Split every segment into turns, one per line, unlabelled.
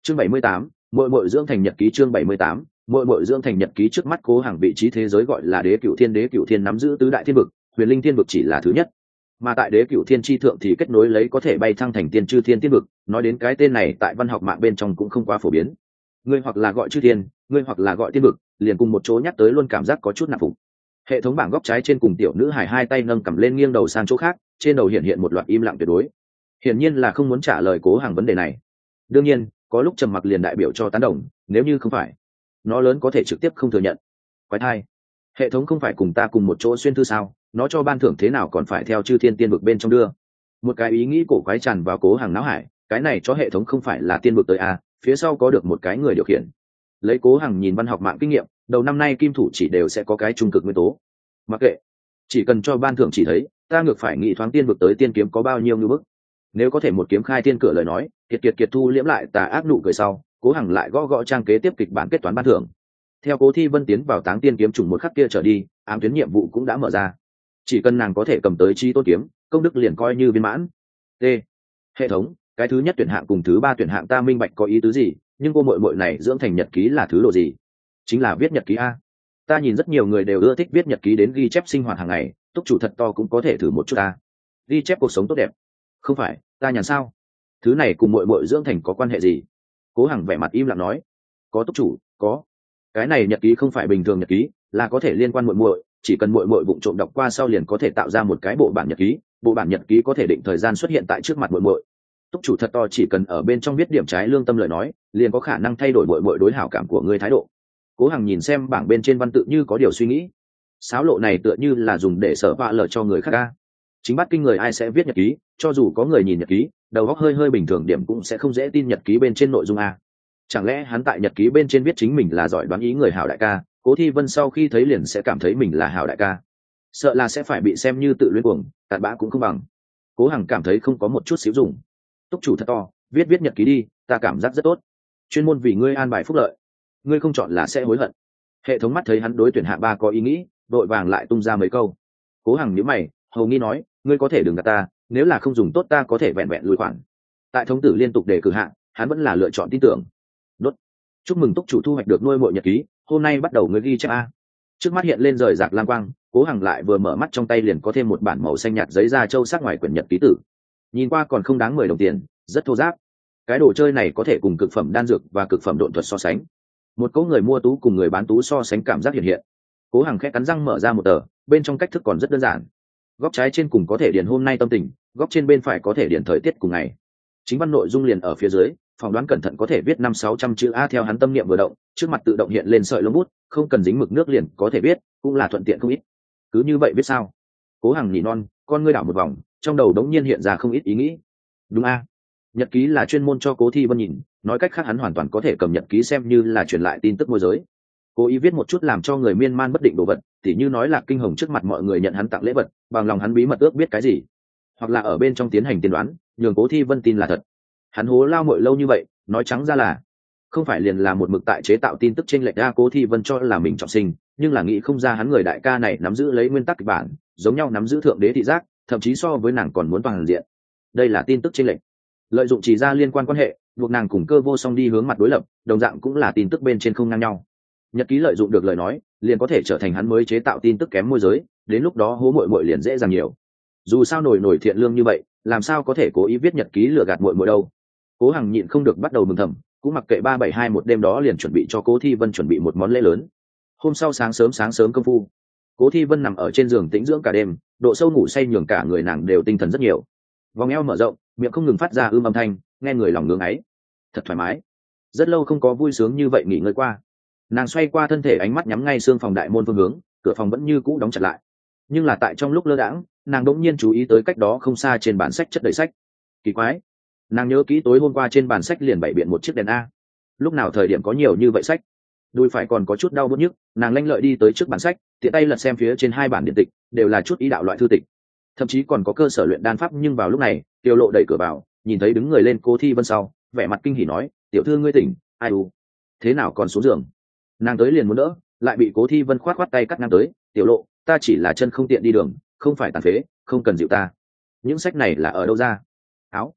Chương 78, muội muội dưỡng thành nhật ký. Chương 78, muội muội dưỡng thành nhật ký. Trước mắt Cố Hằng vị trí thế giới gọi là Đế Cửu Thiên nắm giữ tứ đại thiên vực, Huyền Linh Thiên vực chỉ là thứ nhất. Mà tại Đế Cửu Thiên chi thượng thì kết nối lấy có thể bay thăng thành Tiên Chư Thiên Tiên vực, nói đến cái tên này tại văn học mạng bên trong cũng không quá phổ biến. Ngươi hoặc là gọi Chư Thiên, ngươi hoặc là gọi Tiên vực, liền cùng một chỗ nhắc tới luôn cảm giác có chút nặng phục. Hệ thống bảng góc trái trên cùng tiểu nữ hài hai tay nâng cầm lên nghiêng đầu sang chỗ khác, trên đầu hiện một loạt im lặng tuyệt đối. Hiển nhiên là không muốn trả lời Cố Hằng vấn đề này. Đương nhiên, có lúc trầm mặc liền đại biểu cho tán đồng, nếu như không phải, nó lớn có thể trực tiếp không thừa nhận. Quái thai, hệ thống không phải cùng ta cùng một chỗ xuyên thư sao? Nó cho ban thưởng thế nào còn phải theo Chư Thiên Tiên vực bên trong đưa? Một cái ý nghĩ cổ quái tràn vào Cố Hằng não hải, cái này cho hệ thống không phải là tiên vực tới à? Phía sau có được một cái người điều khiển. Lấy Cố Hằng nhìn văn học mạng kinh nghiệm, đầu năm nay kim thủ chỉ đều sẽ có cái trung cực nguyên tố. Mặc kệ, chỉ cần cho ban thưởng chỉ thấy, ta ngược phải nghĩ thoáng tiên vực tới tiên kiếm có bao nhiêu như bức. Nếu có thể một kiếm khai tiên cửa lời nói, kiệt thu liễm lại tà ác nụ cười sau, Cố Hằng lại gõ trang kế tiếp kịch bản kết toán ban thưởng. Theo Cố Thi Vân tiến vào Táng Tiên kiếm trùng một khắc kia trở đi, ám tuyến nhiệm vụ cũng đã mở ra. Chỉ cần nàng có thể cầm tới chi tôn kiếm, công đức liền coi như viên mãn. T. Hệ thống, cái thứ nhất tuyển hạng cùng thứ ba tuyển hạng ta minh bạch có ý tứ gì, nhưng cô muội muội này dưỡng thành nhật ký là thứ độ gì? Chính là viết nhật ký a. Ta nhìn rất nhiều người đều ưa thích viết nhật ký đến ghi chép sinh hoạt hàng ngày, túc chủ thật to cũng có thể thử một chút a. Ghi chép cuộc sống tốt đẹp. Không phải, ta nhàn sao? Thứ này cùng muội muội dưỡng thành có quan hệ gì? Cố Hằng vẻ mặt im lặng nói. Có túc chủ, có. Cái này nhật ký không phải bình thường nhật ký, là có thể liên quan muội muội, chỉ cần muội muội vụng trộm đọc qua sau liền có thể tạo ra một cái bộ bản nhật ký, bộ bản nhật ký có thể định thời gian xuất hiện tại trước mặt muội muội. Túc chủ thật to chỉ cần ở bên trong viết điểm trái lương tâm lời nói, liền có khả năng thay đổi muội muội đối hảo cảm của ngươi thái độ. Cố Hằng nhìn xem bảng bên trên văn tự như có điều suy nghĩ. Sáo lộ này tựa như là dùng để sợ vạ lở cho người khác a. Chính bắt kinh người ai sẽ viết nhật ký, cho dù có người nhìn nhật ký, đầu óc hơi bình thường điểm cũng sẽ không dễ tin nhật ký bên trên nội dung a. Chẳng lẽ hắn tại nhật ký bên trên viết chính mình là giỏi đoán ý người hảo đại ca, Cố Thi Vân sau khi thấy liền sẽ cảm thấy mình là hảo đại ca, sợ là sẽ phải bị xem như tự luyến cuồng, cặn bã cũng không bằng. Cố Hằng cảm thấy không có một chút xíu dùng. Túc chủ thật to, viết nhật ký đi, ta cảm giác rất tốt, chuyên môn vì ngươi an bài phúc lợi, ngươi không chọn là sẽ hối hận. Hệ thống mắt thấy hắn đối tuyển hạng ba có ý nghĩ, đội vàng lại tung ra mấy câu. Cố Hằng nhíu mày, hầu nghi nói, ngươi có thể đừng gạt ta, nếu là không dùng tốt ta có thể vẹn lùi khoản. Tại thống tử liên tục đề cử hạng, hắn vẫn là lựa chọn tin tưởng. Đốt. Chúc mừng túc chủ thu hoạch được nuôi muội nhật ký, hôm nay bắt đầu ngươi ghi chép a. Trước mắt hiện lên rời rạc lam quang, Cố Hằng lại vừa mở mắt trong tay liền có thêm một bản màu xanh nhạt giấy da trâu sắc ngoài quyển nhật ký tử. Nhìn qua còn không đáng 10 đồng tiền, rất thô ráp. Cái đồ chơi này có thể cùng cực phẩm đan dược và cực phẩm độn thuật so sánh. Một cỗ người mua tú cùng người bán tú so sánh cảm giác hiện. Cố Hằng khẽ cắn răng mở ra một tờ, bên trong cách thức còn rất đơn giản. Góc trái trên cùng có thể điền hôm nay tâm tình, góc trên bên phải có thể điền thời tiết cùng ngày. Chính văn nội dung liền ở phía dưới, phỏng đoán cẩn thận có thể viết 500-600 chữ a. Theo hắn tâm niệm vừa động, trước mặt tự động hiện lên sợi lông bút, không cần dính mực nước liền có thể viết, cũng là thuận tiện không ít. Cứ như vậy viết sao? Cố Hằng nhỉ non, con ngươi đảo một vòng, trong đầu đống nhiên hiện ra không ít ý nghĩ. Đúng a, nhật ký là chuyên môn cho Cố Thi Vân nhìn, nói cách khác hắn hoàn toàn có thể cầm nhật ký xem như là truyền lại tin tức môi giới. Cố ý viết một chút làm cho người miên man bất định đồ vật, tỉ như nói là kinh hồng trước mặt mọi người nhận hắn tặng lễ vật, bằng lòng hắn bí mật ước biết cái gì, hoặc là ở bên trong tiến hành tiên đoán, nhường Cố Thi Vân tin là thật. Hắn hố lao mội lâu như vậy, nói trắng ra là không phải liền là một mực tại chế tạo tin tức chênh lệch. Cố Thi Vân cho là mình trọng sinh, nhưng là nghĩ không ra hắn người đại ca này nắm giữ lấy nguyên tắc kịch bản, giống nhau nắm giữ thượng đế thị giác, thậm chí so với nàng còn muốn toàn diện. Đây là tin tức chênh lệch, lợi dụng chỉ ra liên quan quan hệ, buộc nàng cùng Cơ Vô Song đi hướng mặt đối lập, đồng dạng cũng là tin tức bên trên không ngang nhau. Nhật ký lợi dụng được lời nói, liền có thể trở thành hắn mới chế tạo tin tức kém môi giới, đến lúc đó hố muội liền dễ dàng nhiều. Dù sao nổi thiện lương như vậy, làm sao có thể cố ý viết nhật ký lừa gạt muội đâu. Cố Hằng nhịn không được bắt đầu mừng thầm, cũng mặc kệ 372 một đêm đó liền chuẩn bị cho Cố Thi Vân chuẩn bị một món lễ lớn. Hôm sau sáng sớm công phu, Cố Thi Vân nằm ở trên giường tĩnh dưỡng cả đêm, độ sâu ngủ say nhường cả người nàng đều tinh thần rất nhiều. Vòng eo mở rộng, miệng không ngừng phát ra âm thanh, nghe người lòng ngưỡng ấy. Thật thoải mái. Rất lâu không có vui sướng như vậy nghỉ ngơi qua. Nàng xoay qua thân thể, ánh mắt nhắm ngay xương phòng đại môn phương hướng, cửa phòng vẫn như cũ đóng chặt lại. Nhưng là tại trong lúc lơ đãng, nàng đột nhiên chú ý tới cách đó không xa trên bàn sách chất đầy sách. Kỳ quái, nàng nhớ kỹ tối hôm qua trên bàn sách liền bày biện một chiếc đèn a. Lúc nào thời điểm có nhiều như vậy sách? Đùi phải còn có chút đau bứt nhức, nàng lanh lợi đi tới trước bàn sách, tiện tay lật xem phía trên hai bản điện tịch, đều là chút ý đạo loại thư tịch, thậm chí còn có cơ sở luyện đan pháp. Nhưng vào lúc này, Tiêu Lộ đẩy cửa vào, nhìn thấy đứng người lên Cố Thi Vân sau, vẻ mặt kinh hỉ nói: "Tiểu thư ngươi tỉnh, ai u, thế nào còn xuống giường?" Nàng tới liền muốn đỡ, lại bị Cố Thi Vân khoát tay cắt ngang tới: "Tiểu Lộ, ta chỉ là chân không tiện đi đường, không phải tàn phế, không cần dịu ta. Những sách này là ở đâu ra?" "Áo."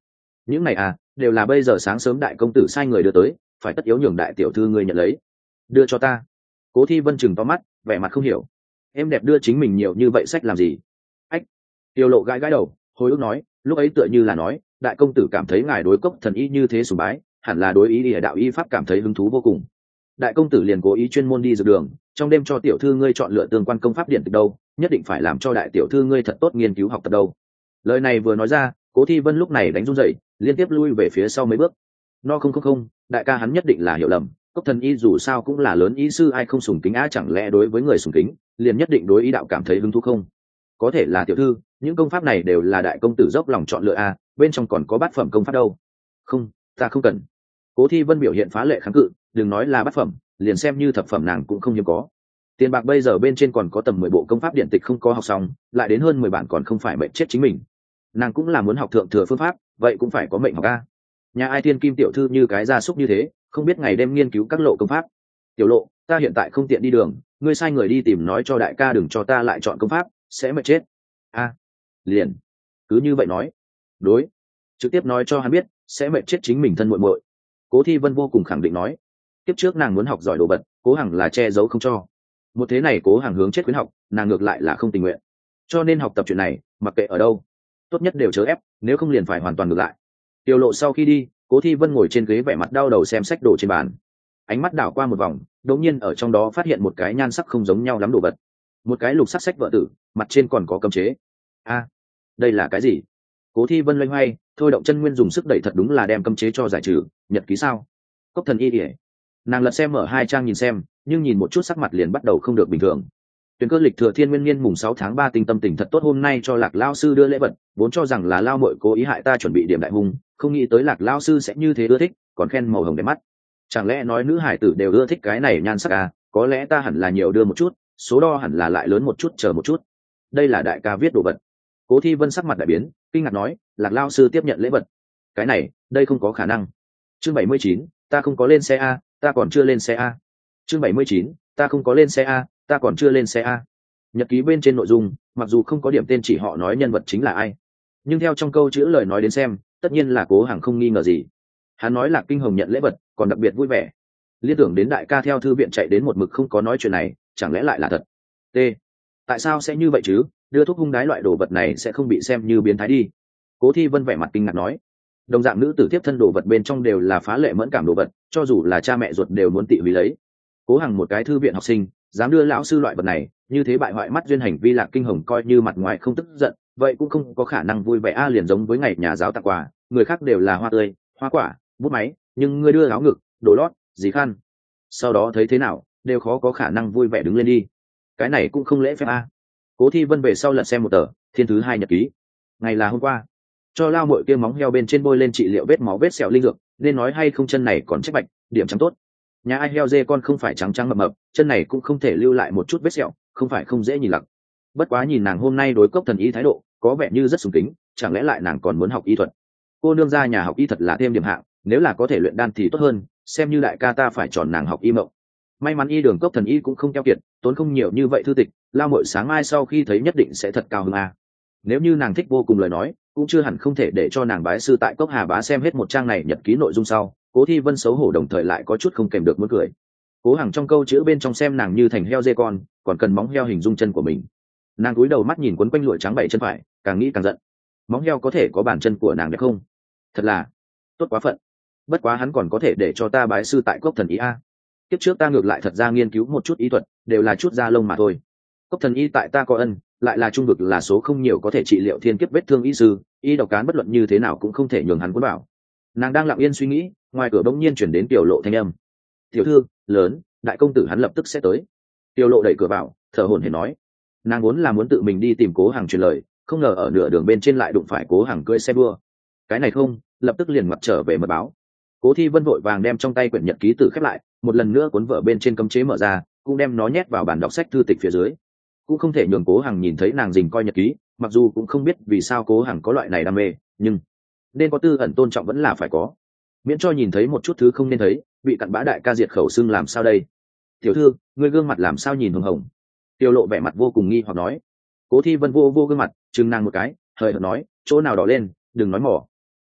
những này à đều là bây giờ sáng sớm đại công tử sai người đưa tới, phải tất yếu nhường đại tiểu thư ngươi nhận lấy. Đưa cho ta. Cố Thi Vân chừng to mắt, vẻ mặt không hiểu. Em đẹp đưa chính mình nhiều như vậy sách làm gì? Ách. Tiêu Lộ gãi gãi đầu, hồi ức nói, lúc ấy tựa như là nói, đại công tử cảm thấy ngài đối cốc thần y như thế sùng bái, hẳn là đối ý địa đạo y pháp cảm thấy hứng thú vô cùng. Đại công tử liền cố ý chuyên môn đi dược đường, trong đêm cho tiểu thư ngươi chọn lựa tương quan công pháp điện tịch đâu, nhất định phải làm cho đại tiểu thư ngươi thật tốt nghiên cứu học tập đâu. Lời này vừa nói ra, Cố Thi Vân lúc này đánh run rẩy, liên tiếp lui về phía sau mấy bước. No không, đại ca hắn nhất định là hiểu lầm, cốc thần y dù sao cũng là lớn y sư, ai không sùng kính á, chẳng lẽ đối với người sùng kính liền nhất định đối ý đạo cảm thấy hứng thú không? Có thể là tiểu thư, những công pháp này đều là đại công tử dốc lòng chọn lựa a, bên trong còn có bát phẩm công pháp đâu. Không, ta không cần. Cố Thi Vân biểu hiện phá lệ kháng cự, đừng nói là bát phẩm, liền xem như thập phẩm nàng cũng không hiếm có. Tiền bạc bây giờ bên trên còn có tầm 10 bộ công pháp điện tịch không có học xong, lại đến hơn 10 bản còn không phải mệnh chết chính mình. Nàng cũng là muốn học thượng thừa phương pháp, vậy cũng phải có mệnh học a. Nhà ai thiên kim tiểu thư như cái gia súc như thế, không biết ngày đêm nghiên cứu các lộ công pháp. Tiểu Lộ, ta hiện tại không tiện đi đường, ngươi sai người đi tìm nói cho đại ca đừng cho ta lại chọn công pháp, sẽ mệt chết. A, liền cứ như vậy nói. Đối, trực tiếp nói cho hắn biết sẽ mệt chết chính mình thân muội muội. Cố Thi Vân vô cùng khẳng định nói, tiếp trước nàng muốn học giỏi đồ vật, Cố Hằng là che giấu không cho. Một thế này Cố Hằng hướng chết khuyến học, nàng ngược lại là không tình nguyện. Cho nên học tập chuyện này, mặc kệ ở đâu, tốt nhất đều chớ ép, nếu không liền phải hoàn toàn ngược lại. Tiểu Lộ sau khi đi, Cố Thi Vân ngồi trên ghế vẻ mặt đau đầu xem sách đồ trên bàn, ánh mắt đảo qua một vòng, đột nhiên ở trong đó phát hiện một cái nhan sắc không giống nhau lắm đồ vật, một cái lục sắc sách vợ tử, mặt trên còn có cấm chế. A, đây là cái gì? Cố Thi Vân loay hoay, thôi động chân nguyên dùng sức đẩy, thật đúng là đem cấm chế cho giải trừ. Nhật ký sao? Cốc thần y ỉa. Nàng lật xem mở 2 trang nhìn xem, nhưng nhìn một chút sắc mặt liền bắt đầu không được bình thường. Tuyển cơ lịch thừa thiên nguyên niên mùng 6 tháng 3 tinh tâm tình thật tốt, hôm nay cho Lạc lao sư đưa lễ vật, vốn cho rằng là lao muội cố ý hại ta chuẩn bị điểm đại hung, không nghĩ tới Lạc lao sư sẽ như thế ưa thích, còn khen màu hồng đẹp mắt. Chẳng lẽ nói nữ hải tử đều ưa thích cái này nhan sắc à? Có lẽ ta hẳn là nhiều đưa một chút, số đo hẳn là lại lớn một chút, chờ một chút. Đây là đại ca viết đồ vật. Cố Thi Vân sắc mặt đại biến, kinh ngạc nói, Lạc lao sư tiếp nhận lễ vật. Cái này, đây không có khả năng. Chương 79, ta không có lên xe a, ta còn chưa lên xe a. Chương 79, ta không có lên xe a, ta còn chưa lên xe a. Nhật ký bên trên nội dung, mặc dù không có điểm tên chỉ họ nói nhân vật chính là ai, nhưng theo trong câu chữ lời nói đến xem, tất nhiên là Cố Hằng không nghi ngờ gì. Hắn nói Lạc Kinh Hồng nhận lễ vật, còn đặc biệt vui vẻ. Liên tưởng đến đại ca theo thư viện chạy đến một mực không có nói chuyện này, chẳng lẽ lại là thật? T. Tại sao sẽ như vậy chứ? Đưa thuốc hung đái loại đồ vật này sẽ không bị xem như biến thái đi? Cố Thi Vân vẻ mặt kinh ngạc nói. Đồng dạng nữ tử tiếp thân đồ vật bên trong đều là phá lệ mẫn cảm đồ vật, cho dù là cha mẹ ruột đều muốn tị húy lấy. Cố Hằng một cái thư viện học sinh, dám đưa lão sư loại vật này, như thế bại hoại mắt duyên hành vi, Lạc Kinh Hồng coi như mặt ngoài không tức giận, vậy cũng không có khả năng vui vẻ a, liền giống với ngày nhà giáo tặng quà, người khác đều là hoa tươi, hoa quả, bút máy, nhưng ngươi đưa áo ngực, đồ lót, gì khăn, sau đó thấy thế nào đều khó có khả năng vui vẻ đứng lên đi. Cái này cũng không lễ phép a. Cố Thi Vân về sau lật xem một tờ thiên thứ 2 nhật ký. Ngày là hôm qua, cho lao mội kia móng heo bên trên bôi lên trị liệu vết máu vết sẹo linh dược, nên nói hay không chân này còn trách bạch, điểm trắng tốt. Nhà ai heo dê con không phải trắng trắng mập mập, chân này cũng không thể lưu lại một chút vết sẹo, không phải không dễ nhìn lặc. Bất quá nhìn nàng hôm nay đối cốc thần y thái độ, có vẻ như rất sùng kính, chẳng lẽ lại nàng còn muốn học y thuật? Cô nương gia nhà học y thật là thêm điểm hạng, nếu là có thể luyện đan thì tốt hơn, xem như đại ca ta phải chọn nàng học y mộng. May mắn y đường cốc thần y cũng không keo kiệt, tốn không nhiều như vậy thư tịch, lao mội sáng mai sau khi thấy nhất định sẽ thật cao hứng a. Nếu như nàng thích vô cùng lời nói, cũng chưa hẳn không thể để cho nàng bái sư tại cốc Hà Bá xem hết một trang này nhật ký nội dung sau. Cố Thi Vân xấu hổ đồng thời lại có chút không kèm được muốn cười. Cố Hằng trong câu chữ bên trong xem nàng như thành heo dê con, còn cần móng heo hình dung chân của mình. Nàng cúi đầu mắt nhìn quấn quanh lụa trắng bảy chân phải, càng nghĩ càng giận. Móng heo có thể có bàn chân của nàng đẹp không? Thật là tốt quá phận. Bất quá hắn còn có thể để cho ta bái sư tại cốc thần y a. Kiếp trước ta ngược lại thật ra nghiên cứu một chút y thuật, đều là chút da lông mà thôi. Cốc thần y tại ta có ân, lại là trung vực là số không nhiều có thể trị liệu thiên kiếp vết thương y sư, y độc cán bất luận như thế nào cũng không thể nhường hắn cuốn vào. Nàng đang lặng yên suy nghĩ, ngoài cửa bỗng nhiên chuyển đến Tiểu Lộ thanh âm. Tiểu thư lớn, đại công tử hắn lập tức sẽ tới. Tiểu Lộ đẩy cửa vào, thở hổn hển nói. Nàng vốn là muốn tự mình đi tìm Cố Hằng truyền lời, không ngờ ở nửa đường bên trên lại đụng phải Cố Hằng cưỡi xe đua. Cái này không, lập tức liền ngoặt trở về mật báo. Cố Thi Vân vội vàng đem trong tay quyển nhật ký tự khép lại, một lần nữa cuốn vở bên trên cấm chế mở ra, cũng đem nó nhét vào bàn đọc sách thư tịch phía dưới. Cũng không thể nhường Cố Hằng nhìn thấy nàng dình coi nhật ký, mặc dù cũng không biết vì sao Cố Hằng có loại này đam mê, nhưng nên có tư ẩn tôn trọng vẫn là phải có, miễn cho nhìn thấy một chút thứ không nên thấy, bị cặn bã đại ca diệt khẩu xưng làm sao đây. Tiểu thư, ngươi gương mặt làm sao nhìn hồng hồng? Tiểu Lộ vẻ mặt vô cùng nghi hoặc nói. Cố Thi Vân vô gương mặt, chừng nàng một cái, hời hợt nói, chỗ nào đỏ lên, đừng nói mỏ.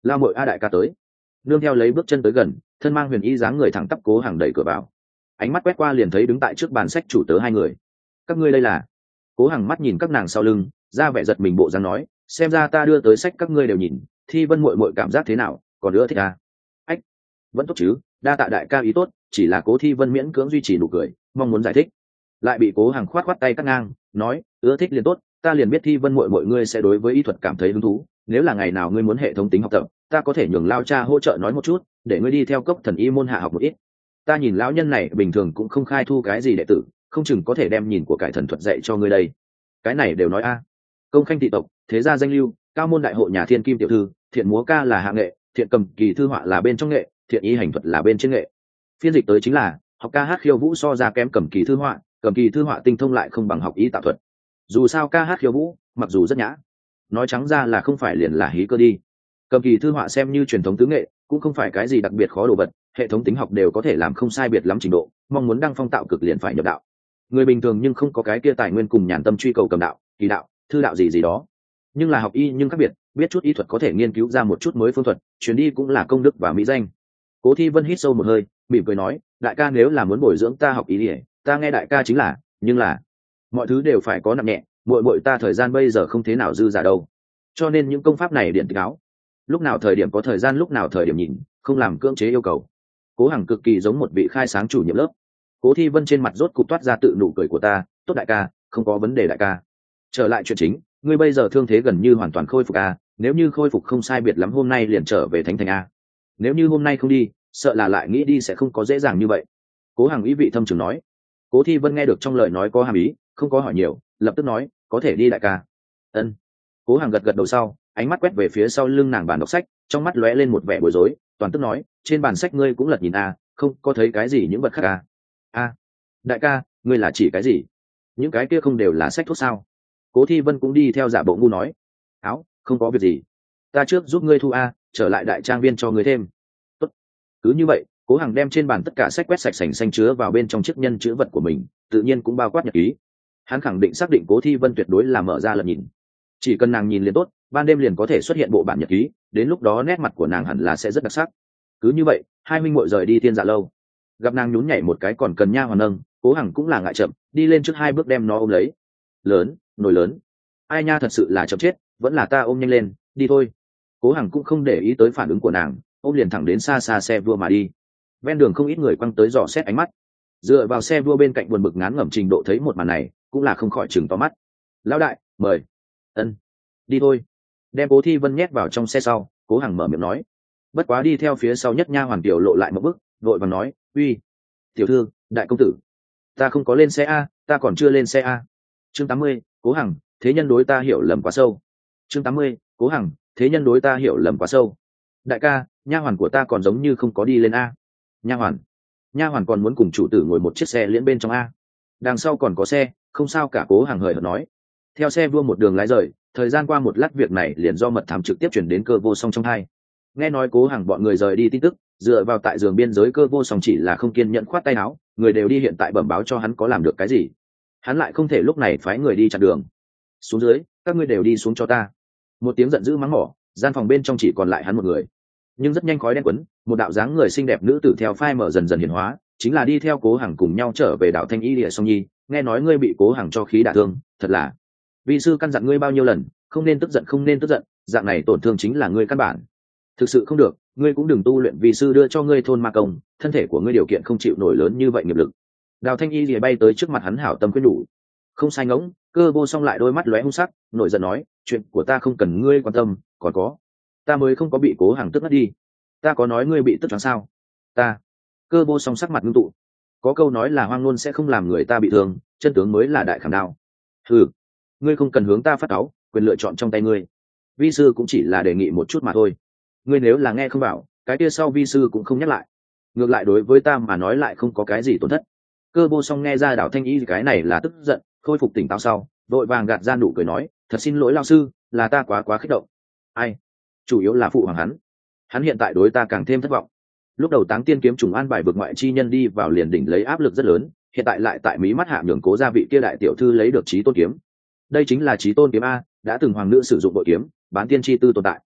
lao mội a đại ca tới. Nương theo lấy bước chân tới gần, thân mang huyền y dáng người thẳng tắp Cố Hàng đẩy cửa vào, ánh mắt quét qua liền thấy đứng tại trước bàn sách chủ tớ hai người. Các ngươi đây là? Cố Hàng mắt nhìn các nàng sau lưng, ra vẻ giật mình bộ dáng nói, xem ra ta đưa tới sách các ngươi đều nhìn, Thi Vân muội muội cảm giác thế nào, còn nữa thích à? Ách, vẫn tốt chứ, đa tạ đại ca ý tốt, chỉ là Cố Thi Vân miễn cưỡng duy trì nụ cười, mong muốn giải thích, lại bị Cố Hàng khoát tay cắt ngang, nói, ưa thích liền tốt, ta liền biết Thi Vân muội muội ngươi sẽ đối với y thuật cảm thấy hứng thú, nếu là ngày nào ngươi muốn hệ thống tính học tập, ta có thể nhường lao cha hỗ trợ nói một chút, để ngươi đi theo cốc thần y môn hạ học một ít. Ta nhìn lão nhân này bình thường cũng không khai thu cái gì đệ tử, không chừng có thể đem nhìn của cải thần thuật dạy cho ngươi đây. Cái này đều nói a. Công khanh thị tộc, thế gia danh lưu, cao môn đại hộ nhà thiên kim tiểu thư, thiện múa ca là hạ nghệ, thiện cầm kỳ thư họa là bên trong nghệ, thiện y hành thuật là bên trên nghệ. Phiên dịch tới chính là học ca hát khiêu vũ so ra kém cầm kỳ thư họa, cầm kỳ thư họa tinh thông lại không bằng học y tạo thuật. Dù sao ca hát khiêu vũ mặc dù rất nhã, nói trắng ra là không phải liền là hí cơ đi. Cầm kỳ thư họa xem như truyền thống tứ nghệ, cũng không phải cái gì đặc biệt khó đồ vật, hệ thống tính học đều có thể làm không sai biệt lắm trình độ, mong muốn đăng phong tạo cực liền phải nhập đạo. Người bình thường nhưng không có cái kia tài nguyên cùng nhàn tâm truy cầu cầm đạo, kỳ đạo, thư đạo gì gì đó. Nhưng là học y nhưng khác biệt, biết chút y thuật có thể nghiên cứu ra một chút mới phương thuật, chuyến đi cũng là công đức và mỹ danh. Cố Thi Vân hít sâu một hơi, mỉm cười nói, đại ca nếu là muốn bồi dưỡng ta học y thì ta nghe đại ca chính là, nhưng là mọi thứ đều phải có nặng nhẹ, muội muội ta thời gian bây giờ không thế nào dư giả đâu, cho nên những công pháp này điện tịch áo, lúc nào thời điểm có thời gian lúc nào thời điểm nhìn, không làm cưỡng chế yêu cầu. Cố Hằng cực kỳ giống một vị khai sáng chủ nhiệm lớp. Cố Thi Vân trên mặt rốt cục toát ra tự nụ cười của ta, tốt đại ca, không có vấn đề đại ca. Trở lại chuyện chính, ngươi bây giờ thương thế gần như hoàn toàn khôi phục a, nếu như khôi phục không sai biệt lắm hôm nay liền trở về Thánh Thành a. Nếu như hôm nay không đi, sợ là lại nghĩ đi sẽ không có dễ dàng như vậy. Cố Hằng ý vị thâm trường nói. Cố Thi Vân nghe được trong lời nói có hàm ý, không có hỏi nhiều, lập tức nói, có thể đi đại ca. Ân. Cố Hằng gật gật đầu sau, ánh mắt quét về phía sau lưng nàng bàn đọc sách, trong mắt lóe lên một vẻ bối rối, toàn tức nói, trên bàn sách ngươi cũng lật nhìn a, không có thấy cái gì những vật khác a. A, đại ca, ngươi là chỉ cái gì? Những cái kia không đều là sách thuốc sao? Cố Thi Vân cũng đi theo giả bộ ngu nói, áo, không có việc gì, ta trước giúp ngươi thu a, trở lại đại trang viên cho ngươi thêm. Tốt. Cứ như vậy, Cố Hằng đem trên bàn tất cả sách quét sạch sành xanh chứa vào bên trong chiếc nhân chữ vật của mình, tự nhiên cũng bao quát nhật ký. Hắn khẳng định xác định Cố Thi Vân tuyệt đối là mở ra lật nhìn, chỉ cần nàng nhìn liền tốt, ban đêm liền có thể xuất hiện bộ bản nhật ký, đến lúc đó nét mặt của nàng hẳn là sẽ rất đặc sắc. Cứ như vậy, hai huynh muội rời đi Thiên Dạ lâu. Gặp nàng nhún nhảy một cái còn cần nha hoàn nâng, Cố Hằng cũng là ngại chậm, đi lên trước hai bước đem nó ôm lấy. Lớn, nồi lớn. Ai nha, thật sự là chậm chết, vẫn là ta ôm nhanh lên, đi thôi. Cố Hằng cũng không để ý tới phản ứng của nàng, ôm liền thẳng đến xa xa xe vua mà đi. Ven đường không ít người quăng tới dò xét ánh mắt. Dựa vào xe vua bên cạnh buồn bực ngán ngẩm trình độ thấy một màn này, cũng là không khỏi chừng to mắt. Lão đại, mời. Ân, đi thôi. Đem Cố Thi Vân nhét vào trong xe sau, Cố Hằng mở miệng nói. Bất quá đi theo phía sau nhất nha hoàn tiểu lộ lại một bước, vội vàng nói, uy, tiểu thư, đại công tử, ta không có lên xe a, ta còn chưa lên xe a. Chương 80, Cố Hằng, thế nhân đối ta hiểu lầm quá sâu. Chương 80, Cố Hằng, thế nhân đối ta hiểu lầm quá sâu. Đại ca, nha hoàn của ta còn giống như không có đi lên a. Nha hoàn còn muốn cùng chủ tử ngồi một chiếc xe liễn bên trong a. Đằng sau còn có xe, không sao cả. Cố Hằng hời hợt nói. Theo xe vua một đường lái rời, thời gian qua một lát việc này liền do mật thám trực tiếp chuyển đến Cơ Vô Song trong hai. Nghe nói Cố Hằng bọn người rời đi tin tức, dựa vào tại giường biên giới Cơ Vô Song chỉ là không kiên nhẫn khoát tay áo, người đều đi hiện tại bẩm báo cho hắn có làm được cái gì, hắn lại không thể lúc này phái người đi chặn đường. Xuống dưới, các ngươi đều đi xuống cho ta. Một tiếng giận dữ mắng mỏ, gian phòng bên trong chỉ còn lại hắn một người. Nhưng rất nhanh khói đen quấn, một đạo dáng người xinh đẹp nữ tử theo phai mở dần dần hiển hóa, chính là đi theo Cố Hằng cùng nhau trở về đảo Thanh Y Lìa Song Nhi. Nghe nói ngươi bị Cố Hằng cho khí đả thương, thật là. Vi sư căn dặn ngươi bao nhiêu lần, không nên tức giận, không nên tức giận, dạng này tổn thương chính là ngươi căn bản. Thực sự không được, ngươi cũng đừng tu luyện, vi sư đưa cho ngươi thôn ma công, thân thể của ngươi điều kiện không chịu nổi lớn như vậy nghiệp lực. Đào Thanh Y lìa bay tới trước mặt hắn hảo tâm khuyên nhủ. Không sai ngỗng, Cơ Vô Song lại đôi mắt lóe hung sắc, nổi giận nói, chuyện của ta không cần ngươi quan tâm, còn có, ta mới không có bị Cố Hằng tức ngất đi. Ta có nói ngươi bị tức choáng sao? Ta. Cơ Vô Song sắc mặt ngưng tụ. Có câu nói là hoang ngôn sẽ không làm người ta bị thương, chân tướng mới là đại khảm đao. Ừ, ngươi không cần hướng ta phát cáu, quyền lựa chọn trong tay ngươi. Vi sư cũng chỉ là đề nghị một chút mà thôi. Ngươi nếu là nghe không bảo, cái kia sau vi sư cũng không nhắc lại. Ngược lại đối với ta mà nói lại không có cái gì tổn thất. Cơ Vô Song nghe ra Đào Thanh Y cái này là tức giận, khôi phục tỉnh táo sau, vội vàng gạt ra nụ cười nói, thật xin lỗi lao sư, là ta quá kích động. Ai? Chủ yếu là phụ hoàng hắn hiện tại đối ta càng thêm thất vọng. Lúc đầu Táng Tiên kiếm trùng an bài vực ngoại chi nhân đi vào liền đỉnh lấy áp lực rất lớn, hiện tại lại tại mí mắt hạ nhường Cố gia vị kia đại tiểu thư lấy được Chí Tôn kiếm. Đây chính là Chí Tôn kiếm a, đã từng hoàng nữ sử dụng bội kiếm, bán tiên chi tư tồn tại.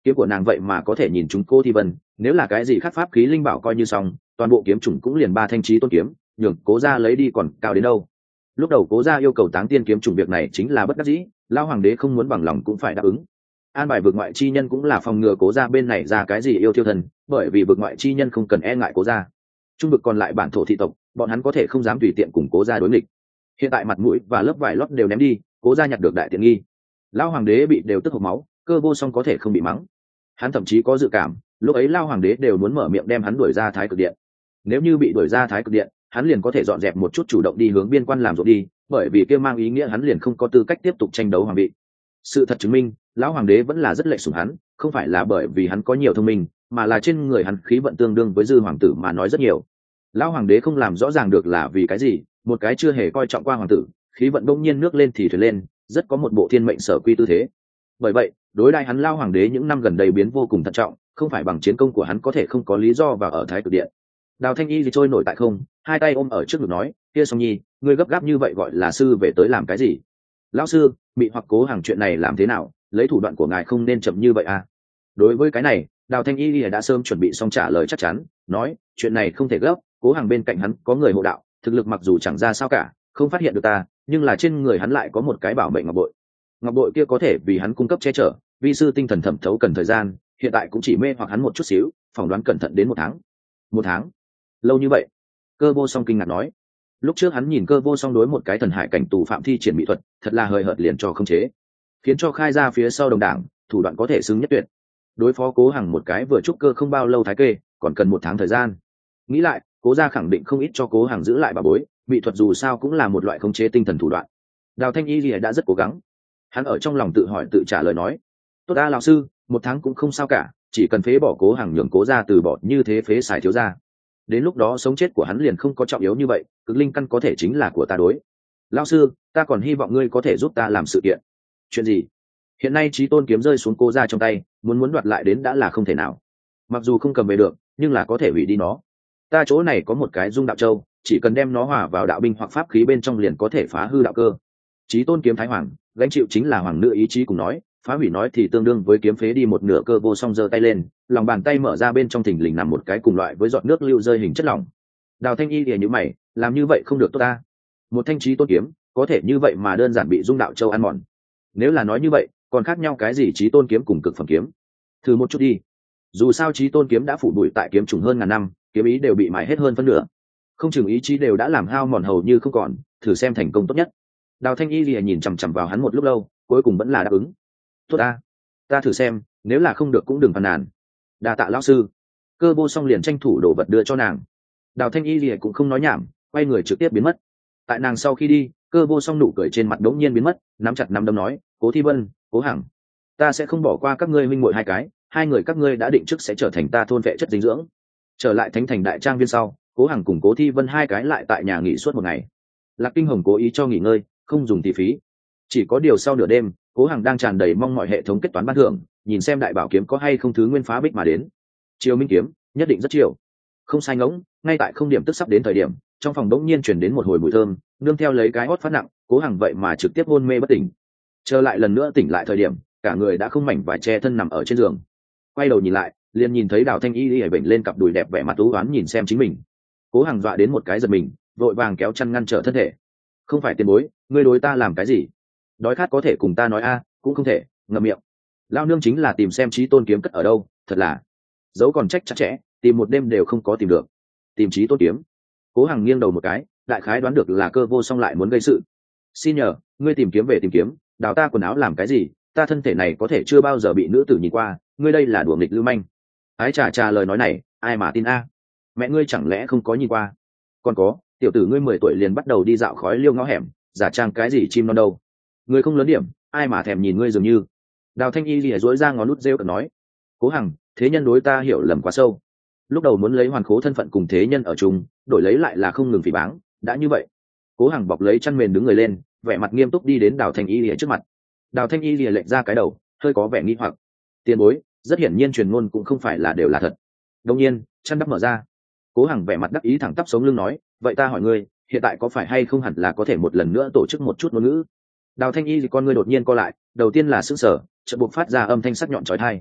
kiếm của nàng vậy mà có thể nhìn chúng cô Thi Vân, nếu là cái gì khác pháp khí linh bảo coi như xong, toàn bộ kiếm chủng cũng liền 3 thanh chí tôn kiếm, nhường cố gia lấy đi còn cao đến đâu. Lúc đầu cố gia yêu cầu táng tiên kiếm chủng việc này chính là bất đắc dĩ, lao hoàng đế không muốn bằng lòng cũng phải đáp ứng. An bài vực ngoại chi nhân cũng là phòng ngừa cố gia bên này ra cái gì yêu thiêu thần, bởi vì vực ngoại chi nhân không cần e ngại cố gia. Trung vực còn lại bản thổ thị tộc, bọn hắn có thể không dám tùy tiện cùng cố gia đối nghịch. Hiện tại mặt mũi và lớp vải lót đều ném đi, cố gia nhặt được đại tiện nghi. Lao hoàng đế bị đều tức hộc máu, Cơ Vô Song có thể không bị mắng. Hắn thậm chí có dự cảm, lúc ấy lao hoàng đế đều muốn mở miệng đem hắn đuổi ra Thái Cực Điện. Nếu như bị đuổi ra Thái Cực Điện, hắn liền có thể dọn dẹp một chút chủ động đi hướng biên quan làm ruộng đi, bởi vì kia mang ý nghĩa hắn liền không có tư cách tiếp tục tranh đấu hoàng vị. Sự thật chứng minh, lão hoàng đế vẫn là rất lệ sủng hắn, không phải là bởi vì hắn có nhiều thông minh, mà là trên người hắn khí vận tương đương với dư hoàng tử mà nói rất nhiều. Lão hoàng đế không làm rõ ràng được là vì cái gì, một cái chưa hề coi trọng qua hoàng tử, khí vận bỗng nhiên nước lên thì thuyền lên, rất có một bộ thiên mệnh sở quy tư thế. Bởi vậy, đối đãi hắn lao hoàng đế những năm gần đây biến vô cùng thận trọng, không phải bằng chiến công của hắn có thể không có lý do vào ở Thái Cực Điện. Đào Thanh Y thì trôi nổi tại không, hai tay ôm ở trước ngực nói, kia Song Nhi, ngươi gấp gáp như vậy gọi là sư về tới làm cái gì? Lão sư, bị hoặc cố hàng chuyện này làm thế nào, lấy thủ đoạn của ngài không nên chậm như vậy à? Đối với cái này, Đào Thanh Y đã sớm chuẩn bị xong trả lời chắc chắn, nói, chuyện này không thể gấp, cố hàng bên cạnh hắn có người hộ đạo, thực lực mặc dù chẳng ra sao cả, không phát hiện được ta, nhưng là trên người hắn lại có một cái bảo mệnh ngọc bội. Ngọc bội kia có thể vì hắn cung cấp che chở, vi sư tinh thần thẩm thấu cần thời gian, hiện tại cũng chỉ mê hoặc hắn một chút xíu, phỏng đoán cẩn thận đến 1 tháng. 1 tháng? Lâu như vậy? Cơ Vô Song kinh ngạc nói. Lúc trước hắn nhìn Cơ Vô Song đối một cái thần hải cảnh tù phạm thi triển mỹ thuật, thật là hời hợt liền cho không chế, khiến cho khai ra phía sau đồng đảng, thủ đoạn có thể xứng nhất tuyệt. Đối phó cố hàng một cái vừa trúc cơ không bao lâu thái kê, còn cần 1 tháng thời gian. Nghĩ lại, cố gia khẳng định không ít cho cố hàng giữ lại bà bối, mỹ thuật dù sao cũng là một loại khống chế tinh thần thủ đoạn. Đào Thanh Y đã rất cố gắng. Hắn ở trong lòng tự hỏi tự trả lời nói, tốt đa lão sư, 1 tháng cũng không sao cả, chỉ cần phế bỏ cố hàng nhường cố gia từ bỏ như thế phế xài thiếu gia. Đến lúc đó sống chết của hắn liền không có trọng yếu như vậy, cực linh căn có thể chính là của ta đối. Lão sư, ta còn hy vọng ngươi có thể giúp ta làm sự kiện. Chuyện gì? Hiện nay Chí Tôn kiếm rơi xuống cố gia trong tay, muốn đoạt lại đến đã là không thể nào. Mặc dù không cầm về được, nhưng là có thể hủy đi nó. Ta chỗ này có một cái Dung Đạo Châu, chỉ cần đem nó hòa vào đạo binh hoặc pháp khí bên trong liền có thể phá hư đạo cơ. Chí Tôn kiếm Thái Hoàng, gánh chịu chính là hoàng nữ ý chí cùng nói, phá hủy nói thì tương đương với kiếm phế đi một nửa. Cơ Vô Song giơ tay lên, lòng bàn tay mở ra, bên trong thình lình nằm một cái cùng loại với giọt nước lưu rơi hình chất lỏng. Đào Thanh Y lìa nhíu mày, làm như vậy không được tốt ta. Một thanh Chí Tôn kiếm, có thể như vậy mà đơn giản bị Dung Đạo Châu ăn mòn. Nếu là nói như vậy, còn khác nhau cái gì Chí Tôn kiếm cùng cực phẩm kiếm? Thử một chút đi. Dù sao Chí Tôn kiếm đã phủ bụi tại kiếm trùng hơn ngàn năm, kiếm ý đều bị mài hết hơn phân nửa, không chừng ý chí đều đã làm hao mòn hầu như không còn, thử xem thành công tốt nhất. Đào Thanh Y lìa nhìn chằm chằm vào hắn một lúc lâu, cuối cùng vẫn là đáp ứng. Tốt ta thử xem, nếu là không được cũng đừng phàn nàn. Đa tạ lão sư. Cơ Vô Song liền tranh thủ đồ vật đưa cho nàng. Đào Thanh Y lìa cũng không nói nhảm, quay người trực tiếp biến mất. Tại nàng sau khi đi, Cơ Vô Song nụ cười trên mặt đống nhiên biến mất, nắm chặt nắm đấm nói, Cố Thi Vân, Cố Hằng, ta sẽ không bỏ qua các ngươi huynh muội hai cái, hai người các ngươi đã định trước sẽ trở thành ta thôn vệ chất dinh dưỡng. Trở lại Thánh Thành đại trang viên sau, Cố Hằng cùng Cố Thi Vân hai cái lại tại nhà nghỉ suốt một ngày. Lạc Kinh Hồng cố ý cho nghỉ ngơi, không dùng thì phí. Chỉ có điều sau nửa đêm, Cố Hằng đang tràn đầy mong mọi hệ thống kết toán ban thưởng, nhìn xem đại bảo kiếm có hay không thứ nguyên phá bích mà đến. Chiều minh kiếm, nhất định rất chiều. Không sai ngỗng, ngay tại không điểm tức sắp đến thời điểm, trong phòng đống nhiên chuyển đến một hồi mùi thơm, nương theo lấy cái hót phát nặng, Cố Hằng vậy mà trực tiếp hôn mê bất tỉnh. Trở lại lần nữa tỉnh lại thời điểm, cả người đã không mảnh vải che thân nằm ở trên giường. Quay đầu nhìn lại, liền nhìn thấy Đào Thanh Y y bệnh lên cặp đùi đẹp vẻ mặt u uất nhìn xem chính mình. Cố Hằng dọa đến một cái giật mình, vội vàng kéo chăn ngăn trở thân thể. Không phải tiền bối, ngươi đối ta làm cái gì? Đói khát có thể cùng ta nói a, cũng không thể, ngậm miệng. Lao nương chính là tìm xem Chí Tôn kiếm cất ở đâu, thật là dấu còn trách chặt chẽ, tìm một đêm đều không có tìm được. Tìm Chí Tôn kiếm. Cố Hằng nghiêng đầu một cái, đại khái đoán được là Cơ Vô Song lại muốn gây sự. Xin nhờ, ngươi tìm kiếm về tìm kiếm, đào ta quần áo làm cái gì? Ta thân thể này có thể chưa bao giờ bị nữ tử nhìn qua, ngươi đây là đùa nghịch lưu manh. Ái trà lời nói này, ai mà tin a? Mẹ ngươi chẳng lẽ không có nhìn qua? Còn có, tiểu tử ngươi 10 tuổi liền bắt đầu đi dạo khói liêu ngõ hẻm, giả trang cái gì chim non đâu? Ngươi không lớn điểm, ai mà thèm nhìn ngươi dường như. Đào Thanh Y lìa dối ra ngón nút rêu cợt nói, Cố Hằng, thế nhân đối ta hiểu lầm quá sâu. Lúc đầu muốn lấy hoàn khố thân phận cùng thế nhân ở chung, đổi lấy lại là không ngừng phỉ báng, đã như vậy. Cố Hằng bọc lấy chăn mền đứng người lên, vẻ mặt nghiêm túc đi đến Đào Thanh Y lìa trước mặt. Đào Thanh Y lìa lệch ra cái đầu, hơi có vẻ nghi hoặc. Tiền bối, rất hiển nhiên truyền ngôn cũng không phải là đều là thật. Đương nhiên, chăn đắp mở ra. Cố Hằng vẻ mặt đắc ý thẳng tắp sống lưng nói, vậy ta hỏi ngươi, hiện tại có phải hay không hẳn là có thể một lần nữa tổ chức một chút ngôn ngữ? Đào Thanh Y thì con ngươi đột nhiên co lại, đầu tiên là sững sờ, chợt buộc phát ra âm thanh sắc nhọn chói tai.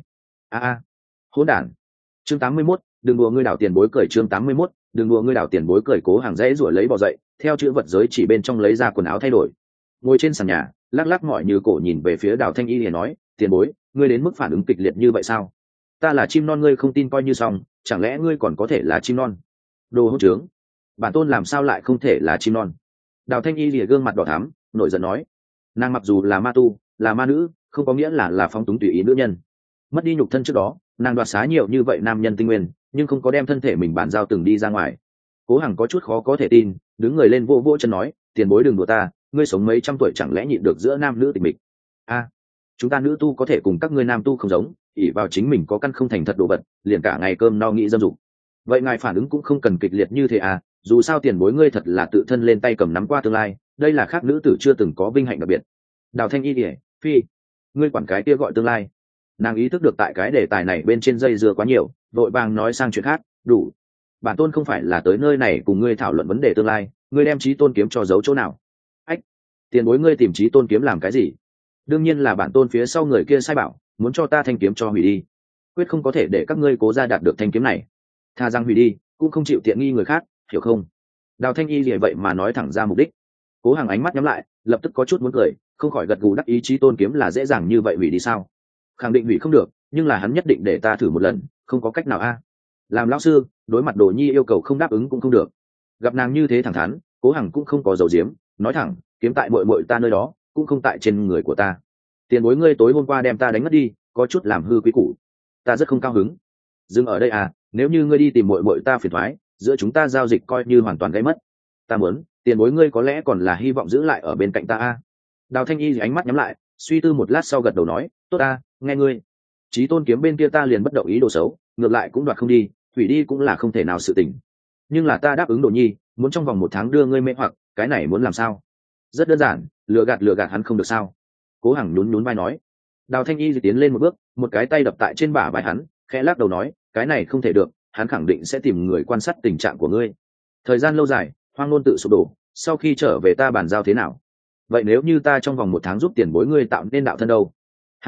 a hỗn đản. Chương 81, đừng đùa ngươi đảo tiền bối cười. Chương 81, đừng đùa ngươi đảo tiền bối cười. Cố Hàng dãy rủa lấy bò dậy, theo chữ vật giới chỉ bên trong lấy ra quần áo thay đổi, ngồi trên sàn nhà lắc lắc mỏi như cổ nhìn về phía Đào Thanh Y để nói, tiền bối, ngươi đến mức phản ứng kịch liệt như vậy sao? Ta là chim non ngươi không tin coi như xong, chẳng lẽ ngươi còn có thể là chim non? Đồ hỗn trướng, bản tôn làm sao lại không thể là chim non? Đào Thanh Y lìa gương mặt đỏ thắm nổi giận nói, nàng mặc dù là ma tu, là ma nữ, không có nghĩa là phóng túng tùy ý nữ nhân. Mất đi nhục thân trước đó, nàng đoạt xá nhiều như vậy nam nhân tinh nguyên, nhưng không có đem thân thể mình bàn giao từng đi ra ngoài. Cố Hằng có chút khó có thể tin, đứng người lên vô vô chân nói, tiền bối đừng đùa ta, ngươi sống mấy trăm tuổi chẳng lẽ nhịn được giữa nam nữ tình mịch? Chúng ta nữ tu có thể cùng các ngươi nam tu không giống, ỷ vào chính mình có căn không thành thật đồ vật, liền cả ngày cơm no nghĩ dâm dục. Vậy ngài phản ứng cũng không cần kịch liệt như thế dù sao tiền bối ngươi thật là tự thân lên tay cầm nắm qua tương lai, đây là khác nữ tử chưa từng có vinh hạnh đặc biệt. Đào Thanh Y ỉa phi, ngươi quản cái kia gọi tương lai? Nàng ý thức được tại cái đề tài này bên trên dây dưa quá nhiều, vội vàng nói sang chuyện khác, đủ. Bản tôn không phải là tới nơi này cùng ngươi thảo luận vấn đề tương lai, ngươi đem chí tôn kiếm cho giấu chỗ nào? Ách, tiền bối ngươi tìm chí tôn kiếm làm cái gì? Đương nhiên là bản tôn phía sau người kia sai bảo, muốn cho ta thanh kiếm cho hủy đi, quyết không có thể để các ngươi Cố gia đạt được thanh kiếm này. Tha rằng hủy đi, cũng không chịu tiện nghi người khác, hiểu không? Đào Thanh Y vì vậy mà nói thẳng ra mục đích. Cố Hàng ánh mắt nhắm lại, lập tức có chút muốn cười, không khỏi gật gù đắc ý, chí tôn kiếm là dễ dàng như vậy hủy đi sao? Khẳng định hủy không được, nhưng là hắn nhất định để ta thử một lần, không có cách nào làm lão sư, đối mặt Đồ Nhi yêu cầu không đáp ứng cũng không được. Gặp nàng như thế thẳng thắn, Cố Hằng cũng không có dầu diếm, nói thẳng, kiếm tại muội muội ta nơi đó, cũng không tại trên người của ta. Tiền bối ngươi tối hôm qua đem ta đánh mất đi, có chút làm hư quý củ, ta rất không cao hứng. Dừng ở đây nếu như ngươi đi tìm muội muội ta phiền toái, giữa chúng ta giao dịch coi như hoàn toàn gãy mất. Ta muốn, tiền bối ngươi có lẽ còn là hy vọng giữ lại ở bên cạnh ta Đào Thanh Y ánh mắt nhắm lại, suy tư một lát sau gật đầu nói, tốt nghe ngươi. Chí tôn kiếm bên kia ta liền bất động ý đồ xấu, ngược lại cũng đoạt không đi, hủy đi cũng là không thể nào sự tình. Nhưng là ta đáp ứng Đồ Nhi, muốn trong vòng 1 tháng đưa ngươi mê hoặc, cái này muốn làm sao? Rất đơn giản, lừa gạt hắn không được sao? Cố Hằng nhún vai nói. Đào Thanh Y tiến lên một bước, một cái tay đập tại trên bả vai hắn, khẽ lắc đầu nói, cái này không thể được, hắn khẳng định sẽ tìm người quan sát tình trạng của ngươi. Thời gian lâu dài, hoang ngôn tự sụp đổ, sau khi trở về ta bàn giao thế nào? Vậy nếu như ta trong vòng 1 tháng giúp tiền bối ngươi tạo nên đạo thân đâu?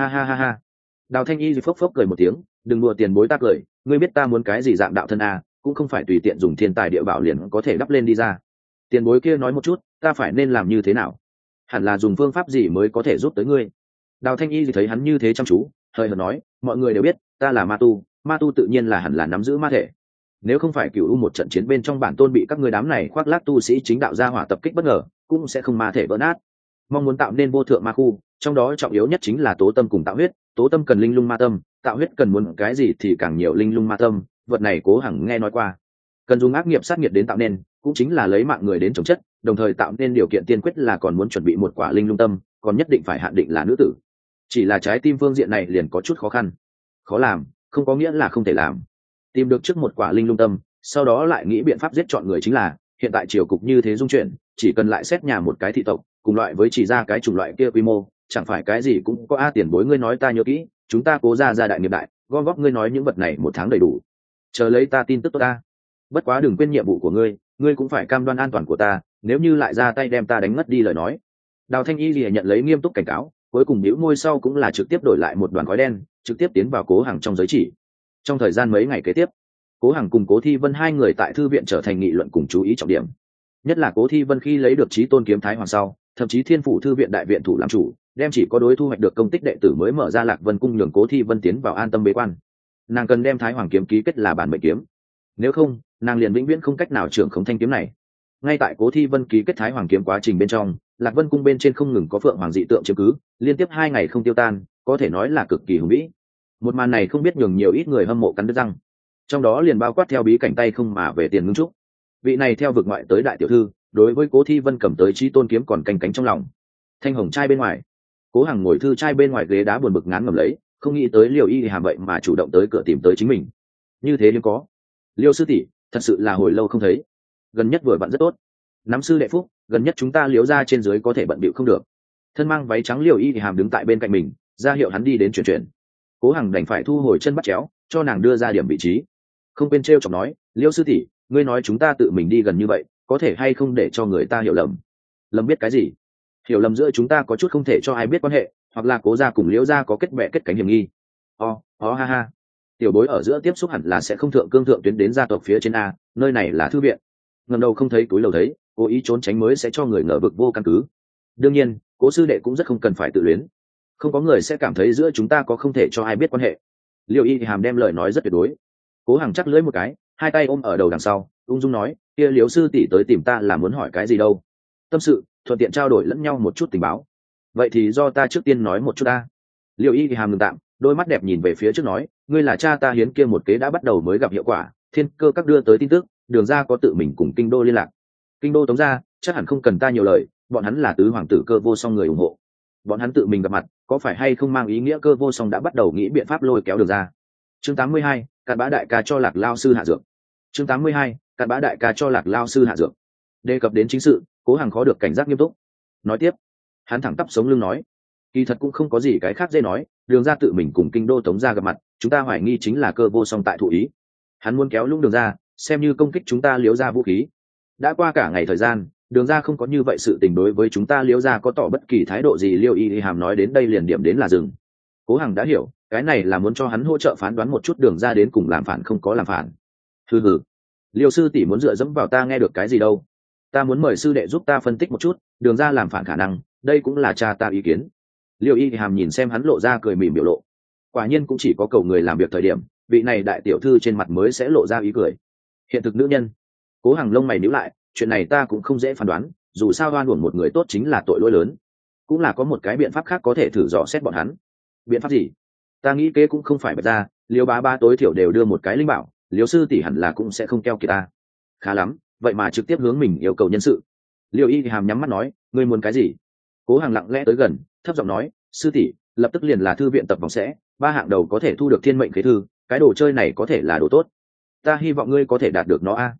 Ha. Đào Thanh Y phốc phốc cười một tiếng, đừng đùa tiền bối ta cười, ngươi biết ta muốn cái gì dạng đạo thân cũng không phải tùy tiện dùng thiên tài địa bảo liền có thể đắp lên đi ra. Tiền bối kia nói một chút, ta phải nên làm như thế nào? Hẳn là dùng phương pháp gì mới có thể giúp tới ngươi? Đào Thanh Y thấy hắn như thế chăm chú, hơi hợt nói, mọi người đều biết ta là ma tu tự nhiên là hẳn là nắm giữ ma thể. Nếu không phải cửu một trận chiến bên trong bản tôn bị các ngươi đám này khoác lác tu sĩ chính đạo ra hỏa tập kích bất ngờ, cũng sẽ không ma thể vỡ nát. Mong muốn tạo nên vô thượng ma khu, trong đó trọng yếu nhất chính là tố tâm cùng tạo huyết. Tố tâm cần linh lung ma tâm, tạo huyết cần muốn cái gì thì càng nhiều linh lung ma tâm. Vật này Cố Hằng nghe nói qua, cần dùng ác nghiệp sát nghiệt đến tạo nên, cũng chính là lấy mạng người đến chống chất, đồng thời tạo nên điều kiện tiên quyết là còn muốn chuẩn bị một quả linh lung tâm, còn nhất định phải hạn định là nữ tử. Chỉ là trái tim phương diện này liền có chút khó khăn. Khó làm, không có nghĩa là không thể làm. Tìm được trước một quả linh lung tâm, sau đó lại nghĩ biện pháp giết chọn người chính là, hiện tại triều cục như thế dung chuyển, chỉ cần lại xét nhà một cái thị tộc, cùng loại với chỉ ra cái chủng loại kia quy mô, chẳng phải cái gì cũng có tiền bối ngươi nói ta nhớ kỹ, chúng ta Cố ra đại nghiệp đại, gom góp ngươi nói những vật này 1 tháng đầy đủ. Chờ lấy ta tin tức tốt bất quá đừng quên nhiệm vụ của ngươi cũng phải cam đoan an toàn của ta, nếu như lại ra tay đem ta đánh ngất đi lời nói. Đào Thanh Y lìa nhận lấy nghiêm túc cảnh cáo, cuối cùng nhíu môi sau cũng là trực tiếp đổi lại một đoàn khói đen, trực tiếp tiến vào Cố Hằng trong giới chỉ. Trong thời gian mấy ngày kế tiếp, Cố Hằng cùng Cố Thi Vân hai người tại thư viện trở thành nghị luận cùng chú ý trọng điểm. Nhất là Cố Thi Vân khi lấy được chí tôn kiếm Thái Hoàng sau, thậm chí Thiên Phủ thư viện đại viện thủ làm chủ, đem chỉ có đối thu hoạch được công tích đệ tử mới mở ra Lạc Vân cung nhường Cố Thi Vân tiến vào an tâm bế quan. Nàng cần đem Thái Hoàng kiếm ký kết là bản mệnh kiếm, nếu không, nàng liền vĩnh viễn không cách nào trưởng khống thanh kiếm này. Ngay tại Cố Thi Vân ký kết Thái Hoàng kiếm quá trình bên trong, Lạc Vân cung bên trên không ngừng có phượng hoàng dị tượng chiếm cứ, liên tiếp 2 ngày không tiêu tan, có thể nói là cực kỳ hùng vĩ. Một màn này không biết nhường nhiều ít người hâm mộ cắn đứt răng, trong đó liền bao quát theo bí cảnh tay không mà về Tiền Ngưng Trúc. Vị này theo vực ngoại tới đại tiểu thư, đối với Cố Thi Vân cầm tới chí tôn kiếm còn canh cánh trong lòng. Thanh hồng trai bên ngoài, Cố Hằng ngồi thư trai bên ngoài ghế đá buồn bực ngán ngẩm lấy, không nghĩ tới Liêu Y Hàm vậy mà chủ động tới cửa tìm tới chính mình. Như thế hiếm có. Liêu sư tỷ, thật sự là hồi lâu không thấy. Gần nhất vừa vặn rất tốt. Nắm sư đệ phúc, gần nhất chúng ta Liễu gia trên dưới có thể bận bịu không được. Thân mang váy trắng Liêu Y Hàm đứng tại bên cạnh mình, ra hiệu hắn đi đến chuyển. Cố Hằng đành phải thu hồi chân bắt chéo, cho nàng đưa ra điểm vị trí. Không quên trêu chọc nói, Liêu sư tỷ, ngươi nói chúng ta tự mình đi gần như vậy, có thể hay không để cho người ta hiểu lầm? Lầm biết cái gì? Hiểu lầm giữa chúng ta có chút không thể cho ai biết quan hệ, hoặc là Cố gia cùng Liễu gia có kết bè kết cánh hiểm nghi. Ha ha, tiểu bối ở giữa tiếp xúc hẳn là sẽ không thượng cương thượng tuyến đến gia tộc phía trên a, nơi này là thư viện. Ngầm đầu không thấy túi lầu thấy, cố ý trốn tránh mới sẽ cho người ngờ vực vô căn cứ. Đương nhiên cố sư đệ cũng rất không cần phải tự luyến, không có người sẽ cảm thấy giữa chúng ta có không thể cho ai biết quan hệ. Liêu Y Hàm đem lời nói rất tuyệt đối. Cố Hằng chắc lưỡi một cái, hai tay ôm ở đầu đằng sau, ung dung nói, kia Liêu sư tỷ tới tìm ta là muốn hỏi cái gì đâu? Tâm sự, thuận tiện trao đổi lẫn nhau một chút tình báo. Vậy thì do ta trước tiên nói một chút ta. Liêu Y Hàm ngừng tạm, đôi mắt đẹp nhìn về phía trước nói, ngươi là cha ta hiến kia một kế đã bắt đầu mới gặp hiệu quả, thiên cơ các đưa tới tin tức, đường ra có tự mình cùng kinh đô liên lạc. Kinh đô tống ra, chắc hẳn không cần ta nhiều lời, bọn hắn là tứ hoàng tử Cơ Vô Song người ủng hộ. Bọn hắn tự mình gặp mặt, có phải hay không mang ý nghĩa Cơ Vô Song đã bắt đầu nghĩ biện pháp lôi kéo đường ra. Chương 82, Cặn Bã đại ca cho Lạc Lao sư hạ dược. Chương 82, Cặn Bã đại ca cho Lạc Lao sư hạ dược. Đề cập đến chính sự, Cố Hằng khó được cảnh giác nghiêm túc. Nói tiếp, hắn thẳng tắp sống lưng nói, kỳ thật cũng không có gì cái khác dễ nói, đường ra tự mình cùng kinh đô tống ra gặp mặt, chúng ta hoài nghi chính là Cơ Vô Song tại thụ ý. Hắn muốn kéo lũng đường ra, xem như công kích chúng ta liếu ra vũ khí. Đã qua cả ngày thời gian, đường ra không có như vậy sự tình đối với chúng ta liếu ra có tỏ bất kỳ thái độ gì. Liêu Y Hàm nói đến đây liền điểm đến là dừng. Cố Hằng đã hiểu, cái này là muốn cho hắn hỗ trợ phán đoán một chút đường ra đến cùng làm phản không có làm phản. Hừ, Liêu sư tỷ muốn dựa dẫm vào ta nghe được cái gì đâu. Ta muốn mời sư đệ giúp ta phân tích một chút đường ra làm phản khả năng, đây cũng là cha ta ý kiến. Liêu Y Hàm nhìn xem hắn lộ ra cười mỉm biểu lộ, quả nhiên cũng chỉ có cầu người làm việc thời điểm, vị này đại tiểu thư trên mặt mới sẽ lộ ra ý cười. Hiện thực nữ nhân. Cố Hằng lông mày nhíu lại, chuyện này ta cũng không dễ phán đoán, dù sao oan uổng một người tốt chính là tội lỗi lớn. Cũng là có một cái biện pháp khác có thể thử dò xét bọn hắn. Biện pháp gì? Ta nghĩ kế cũng không phải bật ra, Liêu bá ba tối thiểu đều đưa một cái linh bảo, Liêu sư tỷ hẳn là cũng sẽ không keo kiệt ta. Khá lắm, vậy mà trực tiếp hướng mình yêu cầu nhân sự. Liêu Y Hàm nhắm mắt nói, ngươi muốn cái gì? Cố Hằng lặng lẽ tới gần, thấp giọng nói, sư tỷ, lập tức liền là thư viện tập vòng sẽ, 3 hạng đầu có thể thu được thiên mệnh khế thư, cái đồ chơi này có thể là đồ tốt. Ta hy vọng ngươi có thể đạt được nó a.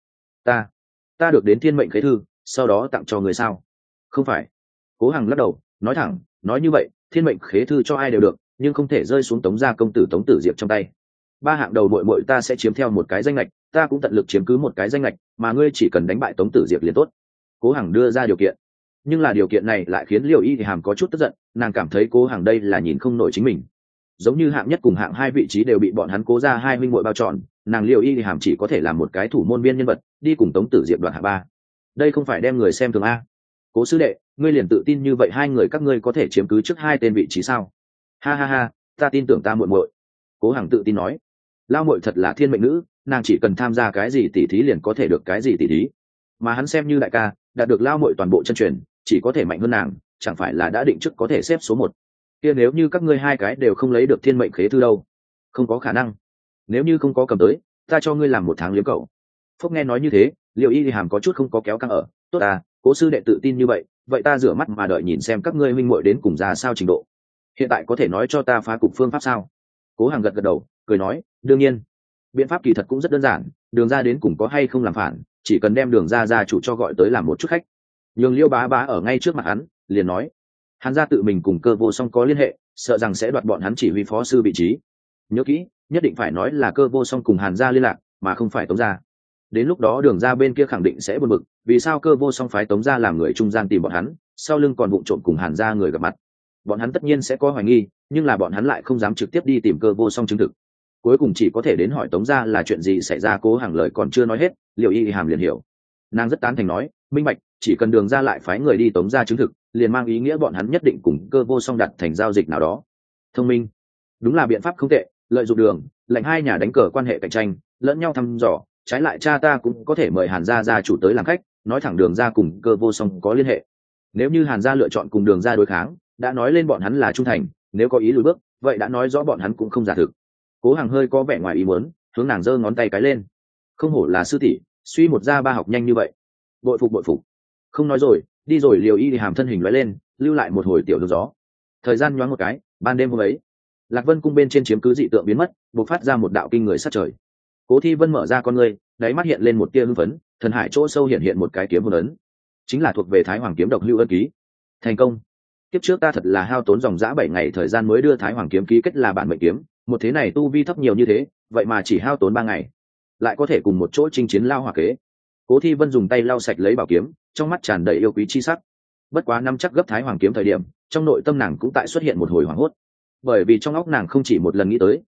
Ta được đến thiên mệnh khế thư, sau đó tặng cho người sao? Không phải. Cố Hằng lắc đầu, nói thẳng, nói như vậy, thiên mệnh khế thư cho ai đều được, nhưng không thể rơi xuống Tống gia công tử Tống Tử Diệp trong tay. 3 hạng đầu muội muội ta sẽ chiếm theo một cái danh lệch, ta cũng tận lực chiếm cứ một cái danh lệch, mà ngươi chỉ cần đánh bại Tống Tử Diệp liền tốt. Cố Hằng đưa ra điều kiện, nhưng là điều kiện này lại khiến Liêu Y Hàm có chút tức giận, nàng cảm thấy Cố Hằng đây là nhìn không nổi chính mình. Giống như hạng nhất cùng hạng 2 vị trí đều bị bọn hắn Cố ra hai huynh muội bao trọn, nàng Liêu Y Hàm chỉ có thể làm một cái thủ môn viên nhân vật, đi cùng Tống Tử Diệp đoạt hạng 3. Đây không phải đem người xem thường a. Cố sư đệ, ngươi liền tự tin như vậy hai người các ngươi có thể chiếm cứ trước 2 tên vị trí sao? Ha ha ha, ta tin tưởng ta muội muội. Cố Hằng tự tin nói, Lao muội thật là thiên mệnh nữ, nàng chỉ cần tham gia cái gì tỉ thí liền có thể được cái gì tỉ thí, mà hắn xem như đại ca, đạt được Lao muội toàn bộ chân truyền, chỉ có thể mạnh hơn nàng, chẳng phải là đã định trước có thể xếp số 1. Kia nếu như các ngươi hai cái đều không lấy được thiên mệnh khế thư đâu? Không có khả năng. Nếu như không có cầm tới, ta cho ngươi làm 1 tháng liếm cậu. Phúc nghe nói như thế, Liêu Y Hàm có chút không có kéo căng ở, tốt à, Cố sư đệ tự tin như vậy ta rửa mắt mà đợi nhìn xem các ngươi huynh muội đến cùng ra sao trình độ. Hiện tại có thể nói cho ta phá cục phương pháp sao? Cố Hằng gật gật đầu, cười nói, đương nhiên. Biện pháp kỳ thật cũng rất đơn giản, đường ra đến cùng có hay không làm phản, chỉ cần đem đường ra gia chủ cho gọi tới làm một chút khách. Nhường Liêu bá bá ở ngay trước mặt hắn, liền nói, hắn gia tự mình cùng Cơ Vô Song có liên hệ, sợ rằng sẽ đoạt bọn hắn chỉ huy phó sư vị trí. Nhớ kỹ, nhất định phải nói là Cơ Vô Song cùng Hàn gia liên lạc, mà không phải Tống gia. Đến lúc đó đường ra bên kia khẳng định sẽ buồn bực, vì sao Cơ Vô Song phái Tống gia làm người trung gian tìm bọn hắn, sau lưng còn vụng trộm cùng Hàn gia người gặp mặt. Bọn hắn tất nhiên sẽ có hoài nghi, nhưng là bọn hắn lại không dám trực tiếp đi tìm Cơ Vô Song chứng thực, cuối cùng chỉ có thể đến hỏi Tống gia là chuyện gì xảy ra. Cố Hằng lời còn chưa nói hết, Liêu Y Hàm liền hiểu, nàng rất tán thành nói, minh bạch, chỉ cần đường ra lại phái người đi Tống gia chứng thực, liền mang ý nghĩa bọn hắn nhất định cùng Cơ Vô Song đặt thành giao dịch nào đó. Thông minh, đúng là biện pháp không tệ, lợi dụng đường lệnh hai nhà đánh cờ quan hệ cạnh tranh, lẫn nhau thăm dò, trái lại cha ta cũng có thể mời Hàn gia gia chủ tới làm khách, nói thẳng đường ra cùng Cơ Vô Song có liên hệ. Nếu như Hàn gia lựa chọn cùng đường ra đối kháng, đã nói lên bọn hắn là trung thành, nếu có ý lùi bước, vậy đã nói rõ bọn hắn cũng không giả thực. Cố Hằng hơi có vẻ ngoài ý muốn, hướng nàng giơ ngón tay cái lên, không hổ là sư tỷ, suy một ra ba học nhanh như vậy, bội phục. Không nói rồi, đi rồi. Liêu Y Hàm thân hình lóe lên, lưu lại một hồi tiểu đường gió. Thời gian nhoáng một cái, ban đêm hôm ấy, Lạc Vân cung bên trên chiếm cứ dị tượng biến mất, bộc phát ra một đạo kinh người sát trời. Cố Thi Vân mở ra con ngươi, đáy mắt hiện lên một tia hưng phấn, thần hải chỗ sâu hiện một cái kiếm hồn ấn, chính là thuộc về Thái Hoàng kiếm độc lưu ân ký. Thành công. Kiếp trước ta thật là hao tốn dòng dã 7 ngày thời gian mới đưa Thái Hoàng kiếm ký kết là bản mệnh kiếm, một thế này tu vi thấp nhiều như thế, vậy mà chỉ hao tốn 3 ngày, lại có thể cùng một chỗ chinh chiến lao hỏa kế. Cố Thi Vân dùng tay lau sạch lấy bảo kiếm, trong mắt tràn đầy yêu quý chi sắc. Bất quá năm chắc gấp Thái Hoàng kiếm thời điểm, trong nội tâm nàng cũng tại xuất hiện một hồi hoảng hốt, bởi vì trong óc nàng không chỉ một lần nghĩ tới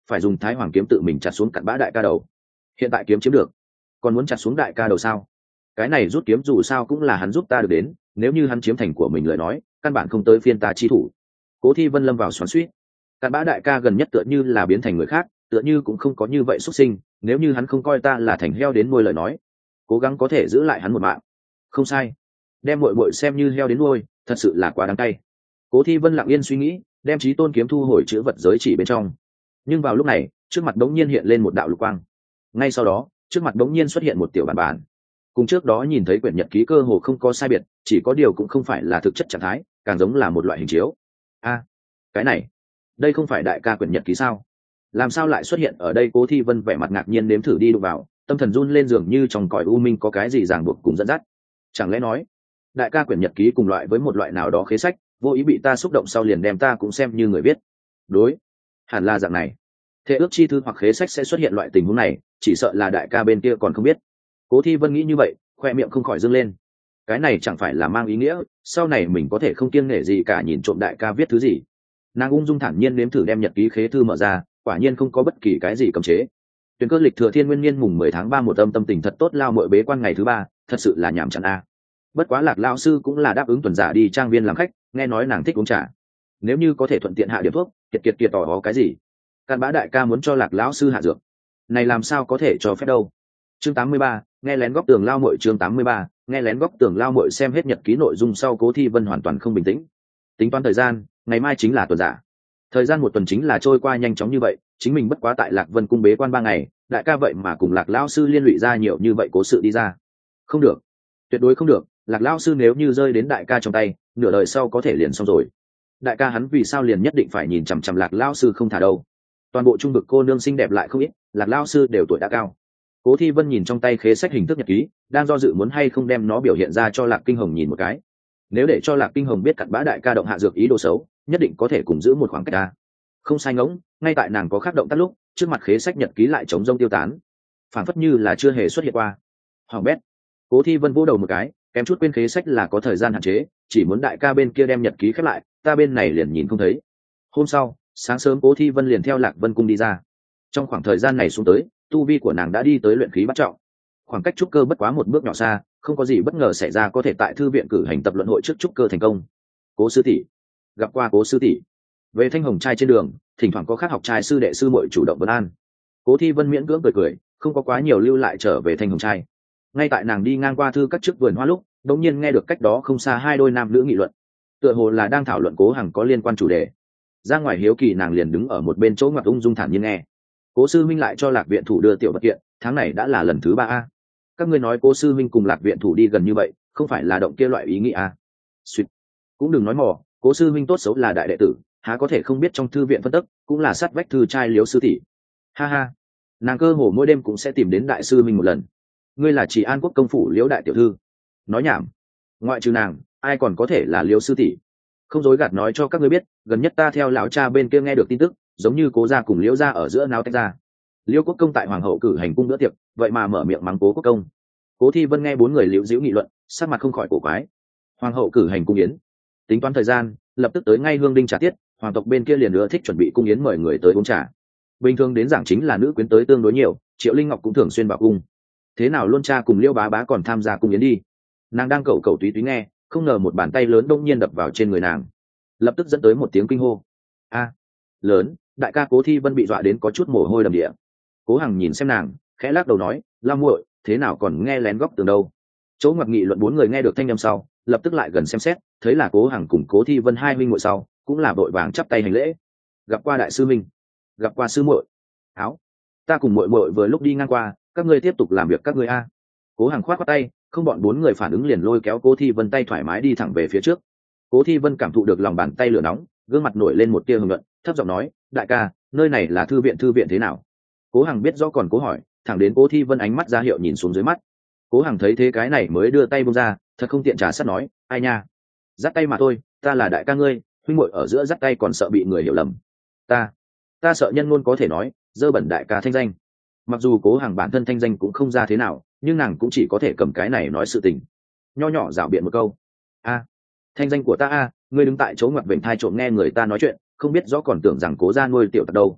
phải dùng Thái Hoàng kiếm tự mình chặt xuống cặn bã đại ca đầu. Hiện tại kiếm chiếm được, còn muốn chặt xuống đại ca đầu sao? Cái này rút kiếm dù sao cũng là hắn giúp ta được đến, nếu như hắn chiếm thành của mình lời nói, căn bản không tới phiên ta chi thủ. Cố Thi Vân lâm vào xoắn xuýt. Cặn bã đại ca gần nhất tựa như là biến thành người khác, tựa như cũng không có như vậy xuất sinh, nếu như hắn không coi ta là thành heo đến nuôi lời nói, cố gắng có thể giữ lại hắn một mạng. Không sai, đem muội muội xem như heo đến nuôi, thật sự là quá đáng cay. Cố Thi Vân lặng yên suy nghĩ, đem Chí Tôn kiếm thu hồi chữ vật giới chỉ bên trong. Nhưng vào lúc này, trước mặt đống nhiên hiện lên một đạo lục quang. Ngay sau đó, trước mặt đống nhiên xuất hiện một tiểu bản bản. Cùng trước đó nhìn thấy quyển nhật ký cơ hồ không có sai biệt, chỉ có điều cũng không phải là thực chất trạng thái, càng giống là một loại hình chiếu. Cái này, đây không phải đại ca quyển nhật ký sao? Làm sao lại xuất hiện ở đây? Cố Thi Vân vẻ mặt ngạc nhiên nếm thử đi đụng vào, tâm thần run lên, dường như trong cõi u minh có cái gì ràng buộc cùng dẫn dắt. Chẳng lẽ nói, đại ca quyển nhật ký cùng loại với một loại nào đó khế sách, vô ý bị ta xúc động sau liền đem ta cũng xem như người viết. Đối, hẳn là dạng này. Thế ước chi thư hoặc khế sách sẽ xuất hiện loại tình huống này, chỉ sợ là đại ca bên kia còn không biết. Cố Thi Vân nghĩ như vậy, khoe miệng không khỏi dâng lên. Cái này chẳng phải là mang ý nghĩa sau này mình có thể không kiêng nể gì cả nhìn trộm đại ca viết thứ gì? Nàng ung dung thản nhiên nếm thử đem nhật ký khế thư mở ra, quả nhiên không có bất kỳ cái gì cấm chế. Tuyển cơ lịch thừa thiên nguyên niên mùng 10 tháng 3 một âm tâm tình thật tốt, lao mội bế quan ngày thứ 3, thật sự là nhàm chán a. Bất quá Lạc lão sư cũng là đáp ứng tuần giả đi trang viên làm khách, nghe nói nàng thích uống trà, nếu như có thể thuận tiện hạ điểm thuốc, kiệt tỏ có cái gì. Cặn bã đại ca muốn cho Lạc lão sư hạ dược, này làm sao có thể cho phép đâu. Chương 83, nghe lén góc tường lao mội. Chương 83, nghe lén góc tường lao mội. Xem hết nhật ký nội dung sau, Cố Thi Vân hoàn toàn không bình tĩnh. Tính toán thời gian, ngày mai chính là tuần giả. Thời gian một tuần chính là trôi qua nhanh chóng như vậy, chính mình bất quá tại Lạc Vân cung bế quan 3 ngày, đại ca vậy mà cùng Lạc lão sư liên lụy ra nhiều như vậy cố sự đi ra. Không được, tuyệt đối không được. Lạc lão sư nếu như rơi đến đại ca trong tay, nửa đời sau có thể liền xong rồi. Đại ca hắn vì sao liền nhất định phải nhìn chằm chằm Lạc lão sư không thả đâu? Toàn bộ trung vực cô nương xinh đẹp lại không ít, Lạc lão sư đều tuổi đã cao. Cố Thi Vân nhìn trong tay khế sách hình thức nhật ký, đang do dự muốn hay không đem nó biểu hiện ra cho Lạc Kinh Hồng nhìn một cái. Nếu để cho Lạc Kinh Hồng biết cặn bã đại ca động hạ dược ý đồ xấu, nhất định có thể cùng giữ một khoảng cách ta. Không sai ngỗng, ngay tại nàng có khắc động tác lúc, trước mặt khế sách nhật ký lại chống rông tiêu tán, phản phất như là chưa hề xuất hiện qua. Hoàng bét. Cố Thi Vân vỗ đầu một cái, kém chút quên khế sách là có thời gian hạn chế, chỉ muốn đại ca bên kia đem nhật ký khép lại, ta bên này liền nhìn không thấy. Hôm sau, sáng sớm Cố Thi Vân liền theo Lạc Vân cung đi ra. Trong khoảng thời gian này xuống tới, tu vi của nàng đã đi tới luyện khí bát trọng, khoảng cách trúc cơ bất quá một bước nhỏ xa, không có gì bất ngờ xảy ra có thể tại thư viện cử hành tập luận hội trước trúc cơ thành công. Cố sư tỷ, gặp qua Cố sư tỷ. Về Thanh Hồng trai trên đường, thỉnh thoảng có khác học trai sư đệ sư muội chủ động vấn an. Cố Thi Vân miễn cưỡng cười, không có quá nhiều lưu lại trở về Thanh Hồng trai. Ngay tại nàng đi ngang qua thư các trước vườn hoa lúc, đột nhiên nghe được cách đó không xa hai đôi nam nữ nghị luận, tựa hồ là đang thảo luận Cố Hằng có liên quan chủ đề. Ra ngoài hiếu kỳ, nàng liền đứng ở một bên chỗ ngoặt ung dung thản nhiên nghe. Cố sư minh lại cho Lạc viện thủ đưa tiểu vật kiện, tháng này đã là lần thứ 3 a. Các ngươi nói Cố sư minh cùng Lạc viện thủ đi gần như vậy, không phải là động kia loại ý nghĩ a? Xuyệt. Cũng đừng nói mò, Cố sư minh tốt xấu là đại đệ tử, há có thể không biết trong thư viện phân tích, cũng là sát vách thư trai Liếu sư tỷ. Ha ha, nàng cơ hồ mỗi đêm cũng sẽ tìm đến đại sư minh một lần. Ngươi là chỉ An Quốc công phủ Liễu đại tiểu thư? Nói nhảm, ngoại trừ nàng, ai còn có thể là Liễu sư tỷ? Không dối gạt nói cho các ngươi biết, gần nhất ta theo lão cha bên kia nghe được tin tức, giống như Cố gia cùng Liễu gia ở giữa náo tách ra. Liễu quốc công tại hoàng hậu cử hành cung bữa tiệc, vậy mà mở miệng mắng Cố quốc công. Cố Thi Vân nghe 4 người liễu diễu nghị luận, sắc mặt không khỏi cổ quái. Hoàng hậu cử hành cung yến, tính toán thời gian, lập tức tới ngay hương đinh trà tiết, hoàng tộc bên kia liền ưa thích chuẩn bị cung yến mời người tới uống trà. Bình thường đến giảng chính là nữ quyến tới tương đối nhiều, Triệu Linh Ngọc cũng thường xuyên vào cung. Thế nào luôn cha cùng Liễu bá bá còn tham gia cung yến đi? Nàng đang cẩu túy nghe, không ngờ một bàn tay lớn đông nhiên đập vào trên người nàng, lập tức dẫn tới một tiếng kinh hô. A, lớn, đại ca. Cố Thi Vân bị dọa đến có chút mồ hôi đầm địa. Cố Hằng nhìn xem nàng, khẽ lắc đầu nói, la muội, thế nào còn nghe lén góc tường đâu? Chỗ ngoặc nghị luận 4 người nghe được thanh âm sau, lập tức lại gần xem xét, thấy là Cố Hằng cùng Cố Thi Vân hai huynh muội sau, cũng là vội vàng chắp tay hành lễ. Gặp qua đại sư minh, gặp qua sư muội. Áo, ta cùng muội muội vừa lúc đi ngang qua, các ngươi tiếp tục làm việc các ngươi a. Cố Hằng khoát khoát tay, không bọn 4 người phản ứng liền lôi kéo Cố Thi Vân tay thoải mái đi thẳng về phía trước. Cố Thi Vân cảm thụ được lòng bàn tay lửa nóng, gương mặt nổi lên một tia hưng luận, thấp giọng nói, đại ca, nơi này là thư viện thế nào? Cố Hằng biết rõ còn cố hỏi, thẳng đến Cố Thi Vân ánh mắt ra hiệu nhìn xuống dưới mắt. Cố Hằng thấy thế cái này mới đưa tay buông ra, thật không tiện trà sát nói, ai nha, dắt tay mà thôi, ta là đại ca ngươi, huynh muội ở giữa dắt tay còn sợ bị người hiểu lầm. Ta sợ nhân ngôn có thể nói dơ bẩn đại ca thanh danh. Mặc dù Cố Hằng bản thân thanh danh cũng không ra thế nào, nhưng nàng cũng chỉ có thể cầm cái này nói sự tình, nho nhỏ rảo biện một câu. A, thanh danh của ta a, ngươi đứng tại chỗ ngoặt vểnh thai trộm nghe người ta nói chuyện, không biết rõ còn tưởng rằng Cố gia nuôi tiểu tặc đâu.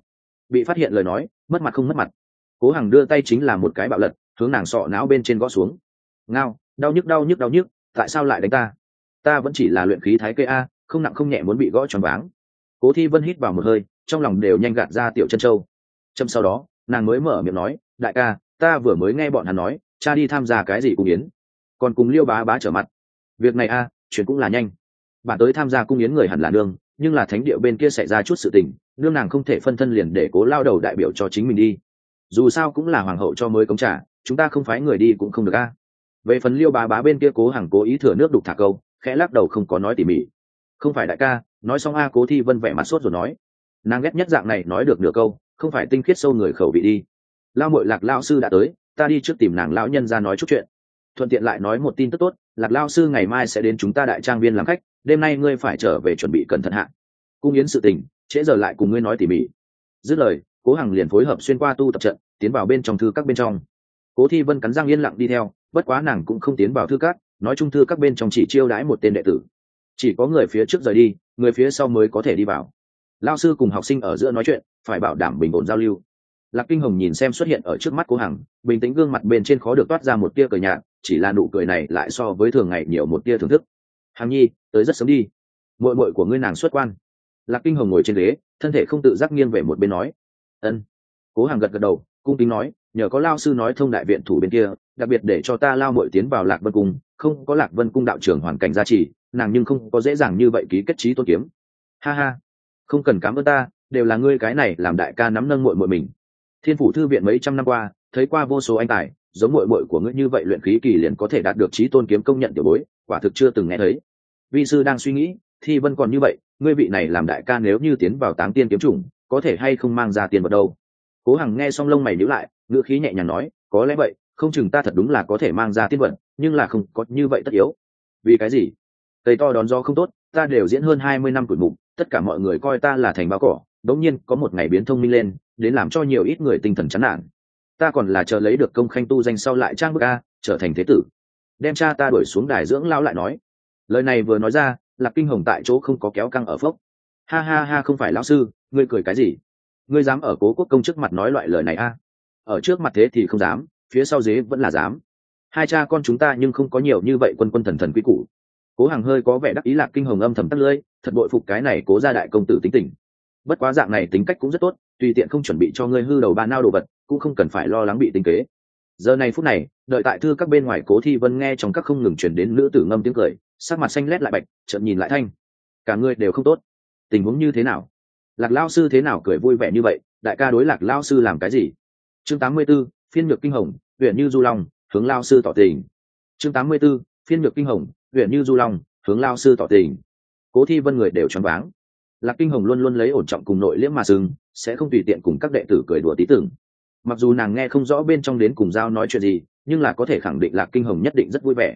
bị phát hiện lời nói mất mặt không mất mặt. Cố Hằng đưa tay chính là một cái bạo lật, hướng nàng sọ não bên trên gõ xuống. Ngao, đau nhức đau nhức đau nhức, tại sao lại đánh ta? Ta vẫn chỉ là luyện khí thái cây a, không nặng không nhẹ muốn bị gõ choáng váng. Cố Thi Vân hít vào một hơi, trong lòng đều nhanh gạt ra tiểu chân châu. Châm sau đó, nàng mới mở miệng nói, đại ca, ta vừa mới nghe bọn hắn nói, cha đi tham gia cái gì cung yến, còn cùng Liêu bá bá trở mặt. Việc này a, chuyện cũng là nhanh. Bạn tới tham gia cung yến người hẳn là nương, nhưng là thánh địa bên kia xảy ra chút sự tình, nương nàng không thể phân thân liền để Cố lao đầu đại biểu cho chính mình đi. Dù sao cũng là hoàng hậu cho mới cống trả, chúng ta không phái người đi cũng không được a. Về phần Liêu bá bá bên kia Cố Hằng cố ý thừa nước đục thả câu, khẽ lắc đầu không có nói tỉ mỉ. Không phải đại ca, nói xong a. Cố Thi Vân vẻ mặt sốt rồi nói, nàng ghét nhất dạng này nói được nửa câu, không phải tinh khiết sâu người khẩu vị đi. Lao muội Lạc lao sư đã tới, ta đi trước tìm nàng lão nhân ra nói chút chuyện, thuận tiện lại nói một tin tức tốt, Lạc lao sư ngày mai sẽ đến chúng ta đại trang viên làm khách, đêm nay ngươi phải trở về chuẩn bị cẩn thận hạ. Cung yến sự tình trễ giờ lại cùng ngươi nói tỉ mỉ. Dứt lời, Cố Hằng liền phối hợp xuyên qua tu tập trận, tiến vào bên trong thư các bên trong. Cố Thi Vân cắn răng yên lặng đi theo, bất quá nàng cũng không tiến vào thư các, nói chung thư các bên trong chỉ chiêu đãi một tên đệ tử, chỉ có người phía trước rời đi, người phía sau mới có thể đi vào. Lao sư cùng học sinh ở giữa nói chuyện, phải bảo đảm bình ổn giao lưu. Lạc Kinh Hồng nhìn xem xuất hiện ở trước mắt Cố Hằng, bình tĩnh gương mặt bên trên khó được toát ra một tia cười nhạt, chỉ là nụ cười này lại so với thường ngày nhiều một tia thưởng thức. Hằng nhi, tới rất sớm đi, muội muội của ngươi nàng xuất quan. Lạc Kinh Hồng ngồi trên ghế, thân thể không tự giác nghiêng về một bên nói. Ân. Cố Hằng gật gật đầu, cung kính nói, nhờ có Lao sư nói thông đại viện thủ bên kia, đặc biệt để cho ta Lao muội tiến vào Lạc Vân cung, không có Lạc Vân cung đạo trưởng hoàn cảnh gia trì, nàng nhưng không có dễ dàng như vậy ký kết chí tôn kiếm. Ha ha, không cần cảm ơn ta, đều là ngươi cái này làm đại ca nắm nâng muội muội mình. Thiên phủ thư viện mấy trăm năm qua, thấy qua vô số anh tài, giống muội muội của ngươi như vậy luyện khí kỳ liền có thể đạt được chí tôn kiếm công nhận tiểu bối, quả thực chưa từng nghe thấy. Vi sư đang suy nghĩ, Thi Vân còn như vậy, ngươi vị này làm đại ca nếu như tiến vào Táng Tiên kiếm chủng, có thể hay không mang ra tiền vào đâu? Cố Hằng nghe xong lông mày nhíu lại, ngữ khí nhẹ nhàng nói, có lẽ vậy, không chừng ta thật đúng là có thể mang ra tiên vận, nhưng là không có như vậy tất yếu. Vì cái gì? Cây to đón gió không tốt, ta đều diễn hơn 20 năm tuổi mục, tất cả mọi người coi ta là thành báo cỏ, đống nhiên có một ngày biến thông minh lên, đến làm cho nhiều ít người tinh thần chán nản. Ta còn là chờ lấy được công khanh tu danh sau lại trang bức a, trở thành thế tử. Đem cha ta đuổi xuống đài dưỡng lao lại nói. Lời này vừa nói ra, Lạc Kinh Hồng tại chỗ không có kéo căng ở phốc. Ha ha ha, không phải lão sư, ngươi cười cái gì? Ngươi dám ở Cố Quốc công trước mặt nói loại lời này a? Ở trước mặt thế thì không dám, phía sau dế vẫn là dám. Hai cha con chúng ta nhưng không có nhiều như vậy quân quân thần thần quý củ. Cố Hằng hơi có vẻ đắc ý. Lạc Kinh Hồng âm thầm tắt lưỡi, thật bội phục cái này Cố gia đại công tử tính tình. Bất quá dạng này tính cách cũng rất tốt, tùy tiện không chuẩn bị cho ngươi hư đầu ba nao đồ vật, cũng không cần phải lo lắng bị tính kế. Giờ này phút này, đợi tại thư các bên ngoài, Cố Thi Vân nghe trong các không ngừng truyền đến nữ tử ngâm tiếng cười, sắc mặt xanh lét lại bạch, chợt nhìn lại Thanh, cả người đều không tốt. Tình huống như thế nào? Lạc lao sư thế nào cười vui vẻ như vậy? Đại ca đối Lạc lao sư làm cái gì? Chương 84, phiên nhược kinh hồng, huyện như du long, hướng lao sư tỏ tình. Chương 84, phiên nhược kinh hồng, huyện như du long, hướng lao sư tỏ tình. Cố Thi Vân người đều choáng váng. Lạc Kinh Hồng luôn luôn lấy ổn trọng cùng nội liễm mà sừng, sẽ không tùy tiện cùng các đệ tử cười đùa tí tưởng. Mặc dù nàng nghe không rõ bên trong đến cùng giao nói chuyện gì, nhưng là có thể khẳng định Lạc Kinh Hồng nhất định rất vui vẻ.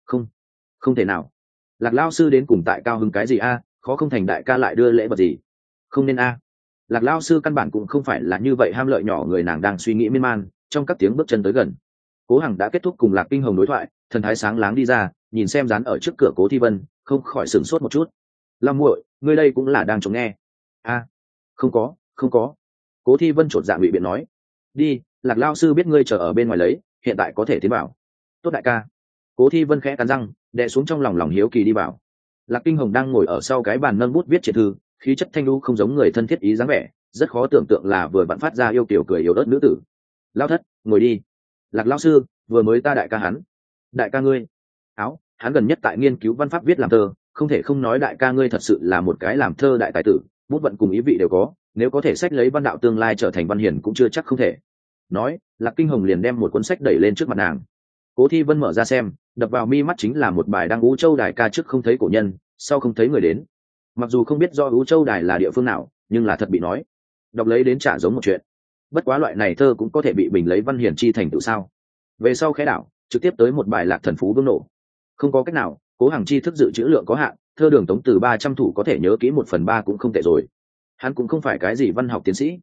Không thể nào. Lạc lao sư đến cùng tại cao hứng cái gì a? Khó không thành đại ca lại đưa lễ vật gì? Không nên a. Lạc lao sư căn bản cũng không phải là như vậy ham lợi nhỏ người, nàng đang suy nghĩ miên man, trong các tiếng bước chân tới gần. Cố Hằng đã kết thúc cùng Lạc Kinh Hồng đối thoại, thần thái sáng láng đi ra, nhìn xem dán ở trước cửa Cố Thi Vân, không khỏi sửng sốt một chút. Lam muội, ngươi đây cũng là đang chống nghe? A, không có. Cố Thi Vân chột dạ ngụy biện nói. Đi, Lạc lao sư biết ngươi chờ ở bên ngoài lấy, hiện tại có thể tiến vào. Tốt đại ca. Cố Thi Vân khẽ cắn răng, đè xuống trong lòng hiếu kỳ đi vào. Lạc Kinh Hồng đang ngồi ở sau cái bàn nâng bút viết triệt thư, khí chất thanh lưu không giống người thân thiết ý dáng vẻ, rất khó tưởng tượng là vừa vặn phát ra yêu kiểu cười yếu ớt nữ tử. Lao thất, ngồi đi. Lạc lao sư, vừa mới ta đại ca hắn. Đại ca ngươi? Áo, hắn gần nhất tại nghiên cứu văn pháp viết làm thơ, không thể không nói đại ca ngươi thật sự là một cái làm thơ đại tài tử, bút vận cùng ý vị đều có, nếu có thể sách lấy văn đạo tương lai trở thành văn hiển cũng chưa chắc không thể. Nói, Lạc Kinh Hồng liền đem một cuốn sách đẩy lên trước mặt nàng. Cố Thi Vân mở ra xem, đập vào mi mắt chính là một bài đăng Ú Châu Đài ca trước không thấy cổ nhân, sau không thấy người đến. Mặc dù không biết do Ú Châu Đài là địa phương nào, nhưng là thật bị nói, đọc lấy đến chả giống một chuyện. Bất quá loại này thơ cũng có thể bị bình lấy văn hiển chi thành tựu sao? Về sau khẽ đảo, trực tiếp tới một bài Lạc Thần Phú Vương nổ. Không có cách nào, Cố Hằng tri thức dự trữ lượng có hạn, thơ đường tống từ 300 thủ có thể nhớ kỹ 1/3 cũng không tệ rồi. Hắn cũng không phải cái gì văn học tiến sĩ.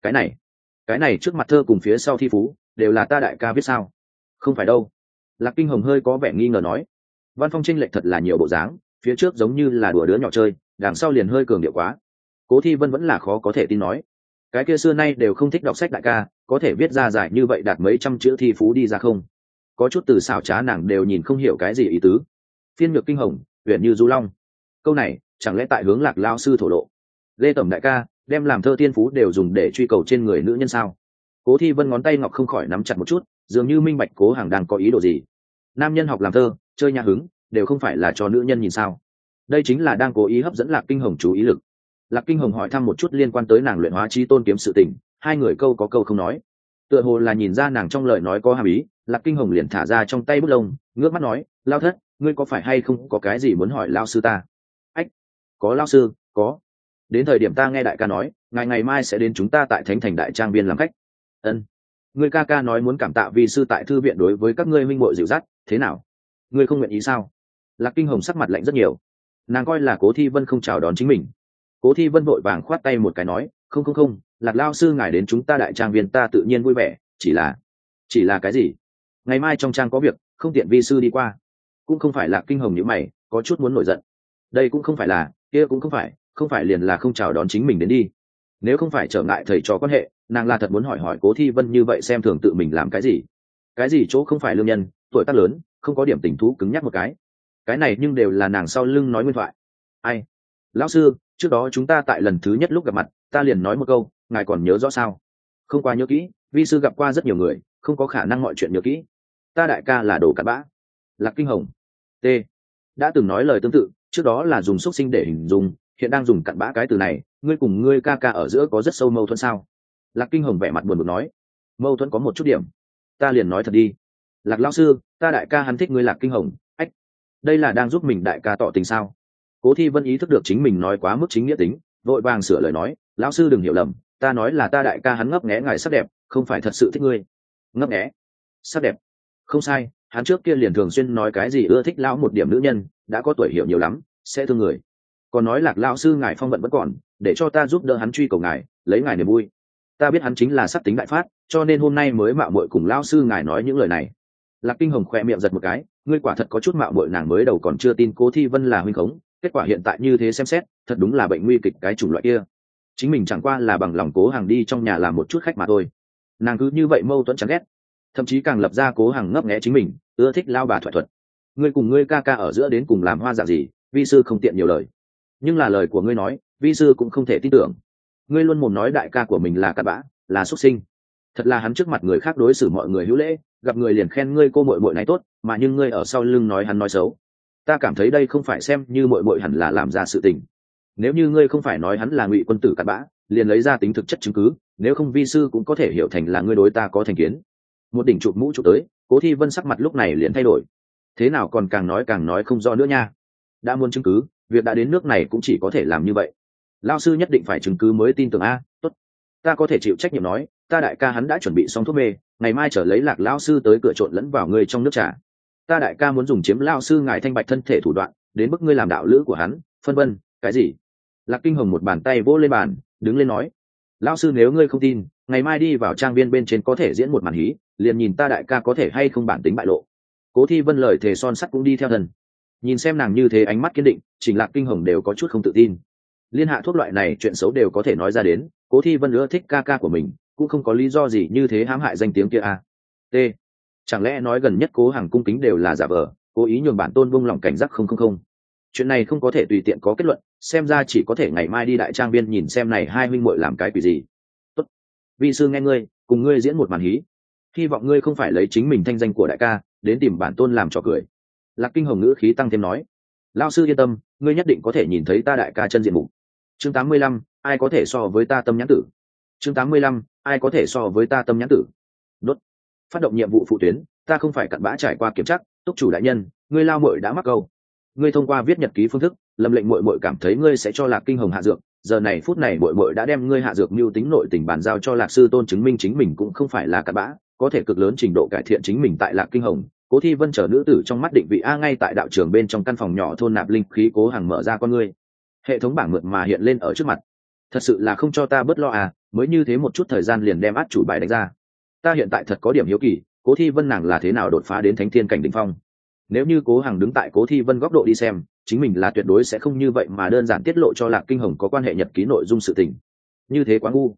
Cái này trước mặt thơ cùng phía sau thi phú đều là ta đại ca viết sao? Không phải đâu. Lạc Kinh Hồng hơi có vẻ nghi ngờ nói. Văn phong chênh lệch thật là nhiều bộ dáng, phía trước giống như là đùa đứa nhỏ chơi, đằng sau liền hơi cường điệu quá. Cố Thi Vân vẫn là khó có thể tin nói. cái kia xưa nay đều không thích đọc sách đại ca có thể viết ra giải như vậy đạt mấy trăm chữ thi phú đi ra không? Có chút từ xảo trá nàng đều nhìn không hiểu cái gì ý tứ. Phiên nhược kinh hồng, huyện như du long, câu này chẳng lẽ tại hướng Lạc lao sư thổ lộ? Lê tẩm đại ca đem làm thơ tiên phú đều dùng để truy cầu trên người nữ nhân sao? Cố Thi Vân ngón tay ngọc không khỏi nắm chặt một chút, dường như minh bạch Cố Hàng đang có ý đồ gì. Nam nhân học làm thơ chơi nhà hứng đều không phải là cho nữ nhân nhìn sao? Đây chính là đang cố ý hấp dẫn Lạc kinh hồng chú ý lực. Lạc kinh hồng hỏi thăm một chút liên quan tới nàng luyện hóa chi tôn kiếm sự tình, hai người câu có câu không nói, tựa hồ là nhìn ra nàng trong lời nói có hàm ý. Lạc kinh hồng liền thả ra trong tay bút lông, ngước mắt nói, lao thất, ngươi có phải hay không có cái gì muốn hỏi lao sư ta? Ách, có lao sư, có. Đến thời điểm ta nghe đại ca nói ngày ngày mai sẽ đến chúng ta tại Thánh Thành Đại Trang viên làm khách. Ân, ngươi ca ca nói muốn cảm tạ vi sư tại thư viện đối với các ngươi minh muội dịu dắt, thế nào, ngươi không nguyện ý sao? Lạc kinh hồng sắc mặt lạnh rất nhiều, nàng coi là Cố Thi Vân không chào đón chính mình. Cố Thi Vân vội vàng khoát tay một cái nói, không, Lạc lao sư ngài đến chúng ta Đại Trang viên ta tự nhiên vui vẻ, chỉ là cái gì? Ngày mai trong trang có việc không tiện vi sư đi qua. Cũng không phải. Lạc kinh hồng như mày có chút muốn nổi giận. Đây cũng không phải là, kia cũng không phải liền là không chào đón chính mình đến đi. Nếu không phải trở ngại thầy trò quan hệ, nàng là thật muốn hỏi Cố Thi Vân như vậy xem thường tự mình làm cái gì chỗ không phải lương nhân, tuổi tác lớn không có điểm tình thú cứng nhắc một cái này nhưng đều là nàng sau lưng nói nguyên thoại. Ai, lão sư, trước đó chúng ta tại lần thứ nhất lúc gặp mặt ta liền nói một câu, ngài còn nhớ rõ sao? Không qua nhớ kỹ, vi sư gặp qua rất nhiều người, không có khả năng mọi chuyện nhớ kỹ. Ta đại ca là đồ cặn bã. Lạc kinh hồng t đã từng nói lời tương tự, trước đó là dùng xúc sinh để hình dung, hiện đang dùng cặn bã cái từ này. Ngươi cùng ngươi ca ca ở giữa có rất sâu mâu thuẫn sao? Lạc kinh hồng vẻ mặt buồn bực nói, mâu thuẫn có một chút điểm. Ta liền nói thật đi. Lạc lão sư, ta đại ca hắn thích ngươi. Lạc kinh hồng, ách, đây là đang giúp mình đại ca tỏ tình sao? Cố Thi Vân ý thức được chính mình nói quá mức chính nghĩa tính, vội vàng sửa lời nói, lão sư đừng hiểu lầm, ta nói là ta đại ca hắn ngấp nghé ngài sắc đẹp, không phải thật sự thích ngươi. Ngấp nghé sắc đẹp? Không sai, hắn trước kia liền thường xuyên nói cái gì ưa thích lão một điểm nữ nhân, đã có tuổi hiểu nhiều lắm, sẽ thương người. Còn nói Lạc lão sư ngài phong vận vẫn còn, để cho ta giúp đỡ hắn truy cầu ngài, lấy ngài niềm vui. Ta biết hắn chính là sắc tính đại phát, cho nên hôm nay mới mạo muội cùng lão sư ngài nói những lời này. Lạc kinh hồng khỏe miệng giật một cái, ngươi quả thật có chút mạo muội, nàng mới đầu còn chưa tin Cố Thi Vân là huynh khống, kết quả hiện tại như thế xem xét, thật đúng là bệnh nguy kịch cái chủng loại kia. Chính mình chẳng qua là bằng lòng Cố Hàng đi trong nhà làm một chút khách mà thôi, nàng cứ như vậy mâu thuẫn chán ghét, thậm chí càng lập ra Cố Hàng ngấp nghé chính mình, ưa thích lao bà thoại thuật. Ngươi cùng ngươi ca ca ở giữa đến cùng làm hoa dạng gì, vi sư không tiện nhiều lời, nhưng là lời của ngươi nói, vi sư cũng không thể tin tưởng. Ngươi luôn mồm nói đại ca của mình là cặn bã, là xuất sinh. Thật là hắn trước mặt người khác đối xử mọi người hữu lễ, gặp người liền khen ngươi cô muội muội này tốt, mà nhưng ngươi ở sau lưng nói hắn nói xấu. Ta cảm thấy đây không phải xem như muội muội hẳn là làm ra sự tình. Nếu như ngươi không phải nói hắn là Ngụy quân tử cặn bã, liền lấy ra tính thực chất chứng cứ, nếu không vi sư cũng có thể hiểu thành là ngươi đối ta có thành kiến. Một đỉnh chụp mũ chụp tới, Cố Thi Vân sắc mặt lúc này liền thay đổi. Thế nào còn càng nói không rõ nữa nha. Đã muốn chứng cứ, việc đã đến nước này cũng chỉ có thể làm như vậy. Lão sư nhất định phải chứng cứ mới tin tưởng a. Tốt, ta có thể chịu trách nhiệm nói, ta đại ca hắn đã chuẩn bị xong thuốc mê, ngày mai trở lấy Lạc lão sư tới cửa trộn lẫn vào ngươi trong nước trà. Ta đại ca muốn dùng chiếm lão sư ngài thanh bạch thân thể thủ đoạn, đến bức ngươi làm đạo lữ của hắn, phân vân, cái gì? Lạc kinh hồng một bàn tay vỗ lên bàn, đứng lên nói, lão sư nếu ngươi không tin, ngày mai đi vào trang viên bên trên có thể diễn một màn hí, liền nhìn ta đại ca có thể hay không bản tính bại lộ. Cố Thi Vân lời thề son sắt cũng đi theo thần. Nhìn xem nàng như thế ánh mắt kiên định, chỉnh Lạc kinh hồng đều có chút không tự tin. Liên hạ thuốc loại này chuyện xấu đều có thể nói ra đến, Cố Thi Vân nữa thích ca ca của mình, cũng không có lý do gì như thế hãm hại danh tiếng kia a. T, chẳng lẽ nói gần nhất Cố Hàng cung kính đều là giả vờ, cố ý nhường bản tôn buông lỏng cảnh giác? Không, chuyện này không có thể tùy tiện có kết luận, xem ra chỉ có thể ngày mai đi Đại Trang viên nhìn xem này hai huynh muội làm cái quỷ gì. Tốt, vi sư nghe ngươi, cùng ngươi diễn một màn hí, hy vọng ngươi không phải lấy chính mình thanh danh của đại ca đến tìm bản tôn làm trò cười. Lạc kinh hồng ngữ khí tăng thêm nói, lão sư yên tâm, ngươi nhất định có thể nhìn thấy ta đại ca chân diện mục. Chương 85, ai có thể so với ta tâm nhãn tử? Chương 85, ai có thể so với ta tâm nhãn tử? Đốt, phát động nhiệm vụ phụ tuyến, ta không phải cặn bã trải qua kiểm tra, túc chủ đại nhân, ngươi lao muội đã mắc câu. Ngươi thông qua viết nhật ký phương thức, lâm lệnh muội muội cảm thấy ngươi sẽ cho Lạc kinh hồng hạ dược, giờ này phút này muội muội đã đem ngươi hạ dược mưu tính nội tình bàn giao cho Lạc sư tôn, chứng minh chính mình cũng không phải là cặn bã, có thể cực lớn trình độ cải thiện chính mình tại Lạc kinh hồng. Cố Thi Vân trở nữ tử trong mắt định vị a. Ngay tại đạo trường bên trong căn phòng nhỏ thôn nạp linh khí, Cố Hàng mở ra con ngươi, hệ thống bảng mượt mà hiện lên ở trước mặt. Thật sự là không cho ta bớt lo à, mới như thế một chút thời gian liền đem át chủ bài đánh ra. Ta hiện tại thật có điểm hiếu kỳ, Cố Thi Vân nàng là thế nào đột phá đến thánh thiên cảnh đỉnh phong. Nếu như Cố Hàng đứng tại Cố Thi Vân góc độ đi xem, chính mình là tuyệt đối sẽ không như vậy mà đơn giản tiết lộ cho Lạc kinh hồng có quan hệ nhật ký nội dung sự tình. Như thế quá ngu.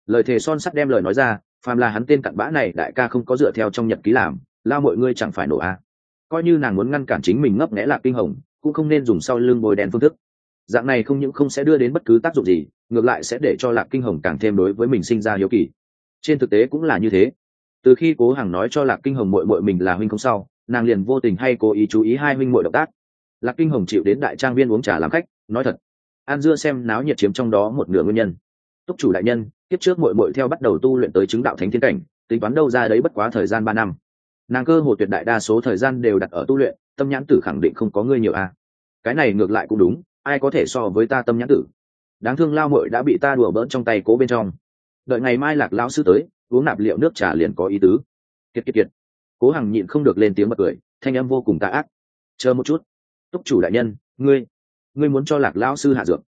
Lời thề son sắt đem lời nói ra, phàm là hắn tên cặn bã này đại ca không có dựa theo trong nhật ký làm, lao mọi ngươi chẳng phải nổ a. Coi như nàng muốn ngăn cản chính mình ngấp nghé Lạc Kinh Hồng, cũng không nên dùng sau lưng bôi đen phương thức. Dạng này không những không sẽ đưa đến bất cứ tác dụng gì, ngược lại sẽ để cho Lạc Kinh Hồng càng thêm đối với mình sinh ra hiếu kỳ. Trên thực tế cũng là như thế. Từ khi Cố Hằng nói cho Lạc Kinh Hồng muội muội mình là huynh không sau, nàng liền vô tình hay cố ý chú ý hai huynh muội động tác. Lạc Kinh Hồng chịu đến đại trang viên uống trà làm khách, nói thật, an dưa xem náo nhiệt chiếm trong đó một nửa nguyên nhân. Túc chủ đại nhân, kiếp trước muội muội theo bắt đầu tu luyện tới chứng đạo thánh thiên cảnh, tính toán đâu ra đấy bất quá thời gian 3 năm. Nàng cơ hồ tuyệt đại đa số thời gian đều đặt ở tu luyện, tâm nhãn tử khẳng định không có ngươi nhiều a. Cái này ngược lại cũng đúng, ai có thể so với ta tâm nhãn tử. Đáng thương lao muội đã bị ta đùa bỡn trong tay Cố bên trong. Đợi ngày mai Lạc lão sư tới, uống nạp liệu nước trà liền có ý tứ. Kiệt. Cố Hằng nhịn không được lên tiếng bật cười, thanh âm vô cùng tà ác. Chờ một chút, Túc chủ đại nhân, ngươi muốn cho Lạc lão sư hạ dược?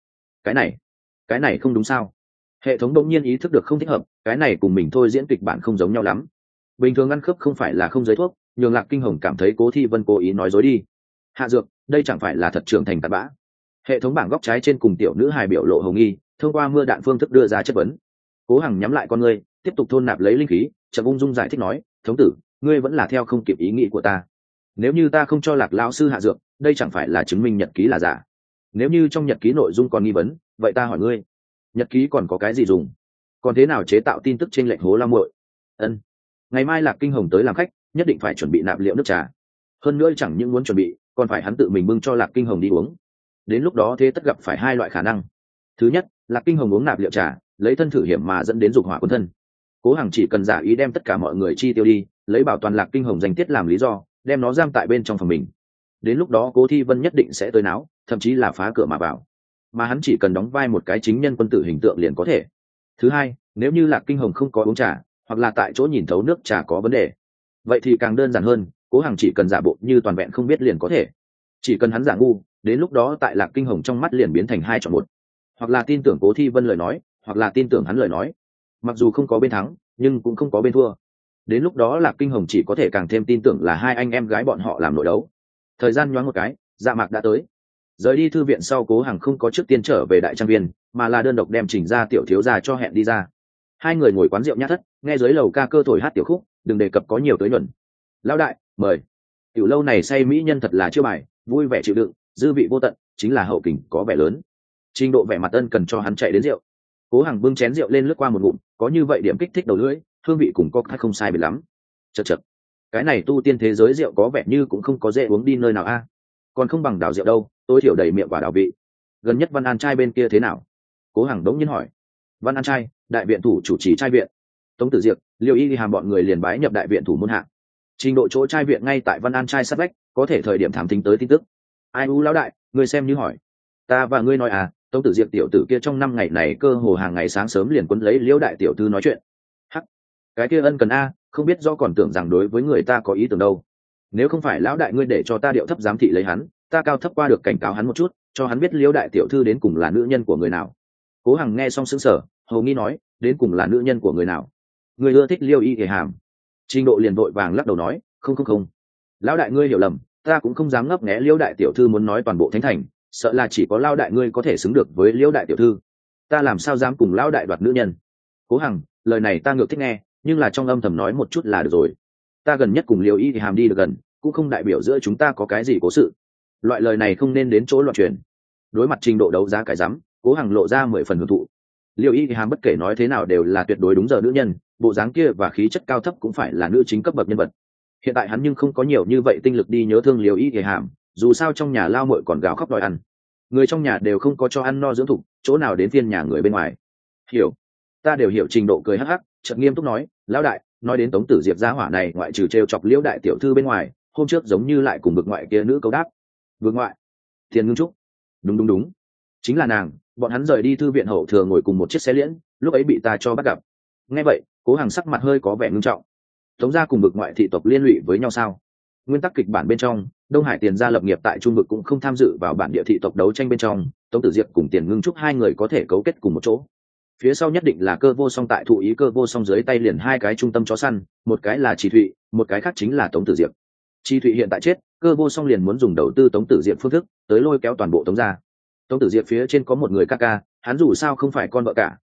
Cái này không đúng sao? Hệ thống đột nhiên ý thức được không thích hợp, cái này cùng mình thôi diễn kịch bản không giống nhau lắm. Bình thường ăn khớp không phải là không giới thuốc, nhường Lạc Kinh Hồng cảm thấy Cố Thi Vân cố ý nói dối đi. Hạ dược, đây chẳng phải là thật trưởng thành tạt bã. Hệ thống bảng góc trái trên cùng tiểu nữ hài biểu lộ hồng nghi, thông qua mưa đạn phương thức đưa ra chất vấn. Cố Hằng nhắm lại con ngươi, tiếp tục thôn nạp lấy linh khí, chậm ung dung giải thích nói, thống tử, ngươi vẫn là theo không kịp ý nghĩ của ta. Nếu như ta không cho Lạc lão sư hạ dược, đây chẳng phải là chứng minh nhật ký là giả. Nếu như trong nhật ký nội dung còn nghi vấn, vậy ta hỏi ngươi, nhật ký còn có cái gì dùng? Còn thế nào chế tạo tin tức trên lệnh hố la muội? Ân, ngày mai Lạc Kinh Hồng tới làm khách, nhất định phải chuẩn bị nạp liệu nước trà. Hơn nữa chẳng những muốn chuẩn bị, còn phải hắn tự mình bưng cho Lạc Kinh Hồng đi uống. Đến lúc đó thế tất gặp phải hai loại khả năng. Thứ nhất, Lạc Kinh Hồng uống nạp liệu trà, lấy thân thử hiểm mà dẫn đến dục hỏa quân thân. Cố Hằng chỉ cần giả ý đem tất cả mọi người chi tiêu đi, lấy bảo toàn Lạc Kinh Hồng danh tiết làm lý do, đem nó giam tại bên trong phòng mình. Đến lúc đó Cố Thi Vân nhất định sẽ tới náo, thậm chí là phá cửa mà vào. Mà hắn chỉ cần đóng vai một cái chính nhân quân tử hình tượng liền có thể. Thứ hai, nếu như Lạc Kinh Hồng không có uống trà, hoặc là tại chỗ nhìn thấu nước trà có vấn đề, vậy thì càng đơn giản hơn, Cố Hằng chỉ cần giả bộ như toàn vẹn không biết liền có thể. Chỉ cần hắn giả ngu, đến lúc đó tại Lạc Kinh Hồng trong mắt liền biến thành hai chọn một, hoặc là tin tưởng Cố Thi Vân lời nói, hoặc là tin tưởng hắn lời nói. Mặc dù không có bên thắng, nhưng cũng không có bên thua. Đến lúc đó Lạc Kinh Hồng chỉ có thể càng thêm tin tưởng là hai anh em gái bọn họ làm nội đấu. Thời gian nhoáng một cái, Dạ Mạc đã tới. Rời đi thư viện sau, Cố Hằng không có trước tiên trở về đại trang viên, mà là đơn độc đem Trình ra tiểu thiếu gia cho hẹn đi ra. Hai người ngồi quán rượu nhã thất, nghe dưới lầu ca cơ thổi hát tiểu khúc, đừng đề cập có nhiều tới nhuận. Lão đại, mời. Tiểu lâu này say mỹ nhân thật là chiêu bài, vui vẻ chịu đựng, dư vị vô tận, chính là hậu kình có vẻ lớn. Trình Độ vẻ mặt ân cần cho hắn chạy đến rượu. Cố Hằng bưng chén rượu lên lướt qua một ngụm, có như vậy điểm kích thích đầu lưỡi, hương vị cùng có không sai biệt lắm. Chậc, cái này tu tiên thế giới rượu có vẻ như cũng không có dễ uống đi nơi nào a. Còn không bằng đào rượu đâu, tối thiểu đầy miệng quả đào vị. Gần nhất Văn An trai bên kia thế nào? Cố Hằng đống nhiên hỏi. Văn An trai, đại viện thủ chủ trì trai viện. Tống Tử Diệp, Liêu Y Hàm bọn người liền bái nhập đại viện thủ môn hạ. Trình Độ chỗ trai viện ngay tại Văn An trai sát vách, có thể thời điểm thám thính tới tin tức. Ai u lão đại, ngươi xem như hỏi. Ta và ngươi nói à, Tống Tử Diệp tiểu tử kia trong 5 ngày này cơ hồ hàng ngày sáng sớm liền quấn lấy Liễu đại tiểu thư nói chuyện. Hắc, cái kia ân cần a, không biết do còn tưởng rằng đối với người ta có ý tưởng đâu. Nếu không phải lão đại ngươi để cho ta điệu thấp giám thị lấy hắn, ta cao thấp qua được cảnh cáo hắn một chút, cho hắn biết Liễu đại tiểu thư đến cùng là nữ nhân của người nào. Cố Hằng nghe xong sững sờ, hầu nghi nói, đến cùng là nữ nhân của người nào? Người ưa thích Liêu Y Hề Hàm. Trình Độ liền vội vàng lắc đầu nói, không. Lão đại ngươi hiểu lầm, ta cũng không dám ngấp nghé Liễu đại tiểu thư muốn nói toàn bộ thánh thành, sợ là chỉ có Lão đại ngươi có thể xứng được với Liễu đại tiểu thư. Ta làm sao dám cùng Lão đại đoạt nữ nhân? Cố Hằng, lời này ta ngược thích nghe, nhưng là trong âm thầm nói một chút là được rồi. Ta gần nhất cùng Liêu Y Hàm đi được gần, cũng không đại biểu giữa chúng ta có cái gì cố sự. Loại lời này không nên đến chỗ loạn truyền. Đối mặt Trình Độ đấu giá cái rắm, Cố Hằng lộ ra 10 phần hưởng thụ. Liêu Y Hàm bất kể nói thế nào đều là tuyệt đối đúng giờ nữ nhân, bộ dáng kia và khí chất cao thấp cũng phải là nữ chính cấp bậc nhân vật. Hiện tại hắn nhưng không có nhiều như vậy tinh lực đi nhớ thương Liêu Y Hàm, dù sao trong nhà lao muội còn gào khóc đòi ăn, người trong nhà đều không có cho ăn no dưỡng thục, chỗ nào đến phiên nhà người bên ngoài. Hiểu, ta đều hiểu. Trình Độ cười hắc hắc, chợt nghiêm túc nói, lão đại, nói đến Tống Tử Diệp gia hỏa này, ngoại trừ trêu chọc Liễu đại tiểu thư bên ngoài, hôm trước giống như lại cùng vực ngoại kia nữ câu đáp. Vực ngoại? Tiền Ngưng Trúc? Đúng, chính là nàng. Bọn hắn rời đi thư viện hậu thừa ngồi cùng một chiếc xe liễn, lúc ấy bị ta cho bắt gặp. Nghe vậy, Cố Hằng sắc mặt hơi có vẻ ngưng trọng. Tống gia cùng vực ngoại thị tộc liên lụy với nhau sao? Nguyên tắc kịch bản bên trong, Đông Hải Tiền gia lập nghiệp tại Trung vực cũng không tham dự vào bản địa thị tộc đấu tranh bên trong, Tống Tử Diệp cùng Tiền Ngưng Trúc hai người có thể cấu kết cùng một chỗ. Phía sau nhất định là Cơ Vô Song tại thụ ý Cơ Vô Song dưới tay liền hai cái trung tâm chó săn, một cái là Trì Thụy, một cái khác chính là Tống Tử Diệp. Trì Thụy hiện tại chết, Cơ Vô Song liền muốn dùng đầu tư Tống Tử Diệp phương thức tới lôi kéo toàn bộ Tống gia. Tống Tử Diệp phía trên có một người ca ca, hắn dù sao không phải con vợ cả,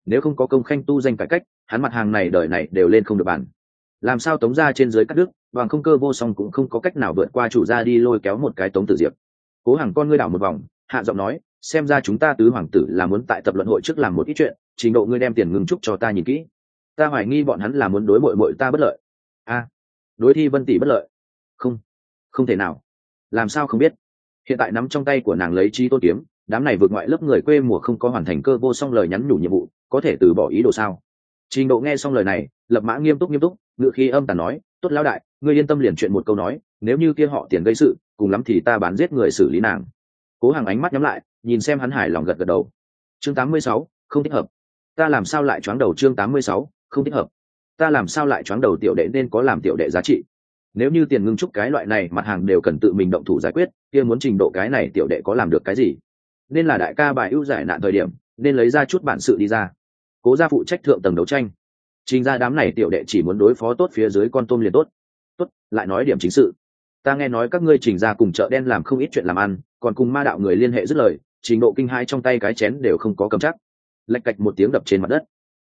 nếu không có công khanh tu danh cải cách, hắn mặt hàng này đời này đều lên không được bàn. Làm sao tống gia trên dưới cắt đứt, bằng không cơ vô song cũng không có cách nào vượt qua chủ gia đi lôi kéo một cái Tống Tử Diệp. Cố Hằng con ngươi đảo một vòng, hạ giọng nói, xem ra chúng ta tứ hoàng tử là muốn tại tập luận hội trước làm một ít chuyện, trình độ ngươi đem tiền ngừng chúc cho ta nhìn kỹ. Ta hoài nghi bọn hắn là muốn đối muội muội ta bất lợi. Đối Thi Vân tỷ bất lợi? Không thể nào. Làm sao không biết? Hiện tại nắm trong tay của nàng lấy chi tôn kiếm, đám này vượt ngoại lớp người quê mùa không có hoàn thành cơ vô song lời nhắn nhủ nhiệm vụ, có thể từ bỏ ý đồ sao? Trình Độ nghe xong lời này, lập mã nghiêm túc, ngữ khí âm tàn nói, tốt lão đại, ngươi yên tâm liền chuyện một câu nói, nếu như kia họ tiền gây sự, cùng lắm thì ta bán giết người xử lý nàng. Cố Hằng ánh mắt nhắm lại, nhìn xem hắn hài lòng gật gật đầu. Chương 86, không thích hợp. Ta làm sao lại choáng đầu? Chương 86, không thích hợp. Ta làm sao lại choáng đầu? Tiểu đệ nên có làm tiểu đệ giá trị. Nếu như tiền ngưng trúc cái loại này mặt hàng đều cần tự mình động thủ giải quyết, kia muốn trình độ cái này tiểu đệ có làm được cái gì? Nên là đại ca bài ưu giải nạn thời điểm, nên lấy ra chút bản sự đi ra. Cố gia phụ trách thượng tầng đấu tranh, trình ra đám này tiểu đệ chỉ muốn đối phó tốt phía dưới con tôm liền tốt. Tốt, lại nói điểm chính sự. Ta nghe nói các ngươi trình ra cùng chợ đen làm không ít chuyện làm ăn, còn cùng ma đạo người liên hệ dứt lời, trình độ kinh hai trong tay cái chén đều không có cầm chắc. Lạch cạch một tiếng đập trên mặt đất.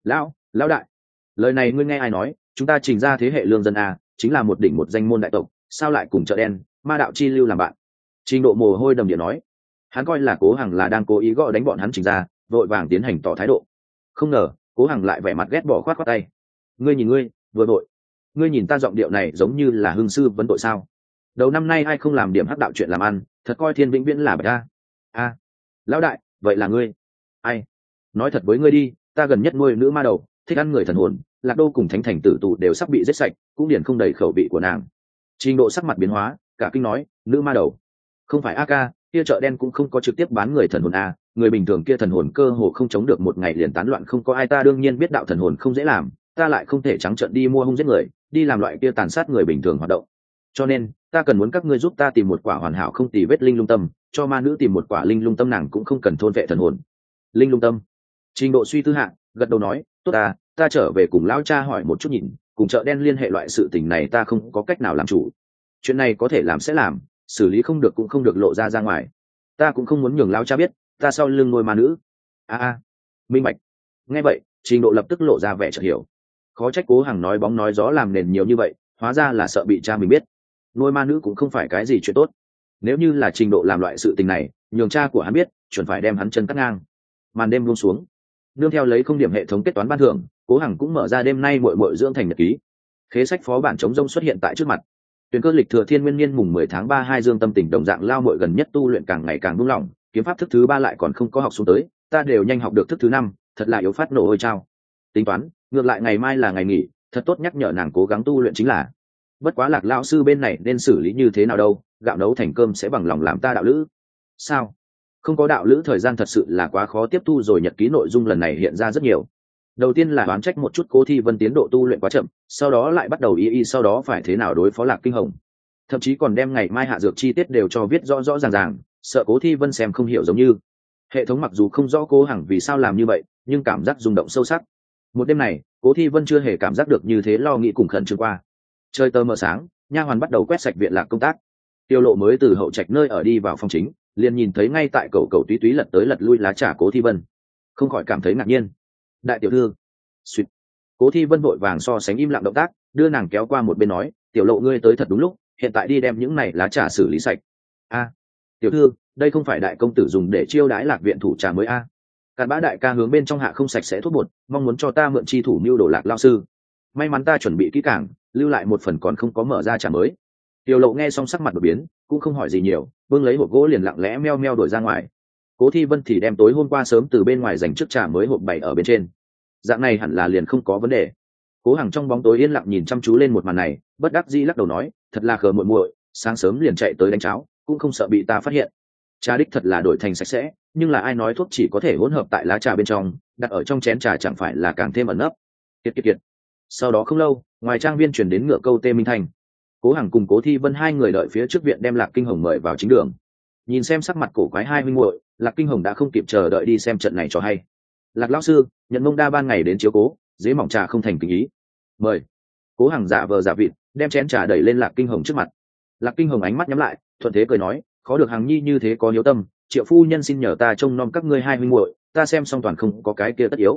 Lão đại, lời này ngươi nghe ai nói? Chúng ta trình ra thế hệ lương dân a, chính là một đỉnh một danh môn đại tộc, sao lại cùng chợ đen ma đạo chi lưu làm bạn? Trình Độ mồ hôi đầm địa nói. Hắn coi là Cố Hằng là đang cố ý gõ đánh bọn hắn trình ra, vội vàng tiến hành tỏ thái độ. Không ngờ Cố Hằng lại vẻ mặt ghét bỏ khoát tay. Ngươi nhìn ngươi, vừa vội. Ngươi nhìn ta giọng điệu này giống như là hương sư vấn tội sao? Đầu năm nay ai không làm điểm hắc đạo chuyện làm ăn, thật coi thiên vĩnh viễn là bạch a. Lão đại, vậy là ngươi? Ai? Nói thật với ngươi đi, ta gần nhất nuôi nữ ma đầu, thích ăn người thần hồn, Lạc Đô cùng Thánh Thành tử tù đều sắp bị giết sạch, cũng điển không đầy khẩu vị của nàng. Trình Độ sắc mặt biến hóa, cả kinh nói, nữ ma đầu? Không phải AK, kia chợ đen cũng không có trực tiếp bán người thần hồn a, người bình thường kia thần hồn cơ hồ không chống được một ngày liền tán loạn, không có ai. Ta đương nhiên biết đạo thần hồn không dễ làm, ta lại không thể trắng trợn đi mua hung giết người, đi làm loại kia tàn sát người bình thường hoạt động. Cho nên ta cần muốn các ngươi giúp ta tìm một quả hoàn hảo không tì vết linh lung tâm, cho ma nữ tìm một quả linh lung tâm, nàng cũng không cần thôn vệ thần hồn. Linh lung tâm? Trình Độ suy tư hạ, gật đầu nói, tốt ta trở về cùng lão cha hỏi một chút nhìn, cùng chợ đen liên hệ loại sự tình này ta không có cách nào làm chủ. Chuyện này có thể làm sẽ làm, xử lý không được cũng không được lộ ra ngoài. Ta cũng không muốn nhường lão cha biết ta sau lưng nuôi ma nữ. Minh bạch. Nghe vậy, Trình Độ lập tức lộ ra vẻ chợt hiểu. Khó trách Cố Hằng nói bóng nói gió làm nền nhiều như vậy, hóa ra là sợ bị cha mình biết. Nuôi ma nữ cũng không phải cái gì chuyện tốt. Nếu như là Trình Độ làm loại sự tình này, nhường cha của hắn biết, chuẩn phải đem hắn chân cắt ngang. Màn đêm buông xuống, nương theo lấy không điểm hệ thống kết toán ban thưởng, Cố Hằng cũng mở ra đêm nay muội dưỡng thành nhật ký. Khế sách phó bản chống rông xuất hiện tại trước mặt. Tuyển cơ lịch thừa thiên nguyên niên mùng 10 tháng 3 2 dương tâm tình đồng dạng lao muội gần nhất tu luyện càng ngày càng buông lỏng, kiếm pháp thức thứ 3 lại còn không có học xuống tới, ta đều nhanh học được thức thứ 5, thật là yếu phát nổ ôi trao. Tính toán, ngược lại ngày mai là ngày nghỉ, thật tốt nhắc nhở nàng cố gắng tu luyện chính là. Bất quá Lạc lão sư bên này nên xử lý như thế nào đâu, gạo nấu thành cơm sẽ bằng lòng làm ta đạo lữ. Sao? Không có đạo lữ thời gian thật sự là quá khó tiếp thu rồi. Nhật ký nội dung lần này hiện ra rất nhiều. Đầu tiên là đoán trách một chút Cố Thi Vân tiến độ tu luyện quá chậm, sau đó lại bắt đầu sau đó phải thế nào đối phó Lạc Kinh Hồng. Thậm chí còn đem ngày mai hạ dược chi tiết đều cho viết rõ rõ ràng, sợ Cố Thi Vân xem không hiểu. Giống như hệ thống mặc dù không rõ Cố Hằng vì sao làm như vậy, nhưng cảm giác rung động sâu sắc. Một đêm này, Cố Thi Vân chưa hề cảm giác được như thế lo nghĩ cùng khẩn trương qua. Trời tờ mờ sáng, nha hoàn bắt đầu quét sạch viện Lạc công tác. Tiêu Lộ mới từ hậu trạch nơi ở đi vào phòng chính, liền nhìn thấy ngay tại cầu túy túy lật tới lật lui lá trà Cố Thi Vân, không khỏi cảm thấy ngạc nhiên. Đại tiểu thư. Suýt. Cố Thi Vân vội vàng so sánh im lặng động tác, đưa nàng kéo qua một bên nói, Tiểu Lộ ngươi tới thật đúng lúc, hiện tại đi đem những này lá trà xử lý sạch. Tiểu thư, đây không phải đại công tử dùng để chiêu đãi Lạc viện thủ trà mới Cặn bã đại ca hướng bên trong hạ không sạch sẽ thuốc bột, mong muốn cho ta mượn chi thủ mưu đồ Lạc lao sư. May mắn ta chuẩn bị kỹ càng, lưu lại một phần còn không có mở ra trà mới. Tiểu Lộ nghe xong sắc mặt đổi biến, cũng không hỏi gì nhiều, bưng lấy hộp gỗ liền lặng lẽ meo meo đổi ra ngoài. Cố Thi Vân thì đem tối hôm qua sớm từ bên ngoài dành trước trà mới hộp bày ở bên trên. Dạng này hẳn là liền không có vấn đề. Cố Hằng trong bóng tối yên lặng nhìn chăm chú lên một màn này, bất đắc dĩ lắc đầu nói, thật là khờ muội, sáng sớm liền chạy tới đánh cháo, cũng không sợ bị ta phát hiện. Trà đích thật là đổi thành sạch sẽ, nhưng là ai nói thuốc chỉ có thể hỗn hợp tại lá trà bên trong, đặt ở trong chén trà chẳng phải là càng thêm ẩn nấp. Kiệt. Sau đó không lâu, ngoài trang viên truyền đến ngựa câu tê minh thành. Cố Hằng cùng Cố Thi Vân hai người đợi phía trước viện đem Lạc Kinh Hồng mời vào chính đường. Nhìn xem sắc mặt cổ quái hai huynh muội, Lạc Kinh Hồng đã không kịp chờ đợi đi xem trận này cho hay. Lạc lão sư, nhận mông đa ban ngày đến chiếu cố, dế mỏng trà không thành kính ý, mời. Cố Hằng giả vờ giả vịt, đem chén trà đẩy lên Lạc Kinh Hồng trước mặt. Lạc Kinh Hồng ánh mắt nhắm lại, thuận thế cười nói, khó được Hằng nhi như thế có hiếu tâm, Triệu phu nhân xin nhờ ta trông nom các ngươi hai huynh muội, ta xem xong toàn không có cái kia tất yếu.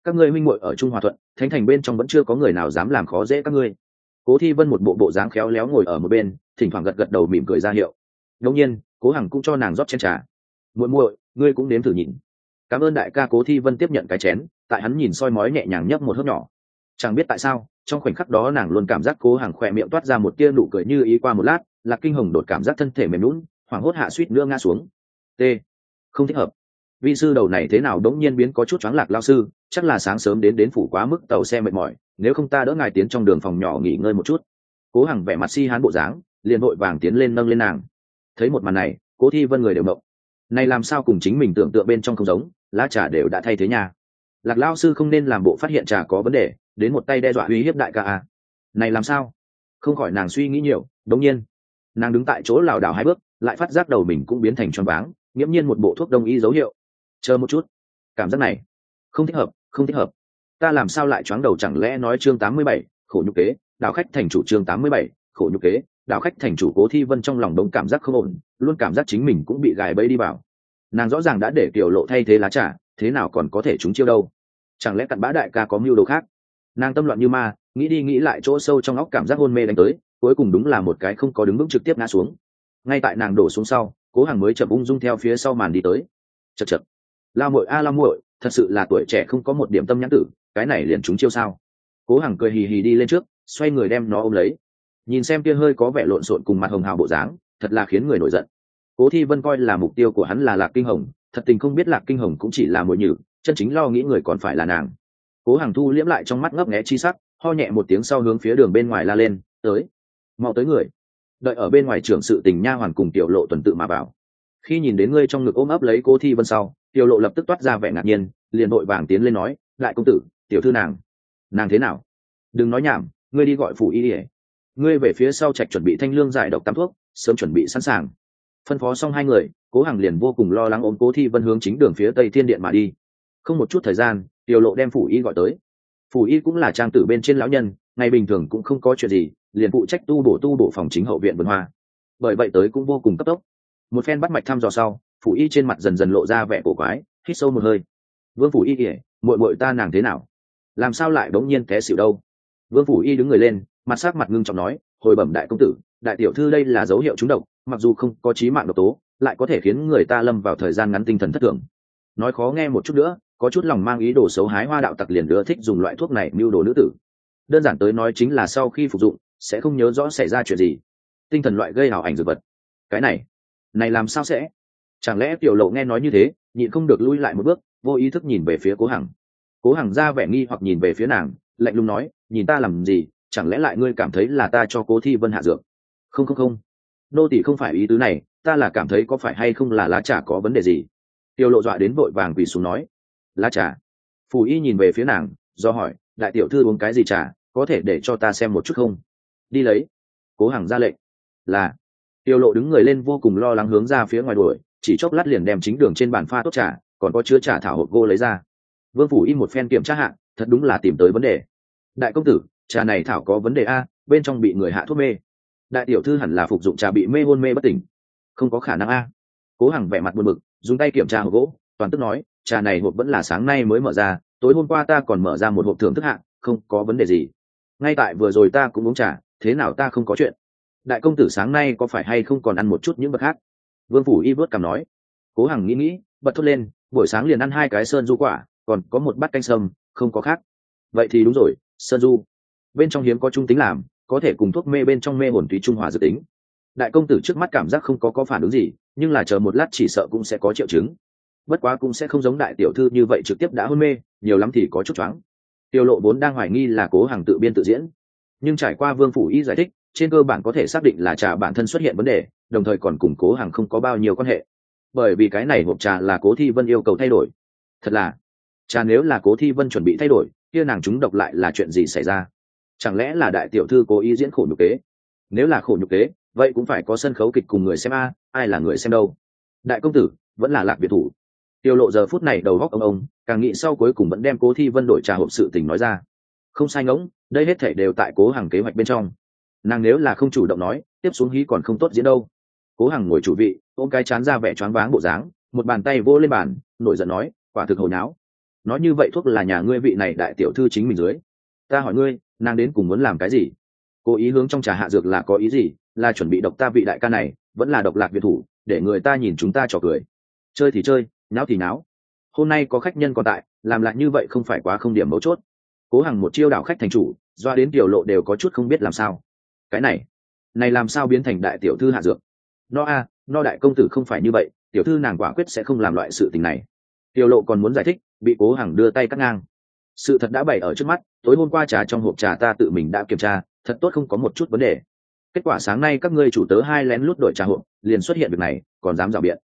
các ngươi huynh muội ở trung hòa thuận, thánh thành bên trong vẫn chưa có người nào dám làm khó dễ các ngươi. Cố Thi Vân một bộ dáng khéo léo ngồi ở một bên, thỉnh thoảng gật đầu mỉm cười ra hiệu. Đương nhiên, Cố Hằng cũng cho nàng rót chén trà. Muội muội, ngươi cũng nếm thử nhìn. Cảm ơn đại ca. Cố Thi Vân tiếp nhận cái chén, tại hắn nhìn soi mói nhẹ nhàng nhấp một hớp nhỏ. Chẳng biết tại sao, trong khoảnh khắc đó nàng luôn cảm giác Cố Hằng khỏe miệng toát ra một tia nụ cười như ý. Qua một lát, Lạc Kinh Hồng đột cảm giác thân thể mềm nhũn, hoảng hốt hạ suýt nữa ngã xuống. T, không thích hợp. Vi sư đầu này thế nào đống nhiên biến có chút choáng. Lạc lao sư, chắc là sáng sớm đến phủ quá mức tàu xe mệt mỏi, nếu không ta đỡ ngài tiến trong đường phòng nhỏ nghỉ ngơi một chút. Cố Hằng vẻ mặt si hán bộ dáng, liền vội vàng tiến lên nâng lên nàng. Thấy một màn này, Cố Thi Vân người đều mộng. Này làm sao cùng chính mình tưởng tượng bên trong không giống, lá trà đều đã thay thế nha. Lạc lao sư không nên làm bộ phát hiện trà có vấn đề, đến một tay đe dọa uy hiếp đại ca à. Này làm sao? Không khỏi nàng suy nghĩ nhiều, đống nhiên nàng đứng tại chỗ lảo đảo hai bước, lại phát giác đầu mình cũng biến thành choáng váng, nghiễm nhiên một bộ thuốc đông y dấu hiệu. Chờ một chút, cảm giác này không thích hợp, không thích hợp. Ta làm sao lại choáng đầu? Chẳng lẽ nói chương 87, khổ nhục kế, đạo khách thành chủ. Chương 87, khổ nhục kế, đạo khách thành chủ. Cố Thi Vân trong lòng đống cảm giác không ổn, luôn cảm giác chính mình cũng bị gài bẫy đi vào. Nàng rõ ràng đã để Kiều Lộ thay thế lá trà, thế nào còn có thể trúng chiêu đâu? Chẳng lẽ cặn bã đại ca có mưu đồ khác? Nàng tâm loạn như ma, nghĩ đi nghĩ lại, chỗ sâu trong óc cảm giác hôn mê đánh tới, cuối cùng đúng là một cái không có đứng vững trực tiếp ngã xuống. Ngay tại nàng đổ xuống sau, Cố Hằng mới chậm ung dung theo phía sau màn đi tới. Chậc chậc, lao muội a lao muội, thật sự là tuổi trẻ không có một điểm tâm nhãn tử, cái này liền trúng chiêu sao? Cố Hằng cười hì hì đi lên trước, xoay người đem nó ôm lấy. Nhìn xem kia hơi có vẻ lộn xộn cùng mặt hồng hào bộ dáng, thật là khiến người nổi giận. Cố Thi Vân coi là mục tiêu của hắn là Lạc Kinh Hồng, thật tình không biết Lạc Kinh Hồng cũng chỉ là mồi nhử, chân chính lo nghĩ người còn phải là nàng. Cố Hằng thu liễm lại trong mắt ngấp nghé chi sắc, ho nhẹ một tiếng sau hướng phía đường bên ngoài la lên, tới, mau tới người. Đợi ở bên ngoài trưởng sự tình nha hoàn cùng Tiểu Lộ tuần tự mà vào. Khi nhìn đến ngươi trong ngực ôm ấp lấy Cố Thi Vân sau, Tiểu Lộ lập tức toát ra vẻ ngạc nhiên, liền vội vàng tiến lên nói, đại công tử, tiểu thư nàng thế nào? Đừng nói nhảm, ngươi đi gọi phủ y đi. Ngươi về phía sau trạch chuẩn bị thanh lương giải độc tắm thuốc, sớm chuẩn bị sẵn sàng. Phân phó xong hai người, Cố Hằng liền vô cùng lo lắng ôm Cố Thi Vân hướng chính đường phía Tây Thiên Điện mà đi. Không một chút thời gian, Tiểu Lộ đem phủ y gọi tới. Phủ y cũng là trang tử bên trên lão nhân, ngày bình thường cũng không có chuyện gì, liền phụ trách tu bổ phòng chính hậu viện vườn hoa. Bởi vậy tới cũng vô cùng cấp tốc. Một phen bắt mạch thăm dò sau, phủ y trên mặt dần dần lộ ra vẻ cổ quái, hít sâu một hơi. Vương phủ y kể, muội ta nàng thế nào? Làm sao lại đống nhiên té xỉu đâu? Vương phủ y đứng người lên, mặt sắc mặt ngưng trọng nói, hồi bẩm đại công tử, đại tiểu thư đây là dấu hiệu trúng độc, mặc dù không có chí mạng độc tố, lại có thể khiến người ta lâm vào thời gian ngắn tinh thần thất thường. Nói khó nghe một chút nữa, có chút lòng mang ý đồ xấu hái hoa đạo tặc liền ưa thích dùng loại thuốc này mưu đồ nữ tử. Đơn giản tới nói chính là sau khi phục dụng sẽ không nhớ rõ xảy ra chuyện gì, tinh thần loại gây ảo ảnh dược vật. Cái này làm sao sẽ? Chẳng lẽ Tiểu Lộ nghe nói như thế, nhịn không được lui lại một bước, vô ý thức nhìn về phía Cố Hằng. Cố Hằng ra vẻ nghi hoặc nhìn về phía nàng, lạnh lùng nói, nhìn ta làm gì? Chẳng lẽ lại ngươi cảm thấy là ta cho Cố Thi Vân hạ dược? Không, nô tỳ không phải ý tứ này, ta là cảm thấy có phải hay không là lá trà có vấn đề gì. Tiểu Lộ dọa đến vội vàng quỳ xuống nói, lá trà. Phủ y nhìn về phía nàng, do hỏi, đại tiểu thư uống cái gì trà, có thể để cho ta xem một chút không? Đi lấy. Cố Hằng ra lệnh. Là. Tiểu Lộ đứng người lên vô cùng lo lắng hướng ra phía ngoài đuổi, chỉ chốc lát liền đem chính đường trên bàn pha tốt trà, còn có chứa trà thảo hộp gỗ lấy ra. Vương phủ y một phen kiểm tra hạ, thật đúng là tìm tới vấn đề. Đại công tử, trà này thảo có vấn đề a, bên trong bị người hạ thuốc mê. Đại tiểu thư hẳn là phục dụng trà bị mê hôn mê bất tỉnh. Không có khả năng a. Cố Hằng vẻ mặt buồn bực, dùng tay kiểm tra hộp gỗ, toàn tức nói, trà này hộp vẫn là sáng nay mới mở ra, tối hôm qua ta còn mở ra một hộp thưởng thức hạng, không có vấn đề gì. Ngay tại vừa rồi ta cũng uống trà, thế nào ta không có chuyện? Đại công tử sáng nay có phải hay không còn ăn một chút những vật khác? Vương phủ y vớt cằm nói. Cố Hằng nghĩ, bật thốt lên, buổi sáng liền ăn 2 cái sơn du quả, còn có một bát canh sâm, không có khác. Vậy thì đúng rồi, sơn du bên trong hiếm có trung tính làm, có thể cùng thuốc mê bên trong mê hồn tùy trung hòa dự tính. Đại công tử trước mắt cảm giác không có phản ứng gì, nhưng là chờ một lát chỉ sợ cũng sẽ có triệu chứng. Bất quá cũng sẽ không giống đại tiểu thư như vậy trực tiếp đã hôn mê, nhiều lắm thì có chút choáng. Tiểu Lộ vốn đang hoài nghi là Cố Hằng tự biên tự diễn, nhưng trải qua Vương phủ y giải thích, trên cơ bản có thể xác định là trà bản thân xuất hiện vấn đề, đồng thời còn cùng Cố Hằng không có bao nhiêu quan hệ. Bởi vì cái này hộp trà là Cố Thi Vân yêu cầu thay đổi. Thật là, trà nếu là Cố Thi Vân chuẩn bị thay đổi, kia nàng trúng độc lại là chuyện gì xảy ra? Chẳng lẽ là đại tiểu thư cố ý diễn khổ nhục kế? Nếu là khổ nhục kế, vậy cũng phải có sân khấu kịch cùng người xem a, ai là người xem đâu? Đại công tử vẫn là Lạc biệt thủ. Tiểu Lộ giờ phút này đầu góc ông, càng nghĩ sau cuối cùng vẫn đem Cố Thi Vân đổi trà hộp sự tình nói ra. Không sai ngỗng, đây hết thảy đều tại Cố Hằng kế hoạch bên trong. Nàng nếu là không chủ động nói, tiếp xuống hí còn không tốt diễn đâu. Cố Hằng ngồi chủ vị, ôm cái chán ra vẻ choáng váng bộ dáng, một bàn tay vô lên bàn, nổi giận nói, quả thực hồi nháo. nói như vậy thuốc là nhà ngươi vị này đại tiểu thư chính mình dưới. Ta hỏi ngươi, nàng đến cùng muốn làm cái gì? Cố ý hướng trong trà hạ dược là có ý gì? Là chuẩn bị độc ta vị đại ca này, vẫn là độc Lạc Việt thủ, để người ta nhìn chúng ta trò cười. Chơi thì chơi, náo thì náo. Hôm nay có khách nhân còn tại, làm lại như vậy không phải quá không điểm mấu chốt. Cố Hằng một chiêu đảo khách thành chủ, doa đến Tiểu Lộ đều có chút không biết làm sao. Cái này làm sao biến thành đại tiểu thư hạ dược? No đại công tử không phải như vậy, tiểu thư nàng quả quyết sẽ không làm loại sự tình này. Tiểu Lộ còn muốn giải thích, bị Cố Hằng đưa tay cắt ngang. Sự thật đã bày ở trước mắt, tối hôm qua trà trong hộp trà ta tự mình đã kiểm tra, thật tốt không có một chút vấn đề. Kết quả sáng nay các ngươi chủ tớ hai lén lút đổi trà hộp, liền xuất hiện việc này, còn dám rào biện.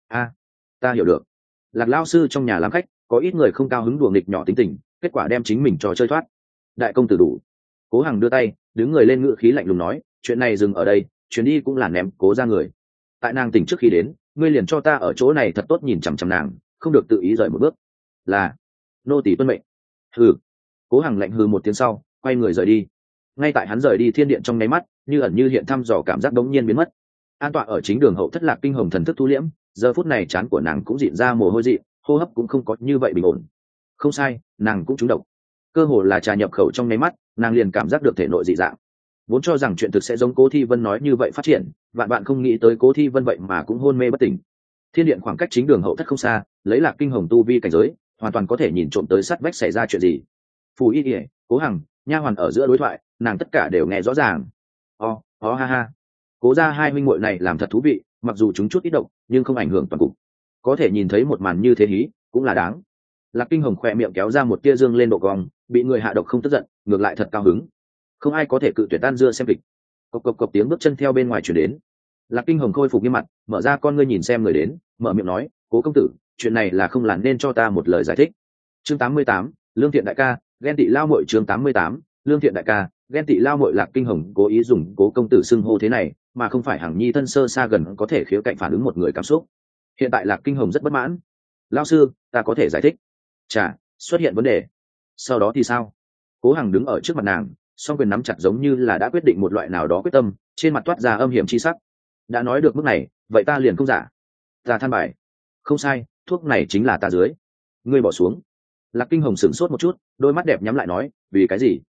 Ta hiểu được. Lạc lao sư trong nhà làm khách, có ít người không cao hứng đùa nghịch nhỏ tính tình, kết quả đem chính mình trò chơi thoát. Đại công tử đủ. Cố Hằng đưa tay, đứng người lên ngự khí lạnh lùng nói, chuyện này dừng ở đây, chuyến đi cũng là ném Cố ra người. Tại nàng tỉnh trước khi đến, ngươi liền cho ta ở chỗ này thật tốt nhìn chằm chằm nàng, không được tự ý rời một bước. Là nô tỳ tuân mệnh. Hừ. Cố Hằng lạnh hừ một tiếng sau, quay người rời đi. Ngay tại hắn rời đi thiên điện trong nháy mắt, như ẩn như hiện thăm dò cảm giác đống nhiên biến mất. An tọa ở chính đường hậu thất Lạc Kinh Hồng thần thức thu liễm, giờ phút này trán của nàng cũng dịn ra mồ hôi dị, hô hấp cũng không có như vậy bình ổn. Không sai, nàng cũng trúng độc. Cơ hồ là trà nhập khẩu trong nháy mắt, nàng liền cảm giác được thể nội dị dạng. Vốn cho rằng chuyện thực sẽ giống Cố Thi Vân nói như vậy phát triển, vạn bạn không nghĩ tới Cố Thi Vân vậy mà cũng hôn mê bất tỉnh. Thiên điện khoảng cách chính đường hậu thất không xa, lấy Lạc Kinh Hồng tu vi cảnh giới, hoàn toàn có thể nhìn trộm tới sát vách xảy ra chuyện gì. Phù Y Y, Cố Hằng, nha hoàn ở giữa đối thoại, nàng tất cả đều nghe rõ ràng. Ha. Cố ra hai huynh muội này làm thật thú vị, mặc dù chúng chút ít độc, nhưng không ảnh hưởng toàn cục. Có thể nhìn thấy một màn như thế hí, cũng là đáng. Lạc Kinh Hồng khỏe miệng kéo ra một tia dương lên độ cong, bị người hạ độc không tức giận, ngược lại thật cao hứng. Không ai có thể cự tuyệt tan dưa xem kịch. Cộc tiếng bước chân theo bên ngoài chuyển đến. Lạc Kinh Hồng khôi phục nghiêm mặt, mở ra con ngươi nhìn xem người đến, mở miệng nói, Cố công tử, chuyện này là không làm nên cho ta một lời giải thích. Chương 88, Lương Thiện đại ca, ghen tị lao muội. Chương 88, Lương Thiện đại ca, ghen tị lao muội. Lạc Kinh Hồng cố ý dùng Cố công tử xưng hô thế này, mà không phải Hằng Nhi thân sơ xa gần có thể khía cạnh phản ứng một người cảm xúc. Hiện tại Lạc Kinh Hồng rất bất mãn. Lao sư, ta có thể giải thích. Chà, xuất hiện vấn đề. Sau đó thì sao? Cố Hằng đứng ở trước mặt nàng, song quyền nắm chặt giống như là đã quyết định một loại nào đó quyết tâm, trên mặt toát ra âm hiểm chi sắc. Đã nói được mức này, vậy ta liền không giả. Ta than bài. Không sai, thuốc này chính là ta dưới. Ngươi bỏ xuống. Lạc Kinh Hồng sửng sốt một chút, đôi mắt đẹp nhắm lại nói, vì cái gì?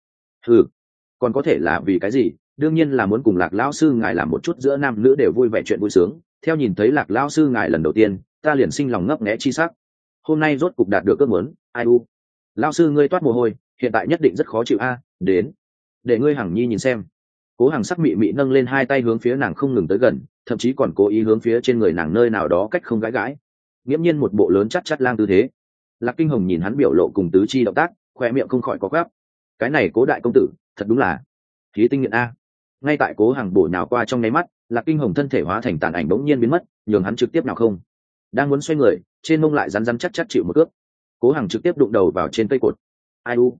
Còn có thể là vì cái gì? Đương nhiên là muốn cùng Lạc lão sư ngài làm một chút giữa nam nữ đều vui vẻ chuyện vui sướng. Theo nhìn thấy Lạc lão sư ngài lần đầu tiên, ta liền sinh lòng ngấp nghé chi sắc. Hôm nay rốt cục đạt được ước muốn, ai u. Lão sư ngươi toát mồ hôi, hiện tại nhất định rất khó chịu a. Đến, để ngươi Hằng Nhi nhìn xem. Cố Hằng sắc mị mị nâng lên hai tay hướng phía nàng không ngừng tới gần, thậm chí còn cố ý hướng phía trên người nàng nơi nào đó cách không gãi gãi. Nghiễm nhiên một bộ lớn chắc lang tư thế. Lạc Kinh Hồng nhìn hắn biểu lộ cùng tứ chi động tác, khoe miệng không khỏi có gắp. Cái này Cố đại công tử, thật đúng là khí tinh nghiện a. Ngay tại Cố Hằng bổ nhào qua trong nháy mắt, Lạc Kinh Hồng thân thể hóa thành tàn ảnh bỗng nhiên biến mất, nhường hắn trực tiếp nào không. Đang muốn xoay người, trên mông lại rắn chắc chịu một cước. Cố Hằng trực tiếp đụng đầu vào trên cây cột. Ai u,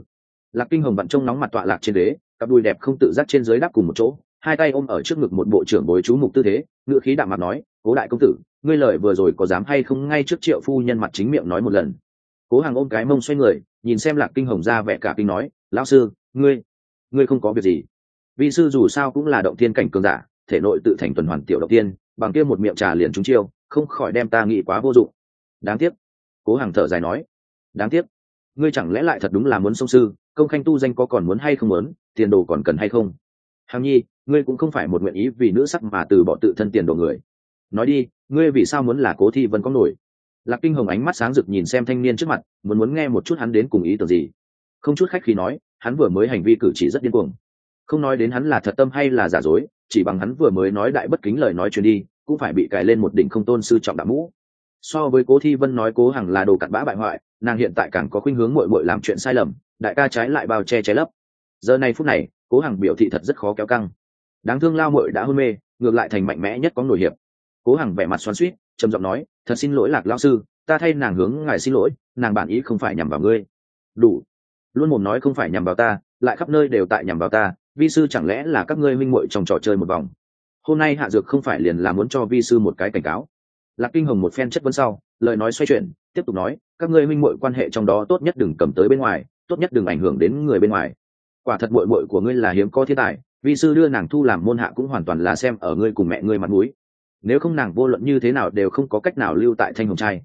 Lạc Kinh Hồng vặn trông nóng mặt tọa lạc trên đế, cặp đùi đẹp không tự giác trên dưới đắp cùng một chỗ, hai tay ôm ở trước ngực một bộ trưởng bối chú mục tư thế, ngữ khí đạm mặt nói, Cố đại công tử, ngươi lời vừa rồi có dám hay không ngay trước Triệu phu nhân mặt chính miệng nói một lần. Cố Hằng ôm cái mông xoay người, nhìn xem Lạc Kinh Hồng ra vẻ cả kinh nói, lão sư, ngươi không có việc gì. Vi sư dù sao cũng là động thiên cảnh cường giả, thể nội tự thành tuần hoàn tiểu động tiên, bằng kia một miệng trà liền trúng chiêu, không khỏi đem ta nghĩ quá vô dụng. Đáng tiếc. Cố Hằng thở dài nói, đáng tiếc. Ngươi chẳng lẽ lại thật đúng là muốn song sư, công khanh tu danh có còn muốn hay không muốn, tiền đồ còn cần hay không? Hằng Nhi, ngươi cũng không phải một nguyện ý vì nữ sắc mà từ bỏ tự thân tiền đồ người. Nói đi, ngươi vì sao muốn là Cố Thi Vân có nổi? Lạc Kinh Hồng ánh mắt sáng rực nhìn xem thanh niên trước mặt, muốn nghe một chút hắn đến cùng ý tưởng gì. Không chút khách khí nói, hắn vừa mới hành vi cử chỉ rất điên cuồng. Không nói đến hắn là thật tâm hay là giả dối, chỉ bằng hắn vừa mới nói đại bất kính lời nói truyền đi, cũng phải bị cài lên một đỉnh không tôn sư trọng đạo mũ. So với Cố Thi Vân nói Cố Hằng là đồ cặn bã bại hoại, nàng hiện tại càng có khuynh hướng muội muội làm chuyện sai lầm, đại ca trái lại bao che lấp. Giờ này phút này, Cố Hằng biểu thị thật rất khó kéo căng. Đáng thương lao muội đã hôn mê, ngược lại thành mạnh mẽ nhất có nổi hiệp. Cố Hằng vẻ mặt xoắn xuýt, trầm giọng nói, thật xin lỗi Lạc lão sư, ta thay nàng hướng ngài xin lỗi, nàng bản ý không phải nhằm vào ngươi. Đủ. Luôn mồm nói không phải nhằm vào ta, lại khắp nơi đều tại nhằm vào ta, vi sư chẳng lẽ là các ngươi minh muội trong trò chơi một vòng. Hôm nay hạ dược không phải liền là muốn cho vi sư một cái cảnh cáo. Lạc Kinh Hồng một phen chất vấn sau, lời nói xoay chuyển, tiếp tục nói, các ngươi minh muội quan hệ trong đó tốt nhất đừng cầm tới bên ngoài, tốt nhất đừng ảnh hưởng đến người bên ngoài. Quả thật muội muội của ngươi là hiếm có thiên tài, vi sư đưa nàng thu làm môn hạ cũng hoàn toàn là xem ở ngươi cùng mẹ ngươi mặt mũi. Nếu không nàng vô luận như thế nào đều không có cách nào lưu tại Thanh Hồng trai.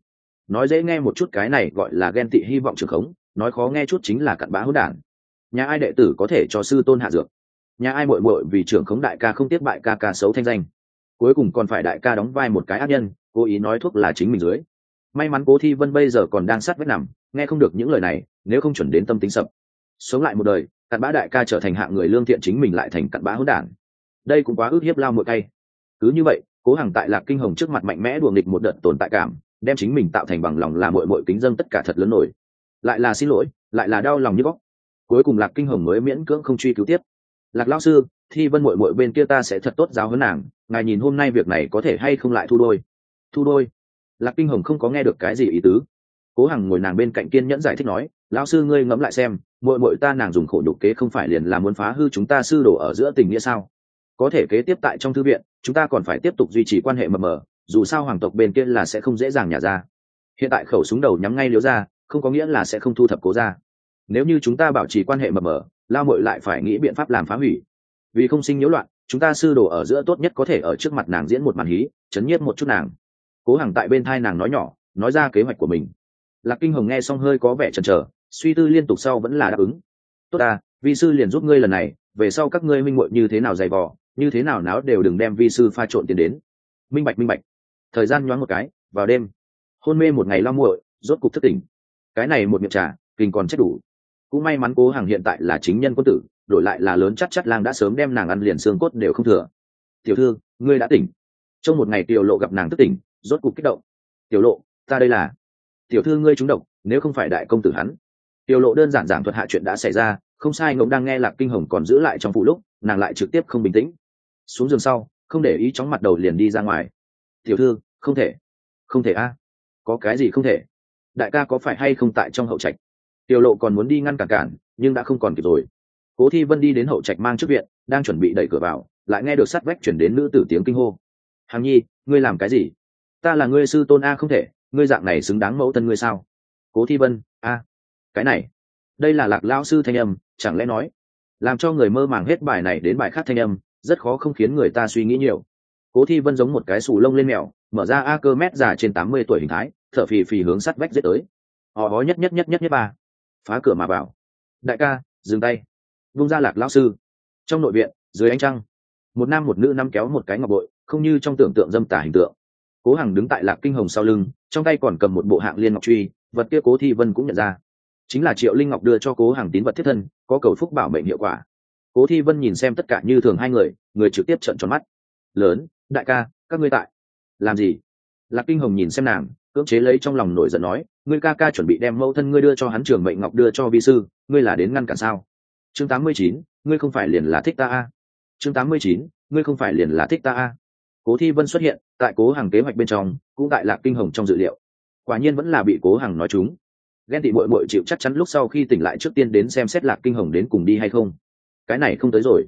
nói dễ nghe một chút cái này gọi là ghen tị hy vọng trường khống, nói khó nghe chút chính là cặn bã hỗn đản. Nhà ai đệ tử có thể cho sư tôn hạ dược, nhà ai muội muội vì trưởng khống đại ca không tiếc bại ca ca xấu thanh danh, cuối cùng còn phải đại ca đóng vai một cái ác nhân, cố ý nói thuốc là chính mình dưới. May mắn Cố Thi Vân bây giờ còn đang sát vách nằm, nghe không được những lời này, nếu không chuẩn đến tâm tính sập. Sống lại một đời, cặn bã đại ca trở thành hạng người lương thiện, chính mình lại thành cặn bã hỗn đản, đây cũng quá ức hiếp lao muội cay. Cứ như vậy, Cố Hằng tại Lạc Kinh Hồng trước mặt mạnh mẽ đùa nghịch một đợt tồn tại cảm, đem chính mình tạo thành bằng lòng là muội muội kính dâng tất cả thật lớn nổi, lại là xin lỗi, lại là đau lòng như góc. Cuối cùng Lạc Kinh Hồng mới miễn cưỡng không truy cứu tiếp. Lạc lão sư, Thi Vân muội muội bên kia ta sẽ thật tốt giáo huấn nàng, ngài nhìn hôm nay việc này có thể hay không lại thu đôi. Thu đôi? Lạc Kinh Hồng không có nghe được cái gì ý tứ. Cố Hằng ngồi nàng bên cạnh kiên nhẫn giải thích nói, lão sư ngươi ngẫm lại xem, muội muội ta nàng dùng khổ nhục kế không phải liền là muốn phá hư chúng ta sư đồ ở giữa tình nghĩa sao? Có thể kế tiếp tại trong thư viện, chúng ta còn phải tiếp tục duy trì quan hệ mập mờ, dù sao hoàng tộc bên kia là sẽ không dễ dàng nhả ra. Hiện tại khẩu súng đầu nhắm ngay Liễu gia, không có nghĩa là sẽ không thu thập Cố gia. Nếu như chúng ta bảo trì quan hệ mập mờ, lao muội lại phải nghĩ biện pháp làm phá hủy. Vì không sinh nhiễu loạn, chúng ta sư đồ ở giữa tốt nhất có thể ở trước mặt nàng diễn một màn hí, chấn nhiếp một chút nàng. Cố Hằng tại bên thai nàng nói nhỏ, nói ra kế hoạch của mình. Lạc Kinh Hồng nghe xong hơi có vẻ chần chờ, suy tư liên tục sau vẫn là đáp ứng. Tốt à, vi sư liền giúp ngươi lần này, về sau các ngươi minh muội như thế nào dày vò, như thế nào náo đều đừng đem vi sư pha trộn tiền đến. Minh bạch minh bạch. Thời gian nhoáng một cái, vào đêm, hôn mê một ngày lao muội, rốt cục thức tỉnh. Cái này một miệng trà, kinh còn chết đủ. Cũng may mắn Cố Hằng hiện tại là chính nhân quân tử, đổi lại là lớn chắc chắc lang đã sớm đem nàng ăn liền xương cốt đều không thừa. Tiểu thư, ngươi đã tỉnh. Trong một ngày Tiểu Lộ gặp nàng thức tỉnh, rốt cục kích động. Tiểu Lộ, ta đây là. Tiểu thư ngươi trúng độc, nếu không phải đại công tử hắn. Tiểu Lộ đơn giản giảng thuật hạ chuyện đã xảy ra, không sai ngỗng đang nghe Lạc Kinh Hồng còn giữ lại trong phụ lúc, nàng lại trực tiếp không bình tĩnh. Xuống giường sau, không để ý chóng mặt đầu liền đi ra ngoài. Tiểu thư, không thể. Không thể a? Có cái gì không thể? Đại ca có phải hay không tại trong hậu trạch? Tiểu Lộ còn muốn đi ngăn cản, nhưng đã không còn kịp rồi. Cố Thi Vân đi đến hậu trạch mang trước viện, đang chuẩn bị đẩy cửa vào, lại nghe được sát vách chuyển đến nữ tử tiếng kinh hô. Hằng Nhi, ngươi làm cái gì? Ta là ngươi sư tôn a, không thể, ngươi dạng này xứng đáng mẫu thân ngươi sao? Cố Thi Vân, a, cái này, đây là Lạc lão sư thanh âm, chẳng lẽ nói, làm cho người mơ màng hết bài này đến bài khác thanh âm, rất khó không khiến người ta suy nghĩ nhiều. Cố Thi Vân giống một cái sù lông lên mèo, mở ra a cơ mét già trên 80 tuổi hình thái, thở phì phì hướng sát vách giết tới. Hò nhất ba, phá cửa mà vào. Đại ca, dừng tay, vung ra Lạc lão sư. Trong nội viện, dưới ánh trăng, một nam một nữ nắm kéo một cái ngọc bội, không như trong tưởng tượng dâm tà hình tượng. Cố Hằng đứng tại Lạc Kinh Hồng sau lưng, trong tay còn cầm một bộ hạng liên ngọc truy, vật kia Cố Thi Vân cũng nhận ra, chính là Triệu Linh Ngọc đưa cho Cố Hằng tín vật thiết thân, có cầu phúc bảo mệnh hiệu quả. Cố Thi Vân nhìn xem tất cả như thường hai người trực tiếp trợn tròn mắt. Lớn, đại ca, các ngươi tại làm gì? Lạc Kinh Hồng nhìn xem nàng, cưỡng chế lấy trong lòng nổi giận nói, ngươi ca ca chuẩn bị đem mẫu thân ngươi đưa cho hắn Trường Mệnh Ngọc đưa cho vi sư, ngươi là đến ngăn cản sao? Chương 89, ngươi không phải liền là thích ta a? Chương 89, ngươi không phải liền là thích ta a? Cố Thi Vân xuất hiện tại Cố Hằng kế hoạch bên trong, cũng tại Lạc Kinh Hồng trong dự liệu. Quả nhiên vẫn là bị Cố Hằng nói trúng. Ghen tị muội muội chịu chắc chắn lúc sau khi tỉnh lại trước tiên đến xem xét Lạc Kinh Hồng đến cùng đi hay không. Cái này không tới rồi.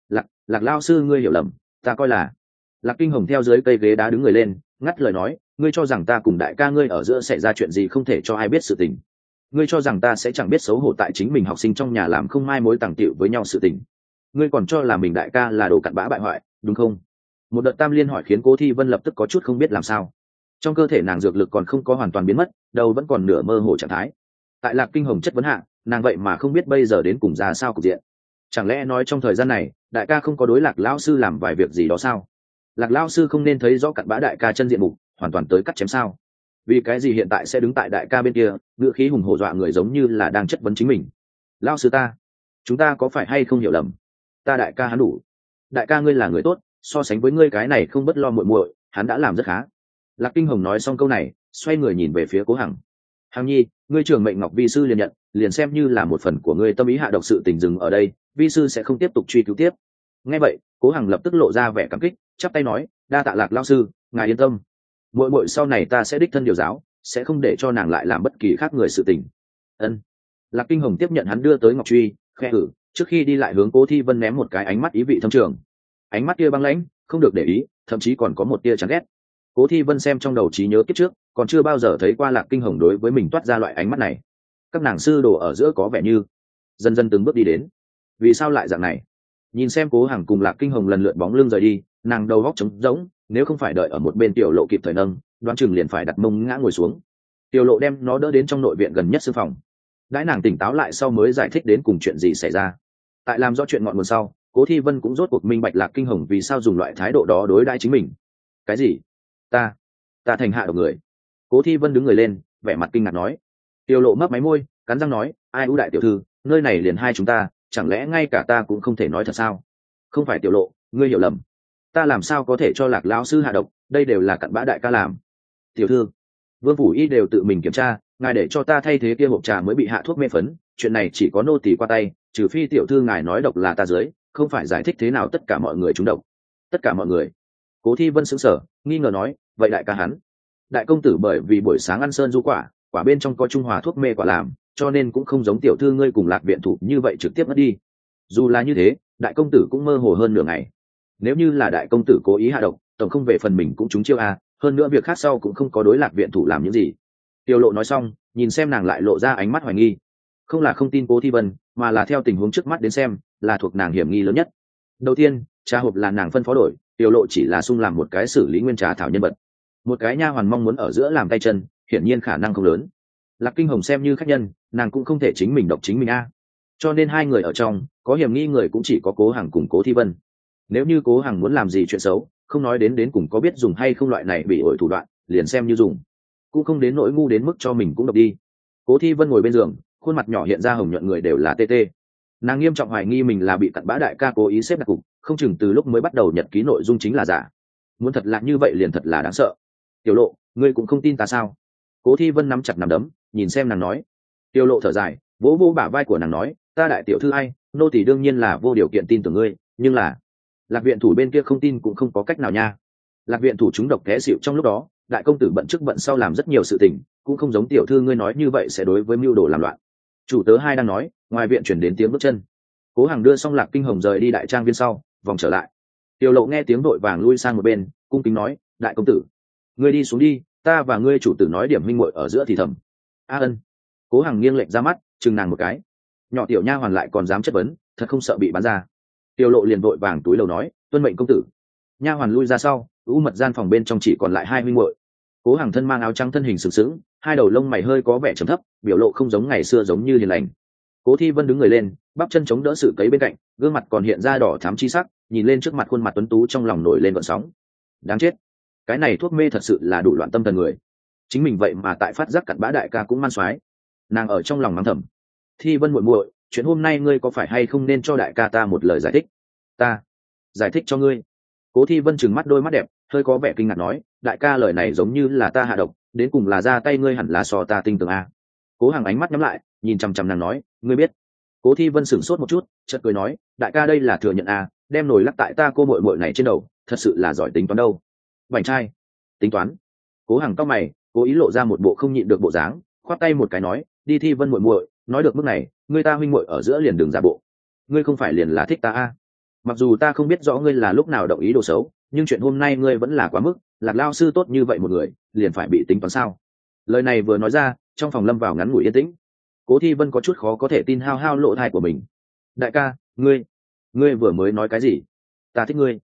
Lạc lao sư ngươi hiểu lầm, ta coi là. Lạc Kinh Hồng theo dưới cây ghế đá đứng người lên, ngắt lời nói, ngươi cho rằng ta cùng đại ca ngươi ở giữa xảy ra chuyện gì không thể cho ai biết sự tình. Ngươi cho rằng ta sẽ chẳng biết xấu hổ tại chính mình học sinh trong nhà làm không mai mối tàng tiệu với nhau sự tình. Ngươi còn cho là mình đại ca là đồ cặn bã bại hoại, đúng không? Một đợt tam liên hỏi khiến Cố Thi Vân lập tức có chút không biết làm sao. Trong cơ thể nàng dược lực còn không có hoàn toàn biến mất, đầu vẫn còn nửa mơ hồ trạng thái. Tại Lạc Kinh Hồng chất vấn hạ, nàng vậy mà không biết bây giờ đến cùng ra sao cục diện. Chẳng lẽ nói trong thời gian này, đại ca không có đối Lạc lão sư làm vài việc gì đó sao? Lạc lão sư không nên thấy rõ cặn bã đại ca chân diện mục, hoàn toàn tới cắt chém sao? Vì cái gì hiện tại sẽ đứng tại đại ca bên kia, ngữ khí hùng hổ dọa người giống như là đang chất vấn chính mình. Lão sư ta, chúng ta có phải hay không hiểu lầm? Ta đại ca hắn đủ. Đại ca ngươi là người tốt, so sánh với ngươi cái này không bất lo muội muội, hắn đã làm rất khá. Lạc Kinh Hồng nói xong câu này, xoay người nhìn về phía Cố Hằng. Hằng Nhi, ngươi Trường Mệnh Ngọc vi sư liền nhận, liền xem như là một phần của ngươi tâm ý hạ độc sự tình dừng ở đây, vi sư sẽ không tiếp tục truy cứu tiếp. Nghe vậy, Cố Hằng lập tức lộ ra vẻ cảm kích, chắp tay nói, đa tạ Lạc lão sư, ngài yên tâm. Muội muội sau này ta sẽ đích thân điều giáo, sẽ không để cho nàng lại làm bất kỳ khác người sự tình. Ân. Lạc Kinh Hồng tiếp nhận hắn đưa tới ngọc truy, khẽ ử, trước khi đi lại hướng Cố Thi Vân ném một cái ánh mắt ý vị thâm trường. Ánh mắt kia băng lãnh, không được để ý, thậm chí còn có một tia chán ghét. Cố Thi Vân xem trong đầu trí nhớ kiếp trước, còn chưa bao giờ thấy qua Lạc Kinh Hồng đối với mình toát ra loại ánh mắt này. Các nàng sư đồ ở giữa có vẻ như dần dần từng bước đi đến. Vì sao lại dạng này? Nhìn xem Cố Hằng cùng Lạc Kinh Hồng lần lượt bóng lưng rời đi, nàng đầu góc trống rỗng, nếu không phải đợi ở một bên Tiểu Lộ kịp thời nâng, đoán chừng liền phải đặt mông ngã ngồi xuống. Tiểu Lộ đem nó đỡ đến trong nội viện gần nhất sư phòng. Đãi nàng tỉnh táo lại sau mới giải thích đến cùng chuyện gì xảy ra. Tại làm rõ chuyện ngọn nguồn sau, Cố Thi Vân cũng rốt cuộc minh bạch Lạc Kinh Hồng vì sao dùng loại thái độ đó đối đãi chính mình. Cái gì? Ta thành hạ độc người? Cố Thi Vân đứng người lên, vẻ mặt kinh ngạc nói. Tiểu Lộ mấp máy môi, cắn răng nói, ai ưu đại tiểu thư, nơi này liền hai chúng ta, chẳng lẽ ngay cả ta cũng không thể nói thật sao? Không phải Tiểu Lộ, ngươi hiểu lầm. Ta làm sao có thể cho Lạc lão sư hạ độc, đây đều là cặn bã đại ca làm. Tiểu thư, Vương phủ y đều tự mình kiểm tra, ngài để cho ta thay thế kia hộp trà mới bị hạ thuốc mê phấn, chuyện này chỉ có nô tỳ qua tay, trừ phi tiểu thư ngài nói độc là ta dưới, không phải giải thích thế nào tất cả mọi người trúng độc. Tất cả mọi người? Cố Thi Vân sững sờ, nghi ngờ nói, vậy đại ca hắn? Đại công tử bởi vì buổi sáng ăn sơn du quả, quả bên trong có trung hòa thuốc mê quả làm, cho nên cũng không giống tiểu thư ngươi cùng Lạc viện thủ như vậy trực tiếp mất đi. Dù là như thế, đại công tử cũng mơ hồ hơn nửa ngày. Nếu như là đại công tử cố ý hạ độc, tổng không về phần mình cũng trúng chiêu a, hơn nữa việc khác sau cũng không có đối Lạc viện thủ làm những gì. Tiểu Lộ nói xong, nhìn xem nàng lại lộ ra ánh mắt hoài nghi. Không là không tin Cố Thi Vân, mà là theo tình huống trước mắt đến xem, là thuộc nàng hiểm nghi lớn nhất. Đầu tiên, trà hộp là nàng phân phó đổi, Tiểu Lộ chỉ là sung làm một cái xử lý nguyên trà thảo nhân vật. Một cái nha hoàn mong muốn ở giữa làm tay chân, hiển nhiên khả năng không lớn. Lạc Kinh Hồng xem như khách nhân, nàng cũng không thể chính mình độc chính mình a. Cho nên hai người ở trong, có hiểm nghi người cũng chỉ có Cố Hằng cùng Cố Thi Vân. Nếu như Cố Hằng muốn làm gì chuyện xấu, không nói đến cùng có biết dùng hay không loại này bị ổi thủ đoạn, liền xem như dùng, cũng không đến nỗi ngu đến mức cho mình cũng độc đi. Cố Thi Vân ngồi bên giường, khuôn mặt nhỏ hiện ra hồng nhuận, người đều là tê tê. Nàng nghiêm trọng hoài nghi mình là bị cặn bã đại ca cố ý xếp đặt cục, không chừng từ lúc mới bắt đầu nhật ký nội dung chính là giả. Muốn thật là như vậy liền thật là đáng sợ. Tiểu Lộ, ngươi cũng không tin ta sao? Cố Thi Vân nắm chặt nắm đấm, nhìn xem nàng nói. Tiểu Lộ thở dài, vỗ vỗ bả vai của nàng nói, ta đại tiểu thư ai, nô tỳ đương nhiên là vô điều kiện tin tưởng ngươi, nhưng là Lạc viện thủ bên kia không tin cũng không có cách nào nha. Lạc viện thủ chúng độc té xịu trong lúc đó, đại công tử bận trước bận sau làm rất nhiều sự tình, cũng không giống tiểu thư ngươi nói như vậy sẽ đối với mưu đồ làm loạn. Chủ tớ hai đang nói, ngoài viện chuyển đến tiếng bước chân. Cố Hằng đưa xong Lạc Kinh Hồng rời đi đại trang viên sau, vòng trở lại. Tiểu Lộ nghe tiếng đội vàng lui sang một bên, cung kính nói, đại công tử, ngươi đi xuống đi, ta và ngươi chủ tử nói điểm huynh muội ở giữa thì thầm. A ân. Cố Hằng nghiêng lệch ra mắt, chừng nàng một cái. Nhỏ tiểu nha hoàn lại còn dám chất vấn, thật không sợ bị bắn ra. Tiểu Lộ liền vội vàng túi lầu nói, tuân mệnh công tử. Nha hoàn lui ra sau, u mật gian phòng bên trong chỉ còn lại hai huynh muội. Cố Hằng thân mang áo trắng, thân hình sừng sững, hai đầu lông mày hơi có vẻ trầm thấp, biểu lộ không giống ngày xưa giống như hiền lành. Cố Thi Vân đứng người lên, bắp chân chống đỡ sự cấy bên cạnh, gương mặt còn hiện ra đỏ thắm chi sắc, nhìn lên trước mặt khuôn mặt tuấn tú trong lòng nổi lên gợn sóng. Đáng chết, cái này thuốc mê thật sự là đủ loạn tâm thần người. Chính mình vậy mà tại phát giác cặn bã đại ca cũng man xoái. Nàng ở trong lòng mắng thầm. Thi Vân muội muội, chuyện hôm nay ngươi có phải hay không nên cho đại ca ta một lời giải thích? Ta giải thích cho ngươi. Cố Thi Vân trừng mắt đôi mắt đẹp, hơi có vẻ kinh ngạc nói, đại ca lời này giống như là ta hạ độc, đến cùng là ra tay ngươi hẳn là so ta tinh tường a. Cố Hằng ánh mắt nhắm lại, nhìn chằm chằm nàng nói, ngươi biết. Cố Thi Vân sửng sốt một chút, chợt cười nói, đại ca đây là thừa nhận a, đem nồi lắc tại ta cô muội muội này trên đầu, thật sự là giỏi tính toán đâu. Bảnh trai, tính toán. Cố Hằng cau mày, cố ý lộ ra một bộ không nhịn được bộ dáng, khoát tay một cái nói, đi Thi Vân muội muội, nói được mức này, ngươi ta huynh muội ở giữa liền đường giả bộ. Ngươi không phải liền là thích ta a? Mặc dù ta không biết rõ ngươi là lúc nào động ý đồ xấu, nhưng chuyện hôm nay ngươi vẫn là quá mức, Lạc lao sư tốt như vậy một người, liền phải bị tính toán sao? Lời này vừa nói ra, trong phòng lâm vào ngắn ngủi yên tĩnh. Cố Thi Vân có chút khó có thể tin hao hao lộ thai của mình. Đại ca, ngươi vừa mới nói cái gì? Ta thích ngươi.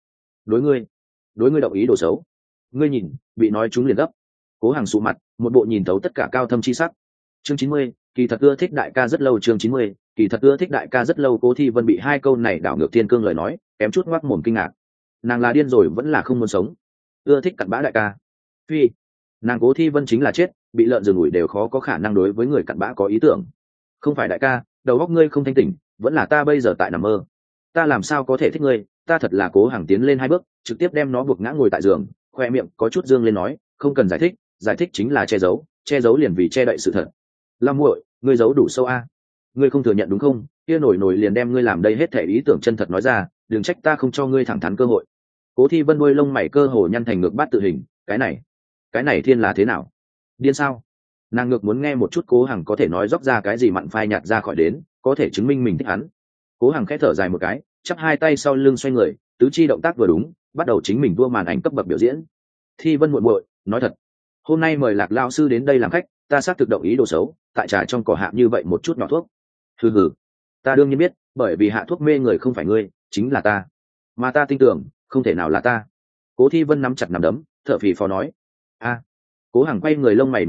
Đối ngươi động ý đồ xấu. Ngươi nhìn, bị nói chúng liền gấp. Cố Hằng sụ mặt, một bộ nhìn thấu tất cả cao thâm chi sắc. Chương 90, kỳ thật ưa thích đại ca rất lâu. Chương 90, kỳ thật ưa thích đại ca rất lâu. Cố Thi Vân bị hai câu này đảo ngược thiên cương lời nói, kém chút ngoác mồm kinh ngạc. Nàng là điên rồi vẫn là không muốn sống. Ưa thích cặn bã đại ca. Phi, nàng Cố Thi Vân chính là chết, bị lợn rừng ủi đều khó có khả năng đối với người cặn bã có ý tưởng. Không phải đại ca, đầu óc ngươi không thanh tỉnh, vẫn là ta bây giờ tại nằm mơ. Ta làm sao có thể thích ngươi? Ta thật là Cố Hằng tiến lên hai bước, trực tiếp đem nó buộc ngã ngồi tại giường, khoe miệng có chút dương lên nói, không cần giải thích chính là che giấu liền vì che đậy sự thật. Lam muội, ngươi giấu đủ sâu a. Ngươi không thừa nhận đúng không? Kia nổi liền đem ngươi làm đây hết thể ý tưởng chân thật nói ra, đừng trách ta không cho ngươi thẳng thắn cơ hội. Cố Thi Vân đuôi lông mày cơ hồ nhăn thành ngược bát tự hình, cái này thiên là thế nào? Điên sao? Nàng ngược muốn nghe một chút Cố Hằng có thể nói dốc ra cái gì mặn phai nhạt ra khỏi đến, có thể chứng minh mình thích hắn. Cố Hằng khẽ thở dài một cái, chắp hai tay sau lưng xoay người, tứ chi động tác vừa đúng, bắt đầu chính mình vua màn ảnh cấp bậc biểu diễn. Thi Vân muội muội, nói thật, hôm nay mời Lạc lao sư đến đây làm khách, ta xác thực động ý đồ xấu, tại trà trong cỏ hạ như vậy một chút nhỏ thuốc. Hừ, ta đương nhiên biết, bởi vì hạ thuốc mê người không phải ngươi, chính là ta, mà ta tin tưởng không thể nào là ta. Cố Thi Vân nắm chặt nắm đấm, thở phì phò nói. A. Cố Hằng quay người lông mày nhíu lại,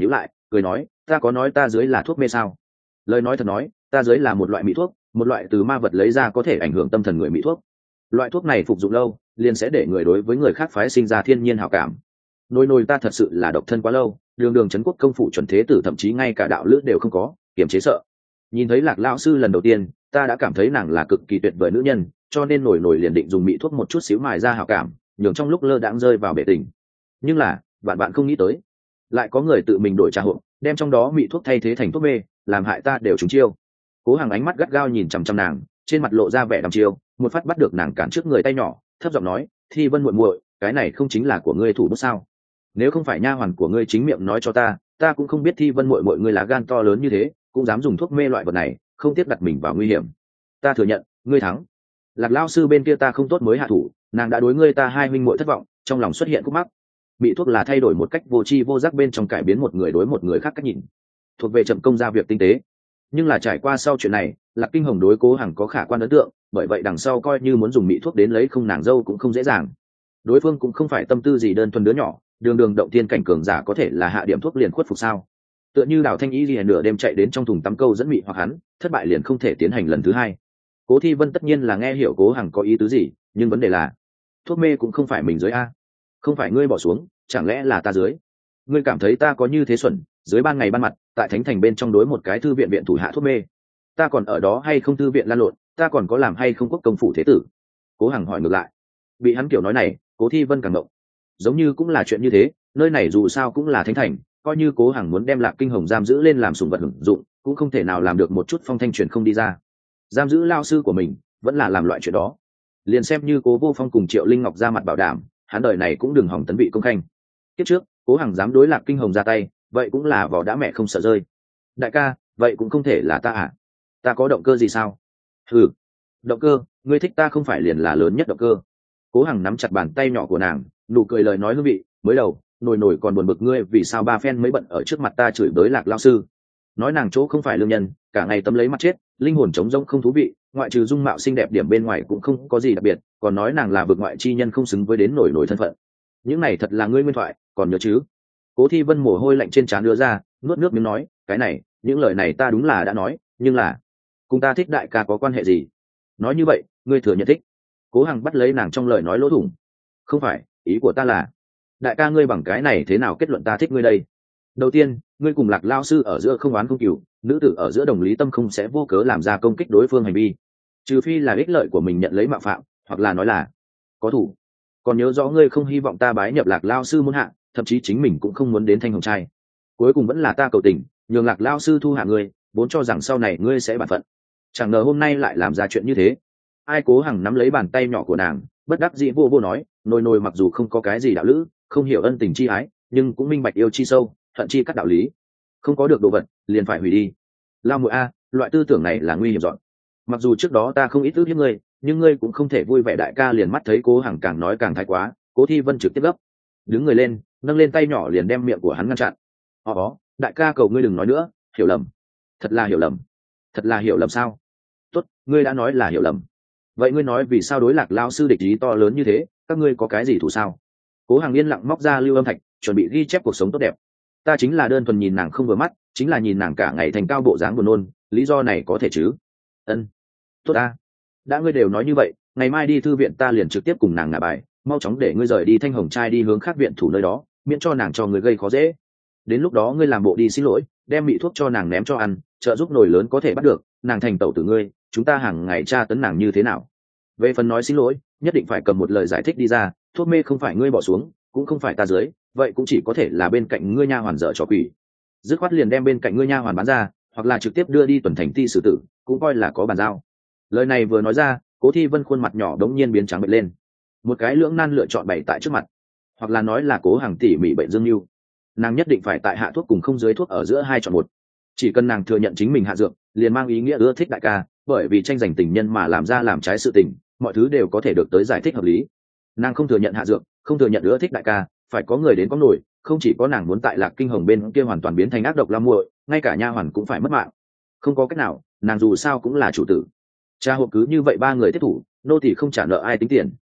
cười nói ta có nói ta dưới là thuốc mê sao? Lời nói thật nói, ta dưới là một loại mỹ thuốc, một loại từ ma vật lấy ra có thể ảnh hưởng tâm thần người mỹ thuốc. Loại thuốc này phục dụng lâu liền sẽ để người đối với người khác phái sinh ra thiên nhiên hảo cảm. Nôi ta thật sự là độc thân quá lâu, đường đường trấn quốc công phủ chuẩn thế tử thậm chí ngay cả đạo lữ đều không có, kiềm chế sợ. Nhìn thấy Lạc lão sư lần đầu tiên, ta đã cảm thấy nàng là cực kỳ tuyệt vời nữ nhân, cho nên nổi liền định dùng mỹ thuốc một chút xíu mài ra hảo cảm, nhường trong lúc lơ đãng rơi vào bể tình. Nhưng là bạn không nghĩ tới, lại có người tự mình đổi trà hộp, đem trong đó mỹ thuốc thay thế thành thuốc mê, làm hại ta đều trúng chiêu. Cố Hằng ánh mắt gắt gao nhìn chằm chằm nàng, trên mặt lộ ra vẻ đăm chiêu, một phát bắt được nàng cản trước người tay nhỏ, thấp giọng nói Thi Vân muội muội, cái này không chính là của ngươi thủ bút sao? Nếu không phải nha hoàn của ngươi chính miệng nói cho ta cũng không biết Thi Vân muội muội ngươi lá gan to lớn như thế, cũng dám dùng thuốc mê loại vật này, không tiếc đặt mình vào nguy hiểm. Ta thừa nhận ngươi thắng. Lạc lão sư bên kia ta không tốt mới hạ thủ, nàng đã đối ngươi ta hai huynh muội thất vọng, trong lòng xuất hiện khúc mắc. Mỹ thuốc là thay đổi một cách vô tri vô giác bên trong cải biến một người đối một người khác cách nhìn, thuộc về chậm công ra việc tinh tế. Nhưng là trải qua sau chuyện này, Lạc Kinh Hồng đối Cố Hằng có khả quan ấn tượng, bởi vậy đằng sau coi như muốn dùng mỹ thuốc đến lấy không nàng dâu cũng không dễ dàng. Đối phương cũng không phải tâm tư gì đơn thuần đứa nhỏ, đường động tiên cảnh cường giả có thể là hạ điểm thuốc liền khuất phục sao? Tựa như Đào Thanh Y liền nửa đêm chạy đến trong thùng tắm câu dẫn mị hoặc hắn, thất bại liền không thể tiến hành lần thứ hai. Cố Thi Vân tất nhiên là nghe hiểu Cố Hằng có ý tứ gì, nhưng vấn đề là thuốc mê cũng không phải mình dưới a, không phải ngươi bỏ xuống, chẳng lẽ là ta dưới? Ngươi cảm thấy ta có như thế xuẩn, dưới ban ngày ban mặt tại thánh thành bên trong đối một cái thư viện viện thủ hạ thuốc mê, ta còn ở đó hay không thư viện lan lộn, ta còn có làm hay không quốc công phủ thế tử? Cố Hằng hỏi ngược lại. Bị hắn kiểu nói này, Cố Thi Vân càng động. Giống như cũng là chuyện như thế, nơi này dù sao cũng là thánh thành, coi như Cố Hằng muốn đem Lạc Kinh Hồng giam giữ lên làm sủng vật hưởng dụng, cũng không thể nào làm được một chút phong thanh truyền không đi ra. Giam giữ lao sư của mình vẫn là làm loại chuyện đó, liền xem như Cố Vô Phong cùng Triệu Linh Ngọc ra mặt bảo đảm, hắn đời này cũng đừng hỏng tấn vị công khanh. Kiếp trước Cố Hằng dám đối Lạc Kinh Hồng ra tay, vậy cũng là vỏ đã mẹ không sợ rơi. Đại ca, vậy cũng không thể là ta à? Ta có động cơ gì sao? Ừ, động cơ, ngươi thích ta không phải liền là lớn nhất động cơ. Cố Hằng nắm chặt bàn tay nhỏ của nàng, nụ cười lời nói hương vị. Mới đầu nổi còn buồn bực ngươi vì sao ba phen mới bận ở trước mặt ta chửi bới Lạc lao sư, nói nàng chỗ không phải lương nhân, cả ngày tấm lấy mặt chết, linh hồn trống rỗng không thú vị, ngoại trừ dung mạo xinh đẹp điểm bên ngoài cũng không có gì đặc biệt, còn nói nàng là vực ngoại chi nhân không xứng với đến nổi thân phận. Những này thật là ngươi nguyên thoại, còn nhớ chứ? Cố Thi Vân mồ hôi lạnh trên trán đưa ra, nuốt nước miếng nói cái này, những lời này ta đúng là đã nói, nhưng là cùng ta thích đại ca có quan hệ gì? Nói như vậy ngươi thừa nhận thích? Cố Hằng bắt lấy nàng trong lời nói lỗ thủng. Không phải, ý của ta là đại ca ngươi bằng cái này thế nào kết luận ta thích ngươi đây? Đầu tiên, ngươi cùng Lạc lao sư ở giữa không oán không cừu, nữ tử ở giữa đồng lý tâm không sẽ vô cớ làm ra công kích đối phương hành vi, trừ phi là ích lợi của mình nhận lấy mạo phạm, hoặc là nói là có thủ. Còn nhớ rõ ngươi không hy vọng ta bái nhập Lạc lao sư muốn hạ, thậm chí chính mình cũng không muốn đến Thanh Hồng trai. Cuối cùng vẫn là ta cầu tình, nhường Lạc lao sư thu hạ ngươi, vốn cho rằng sau này ngươi sẽ bản phận, chẳng ngờ hôm nay lại làm ra chuyện như thế. Ai? Cố Hằng nắm lấy bàn tay nhỏ của nàng, bất đắc dĩ vô nói, nôi mặc dù không có cái gì đạo lữ, không hiểu ân tình chi ái, nhưng cũng minh bạch yêu chi sâu, hận chi cắt đạo lý. Không có được đồ vật liền phải hủy đi. Lao muội a, loại tư tưởng này là nguy hiểm dọn. Mặc dù trước đó ta không ít ước hiếp ngươi, nhưng ngươi cũng không thể vui vẻ. Đại ca liền mắt thấy Cố Hằng càng nói càng thái quá, Cố Thi Vân trực tiếp gấp đứng người lên, nâng lên tay nhỏ liền đem miệng của hắn ngăn chặn. Đại ca cầu ngươi đừng nói nữa, hiểu lầm. Thật là hiểu lầm. Thật là hiểu lầm sao? Tốt, ngươi đã nói là hiểu lầm. Vậy ngươi nói vì sao đối Lạc lao sư địch ý to lớn như thế, các ngươi có cái gì thủ sao? Cố Hằng yên lặng móc ra lưu âm thạch, chuẩn bị ghi chép cuộc sống tốt đẹp. Ta chính là đơn thuần nhìn nàng không vừa mắt, chính là nhìn nàng cả ngày thành cao bộ dáng buồn nôn, lý do này có thể chứ? Ân, tốt ta. Đã ngươi đều nói như vậy, ngày mai đi thư viện ta liền trực tiếp cùng nàng ngả bài, mau chóng để ngươi rời đi Thanh Hồng trai đi hướng khác viện thủ nơi đó, miễn cho nàng cho người gây khó dễ. Đến lúc đó ngươi làm bộ đi xin lỗi, đem bị thuốc cho nàng ném cho ăn, trợ giúp nổi lớn có thể bắt được nàng thành tẩu tử ngươi, chúng ta hàng ngày tra tấn nàng như thế nào? Về phần nói xin lỗi, nhất định phải cầm một lời giải thích đi ra, thuốc mê không phải ngươi bỏ xuống, cũng không phải ta dưới, vậy cũng chỉ có thể là bên cạnh ngươi nha hoàn dở trò quỷ. Dứt khoát liền đem bên cạnh ngươi nha hoàn bán ra, hoặc là trực tiếp đưa đi tuần thành ti xử tử, cũng coi là có bàn giao. Lời này vừa nói ra, Cố Thi Vân khuôn mặt nhỏ đống nhiên biến trắng bệch lên. Một cái lưỡng nan lựa chọn bày tại trước mặt, hoặc là nói là Cố Hằng tỉ mỉ bệnh dương lưu, nàng nhất định phải tại hạ thuốc cùng không dưới thuốc ở giữa hai chọn một. Chỉ cần nàng thừa nhận chính mình hạ dược, liền mang ý nghĩa ưa thích đại ca, bởi vì tranh giành tình nhân mà làm ra làm trái sự tình, mọi thứ đều có thể được tới giải thích hợp lý. Nàng không thừa nhận hạ dược, không thừa nhận ưa thích đại ca, phải có người đến có nổi, không chỉ có nàng muốn tại Lạc Kinh Hồng bên kia hoàn toàn biến thành ác độc lam muội, ngay cả nha hoàn cũng phải mất mạng. Không có cách nào, nàng dù sao cũng là chủ tử. Cha hộp cứ như vậy ba người tiếp thủ, nô tỳ không trả nợ ai tính tiền.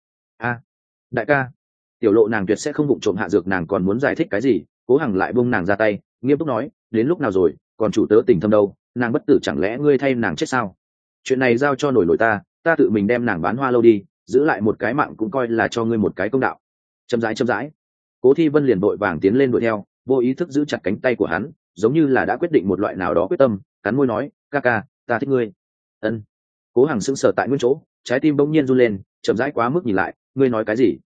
Đại ca, tiểu lộ nàng tuyệt sẽ không vụng trộm hạ dược, nàng còn muốn giải thích cái gì? Cố Hằng lại buông nàng ra tay, nghiêm túc nói, đến lúc nào rồi còn chủ tớ tình thâm đâu, nàng bất tử chẳng lẽ ngươi thay nàng chết sao? Chuyện này giao cho nổi nổi ta tự mình đem nàng bán hoa lâu đi, giữ lại một cái mạng cũng coi là cho ngươi một cái công đạo. Chậm rãi. Cố Thi Vân liền vội vàng tiến lên đuổi theo, vô ý thức giữ chặt cánh tay của hắn, giống như là đã quyết định một loại nào đó quyết tâm, cắn môi nói, ca ca, ta thích ngươi. Ân. Cố Hằng sững sờ tại nguyên chỗ, trái tim bỗng nhiên run lên, chậm rãi quá mức nhìn lại, ngươi nói cái gì?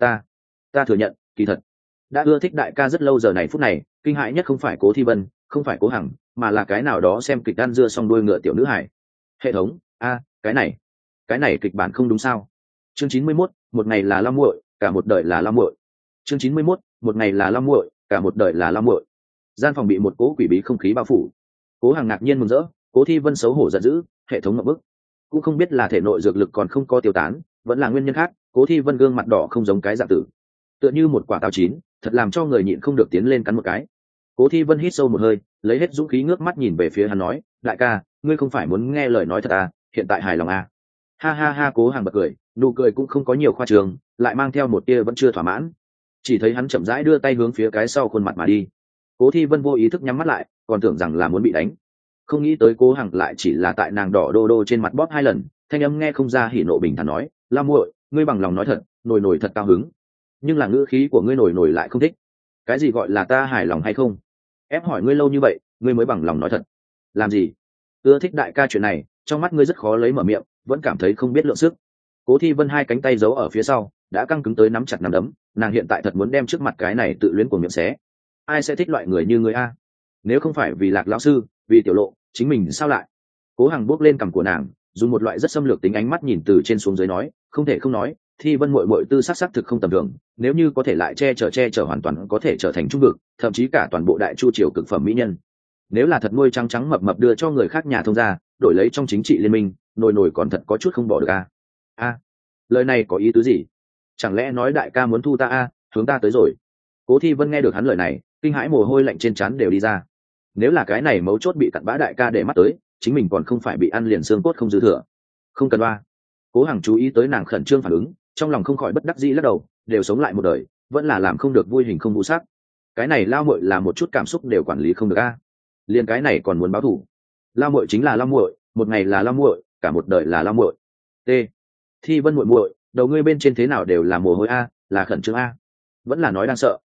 Ta thừa nhận, kỳ thật đã ưa thích đại ca rất lâu. Giờ này phút này, kinh hãi nhất không phải Cố Thi Vân, không phải Cố Hằng, mà là cái nào đó xem kịch ăn dưa xong đuôi ngựa tiểu nữ hải. Hệ thống, cái này kịch bản không đúng sao? Chương 91, một ngày là Long muội, cả một đời là Long muội. Chương 91, một ngày là Long muội, cả một đời là Long muội. Gian phòng bị một cỗ quỷ bí không khí bao phủ. Cố Hằng ngạc nhiên mừng rỡ, Cố Thi Vân xấu hổ giận dữ, hệ thống ngậm bức. Cũng không biết là thể nội dược lực còn không có tiêu tán, vẫn là nguyên nhân khác, Cố Thi Vân gương mặt đỏ không giống cái dạng tử, tựa như một quả táo chín, thật làm cho người nhịn không được tiến lên cắn một cái. Cố Thi Vân hít sâu một hơi, lấy hết dũng khí ngước mắt nhìn về phía hắn nói, đại ca, ngươi không phải muốn nghe lời nói thật à, hiện tại hài lòng à? Ha ha ha. Cố Hằng bật cười, nụ cười cũng không có nhiều khoa trương, lại mang theo một tia vẫn chưa thỏa mãn. Chỉ thấy hắn chậm rãi đưa tay hướng phía cái sau khuôn mặt mà đi. Cố Thi Vân vô ý thức nhắm mắt lại, còn tưởng rằng là muốn bị đánh, không nghĩ tới Cố Hằng lại chỉ là tại nàng đỏ đô đô trên mặt bóp 2 lần, thanh âm nghe không ra hỉ nộ bình thản nói, Lam muội, ngươi bằng lòng nói thật, nổi thật cao hứng, nhưng là ngữ khí của ngươi nổi lại không thích. Cái gì gọi là ta hài lòng hay không? Ép hỏi ngươi lâu như vậy, ngươi mới bằng lòng nói thật. Làm gì? Ưa thích đại ca chuyện này, trong mắt ngươi rất khó lấy mở miệng, vẫn cảm thấy không biết lượng sức. Cố Thi Vân hai cánh tay giấu ở phía sau, đã căng cứng tới nắm chặt nắm đấm, nàng hiện tại thật muốn đem trước mặt cái này tự luyến của miệng xé. Ai sẽ thích loại người như ngươi a? Nếu không phải vì Lạc lão sư, vì tiểu lộ, chính mình sao lại? Cố Hằng bước lên cằm của nàng, dùng một loại rất xâm lược tính ánh mắt nhìn từ trên xuống dưới nói, không thể không nói, Thi Vân muội muội tư sắc thực không tầm thường, nếu như có thể lại che chở hoàn toàn có thể trở thành trung vực, thậm chí cả toàn bộ đại chu triều cực phẩm mỹ nhân. Nếu là thật nuôi trắng mập mập đưa cho người khác nhà thông gia, đổi lấy trong chính trị liên minh, nổi còn thật có chút không bỏ được a. Lời này có ý tứ gì? Chẳng lẽ nói đại ca muốn thu ta hướng ta tới rồi? Cố Thi Vân nghe được hắn lời này, kinh hãi mồ hôi lạnh trên trán đều đi ra. Nếu là cái này mấu chốt bị cặn bã đại ca để mắt tới, chính mình còn không phải bị ăn liền xương cốt không dư thừa. Không cần ba. Cố Hằng chú ý tới nàng khẩn trương phản ứng, trong lòng không khỏi bất đắc dĩ lắc đầu, đều sống lại một đời, vẫn là làm không được vui hình không vũ sắc. Cái này lao muội là một chút cảm xúc đều quản lý không được liền cái này còn muốn báo thù. Lao muội chính là lao muội, một ngày là lao muội, cả một đời là lao muội. T. Thi Vân muội muội, đầu ngươi bên trên thế nào đều là mồ hôi là khẩn trương vẫn là nói đang sợ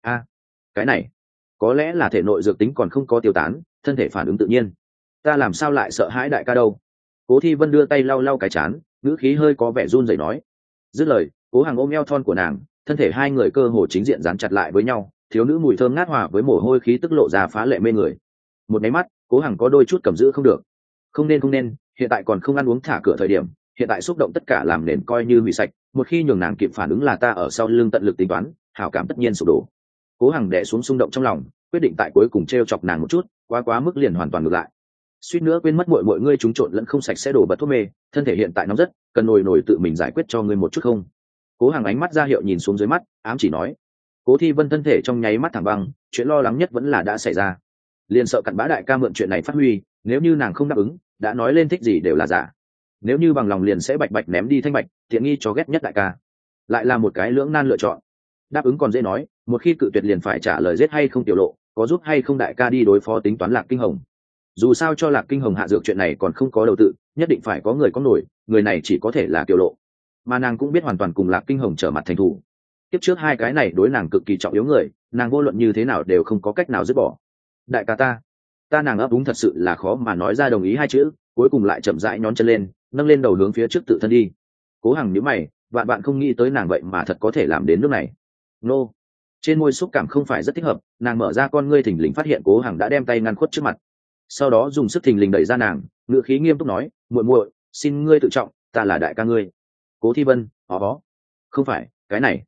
cái này có lẽ là thể nội dược tính còn không có tiêu tán, thân thể phản ứng tự nhiên. Ta làm sao lại sợ hãi đại ca đâu? Cố Thi Vân đưa tay lau cái chán, ngữ khí hơi có vẻ run rẩy nói. Dứt lời, Cố Hằng ôm eo thon của nàng, thân thể hai người cơ hồ chính diện dán chặt lại với nhau, thiếu nữ mùi thơm ngát hòa với mồ hôi khí tức lộ ra phá lệ mê người. Một máy mắt, Cố Hằng có đôi chút cầm giữ không được. Không nên, hiện tại còn không ăn uống thả cửa thời điểm, hiện tại xúc động tất cả làm nền coi như hủy sạch, một khi nhường nàng kịp phản ứng là ta ở sau lưng tận lực tính toán, hảo cảm tất nhiên sụp đổ. Cố Hằng đè xuống xung động trong lòng, quyết định tại cuối cùng treo chọc nàng một chút, quá mức liền hoàn toàn ngược lại. Suýt nữa quên mất mọi ngươi chúng trộn lẫn không sạch sẽ đổ bật thuốc mê, thân thể hiện tại nóng rất, cần nổi tự mình giải quyết cho ngươi một chút không? Cố Hằng ánh mắt ra hiệu nhìn xuống dưới mắt, ám chỉ nói. Cố Thi Vân thân thể trong nháy mắt thẳng băng, chuyện lo lắng nhất vẫn là đã xảy ra. Liền sợ cặn bã đại ca mượn chuyện này phát huy, nếu như nàng không đáp ứng, đã nói lên thích gì đều là giả. Nếu như bằng lòng liền sẽ bạch ném đi thanh bạch, tiện nghi cho ghét nhất đại ca. Lại là một cái lưỡng nan lựa chọn. Đáp ứng còn dễ nói, một khi cự tuyệt liền phải trả lời giết hay không tiểu lộ, có giúp hay không đại ca đi đối phó tính toán Lạc Kinh Hồng. Dù sao cho Lạc Kinh Hồng hạ dược chuyện này còn không có đầu tự, nhất định phải có người có nổi, người này chỉ có thể là tiểu lộ. Mà nàng cũng biết hoàn toàn cùng Lạc Kinh Hồng trở mặt thành thủ. Tiếp trước hai cái này đối nàng cực kỳ trọng yếu người, nàng vô luận như thế nào đều không có cách nào dứt bỏ. Đại ca ta nàng ấp úng thật sự là khó mà nói ra đồng ý hai chữ, cuối cùng lại chậm rãi nhón chân lên, nâng lên đầu hướng phía trước tự thân đi. Cố Hằng nhíu mày, bạn không nghĩ tới nàng vậy mà thật có thể làm đến nước này. Nô. Trên môi xúc cảm không phải rất thích hợp, nàng mở ra con ngươi thình lình phát hiện Cố Hằng đã đem tay ngăn khuất trước mặt. Sau đó dùng sức thình lình đẩy ra nàng, ngữ khí nghiêm túc nói, muội, xin ngươi tự trọng, ta là đại ca ngươi. Cố Thi Vân, không phải, cái này.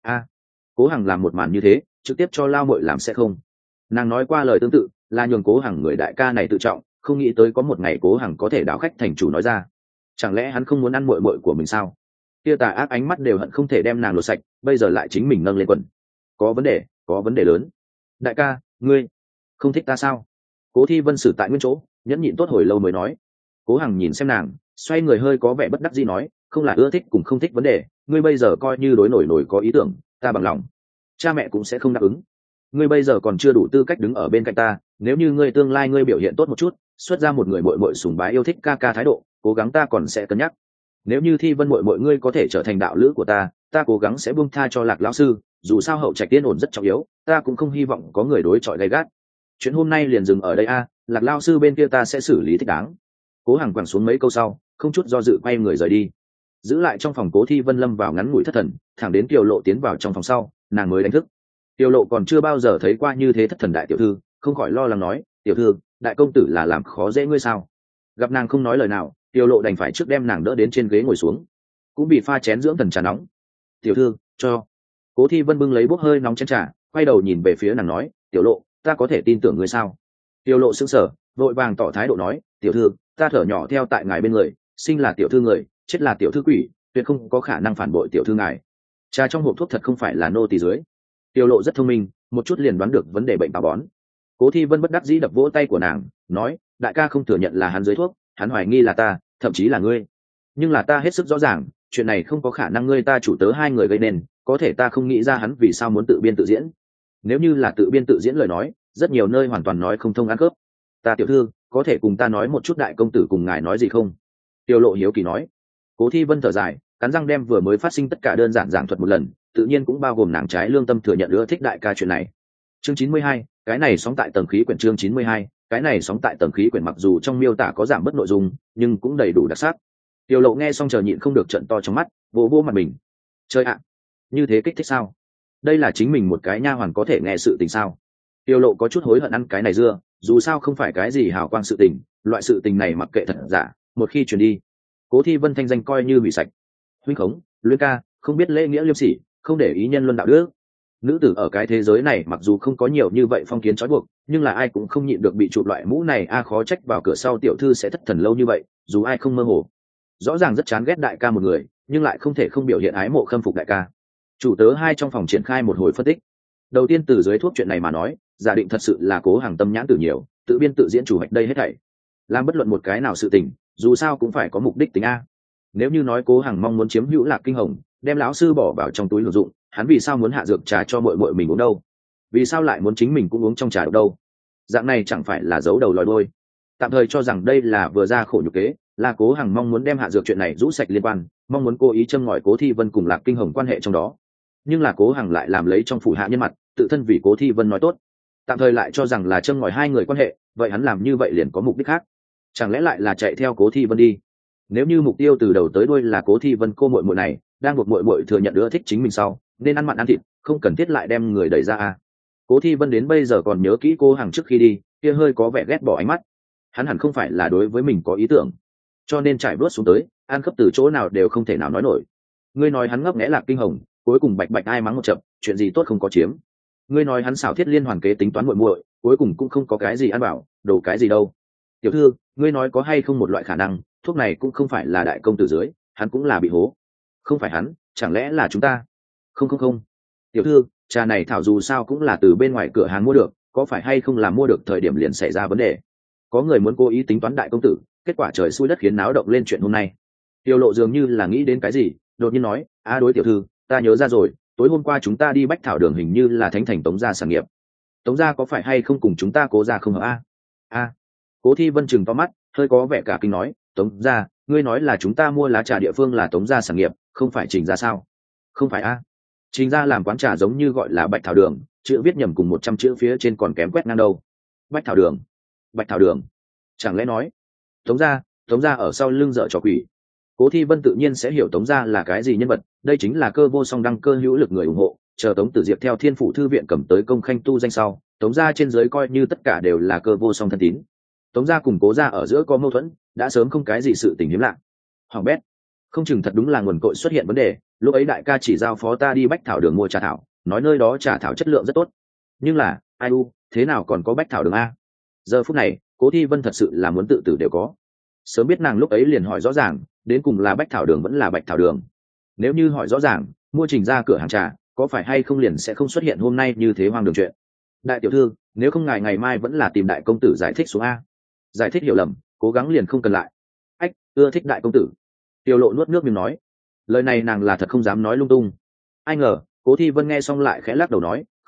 Cố Hằng làm một màn như thế, trực tiếp cho lao muội làm sẽ không. Nàng nói qua lời tương tự, là nhường Cố Hằng người đại ca này tự trọng, không nghĩ tới có một ngày Cố Hằng có thể đảo khách thành chủ nói ra. Chẳng lẽ hắn không muốn ăn muội của mình sao? Kia tà ác ánh mắt đều hận không thể đem nàng lột sạch, bây giờ lại chính mình nâng lên quần. Có vấn đề lớn. Đại ca, ngươi không thích ta sao? Cố Thi Vân xử tại nguyên chỗ, nhẫn nhịn tốt hồi lâu mới nói. Cố Hằng nhìn xem nàng, xoay người hơi có vẻ bất đắc dĩ nói, không là ưa thích cùng không thích vấn đề, ngươi bây giờ coi như đối nổi có ý tưởng, ta bằng lòng. Cha mẹ cũng sẽ không đáp ứng. ngươi bây giờ còn chưa đủ tư cách đứng ở bên cạnh ta, nếu như ngươi tương lai ngươi biểu hiện tốt một chút, xuất ra một người muội muội sùng bái yêu thích ca ca thái độ, cố gắng ta còn sẽ cân nhắc. Nếu như Thi Vân muội muội ngươi có thể trở thành đạo lữ của ta cố gắng sẽ buông tha cho Lạc lão sư, dù sao hậu trạch tiên ổn rất trọng yếu, ta cũng không hy vọng có người đối chọi gay gắt. Chuyện hôm nay liền dừng ở đây a, Lạc lão sư bên kia ta sẽ xử lý thích đáng. Cố Hằng quẳng xuống mấy câu sau, không chút do dự quay người rời đi. Giữ lại trong phòng Cố Thi Vân lâm vào ngắn ngủi thất thần, thẳng đến Kiều Lộ tiến vào trong phòng sau, nàng mới đánh thức. Kiều Lộ còn chưa bao giờ thấy qua như thế thất thần đại tiểu thư, không khỏi lo lắng nói, tiểu thư, đại công tử là làm khó dễ ngươi sao? Gặp nàng không nói lời nào, Kiều Lộ đành phải trước đem nàng đỡ đến trên ghế ngồi xuống, cũng bị pha chén dưỡng thần trà nóng. Tiểu thư, cho. Cố Thi Vân bưng lấy bốc hơi nóng chén trà, quay đầu nhìn về phía nàng nói, tiểu Lộ, ta có thể tin tưởng ngươi sao? Kiều Lộ sững sờ, vội vàng tỏ thái độ nói, tiểu thư, ta thở nhỏ theo tại ngài bên người, sinh là tiểu thư người, chết là tiểu thư quỷ, tuyệt không có khả năng phản bội tiểu thư ngài. Trà trong hộp thuốc thật không phải là nô tỳ dưới. Kiều Lộ rất thông minh, một chút liền đoán được vấn đề bệnh táo bón. Cố Thi Vân bất đắc dĩ đập vỗ tay của nàng, nói, đại ca không thừa nhận là hắn dưới thuốc, hắn hoài nghi là ta, thậm chí là ngươi. Nhưng là ta hết sức rõ ràng, chuyện này không có khả năng ngươi ta chủ tớ hai người gây nên, có thể ta không nghĩ ra hắn vì sao muốn tự biên tự diễn. Nếu như là tự biên tự diễn lời nói, rất nhiều nơi hoàn toàn nói không thông ăn khớp. Ta tiểu thư, có thể cùng ta nói một chút đại công tử cùng ngài nói gì không? Tiêu Lộ hiếu kỳ nói. Cố Thi Vân thở dài, cắn răng đem vừa mới phát sinh tất cả đơn giản giảng thuật một lần, tự nhiên cũng bao gồm nàng trái lương tâm thừa nhận ưa thích đại ca chuyện này. Chương 92, cái này sóng tại tầng khí quyển chương 92, cái này sóng tại tầng khí quyển mặc dù trong miêu tả có giảm bớt nội dung, nhưng cũng đầy đủ đặc sắc. Tiêu Lộ nghe xong chờ nhịn không được trợn to trong mắt, vỗ vỗ mặt mình. Chơi ạ, như thế kích thích sao? Đây là chính mình một cái nha hoàn có thể nghe sự tình sao? Tiêu Lộ có chút hối hận ăn cái này dưa, dù sao không phải cái gì hào quang sự tình, loại sự tình này mặc kệ thật giả, một khi truyền đi, Cố Thi Vân thanh danh coi như bị sạch. Huynh khống, luyên ca, không biết lễ nghĩa liêm sỉ, không để ý nhân luân đạo đức. Nữ tử ở cái thế giới này mặc dù không có nhiều như vậy phong kiến trói buộc, nhưng là ai cũng không nhịn được bị chụp loại mũ này khó trách vào cửa sau tiểu thư sẽ thất thần lâu như vậy, dù ai không mơ hồ. Rõ ràng rất chán ghét đại ca một người, nhưng lại không thể không biểu hiện ái mộ khâm phục đại ca. Chủ tớ hai trong phòng triển khai một hồi phân tích. Đầu tiên từ dưới thuốc chuyện này mà nói, giả định thật sự là Cố Hằng tâm nhãn tử nhiều, tự biên tự diễn chủ hoạch đây hết thảy. Làm bất luận một cái nào sự tình, dù sao cũng phải có mục đích tính a. Nếu như nói Cố Hằng mong muốn chiếm hữu Lạc Kinh Hồng, đem lão sư bỏ vào trong túi hưởng dụng, hắn vì sao muốn hạ dược trà cho muội muội mình uống đâu? Vì sao lại muốn chính mình cũng uống trong trà đâu? Dạng này chẳng phải là giấu đầu lòi đuôi. Tạm thời cho rằng đây là vừa ra khổ nhục kế, là Cố Hằng mong muốn đem hạ dược chuyện này rũ sạch liên quan, mong muốn cố ý châm ngòi Cố Thi Vân cùng Lạc Kinh Hồng quan hệ trong đó. Nhưng là Cố Hằng lại làm lấy trong phủ hạ nhân mặt, tự thân vì Cố Thi Vân nói tốt, tạm thời lại cho rằng là châm ngòi hai người quan hệ, vậy hắn làm như vậy liền có mục đích khác. Chẳng lẽ lại là chạy theo Cố Thi Vân đi? Nếu như mục tiêu từ đầu tới đuôi là Cố Thi Vân cô muội muội này đang buộc muội muội thừa nhận ưa thích chính mình sau, nên ăn mặn ăn thịt, không cần thiết lại đem người đẩy ra a. Cố Thi Vân đến bây giờ còn nhớ kỹ Cố Hằng trước khi đi, kia hơi có vẻ ghét bỏ ánh mắt. Hắn hẳn không phải là đối với mình có ý tưởng, cho nên trải bước xuống tới, ăn khớp từ chỗ nào đều không thể nào nói nổi. Ngươi nói hắn ngấp nghé Lạc Kinh Hồng, cuối cùng bạch bạch ai mắng một chập, chuyện gì tốt không có chiếm. Ngươi nói hắn xảo thiết liên hoàn kế tính toán muội muội, cuối cùng cũng không có cái gì ăn bảo, đồ cái gì đâu. Tiểu thư, ngươi nói có hay không một loại khả năng, thuốc này cũng không phải là đại công tử dưới, hắn cũng là bị hố. Không phải hắn, chẳng lẽ là chúng ta? Không. Tiểu thư, trà này thảo dù sao cũng là từ bên ngoài cửa hàng mua được, có phải hay không là mua được thời điểm liền xảy ra vấn đề? Có người muốn cố ý tính toán đại công tử, kết quả trời xui đất khiến náo động lên chuyện hôm nay. Tiêu Lộ dường như là nghĩ đến cái gì, đột nhiên nói, đối tiểu thư, ta nhớ ra rồi, tối hôm qua chúng ta đi Bách Thảo Đường hình như là Thánh Thành Tống gia sản nghiệp. Tống gia có phải hay không cùng chúng ta Cố gia không hợp a? Cố Thi Vân chừng to mắt, hơi có vẻ cả kinh nói, Tống gia, ngươi nói là chúng ta mua lá trà địa phương là Tống gia sản nghiệp, không phải Trình gia sao? Không phải a? Trình gia làm quán trà giống như gọi là Bạch Thảo Đường, chữ viết nhầm cùng 100 chữ phía trên còn kém quét ngang đâu. Bạch Thảo Đường, chẳng lẽ nói Tống gia ở sau lưng dở trò quỷ? Cố Thi Vân tự nhiên sẽ hiểu Tống gia là cái gì nhân vật, đây chính là cơ vô song đăng cơ hữu lực người ủng hộ, chờ Tống Tử Diệp theo Thiên Phủ thư viện cầm tới công khanh tu danh sau, Tống gia trên dưới coi như tất cả đều là cơ vô song thân tín. Tống gia cùng Cố gia ở giữa có mâu thuẫn, đã sớm không cái gì sự tình hiếm lạ. Hoàng bét, không chừng thật đúng là nguồn cội xuất hiện vấn đề, lúc ấy đại ca chỉ giao phó ta đi Bách Thảo Đường mua trà thảo, nói nơi đó trà thảo chất lượng rất tốt. Nhưng là, thế nào còn có Bách Thảo Đường a? Giờ phút này, Cố Thi Vân thật sự là muốn tự tử đều có. Sớm biết nàng lúc ấy liền hỏi rõ ràng, đến cùng là Bách Thảo Đường vẫn là Bạch Thảo Đường. Nếu như hỏi rõ ràng, mua Trình ra cửa hàng trà, có phải hay không liền sẽ không xuất hiện hôm nay như thế hoang đường chuyện. Đại tiểu thư, nếu không ngài ngày mai vẫn là tìm đại công tử giải thích xuống a. Giải thích hiểu lầm, cố gắng liền không cần lại. Ưa thích đại công tử. Tiêu Lộ nuốt nước miếng nói, lời này nàng là thật không dám nói lung tung. Ai ngờ, Cố Thi Vân nghe xong lại khẽ lắc đầu nói, không được,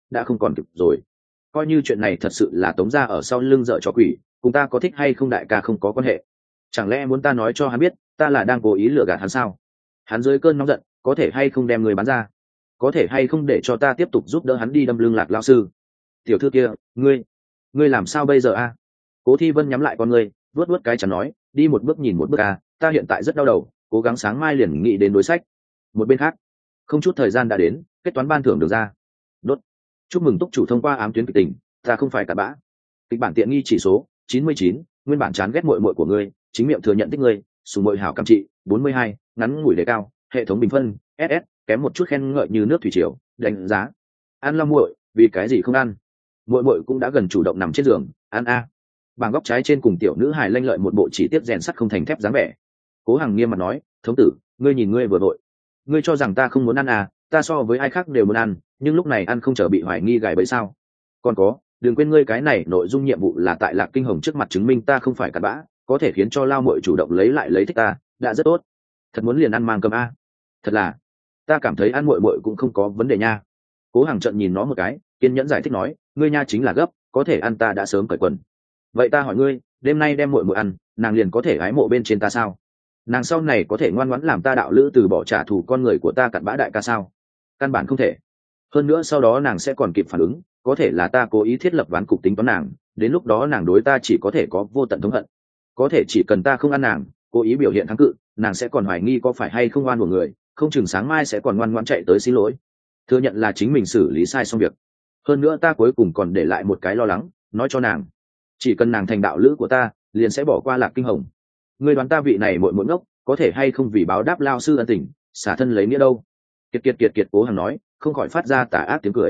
đã không còn kịp rồi. Coi như chuyện này thật sự là Tống gia ở sau lưng dợ trò quỷ, cùng ta có thích hay không đại ca không có quan hệ. Chẳng lẽ muốn ta nói cho hắn biết ta là đang cố ý lừa gạt hắn sao? Hắn dưới cơn nóng giận có thể hay không đem người bán ra, có thể hay không để cho ta tiếp tục giúp đỡ hắn đi đâm lưng Lạc lão sư. Tiểu thư kia, ngươi làm sao bây giờ a? Cố Thi Vân nhắm lại con ngươi, vuốt vuốt cái chắn nói, đi một bước nhìn một bước a, ta hiện tại rất đau đầu, cố gắng sáng mai liền nghĩ đến đối sách. Một bên khác, không chút thời gian đã đến, kết toán ban thưởng được ra. Đốt. Chúc mừng túc chủ thông qua ám tuyến kịch tình, ta không phải cặn bã. Kịch bản tiện nghi chỉ số 99, nguyên bản chán ghét muội muội của ngươi, chính miệng thừa nhận thích ngươi, sùng muội hảo cảm trị 42, ngắn ngủi đề cao, hệ thống bình phân SS, kém một chút khen ngợi như nước thủy triều, đánh giá. Ăn long muội, vì cái gì không ăn? Muội muội cũng đã gần chủ động nằm trên giường, ăn a. Bảng góc trái trên cùng tiểu nữ hài lanh lợi một bộ chỉ tiết rèn sắt không thành thép dáng vẻ. Cố Hằng nghiêm mặt nói, thống tử, ngươi nhìn ngươi vừa vội, ngươi cho rằng ta không muốn ăn à? Ta so với ai khác đều muốn ăn, nhưng lúc này ăn không chờ bị hoài nghi gài bẫy sao? Còn có, đừng quên ngươi cái này nội dung nhiệm vụ là tại Lạc Kinh Hồng trước mặt chứng minh ta không phải cặn bã, có thể khiến cho lao muội chủ động lấy thích ta, đã rất tốt. Thật muốn liền ăn mang cầm a? Thật là, ta cảm thấy ăn muội muội cũng không có vấn đề nha. Cố Hằng trợn nhìn nó một cái, kiên nhẫn giải thích nói, ngươi nha chính là gấp, có thể ăn ta đã sớm cởi quần. Vậy ta hỏi ngươi, đêm nay đem muội muội ăn, nàng liền có thể ái mộ bên trên ta sao? Nàng sau này có thể ngoan ngoãn làm ta đạo lữ từ bỏ trả thù con người của ta cặn bã đại ca sao? Căn bản không thể. Hơn nữa sau đó nàng sẽ còn kịp phản ứng, có thể là ta cố ý thiết lập ván cục tính toán nàng, đến lúc đó nàng đối ta chỉ có thể có vô tận thống hận. Có thể chỉ cần ta không ăn nàng, cố ý biểu hiện kháng cự, nàng sẽ còn hoài nghi có phải hay không oan của người, không chừng sáng mai sẽ còn ngoan ngoãn chạy tới xin lỗi, thừa nhận là chính mình xử lý sai xong việc. Hơn nữa ta cuối cùng còn để lại một cái lo lắng, nói cho nàng, chỉ cần nàng thành đạo lữ của ta, liền sẽ bỏ qua Lạc Kinh Hồng. Ngươi đoán ta vị này muội muội ngốc, có thể hay không vì báo đáp lao sư ân tình, xả thân lấy nghĩa đâu? Kiệt Cố Hằng nói, không khỏi phát ra tà ác tiếng cười.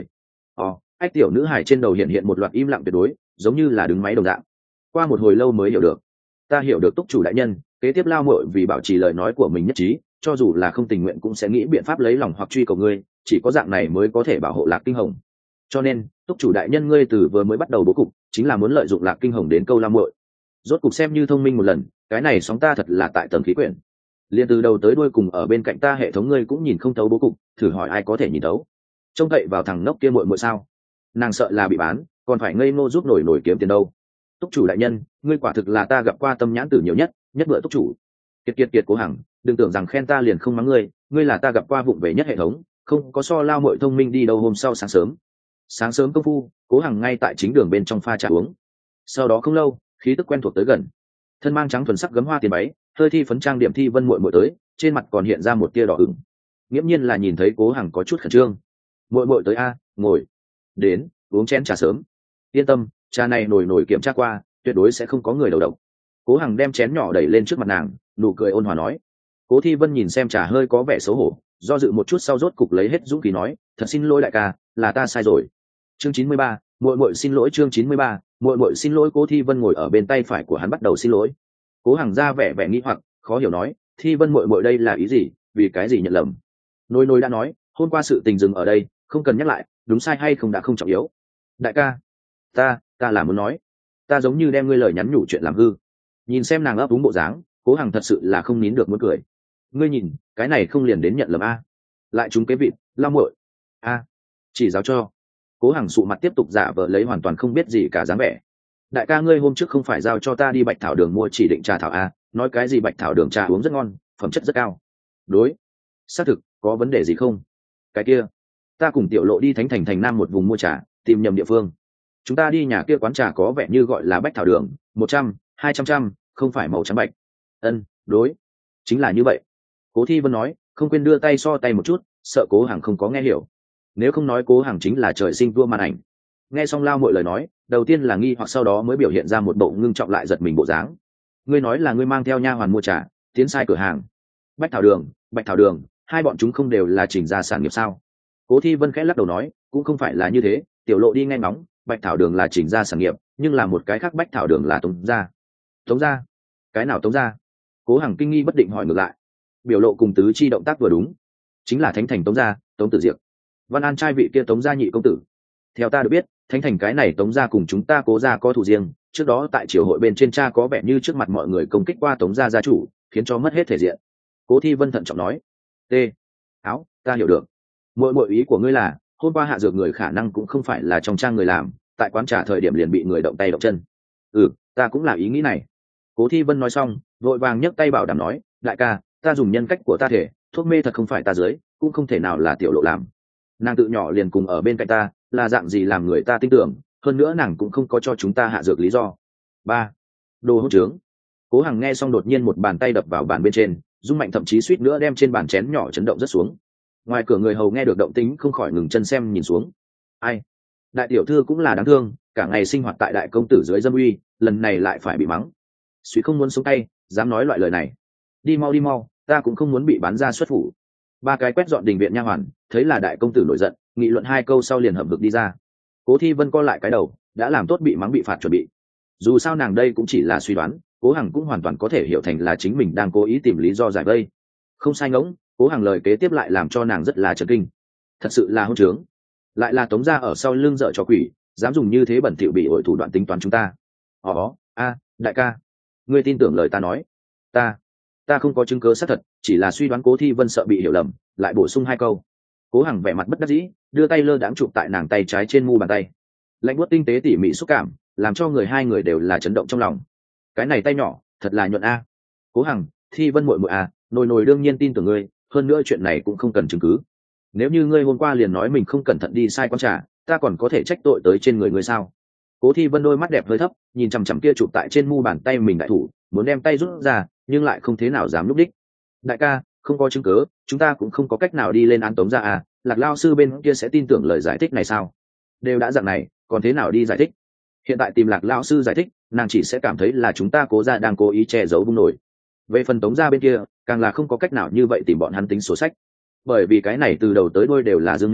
Ách tiểu nữ hài trên đầu hiện một loạt im lặng tuyệt đối, giống như là đứng máy đồng dạng. Qua một hồi lâu mới hiểu được. Ta hiểu được túc chủ đại nhân, kế tiếp lao muội vì bảo trì lời nói của mình nhất trí, cho dù là không tình nguyện cũng sẽ nghĩ biện pháp lấy lòng hoặc truy cầu ngươi, chỉ có dạng này mới có thể bảo hộ Lạc Kinh Hồng. Cho nên, túc chủ đại nhân ngươi từ vừa mới bắt đầu bố cục, chính là muốn lợi dụng Lạc Kinh Hồng đến câu lao muội. Rốt cục xem như thông minh một lần, cái này sóng ta thật là tại tầng khí quyển. Liên từ đầu tới đuôi cùng ở bên cạnh ta hệ thống ngươi cũng nhìn không thấu bố cục, thử hỏi ai có thể nhìn thấu? Trông cậy vào thằng nốc kia muội muội sao? Nàng sợ là bị bán, còn phải ngây ngô giúp nổi kiếm tiền đâu. Túc chủ đại nhân, ngươi quả thực là ta gặp qua tâm nhãn tử nhiều nhất bữa túc chủ. Kiệt Cố Hằng, đừng tưởng rằng khen ta liền không mắng ngươi, ngươi là ta gặp qua vụng về nhất hệ thống, không có so lao muội thông minh đi đâu. Hôm sau sáng sớm công phu, Cố Hằng ngay tại chính đường bên trong pha trà uống. Sau đó không lâu, khí tức quen thuộc tới gần, thân mang trắng thuần sắc gấm hoa tiền váy, hơi thi phấn trang điểm Thi Vân muội muội tới, trên mặt còn hiện ra một tia đỏ ửng. Nghiễm nhiên là nhìn thấy Cố Hằng có chút khẩn trương. Muội muội tới a, ngồi. Đến, uống chén trà sớm. Yên tâm, trà này nổi kiểm tra qua, tuyệt đối sẽ không có người đầu độc. Cố Hằng đem chén nhỏ đẩy lên trước mặt nàng, nụ cười ôn hòa nói. Cố Thi Vân nhìn xem trà hơi có vẻ xấu hổ, do dự một chút sau rốt cục lấy hết dũng khí nói, thật xin lỗi đại ca, là ta sai rồi. Chương 93, muội muội xin lỗi. Chương 93, muội muội xin lỗi. Cố Thi Vân ngồi ở bên tay phải của hắn bắt đầu xin lỗi. Cố Hằng ra vẻ nghi hoặc, khó hiểu nói, Thi Vân muội muội đây là ý gì, vì cái gì nhận lầm? Nôi đã nói, hôm qua sự tình dừng ở đây, không cần nhắc lại, đúng sai hay không đã không trọng yếu. Đại ca, ta là muốn nói, ta giống như đem ngươi lời nhắn nhủ chuyện làm hư. Nhìn xem nàng ấp úng bộ dáng, Cố Hằng thật sự là không nín được muốn cười. Ngươi nhìn, cái này không liền đến nhận lầm a? Lại chúng cái vịt, lao muội. Chỉ giáo cho. Cố Hằng sụ mặt tiếp tục giả vờ lấy hoàn toàn không biết gì cả dáng vẻ. Đại ca ngươi hôm trước không phải giao cho ta đi Bạch Thảo Đường mua chỉ định trà thảo a? Nói cái gì Bạch Thảo Đường trà uống rất ngon, phẩm chất rất cao. Đối, xác thực, có vấn đề gì không? Cái kia, ta cùng Tiểu Lộ đi Thánh Thành thành Nam một vùng mua trà, tìm nhầm địa phương. Chúng ta đi nhà kia quán trà có vẻ như gọi là Bách Thảo Đường, 100, 200, không phải màu trắng bạch. Đối, chính là như vậy. Cố Thi Vân nói, không quên đưa tay so tay một chút, sợ Cố Hằng không có nghe hiểu. Nếu không nói Cố Hằng chính là trời sinh vua màn ảnh. Nghe xong lao mọi lời nói, đầu tiên là nghi hoặc sau đó mới biểu hiện ra một bộ ngưng trọng lại giật mình bộ dáng. Ngươi nói là ngươi mang theo nha hoàn mua trà, tiến sai cửa hàng. Bách Thảo Đường, hai bọn chúng không đều là Trình gia sản nghiệp sao? Cố Thi Vân khẽ lắc đầu nói, cũng không phải là như thế, Tiểu Lộ đi nghe ngóng, Bạch Thảo Đường là Trình gia sản nghiệp, nhưng là một cái khác Bách Thảo Đường là Tống gia. Tống gia? Cái nào Tống gia? Cố Hằng kinh nghi bất định hỏi ngược lại. Biểu lộ cùng tứ chi động tác vừa đúng, chính là Thánh Thành Tống gia, Tống Tử Diệp. Văn An trai vị kia Tống gia nhị công tử. Theo ta được biết, Thánh Thành cái này Tống gia cùng chúng ta Cố gia có thù riêng, trước đó tại triều hội bên trên cha có vẻ như trước mặt mọi người công kích qua Tống gia gia chủ, khiến cho mất hết thể diện. Cố Thi Vân thận trọng nói. Ta hiểu được. Muội ý của ngươi là hôm qua hạ dược người khả năng cũng không phải là trong trang người làm, tại quán trà thời điểm liền bị người động tay động chân. Ta cũng là ý nghĩ này. Cố Thi Vân nói xong vội vàng nhấc tay bảo đảm nói, đại ca, ta dùng nhân cách của ta thể, thuốc mê thật không phải ta dưới, cũng không thể nào là tiểu lộ làm. Nàng tự nhỏ liền cùng ở bên cạnh ta, là dạng gì làm người ta tin tưởng, hơn nữa nàng cũng không có cho chúng ta hạ dược lý do. Ba, đồ hỗn trướng. Cố Hằng nghe xong đột nhiên một bàn tay đập vào bàn bên trên, rung mạnh thậm chí suýt nữa đem trên bàn chén nhỏ chấn động rất xuống. Ngoài cửa người hầu nghe được động tĩnh không khỏi ngừng chân xem nhìn xuống. Ai? Đại tiểu thư cũng là đáng thương, cả ngày sinh hoạt tại đại công tử dưới dâm uy, lần này lại phải bị mắng. Suy không muốn xuống tay, dám nói loại lời này. Đi mau, ta cũng không muốn bị bán ra xuất phủ. Ba cái quét dọn đình viện nha hoàn thấy là đại công tử nổi giận, nghị luận hai câu sau liền hậm hực đi ra. Cố Thi Vân co lại cái đầu, đã làm tốt bị mắng bị phạt chuẩn bị. Dù sao nàng đây cũng chỉ là suy đoán, Cố Hằng cũng hoàn toàn có thể hiểu thành là chính mình đang cố ý tìm lý do giải vây. Không sai ngỗng, Cố Hằng lời kế tiếp lại làm cho nàng rất là chấn kinh. Thật sự là hỗn trướng, lại là Tống gia ở sau lưng dợ trò quỷ, dám dùng như thế bẩn thỉu bị hội thủ đoạn tính toán chúng ta. Đại ca, ngươi tin tưởng lời ta nói. Ta không có chứng cứ xác thật, chỉ là suy đoán. Cố Thi Vân sợ bị hiểu lầm, lại bổ sung hai câu. Cố Hằng vẻ mặt bất đắc dĩ, đưa tay lơ đãng chụp tại nàng tay trái trên mu bàn tay, lạnh buốt tinh tế tỉ mỉ xúc cảm, làm cho hai người đều là chấn động trong lòng. Cái này tay nhỏ thật là nhuận a. Cố Hằng, Thi Vân muội muội à, nồi đương nhiên tin tưởng ngươi, hơn nữa chuyện này cũng không cần chứng cứ. Nếu như ngươi hôm qua liền nói mình không cẩn thận đi sai quán trà, ta còn có thể trách tội tới trên người ngươi sao? Cố Thi Vân đôi mắt đẹp hơi thấp, nhìn chằm chằm kia chụp tại trên mu bàn tay mình đại thủ, muốn đem tay rút ra, nhưng lại không thế nào dám lúc đích. Đại ca, không có chứng cứ, chúng ta cũng không có cách nào đi lên án Tống gia à? Lạc Lao sư bên kia sẽ tin tưởng lời giải thích này sao? Đều đã dạng này, còn thế nào đi giải thích? Hiện tại tìm Lạc Lao sư giải thích, nàng chỉ sẽ cảm thấy là chúng ta Cố gia đang cố ý che giấu bung nổi. Về phần Tống gia bên kia, càng là không có cách nào như vậy tìm bọn hắn tính sổ sách, bởi vì cái này từ đầu tới đuôi đều là Dương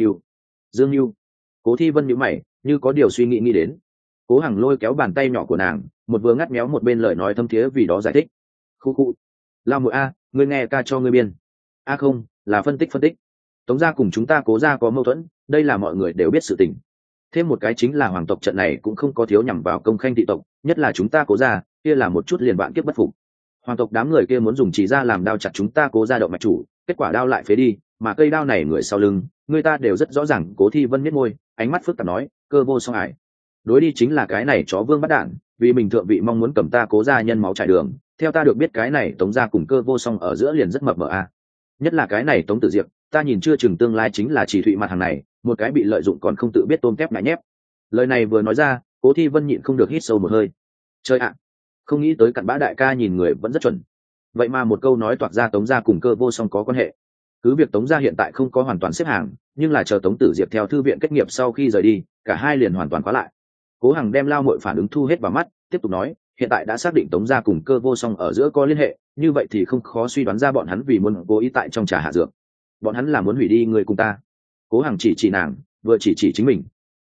Nưu. Cố Thi Vân nhíu mày, như có điều suy nghĩ đến. Cố Hằng lôi kéo bàn tay nhỏ của nàng, một vừa ngắt méo một bên lời nói thâm thiế vì đó giải thích. Khu. Lao muội a, ngươi nghe ca cho ngươi biên. Không, là phân tích. Tống gia cùng chúng ta Cố gia có mâu thuẫn, đây là mọi người đều biết sự tình. Thêm một cái chính là hoàng tộc trận này cũng không có thiếu nhằm vào công khanh thị tộc, nhất là chúng ta Cố gia, kia là một chút liền vạn kiếp bất phục. Hoàng tộc đám người kia muốn dùng chỉ ra làm đao chặt chúng ta Cố gia động mạch chủ, kết quả đao lại phế đi, mà cây đao này người sau lưng, người ta đều rất rõ ràng. Cố Thi Vân miết môi, ánh mắt phức tạp nói, Cơ Vô Song ải. Đối đi chính là cái này chó vương bắt đạn, vì mình thượng vị mong muốn cầm ta Cố gia nhân máu trải đường. Theo ta được biết cái này Tống gia cùng Cơ Vô Song ở giữa liền rất mập mờ a. Nhất là cái này Tống Tử Diệp, ta nhìn chưa chừng tương lai chính là chỉ thụy mặt hàng này, một cái bị lợi dụng còn không tự biết tôm tép ngại nhép. Lời này vừa nói ra, Cố Thi Vân nhịn không được hít sâu một hơi. Chơi ạ, không nghĩ tới cặn bã đại ca nhìn người vẫn rất chuẩn. Vậy mà một câu nói toạc ra Tống gia cùng Cơ Vô Song có quan hệ. Cứ việc Tống gia hiện tại không có hoàn toàn xếp hàng, nhưng là chờ Tống Tử Diệp theo thư viện kết nghiệp sau khi rời đi, cả hai liền hoàn toàn khóa lại. Cố Hằng đem Lao Muội phản ứng thu hết vào mắt, tiếp tục nói, hiện tại đã xác định Tống gia cùng Cơ Vô Song ở giữa có liên hệ, như vậy thì không khó suy đoán ra bọn hắn vì muốn cố ý tại trong trà hạ dược. Bọn hắn là muốn hủy đi người cùng ta. Cố Hằng chỉ nàng, vừa chỉ chính mình.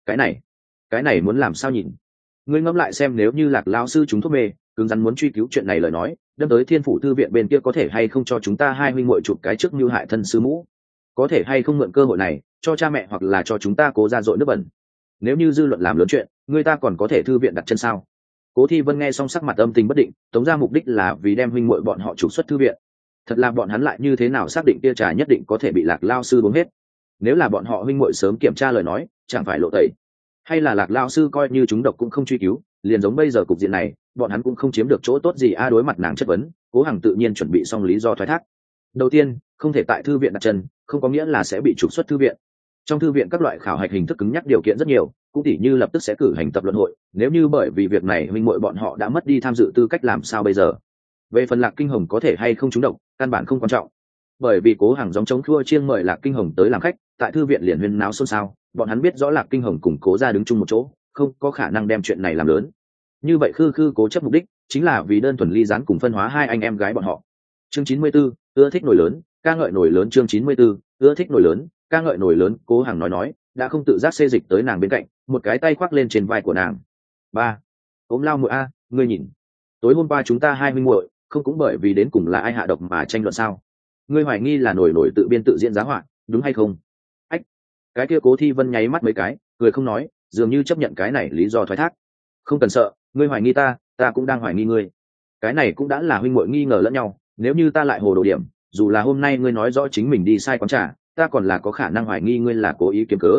Cái này muốn làm sao nhìn? Ngươi ngẫm lại xem, nếu như Lạc Lao sư chúng thuốc mê, cứng rắn muốn truy cứu chuyện này lời nói, đâm tới Thiên Phủ thư viện bên kia có thể hay không cho chúng ta hai huynh muội chụp cái trước mưu hại thân sư mũ? Có thể hay không mượn cơ hội này cho cha mẹ hoặc là cho chúng ta Cố gia dội nước bẩn? Nếu như dư luận làm lớn chuyện, người ta còn có thể thư viện đặt chân sao? Cố Thi Vân nghe xong sắc mặt âm tình bất định, Tống gia mục đích là vì đem huynh muội bọn họ trục xuất thư viện. Thật là bọn hắn lại như thế nào xác định tia trà nhất định có thể bị Lạc Lao sư uống hết? Nếu là bọn họ huynh muội sớm kiểm tra lời nói, chẳng phải lộ tẩy? Hay là Lạc Lao sư coi như chúng độc cũng không truy cứu, liền giống bây giờ cục diện này, bọn hắn cũng không chiếm được chỗ tốt gì a? Đối mặt nàng chất vấn, Cố Hằng tự nhiên chuẩn bị xong lý do thoái thác. Đầu tiên, không thể tại thư viện đặt chân, không có nghĩa là sẽ bị trục xuất thư viện. Trong thư viện các loại khảo hạch hình thức cứng nhắc điều kiện rất nhiều, cũng tỉ như lập tức sẽ cử hành tập luận hội, nếu như bởi vì việc này huynh muội bọn họ đã mất đi tham dự tư cách làm sao bây giờ? Về phần Lạc Kinh Hồng có thể hay không trúng độc, căn bản không quan trọng, bởi vì Cố Hằng gióng chống khua chiêng mời Lạc Kinh Hồng tới làm khách, tại thư viện liền huyên náo xôn xao, bọn hắn biết rõ Lạc Kinh Hồng cùng Cố gia đứng chung một chỗ, không có khả năng đem chuyện này làm lớn. Như vậy khư cố chấp mục đích chính là vì đơn thuần ly gián cùng phân hóa hai anh em gái bọn họ. Chương 94, ưa thích nổi lớn, ca ngợi nổi lớn. Chương 94, ưa thích nổi lớn, ca ngợi nổi lớn. Cố Hằng nói, đã không tự giác xê dịch tới nàng bên cạnh, một cái tay khoác lên trên vai của nàng. Ba, ốm Lao muội a, ngươi nhìn, tối hôm qua chúng ta hai huynh muội không cũng bởi vì đến cùng là ai hạ độc mà tranh luận sao? Ngươi hoài nghi là nổi tự biên tự diễn giá họa, đúng hay không? Ách, cái kia Cố Thi Vân nháy mắt mấy cái, cười không nói, dường như chấp nhận cái này lý do thoái thác. Không cần sợ, ngươi hoài nghi ta cũng đang hoài nghi ngươi. Cái này cũng đã là huynh muội nghi ngờ lẫn nhau, nếu như ta lại hồ đồ điểm, dù là hôm nay ngươi nói rõ chính mình đi sai quán trà, ta còn là có khả năng hoài nghi ngươi là cố ý kiếm cớ.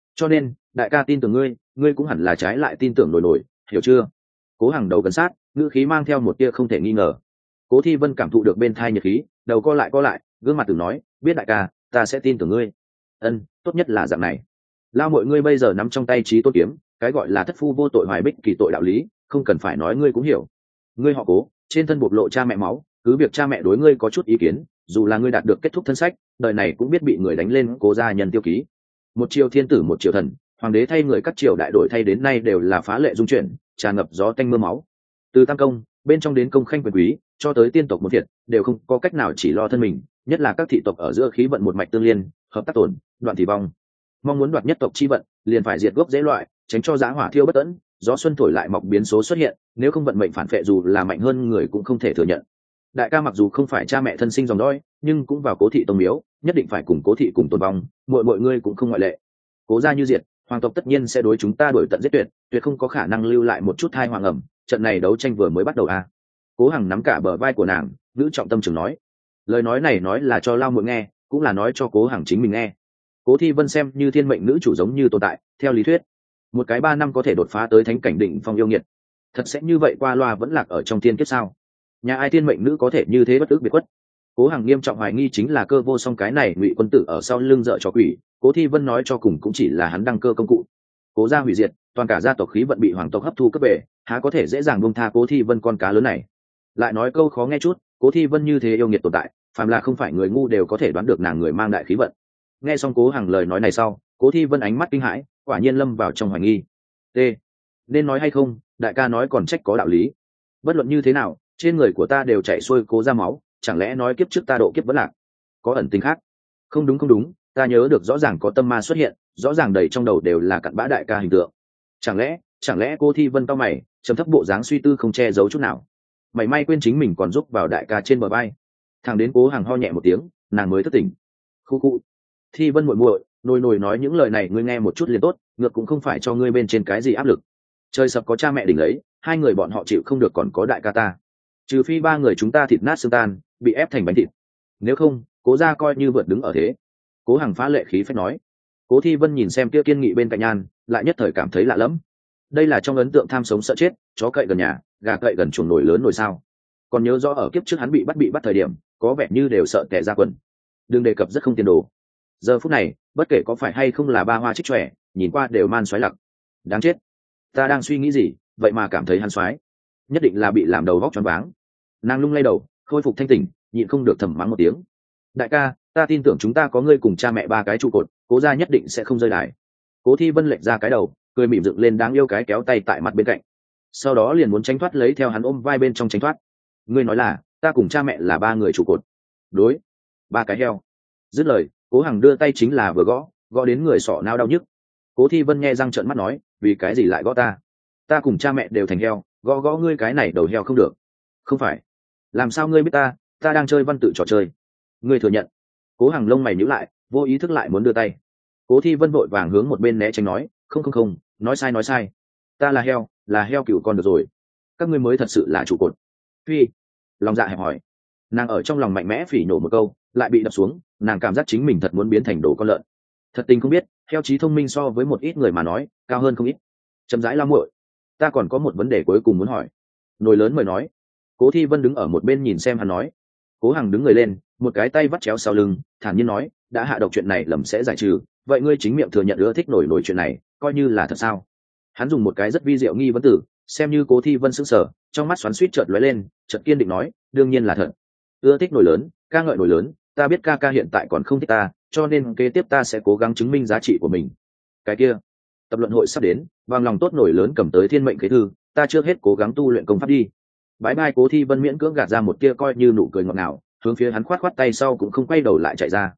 cho nên đại ca tin tưởng ngươi, ngươi cũng hẳn là trái lại tin tưởng nổi nổi, hiểu chưa? Cố Hằng đầu gần sát, ngữ khí mang theo một tia không thể nghi ngờ. Cố Thi Vân cảm thụ được bên thai nhiệt khí, đầu co lại, gương mặt từng nói, biết đại ca, ta sẽ tin tưởng ngươi. Ân, tốt nhất là dạng này. Lao mọi ngươi bây giờ nắm trong tay trí tốt kiếm, cái gọi là thất phu vô tội hoài bích kỳ tội đạo lý, không cần phải nói ngươi cũng hiểu. Ngươi họ Cố, trên thân bộc lộ cha mẹ máu, cứ việc cha mẹ đối ngươi có chút ý kiến, dù là ngươi đạt được kết thúc thân sách, đời này cũng biết bị người đánh lên Cố gia nhân tiêu ký. Một triều thiên tử một triều thần, hoàng đế thay người, các triều đại đổi thay đến nay đều là phá lệ dung chuyển, tràn ngập gió tanh mưa máu. Từ tam công bên trong đến công khanh quyền quý, cho tới tiên tộc một việt, đều không có cách nào chỉ lo thân mình, nhất là các thị tộc ở giữa khí vận một mạch tương liên, hợp tác tổn, đoạn thì vong. Mong muốn đoạt nhất tộc chi vận, liền phải diệt gốc dễ loại, tránh cho giá hỏa thiêu bất tận, gió xuân thổi lại mọc biến số xuất hiện, nếu không vận mệnh phản phệ dù là mạnh hơn người cũng không thể thừa nhận. Đại ca mặc dù không phải cha mẹ thân sinh dòng dõi, nhưng cũng vào Cố thị tông miếu, nhất định phải cùng Cố thị cùng tồn vong, mọi người cũng không ngoại lệ. Cố gia như diệt, hoàng tộc tất nhiên sẽ đối chúng ta đuổi tận giết tuyệt, tuyệt không có khả năng lưu lại một chút thai hoàng ẩm. Trận này đấu tranh vừa mới bắt đầu a. Cố Hằng nắm cả bờ vai của nàng, nữ trọng tâm trường nói. Lời nói này nói là cho Lao Muội nghe, cũng là nói cho Cố Hằng chính mình nghe. Cố Thi Vân xem như thiên mệnh nữ chủ giống như tồn tại, theo lý thuyết, một cái 3 năm có thể đột phá tới thánh cảnh đỉnh phong yêu nghiệt, thật sẽ như vậy qua loa vẫn lạc ở trong tiên kiếp sao? Nhà ai thiên mệnh nữ có thể như thế bất ức biệt khuất? Cố Hằng nghiêm trọng hoài nghi chính là Cơ Vô Song cái này Ngụy quân tử ở sau lưng dợ trò quỷ, Cố Thi Vân nói cho cùng cũng chỉ là hắn đăng cơ công cụ. Cố gia hủy diệt, toàn cả gia tộc khí vận bị hoàng tộc hấp thu cướp về, há có thể dễ dàng buông tha Cố Thi Vân con cá lớn này. Lại nói câu khó nghe chút, Cố Thi Vân như thế yêu nghiệt tồn tại, phàm là không phải người ngu đều có thể đoán được nàng người mang đại khí vận. Nghe xong Cố Hằng lời nói này sau, Cố Thi Vân ánh mắt kinh hãi, quả nhiên lâm vào trong hoài nghi. T. Nên nói hay không, đại ca nói còn trách có đạo lý. Bất luận như thế nào, trên người của ta đều chảy xuôi Cố gia máu, chẳng lẽ nói kiếp trước ta độ kiếp vẫn lạc? Có ẩn tình khác? Không đúng, ta nhớ được rõ ràng có tâm ma xuất hiện, rõ ràng đầy trong đầu đều là cặn bã đại ca hình tượng. Chẳng lẽ Cô Thi Vân cao mày, trầm thấp bộ dáng suy tư không che giấu chút nào. Mày may quên chính mình còn giúp vào đại ca trên bờ vai. Thằng đến Cố Hằng ho nhẹ một tiếng, nàng mới thức tỉnh. Khu. Thi Vân muội muội, nồi nói những lời này ngươi nghe một chút liền tốt, ngược cũng không phải cho ngươi bên trên cái gì áp lực. Trời sập có cha mẹ đỉnh lấy, hai người bọn họ chịu không được còn có đại ca ta. Trừ phi 3 người chúng ta thịt nát xương tan, bị ép thành bánh thịt. Nếu không, Cố gia coi như vượt đứng ở thế. Cố Hằng phá lệ khí phách nói. Cố Thi Vân nhìn xem kia kiên nghị bên cạnh Nhan, lại nhất thời cảm thấy lạ lẫm. Đây là trong ấn tượng tham sống sợ chết, chó cậy gần nhà, gà cậy gần chuồng nồi lớn nồi sao? Còn nhớ rõ ở kiếp trước hắn bị bắt thời điểm, có vẻ như đều sợ tè ra quần. Đừng đề cập rất không tiền đồ. Giờ phút này, bất kể có phải hay không là ba hoa trích trẻ, nhìn qua đều man xoáy lặc. Đáng chết. Ta đang suy nghĩ gì, vậy mà cảm thấy hắn xoáy. Nhất định là bị làm đầu vóc choáng váng. Nàng lung lay đầu, khôi phục thanh tỉnh, nhịn không được thầm mắng một tiếng. Đại ca, ta tin tưởng chúng ta có ngươi cùng cha mẹ 3 cái trụ cột, Cố gia nhất định sẽ không rơi đài. Cố Thi Vân lệch ra cái đầu, cười mỉm dựng lên đáng yêu cái kéo tay tại mặt bên cạnh. Sau đó liền muốn tránh thoát lấy theo hắn ôm vai bên trong tránh thoát. Ngươi nói là, ta cùng cha mẹ là 3 người trụ cột. Đối. 3 cái heo. Dứt lời, Cố Hằng đưa tay chính là vừa gõ đến người sọ não đau nhức. Cố Thi Vân nghe răng trợn mắt nói, vì cái gì lại gõ ta? Ta cùng cha mẹ đều thành heo, gõ ngươi cái này đầu heo không được. Không phải. Làm sao ngươi biết ta đang chơi văn tự trò chơi. Ngươi thừa nhận. Cố Hằng lông mày nhíu lại, vô ý thức lại muốn đưa tay. Cố Thi Vân vội vàng hướng một bên né tránh nói, không, nói sai. Ta là heo cừu con được rồi. Các ngươi mới thật sự là trụ cột. Phi. Lòng dạ hẹp hỏi. Nàng ở trong lòng mạnh mẽ phỉ nhổ một câu, lại bị đập xuống, nàng cảm giác chính mình thật muốn biến thành đồ con lợn. Thật tình không biết, heo trí thông minh so với một ít người mà nói, cao hơn không ít. Chậm rãi lao muội, ta còn có một vấn đề cuối cùng muốn hỏi. Nồi lớn mời nói. Cố Thi Vân đứng ở một bên nhìn xem hắn nói. Cố Hằng đứng người lên, một cái tay vắt chéo sau lưng, thản nhiên nói, đã hạ độc chuyện này lầm sẽ giải trừ, vậy ngươi chính miệng thừa nhận ưa thích nổi chuyện này, coi như là thật sao? Hắn dùng một cái rất vi diệu nghi vấn tử, xem như Cố Thi Vân sững sờ, trong mắt xoắn xuýt chợt lóe lên, chợt kiên định nói, đương nhiên là thật. Ưa thích nổi lớn, ca ngợi nổi lớn, ta biết ca hiện tại còn không thích ta, cho nên kế tiếp ta sẽ cố gắng chứng minh giá trị của mình. Cái kia, tập luận hội sắp đến, bằng lòng tốt nổi lớn cầm tới thiên mệnh khế thư, ta trước hết cố gắng tu luyện công pháp đi. Bái bai. Cố Thi Vân miễn cưỡng gạt ra một tia coi như nụ cười ngọt ngào, hướng phía hắn khoát tay sau cũng không quay đầu lại chạy ra.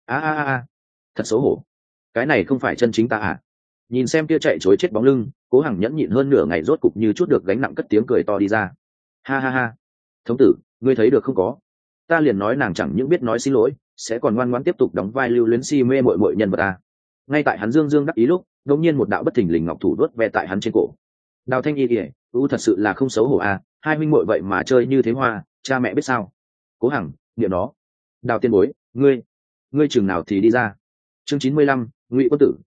A, thật xấu hổ. Cái này không phải chân chính ta à? Nhìn xem kia chạy chối chết bóng lưng, Cố Hằng nhẫn nhịn hơn nửa ngày rốt cục như chút được gánh nặng cất tiếng cười to đi ra. Ha. Thống tử, ngươi thấy được không có? Ta liền nói nàng chẳng những biết nói xin lỗi, sẽ còn ngoan ngoãn tiếp tục đóng vai lưu luyến si mê muội nhân vật ta. Ngay tại hắn dương đắc ý lúc, đột nhiên một đạo bất thình lình ngọc thủ đuốt ve tại hắn trên cổ. Đào Thanh Y kìa, thật sự là không xấu hổ à, hai huynh muội vậy mà chơi như thế hoa, cha mẹ biết sao? Cố Hằng, niệm nó. Đào tiên bối, ngươi chừng nào thì đi ra? Chương 95, Ngụy quân tử,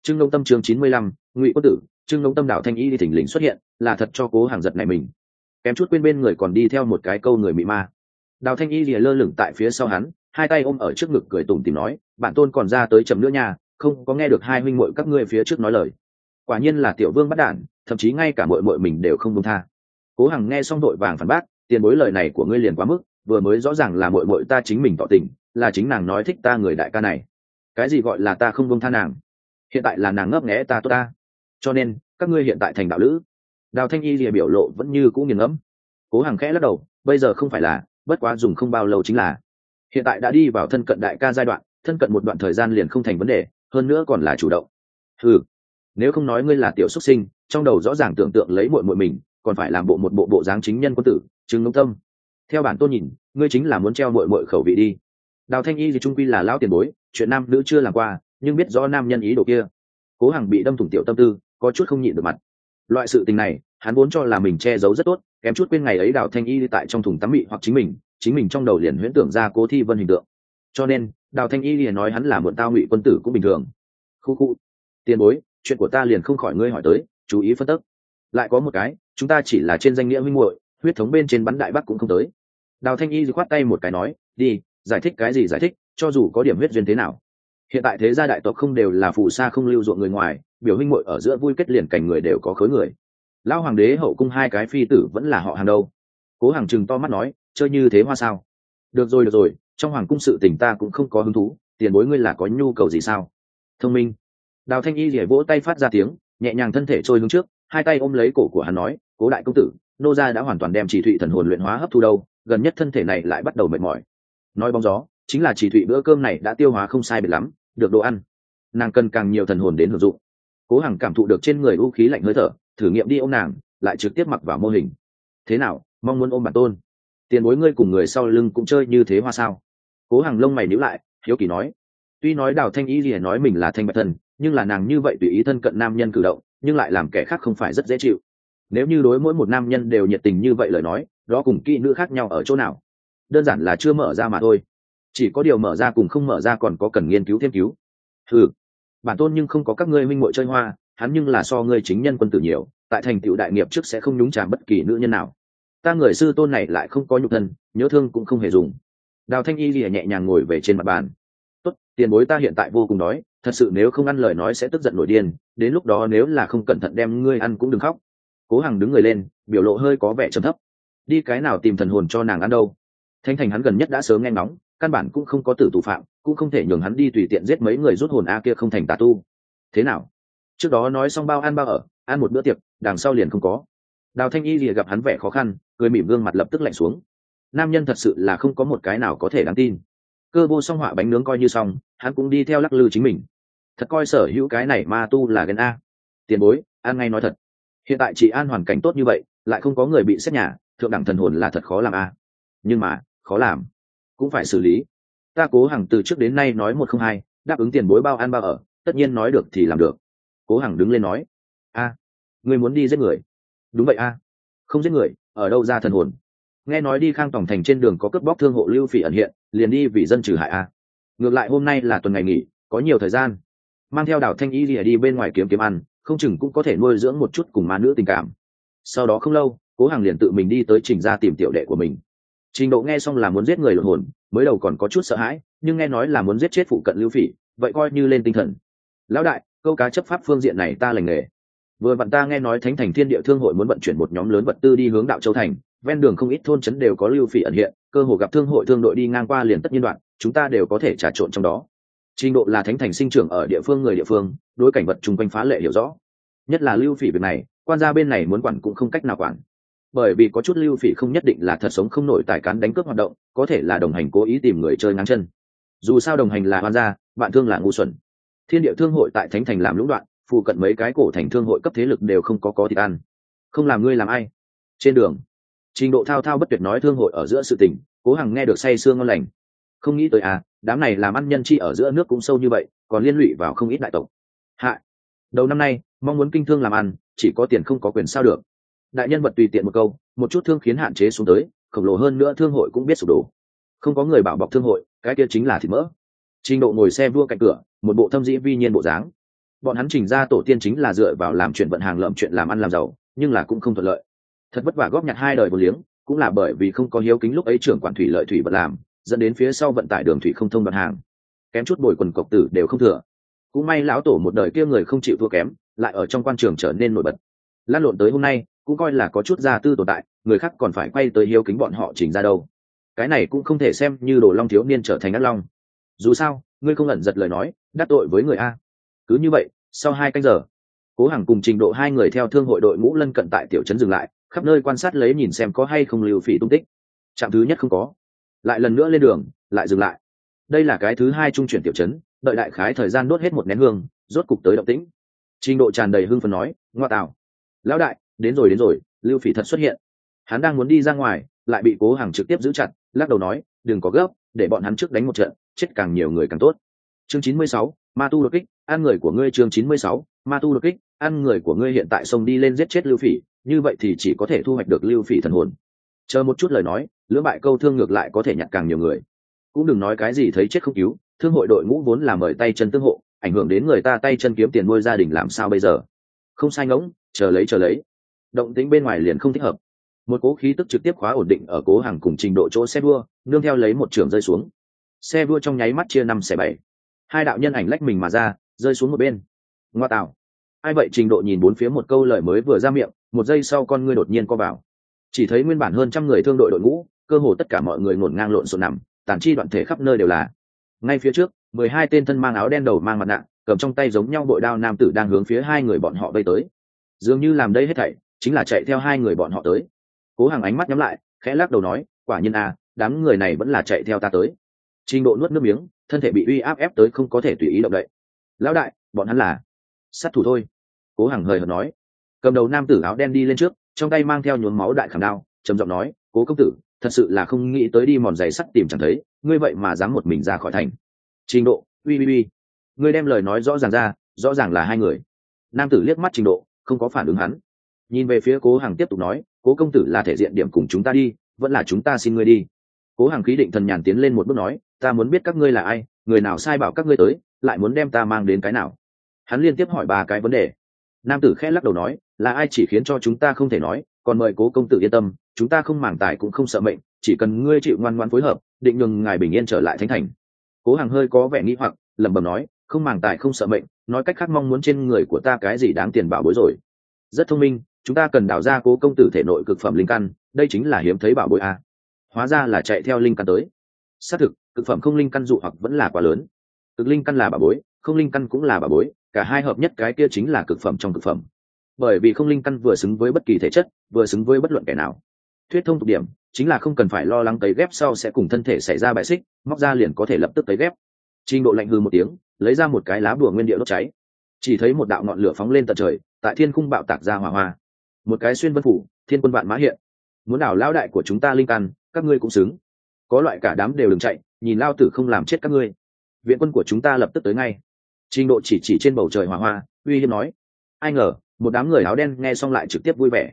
Trưng Đông Tâm chương 95, Ngụy Quân Tử, Trưng Đông Tâm Đảo Thanh Y đi thỉnh lình xuất hiện, là thật cho Cố Hàng giật này mình. Kém chút quên bên người còn đi theo một cái câu người mị ma. Đào Thanh Y lìa lơ lửng tại phía sau hắn, hai tay ôm ở trước ngực cười tủm tỉm nói, bản tôn còn ra tới chậm nữa nha, không có nghe được hai huynh muội các ngươi phía trước nói lời. Quả nhiên là tiểu vương bắt đản, thậm chí ngay cả muội muội mình đều không buông tha. Cố Hằng nghe xong đội vàng phản bác, tiền bối lời này của ngươi liền quá mức, vừa mới rõ ràng là muội muội ta chính mình tỏ tình, là chính nàng nói thích ta người đại ca này. Cái gì gọi là ta không buông tha nàng? Hiện tại là nàng ngấp nghé ta tốt ta. Cho nên, các ngươi hiện tại thành đạo lữ. Đào Thanh Y lìa biểu lộ vẫn như cũ nghiền ngẫm. Cố Hằng khẽ lắc đầu, bây giờ không phải là, bất quá dùng không bao lâu chính là. Hiện tại đã đi vào thân cận đại ca giai đoạn, thân cận một đoạn thời gian liền không thành vấn đề, hơn nữa còn là chủ động. Ừ, nếu không nói ngươi là tiểu xuất sinh, trong đầu rõ ràng tưởng tượng lấy muội muội mình, còn phải làm một bộ dáng chính nhân quân tử, Trừng Đông Tâm. Theo bản tôn nhìn, ngươi chính là muốn treo muội muội khẩu vị đi. Đào Thanh Y thì trung quy là lão tiền bối, chuyện nam nữ chưa làm qua, nhưng biết rõ nam nhân ý đồ kia. Cố Hằng bị đâm thủng tiểu tâm tư, có chút không nhịn được mặt. Loại sự tình này, hắn vốn cho là mình che giấu rất tốt, kém chút quên ngày ấy Đào Thanh Y tại trong thùng tắm mị hoặc chính mình trong đầu liền huyễn tưởng ra Cố Thi Vân hình tượng. Cho nên, Đào Thanh Y liền nói hắn là một tao Ngụy Quân Tử cũng bình thường. Khu, tiền bối, chuyện của ta liền không khỏi ngươi hỏi tới, chú ý phân tích. Lại có một cái, chúng ta chỉ là trên danh nghĩa huynh muội, huyết thống bên trên bắn đại bắc cũng không tới. Đào Thanh Y khoát tay một cái nói, đi, giải thích cái gì giải thích, cho dù có điểm huyết duyên thế nào. Hiện tại thế gia đại tộc không đều là phù sa không lưu ruộng người ngoài, biểu huynh muội ở giữa vui kết liền cảnh người đều có khối người. Lão hoàng đế hậu cung hai cái phi tử vẫn là họ Hàng đâu. Cố Hàng trừng to mắt nói, chơi như thế hoa sao? Được rồi, trong hoàng cung sự tình ta cũng không có hứng thú, tiền bối ngươi là có nhu cầu gì sao? Thông minh. Đào Thanh Y rỉa vỗ tay phát ra tiếng, nhẹ nhàng thân thể trôi hướng trước, hai tay ôm lấy cổ của hắn nói, Cố đại công tử, nô gia đã hoàn toàn đem Chỉ Thụy thần hồn luyện hóa hấp thu đâu, gần nhất thân thể này lại bắt đầu mệt mỏi. Nói bóng gió, chính là Chỉ Thụy bữa cơm này đã tiêu hóa không sai biệt lắm, được đồ ăn, nàng cần càng nhiều thần hồn đến hưởng dụng. Cố Hằng cảm thụ được trên người u khí lạnh hơi thở, thử nghiệm đi ôm nàng, lại trực tiếp mặc vào mô hình. Thế nào, mong muốn ôm bản tôn? Tiền bối ngươi cùng người sau lưng cũng chơi như thế hoa sao? Cố Hằng lông mày nhíu lại, hiếu kỳ nói. Tuy nói Đào Thanh Y lìa nói mình là thanh bạch thần, nhưng là nàng như vậy tùy ý thân cận nam nhân cử động, nhưng lại làm kẻ khác không phải rất dễ chịu. Nếu như đối mỗi một nam nhân đều nhiệt tình như vậy lời nói, đó cùng kỹ nữ khác nhau ở chỗ nào? Đơn giản là chưa mở ra mà thôi. Chỉ có điều mở ra cùng không mở ra còn có cần nghiên cứu thêm cứu. Ừ, bản tôn nhưng không có các ngươi minh muội chơi hoa, hắn nhưng là so ngươi chính nhân quân tử nhiều, tại thành tựu đại nghiệp trước sẽ không nhúng chàm bất kỳ nữ nhân nào. Ta người sư tôn này lại không có nhục thân, nhớ thương cũng không hề dùng. Đào Thanh Y lìa nhẹ nhàng ngồi về trên mặt bàn. Tốt, tiền bối ta hiện tại vô cùng đói, thật sự nếu không ăn lời nói sẽ tức giận nổi điên, đến lúc đó nếu là không cẩn thận đem ngươi ăn cũng đừng khóc. Cố Hằng đứng người lên, biểu lộ hơi có vẻ trầm thấp. Đi cái nào tìm thần hồn cho nàng ăn đâu? Thanh Thành hắn gần nhất đã sớm nghe ngóng, căn bản cũng không có tử tù phạm, cũng không thể nhường hắn đi tùy tiện giết mấy người rút hồn a kia không thành tà tu. Thế nào? Trước đó nói xong bao ăn bao ở, ăn một bữa tiệc, đằng sau liền không có. Đào Thanh Y lìa gặp hắn vẻ khó khăn, cười mỉm gương mặt lập tức lạnh xuống. Nam nhân thật sự là không có một cái nào có thể đáng tin. Cơ vô song họa bánh nướng coi như xong, hắn cũng đi theo lắc lư chính mình. Thật coi sở hữu cái này ma tu là ghen a. Tiền bối, an ngay nói thật. Hiện tại chị an hoàn cảnh tốt như vậy, lại không có người bị xét nhà, thượng đẳng thần hồn là thật khó làm a. Nhưng mà, khó làm, cũng phải xử lý. Ta Cố Hằng từ trước đến nay nói một không hai, đáp ứng tiền bối bao ăn bao ở, tất nhiên nói được thì làm được. Cố Hằng đứng lên nói, a, ngươi muốn đi giết người? Đúng vậy a. Không giết người, ở đâu ra thần hồn? Nghe nói đi Khang Tòng thành trên đường có cướp bóc thương hộ Lưu Phỉ ẩn hiện, liền đi vì dân trừ hại a. Ngược lại hôm nay là tuần ngày nghỉ, có nhiều thời gian, mang theo Đào Thanh Y lìa đi bên ngoài kiếm ăn, không chừng cũng có thể nuôi dưỡng một chút cùng ma nữ tình cảm. Sau đó không lâu, Cố Hằng liền tự mình đi tới Trình ra tìm tiểu đệ của mình. Trình Độ nghe xong là muốn giết người lột hồn, mới đầu còn có chút sợ hãi, nhưng nghe nói là muốn giết chết phụ cận Lưu Phỉ, vậy coi như lên tinh thần. Lão đại, câu cá chấp pháp phương diện này ta lành nghề. Vừa vặn ta nghe nói Thánh Thành Thiên Địa Thương hội muốn vận chuyển một nhóm lớn vật tư đi hướng Đạo Châu thành, ven đường không ít thôn trấn đều có Lưu Phỉ ẩn hiện, cơ hồ gặp thương hội thương đội đi ngang qua liền tất nhiên đoạn, chúng ta đều có thể trà trộn trong đó. Trình Độ là Thánh Thành sinh trưởng ở địa phương người địa phương, đối cảnh vật chung quanh phá lệ hiểu rõ. Nhất là Lưu Phỉ việc này, quan gia bên này muốn quản cũng không cách nào quản. Bởi vì có chút Lưu Phỉ không nhất định là thật sống không nổi tài cán đánh cướp hoạt động, có thể là đồng hành cố ý tìm người chơi ngang chân. Dù sao đồng hành là oan gia, bạn thương là ngu xuẩn. Thiên Địa Thương hội tại Thánh Thành làm lũng đoạn, phụ cận mấy cái cổ thành thương hội cấp thế lực đều không có thịt ăn. Không làm ngươi làm ai? Trên đường, Trình Độ thao thao bất tuyệt nói thương hội ở giữa sự tình, Cố Hằng nghe được say sương ngon lành. Không nghĩ tới đám này làm ăn nhân chi ở giữa nước cũng sâu như vậy, còn liên lụy vào không ít đại tộc. Hạ, đầu năm nay, mong muốn kinh thương làm ăn, chỉ có tiền không có quyền sao được. Đại nhân vật tùy tiện một câu, một chút thương khiến hạn chế xuống tới, khổng lồ hơn nữa thương hội cũng biết sụp đổ. Không có người bảo bọc thương hội, cái kia chính là thịt mỡ. Trình Độ ngồi xe vua cạnh cửa, một bộ thâm dĩ vi nhiên bộ dáng. bọn hắn Trình gia tổ tiên chính là dựa vào làm chuyện vận hàng lợm chuyện làm ăn làm giàu, nhưng là cũng không thuận lợi. Thật vất vả góp nhặt 2 đời vô liếng, cũng là bởi vì không có hiếu kính lúc ấy trưởng quản thủy lợi thủy vận làm, dẫn đến phía sau vận tải đường thủy không thông đoạn hàng, kém chút bồi quần cộc tử đều không thừa. Cũng may lão tổ một đời kia người không chịu thua kém, lại ở trong quan trường trở nên nổi bật. Lan lộn tới hôm nay cũng coi là có chút gia tư tồn tại, người khác còn phải quay tới hiếu kính bọn họ Trình ra đâu. Cái này cũng không thể xem như Đồ Long thiếu niên trở thành ác long. Dù sao ngươi không ẩn giật lời nói đắc tội với người a. Cứ như vậy sau 2 canh giờ, Cố Hằng cùng Trình Độ 2 người theo thương hội đội ngũ lân cận tại tiểu trấn dừng lại, khắp nơi quan sát lấy nhìn xem có hay không Lưu Phỉ tung tích. Trạm thứ nhất không có, lại lần nữa lên đường lại dừng lại. Đây là cái thứ 2 trung chuyển tiểu trấn, đợi đại khái thời gian đốt hết 1 nén hương, rốt cục tới động tĩnh. Trình Độ tràn đầy hưng phấn nói, ngoa tạo, lão đại, đến rồi, Lưu Phỉ thật xuất hiện. Hắn đang muốn đi ra ngoài, lại bị Cố Hằng trực tiếp giữ chặt, lắc đầu nói, đừng có gấp, để bọn hắn trước đánh một trận, chết càng nhiều người càng tốt. Chương 96, Ma tu đột kích, ăn người của ngươi. Chương 96, Ma tu đột kích, ăn người của ngươi. Hiện tại xông đi lên giết chết Lưu Phỉ, như vậy thì chỉ có thể thu hoạch được Lưu Phỉ thần hồn. Chờ một chút lời nói, lưỡng bại câu thương ngược lại có thể nhặt càng nhiều người. Cũng đừng nói cái gì thấy chết không cứu, thương hội đội ngũ vốn là mời tay chân tương hộ, ảnh hưởng đến người ta tay chân kiếm tiền nuôi gia đình làm sao bây giờ? Không sai ngỗng, chờ lấy. Động tĩnh bên ngoài liền không thích hợp. Một cố khí tức trực tiếp khóa ổn định ở Cố Hằng cùng Trình Độ chỗ xe đua, nương theo lấy một trường rơi xuống. Xe đua trong nháy mắt chia 5 xẻ 7. 2 đạo nhân ảnh lách mình mà ra, rơi xuống một bên. Ngoa tạo, ai vậy? Trình Độ nhìn bốn phía một câu lời mới vừa ra miệng, một giây sau con ngươi đột nhiên co vào. Chỉ thấy nguyên bản hơn trăm người thương đội đội ngũ, cơ hồ tất cả mọi người ngổn ngang lộn xộn nằm, tàn chi đoạn thể khắp nơi đều là. Ngay phía trước, 12 tên thân mang áo đen đầu mang mặt nạ, cầm trong tay giống nhau bội đao nam tử đang hướng phía 2 người bọn họ vây tới. Dường như làm đây hết thảy chính là chạy theo 2 người bọn họ tới. Cố Hằng ánh mắt nhắm lại, khẽ lắc đầu nói, quả nhiên à, đám người này vẫn là chạy theo ta tới. Trình Độ nuốt nước miếng, thân thể bị uy áp ép tới không có thể tùy ý động đậy. Lão đại, bọn hắn là sát thủ thôi. Cố Hằng hời hợt nói. Cầm đầu nam tử áo đen đi lên trước, trong tay mang theo nhuốm máu đại khảm đao, trầm giọng nói, Cố công tử, thật sự là không nghĩ tới đi mòn giày sắt tìm chẳng thấy, ngươi vậy mà dám một mình ra khỏi thành. Trình Độ, uy, ngươi đem lời nói rõ ràng ra, rõ ràng là 2 người. Nam tử liếc mắt Trình Độ, không có phản ứng hắn. Nhìn về phía Cố Hằng tiếp tục nói, Cố công tử là thể diện điểm cùng chúng ta đi, vẫn là chúng ta xin ngươi đi. Cố Hằng khí định thần nhàn tiến lên một bước nói, ta muốn biết các ngươi là ai, người nào sai bảo các ngươi tới, lại muốn đem ta mang đến cái nào. Hắn liên tiếp hỏi 3 cái vấn đề. Nam tử khẽ lắc đầu nói, là ai chỉ khiến cho chúng ta không thể nói, còn mời Cố công tử yên tâm, chúng ta không màng tài cũng không sợ mệnh, chỉ cần ngươi chịu ngoan ngoãn phối hợp, định nhường ngài bình yên trở lại thánh thành. Cố Hằng hơi có vẻ nghi hoặc, lẩm bẩm nói, không màng tài không sợ mệnh, nói cách khác mong muốn trên người của ta cái gì đáng tiền bảo bối rồi. Rất thông minh, chúng ta cần đào ra Cố công tử thể nội cực phẩm linh căn, đây chính là hiếm thấy bảo bối a. Hóa ra là chạy theo linh căn tới. Xác thực, cực phẩm không linh căn dụ hoặc vẫn là quá lớn. Cực linh căn là bảo bối, không linh căn cũng là bảo bối, cả hai hợp nhất cái kia chính là cực phẩm trong cực phẩm. Bởi vì không linh căn vừa xứng với bất kỳ thể chất, vừa xứng với bất luận kẻ nào. Thuyết thông tục điểm chính là không cần phải lo lắng tấy ghép sau sẽ cùng thân thể xảy ra bại xích, móc ra liền có thể lập tức tấy ghép. Trình Độ lạnh hừ một tiếng, lấy ra một cái lá bùa nguyên địa đốt cháy. Chỉ thấy một đạo ngọn lửa phóng lên tận trời, tại thiên khung bạo tạc ra hỏa hoa. Một cái xuyên vân phủ, thiên quân vạn mã hiện. Muốn đảo lão đại của chúng ta linh căn, các ngươi cũng xứng. Có loại cả đám đều đừng chạy, nhìn lao tử không làm chết các ngươi. Viện quân của chúng ta lập tức tới ngay. Trình Độ chỉ trên bầu trời hỏa hoa, uy hiếp nói. Ai ngờ, một đám người áo đen nghe xong lại trực tiếp vui vẻ.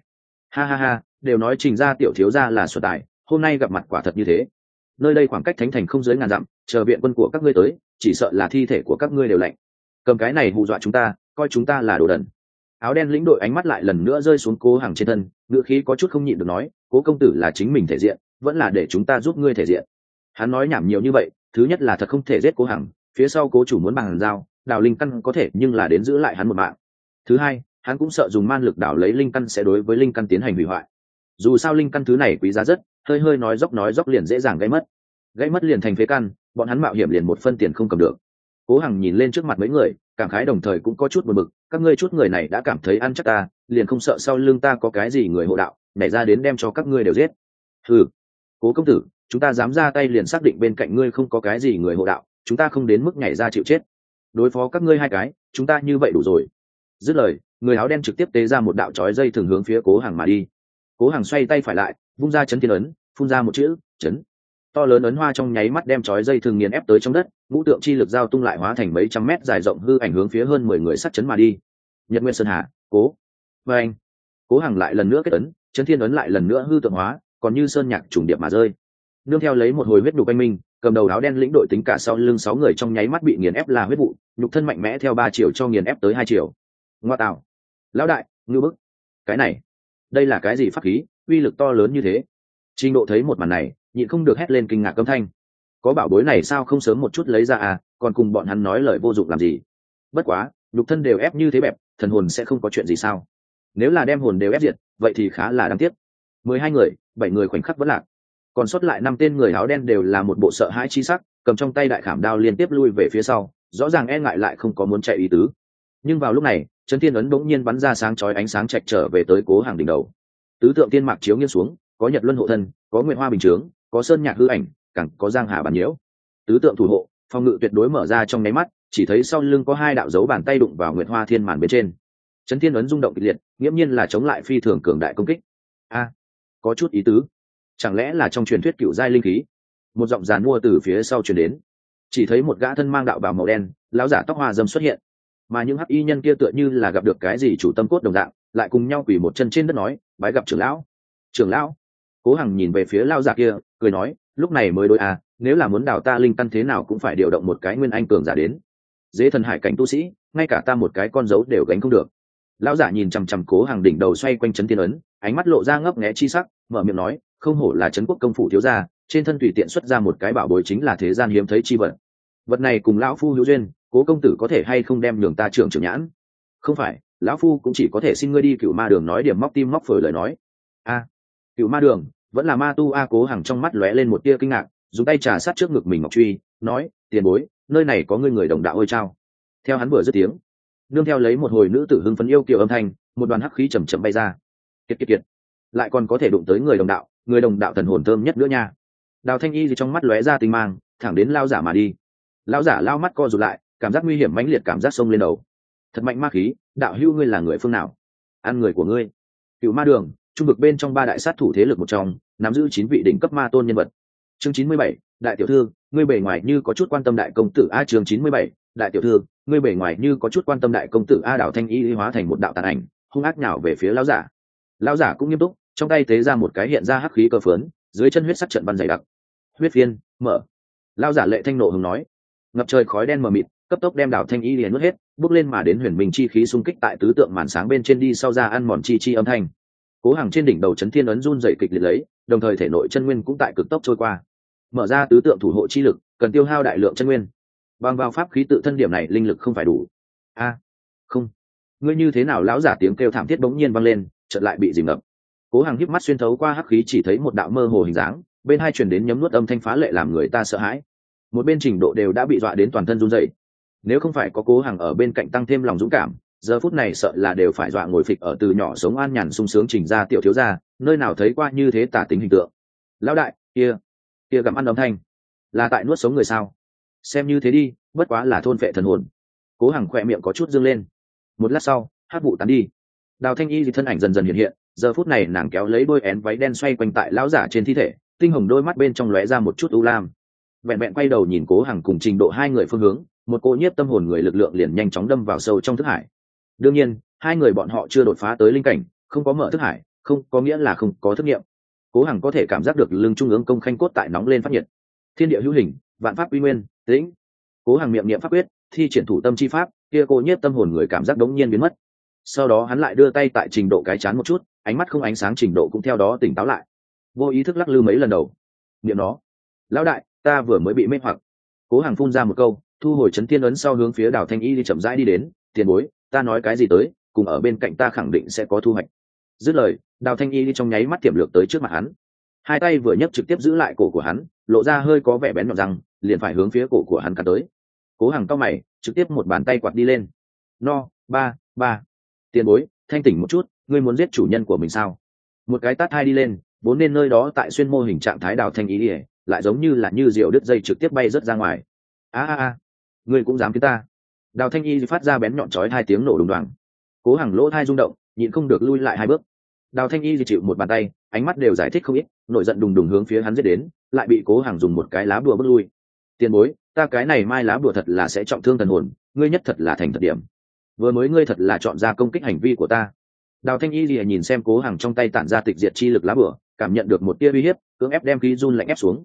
Ha, đều nói Trình gia tiểu thiếu gia là xuất tài, hôm nay gặp mặt quả thật như thế. Nơi đây khoảng cách thánh thành không dưới ngàn dặm, chờ viện quân của các ngươi tới, chỉ sợ là thi thể của các ngươi đều lạnh. Cầm cái này hù dọa chúng ta, coi chúng ta là đồ đần. Áo đen lĩnh đội ánh mắt lại lần nữa rơi xuống Cố Hằng trên thân, ngữ khí có chút không nhịn được nói, Cố công tử là chính mình thể diện, vẫn là để chúng ta giúp ngươi thể diện. Hắn nói nhảm nhiều như vậy, thứ nhất là thật không thể giết Cố Hằng, phía sau Cố chủ muốn bằng dao đào linh căn có thể, nhưng là đến giữ lại hắn một mạng. Thứ hai, hắn cũng sợ dùng man lực đảo lấy linh căn sẽ đối với linh căn tiến hành hủy hoại. Dù sao linh căn thứ này quý giá rất, hơi nói dốc liền dễ dàng gãy mất liền thành phế căn, bọn hắn mạo hiểm liền một phân tiền không cầm được. Cố Hằng nhìn lên trước mặt mấy người, cảm khái đồng thời cũng có chút buồn bực, các ngươi chút người này đã cảm thấy ăn chắc ta, liền không sợ sau lưng ta có cái gì người hộ đạo nhảy ra đến đem cho các ngươi đều giết. Ừ, Cố công tử, chúng ta dám ra tay liền xác định bên cạnh ngươi không có cái gì người hộ đạo, chúng ta không đến mức nhảy ra chịu chết. Đối phó các ngươi 2 cái, chúng ta như vậy đủ rồi. Dứt lời, người áo đen trực tiếp tế ra một đạo chói dây thường hướng phía Cố Hằng mà đi. Cố Hằng xoay tay phải lại, vung ra chấn thiên ấn, phun ra một chữ chấn. To lớn ấn hoa trong nháy mắt đem chói dây thường nghiền ép tới trong đất, ngũ tượng chi lực giao tung lại hóa thành mấy trăm mét dài rộng hư ảnh hướng phía hơn 10 người sát chấn mà đi. Nhật Nguyên Sơn Hà, Cố. Và anh. Cố Hằng lại lần nữa kết ấn, chấn thiên ấn lại lần nữa hư tượng hóa, còn như sơn nhạc trùng điệp mà rơi. Nương theo lấy một hồi huyết đục anh minh, cầm đầu áo đen lĩnh đội tính cả sau lưng 6 người trong nháy mắt bị nghiền ép là huyết vụ, nhục thân mạnh mẽ theo 3 chiều cho nghiền ép tới 2 chiều. Ngoa tạo, lão đại, ngư bức, cái này, đây là cái gì pháp khí, uy lực to lớn như thế? Trình Độ thấy một màn này, nhịn không được hét lên kinh ngạc âm thanh. Có bảo bối này sao không sớm một chút lấy ra à, còn cùng bọn hắn nói lời vô dụng làm gì? Bất quá, nhục thân đều ép như thế bẹp, thần hồn sẽ không có chuyện gì sao? Nếu là đem hồn đều ép diệt, vậy thì khá là đáng tiếc. 12 người, 7 người khoảnh khắc vẫn lạc, còn sót lại 5 tên người áo đen đều là một bộ sợ hãi chi sắc, cầm trong tay đại khảm đao liên tiếp lui về phía sau, rõ ràng e ngại lại không có muốn chạy ý tứ. Nhưng vào lúc này, Chấn Thiên ấn bỗng nhiên bắn ra sáng chói ánh sáng chạch trở về tới Cố Hàng đỉnh đầu. Tứ tượng tiên mạc chiếu nghiêng xuống, có Nhật Luân hộ thân, có Nguyệt Hoa bình chướng, có Sơn Nhạc hư ảnh, càng có Giang Hà bản nhiễu. Tứ tượng thủ hộ, phòng ngự tuyệt đối mở ra trong nháy mắt, chỉ thấy sau lưng có 2 đạo dấu bàn tay đụng vào Nguyệt Hoa thiên màn bên trên. Chấn Thiên ấn rung động kịch liệt, nghiễm nhiên là chống lại phi thường cường đại công kích. A, có chút ý tứ, chẳng lẽ là trong truyền thuyết cựu giai linh khí? Một giọng giàn mua từ phía sau truyền đến, chỉ thấy một gã thân mang đạo bào màu đen, lão giả tóc hoa râm xuất hiện, mà những hắc y nhân kia tựa như là gặp được cái gì chủ tâm cốt đồng dạng, lại cùng nhau quỳ một chân trên đất nói, bái gặp trưởng lão. Trưởng lão. Cố Hằng nhìn về phía lão giả kia, cười nói, lúc này mới đối à, nếu là muốn đào ta linh căn thế nào cũng phải điều động một cái nguyên anh cường giả đến. Dễ thần hải cảnh tu sĩ, ngay cả ta một cái con dấu đều gánh không được. Lão giả nhìn chằm chằm Cố Hằng đỉnh đầu xoay quanh Chấn Thiên ấn, ánh mắt lộ ra ngấp nghé chi sắc, mở miệng nói, không hổ là Trấn Quốc công phủ thiếu gia, trên thân tùy tiện xuất ra một cái bảo bối chính là thế gian hiếm thấy chi vật. Vật này cùng lão phu hữu duyên, Cố công tử có thể hay không đem nhường ta trưởng nhãn? Không phải, lão phu cũng chỉ có thể xin ngươi đi Cửu Ma đường nói điểm móc tim móc phổi lời nói. A, Cửu Ma đường, vẫn là ma tu a? Cố Hằng trong mắt lóe lên một tia kinh ngạc, dùng tay trà sát trước ngực mình ngọc truy, nói, tiền bối, nơi này có người đồng đạo ôi trao. Theo hắn vừa dứt tiếng, nương theo lấy một hồi nữ tử hưng phấn yêu kiều âm thanh, một đoàn hắc khí chầm chậm bay ra. Kiệt kiệt kiệt, lại còn có thể đụng tới người đồng đạo thần hồn thơm nhất nữa nha. Đào Thanh Y gì trong mắt lóe ra tinh mang, thẳng đến lao giả mà đi. Lao giả lao mắt co rụt lại, cảm giác nguy hiểm mãnh liệt cảm giác xông lên đầu. Thật mạnh ma khí, đạo hữu ngươi là người phương nào? Ăn người của ngươi. Cửu Ma đường, trung vực bên trong 3 đại sát thủ thế lực một trong, nắm giữ 9 vị đỉnh cấp ma tôn nhân vật. Chương 97, đại tiểu thư, ngươi bề ngoài như có chút quan tâm đại công tử a. Chương 97, đại tiểu thư, ngươi bề ngoài như có chút quan tâm đại công tử a. Đào Thanh Y hóa thành một đạo tàn ảnh, hung ác nhào về phía lão giả. Lão giả cũng nghiêm túc, trong tay tế ra một cái hiện ra hắc khí cơ phướn, dưới chân huyết sắc trận văn dày đặc. Huyết phiên, mở. Lão giả lệ thanh nộ hùng nói. Ngập trời khói đen mờ mịt, cấp tốc đem Đào Thanh Y liền nuốt hết, bước lên mà đến huyền minh chi khí xung kích tại tứ tượng màn sáng bên trên đi sau ra ăn mòn chi chi âm thanh. Cố Hằng trên đỉnh đầu Chấn Thiên ấn run dậy kịch liệt lấy, đồng thời thể nội chân nguyên cũng tại cực tốc trôi qua. Mở ra tứ tượng thủ hộ chi lực, cần tiêu hao đại lượng chân nguyên. Bằng vào pháp khí tự thân điểm này linh lực không phải đủ. A, không, ngươi như thế nào? Lão giả tiếng kêu thảm thiết bỗng nhiên vang lên, chợt lại bị dìm ngập. Cố Hằng híp mắt xuyên thấu qua hắc khí chỉ thấy một đạo mơ hồ hình dáng, bên hai truyền đến nhấm nuốt âm thanh phá lệ làm người ta sợ hãi. Một bên Trình Độ đều đã bị dọa đến toàn thân run rẩy. Nếu không phải có Cố Hằng ở bên cạnh tăng thêm lòng dũng cảm, giờ phút này sợ là đều phải dọa ngồi phịch ở từ nhỏ sống an nhàn sung sướng Trình gia tiểu thiếu gia, nơi nào thấy qua như thế tả tính hình tượng. Lão đại, kia gặm ăn âm thanh, là tại nuốt sống người sao? Xem như thế đi, bất quá là thôn phệ thần hồn. Cố Hằng khỏe miệng có chút dương lên. Một lát sau, hắc vụ tán đi, Đào Thanh Y thì thân ảnh dần dần hiện hiện, giờ phút này nàng kéo lấy đôi én váy đen xoay quanh tại lão giả trên thi thể, tinh hồng đôi mắt bên trong lóe ra một chút u lam. Vẹn vẹn quay đầu nhìn Cố Hằng cùng Trình Độ 2 người phương hướng, một cô nhiếp tâm hồn người lực lượng liền nhanh chóng đâm vào sâu trong thức hải. Đương nhiên, 2 người bọn họ chưa đột phá tới linh cảnh, không có mở thức hải, không có nghĩa là không có thức nghiệm. Cố Hằng có thể cảm giác được lưng trung ương công khanh cốt tại nóng lên phát nhiệt. Thiên địa hữu hình, vạn pháp uy nguyên, tĩnh. Cố Hằng miệng niệm pháp quyết, thi triển thủ tâm chi pháp, kia cô nhiếp tâm hồn người cảm giác đống nhiên biến mất. Sau đó hắn lại đưa tay tại Trình Độ cái chán một chút, ánh mắt không ánh sáng Trình Độ cũng theo đó tỉnh táo lại. Vô ý thức lắc lư mấy lần đầu. Niệm nó, lão đại, ta vừa mới bị mê hoặc. Cố Hằng phun ra một câu, thu hồi Chấn Thiên ấn sau hướng phía Đào Thanh Y đi chậm rãi đi đến. Tiền bối, ta nói cái gì tới, cùng ở bên cạnh ta khẳng định sẽ có thu hoạch. Dứt lời, Đào Thanh Y đi trong nháy mắt tiềm lược tới trước mặt hắn, hai tay vừa nhấc trực tiếp giữ lại cổ của hắn, lộ ra hơi có vẻ bén nhọn răng, liền phải hướng phía cổ của hắn cắn tới. Cố Hằng cau mày, trực tiếp một bàn tay quạt đi lên. No, ba. Tiền bối, thanh tỉnh một chút, ngươi muốn giết chủ nhân của mình sao? Một cái tát hai đi lên, vốn nên nơi đó tại xuyên mô hình trạng thái Đào Thanh Y lại giống như là như diều đứt dây trực tiếp bay rớt ra ngoài. A, ngươi cũng dám cứu ta? Đào Thanh Y phát ra bén nhọn chói 2 tiếng nổ đùng đoàng. Cố Hằng lỗ thai rung động, nhịn không được lui lại 2 bước. Đào Thanh Y chịu một bàn tay, ánh mắt đều giải thích không ít, nổi giận đùng đùng hướng phía hắn giết đến, lại bị Cố Hằng dùng một cái lá bùa bước lui. Tiền bối, ta cái này mai lá bùa thật là sẽ trọng thương thần hồn, ngươi nhất thật là thành thật điểm. Vừa mới ngươi thật là chọn ra công kích hành vi của ta. Đào Thanh Y lìa nhìn xem Cố Hằng trong tay tản ra tịch diệt chi lực lá bùa, cảm nhận được một tia uy hiếp, cưỡng ép đem khí run lạnh ép xuống.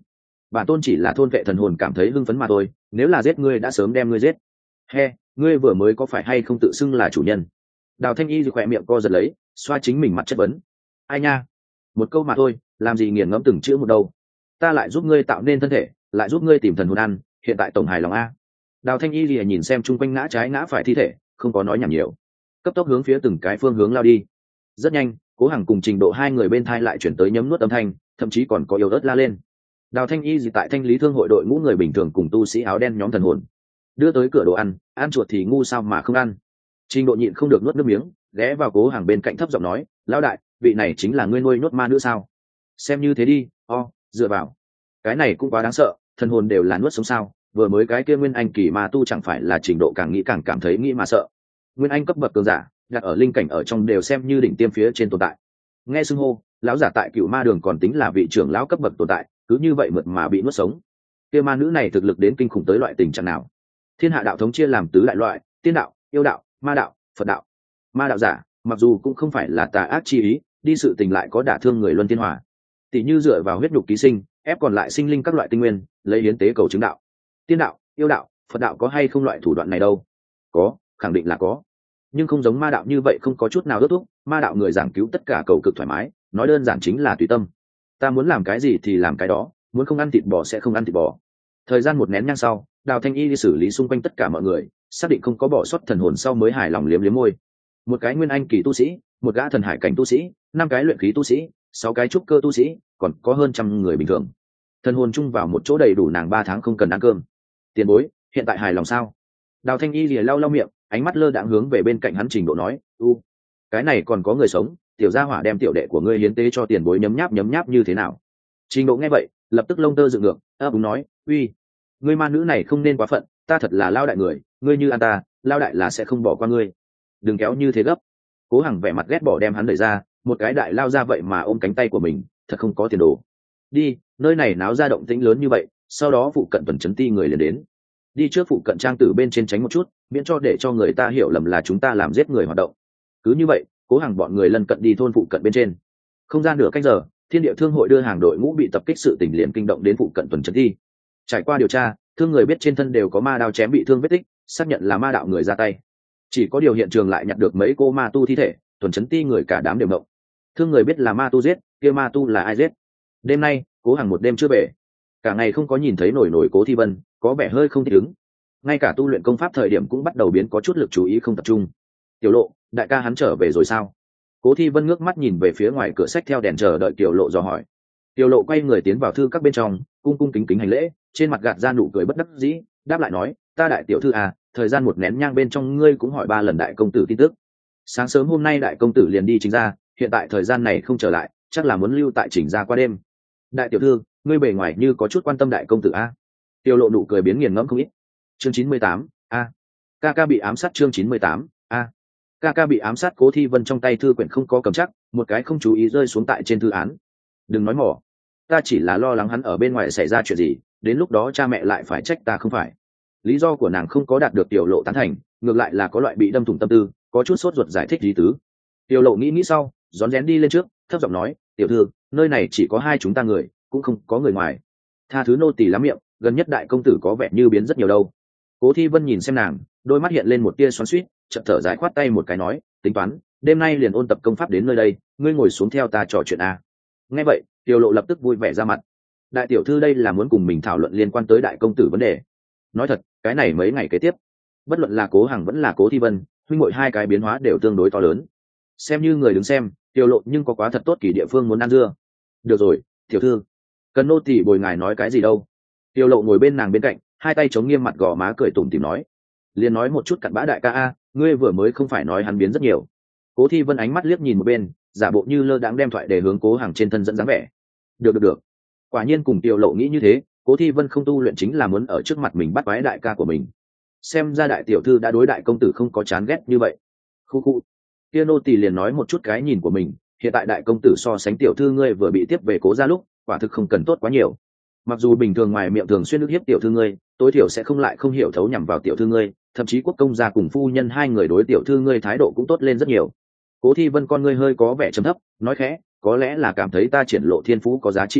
bản tôn chỉ là thôn vệ thần hồn cảm thấy hưng phấn mà thôi, nếu là giết ngươi đã sớm đem ngươi giết. He, ngươi vừa mới có phải hay không tự xưng là chủ nhân? Đào Thanh Y khỏe miệng co giật lấy, xoa chính mình mặt chất vấn. Ai nha, một câu mà thôi, làm gì nghiền ngẫm từng chữ một đâu. Ta lại giúp ngươi tạo nên thân thể, lại giúp ngươi tìm thần hồn ăn, hiện tại tổng hài lòng a. Đào Thanh Y nhìn xem chung quanh ngã trái ngã phải thi thể, không có nói nhảm nhiều, cấp tốc hướng phía từng cái phương hướng lao đi. Rất nhanh, Cố Hằng cùng Trình Độ hai người bên thai lại chuyển tới nhấm nuốt âm thanh, thậm chí còn có yếu ớt la lên. Đào Thanh Y tại Thanh Lý Thương hội đội ngũ người bình thường cùng tu sĩ áo đen nhóm thần hồn đưa tới cửa đồ ăn chuột thì ngu sao mà không ăn. Trình Độ nhịn không được nuốt nước miếng, ghé vào Cố Hằng bên cạnh thấp giọng nói, lão đại, vị này chính là ngươi nuôi nhốt ma nữa sao? Xem như thế đi, dựa vào, cái này cũng quá đáng sợ, thần hồn đều là nuốt sống sao? Vừa mới cái kia nguyên anh kỳ ma tu chẳng phải là Trình Độ càng nghĩ càng cảm thấy nghĩ mà sợ. Nguyên anh cấp bậc cường giả đặt ở linh cảnh ở trong đều xem như đỉnh tiêm phía trên tồn tại. Nghe xưng hô, lão giả tại Cựu Ma Đường còn tính là vị trưởng lão cấp bậc tồn tại, cứ như vậy mượt mà bị nuốt sống. Kia ma nữ này thực lực đến kinh khủng tới loại tình trạng nào? Thiên hạ đạo thống chia làm tứ đại loại: tiên đạo, yêu đạo, ma đạo, Phật đạo. Ma đạo giả mặc dù cũng không phải là tà ác chi ý, đi sự tình lại có đả thương người luân tiên hỏa, tỷ như dựa vào huyết nhục ký sinh, ép còn lại sinh linh các loại tinh nguyên, lấy hiến tế cầu chứng đạo. Tiên đạo, yêu đạo, Phật đạo có hay không loại thủ đoạn này đâu? Có, khẳng định là có, nhưng không giống ma đạo như vậy không có chút nào đốt thuốc. Ma đạo người giảng cứu tất cả cầu cực thoải mái, nói đơn giản chính là tùy tâm, ta muốn làm cái gì thì làm cái đó, muốn không ăn thịt bò sẽ không ăn thịt bò. Thời gian một nén nhang sau, Đào Thanh Y đi xử lý xung quanh tất cả mọi người, xác định không có bỏ sót thần hồn sau mới hài lòng liếm liếm môi. Một cái nguyên anh kỳ tu sĩ, một gã thần hải cảnh tu sĩ, 5 cái luyện khí tu sĩ, 6 cái trúc cơ tu sĩ, còn có hơn 100 người bình thường. Thần hồn chung vào một chỗ đầy đủ nàng 3 tháng không cần ăn cơm. Tiền bối, hiện tại hài lòng sao? Đào Thanh Y lìa lau lau miệng, ánh mắt lơ đãng hướng về bên cạnh hắn Trình Độ nói, cái này còn có người sống, tiểu gia hỏa đem tiểu đệ của ngươi hiến tế cho tiền bối nhấm nháp như thế nào? Trình Độ nghe vậy, lập tức lông tơ dựng ngược, ấp úng nói, uy, ngươi ma nữ này không nên quá phận, ta thật là lao đại người, ngươi như ăn ta, lao đại là sẽ không bỏ qua ngươi, đừng kéo như thế gấp. Cố Hằng vẻ mặt ghét bỏ đem hắn đẩy ra, một cái đại lao ra vậy mà ôm cánh tay của mình, thật không có tiền đồ. Đi, nơi này náo ra động tĩnh lớn như vậy, sau đó phụ cận tuần trấn ti người liền đến. Đi trước phụ cận trang tử bên trên tránh một chút, miễn cho để cho người ta hiểu lầm là chúng ta làm giết người hoạt động. Cứ như vậy, Cố Hằng bọn người lân cận đi thôn phụ cận bên trên. Không gian nửa canh giờ, Thiên Địa Thương hội đưa hàng đội ngũ bị tập kích sự tình liền kinh động đến phụ cận tuần trấn ti. Trải qua điều tra, thương người biết trên thân đều có ma đao chém bị thương vết tích, xác nhận là ma đạo người ra tay. Chỉ có điều hiện trường lại nhặt được mấy cô ma tu thi thể, tuần trấn ti người cả đám đều ngộng. Thương người biết là ma tu giết, kia ma tu là ai giết? Đêm nay, Cố Hằng một đêm chưa về, cả ngày không có nhìn thấy nổi Cố Thi Vân, có vẻ hơi không thích ứng. Ngay cả tu luyện công pháp thời điểm cũng bắt đầu biến có chút lực chú ý không tập trung. Tiểu Lộ, đại ca hắn trở về rồi sao? Cố Thi Vân ngước mắt nhìn về phía ngoài cửa sách theo đèn chờ đợi Tiểu Lộ dò hỏi. Tiểu Lộ quay người tiến vào thư các bên trong, cung cung kính kính hành lễ, trên mặt gạt ra nụ cười bất đắc dĩ, đáp lại nói, ta đại tiểu thư à, thời gian một nén nhang bên trong ngươi cũng hỏi 3 lần đại công tử tin tức. Sáng sớm hôm nay đại công tử liền đi Trình ra, hiện tại thời gian này không trở lại, chắc là muốn lưu tại Trình ra qua đêm. Đại tiểu thư, ngươi bề ngoài như có chút quan tâm đại công tử a. Tiểu Lộ nụ cười biến nghiền ngẫm không ít. Chương 98, a. Ca bị ám sát. Chương 98, a. Ca bị ám sát. Cố Thi Vân trong tay thư quyển không có cầm chắc, một cái không chú ý rơi xuống tại trên thư án. Đừng nói mỏ, ta chỉ là lo lắng hắn ở bên ngoài xảy ra chuyện gì, đến lúc đó cha mẹ lại phải trách ta không phải. Lý do của nàng không có đạt được Tiểu Lộ tán thành, ngược lại là có loại bị đâm thủng tâm tư, có chút sốt ruột giải thích lý tứ. Tiểu Lộ nghĩ sau, rón rén đi lên trước, thấp giọng nói, tiểu thư, nơi này chỉ có 2 chúng ta người, cũng không có người ngoài, tha thứ nô tỳ lắm miệng, gần nhất đại công tử có vẻ như biến rất nhiều đâu. Cố Thi Vân nhìn xem nàng, đôi mắt hiện lên một tia xoắn xuýt, chợt thở dài khoát tay một cái nói, tính toán, đêm nay liền ôn tập công pháp đến nơi đây, ngươi ngồi xuống theo ta trò chuyện a. Nghe vậy, Tiểu Lộ lập tức vui vẻ ra mặt. Đại tiểu thư đây là muốn cùng mình thảo luận liên quan tới đại công tử vấn đề. Nói thật, cái này mấy ngày kế tiếp, bất luận là Cố Hằng vẫn là Cố Thi Vân, huynh muội 2 cái biến hóa đều tương đối to lớn. Xem như người đứng xem, Tiểu Lộ nhưng có quá thật tốt kỳ địa phương muốn ăn dưa. Được rồi, tiểu thư, cần nô tỳ bồi ngài nói cái gì đâu. Tiểu Lộ ngồi bên nàng bên cạnh, 2 tay chống nghiêm mặt gò má cười tủm tỉm nói, liền nói một chút cặn bã đại ca a, ngươi vừa mới không phải nói hắn biến rất nhiều. Cố Thi Vân ánh mắt liếc nhìn một bên, giả bộ như lơ đãng đem thoại để hướng Cố Hằng trên thân dẫn dáng vẻ. Được, quả nhiên cùng Tiểu Lộ nghĩ như thế, Cố Thi Vân không tu luyện chính là muốn ở trước mặt mình bắt quái đại ca của mình. Xem ra đại tiểu thư đã đối đại công tử không có chán ghét như vậy. Khu kia nô tỳ liền nói một chút cái nhìn của mình, hiện tại đại công tử so sánh tiểu thư ngươi vừa bị tiếp về Cố gia lúc, quả thực không cần tốt quá nhiều. Mặc dù bình thường ngoài miệng thường xuyên ức hiếp tiểu thư ngươi, tối thiểu sẽ không lại không hiểu thấu nhằm vào tiểu thư ngươi, thậm chí quốc công gia cùng phu nhân 2 người đối tiểu thư ngươi thái độ cũng tốt lên rất nhiều. Cố Thi Vân con ngươi hơi có vẻ trầm thấp, nói khẽ, có lẽ là cảm thấy ta triển lộ thiên phú có giá trị a,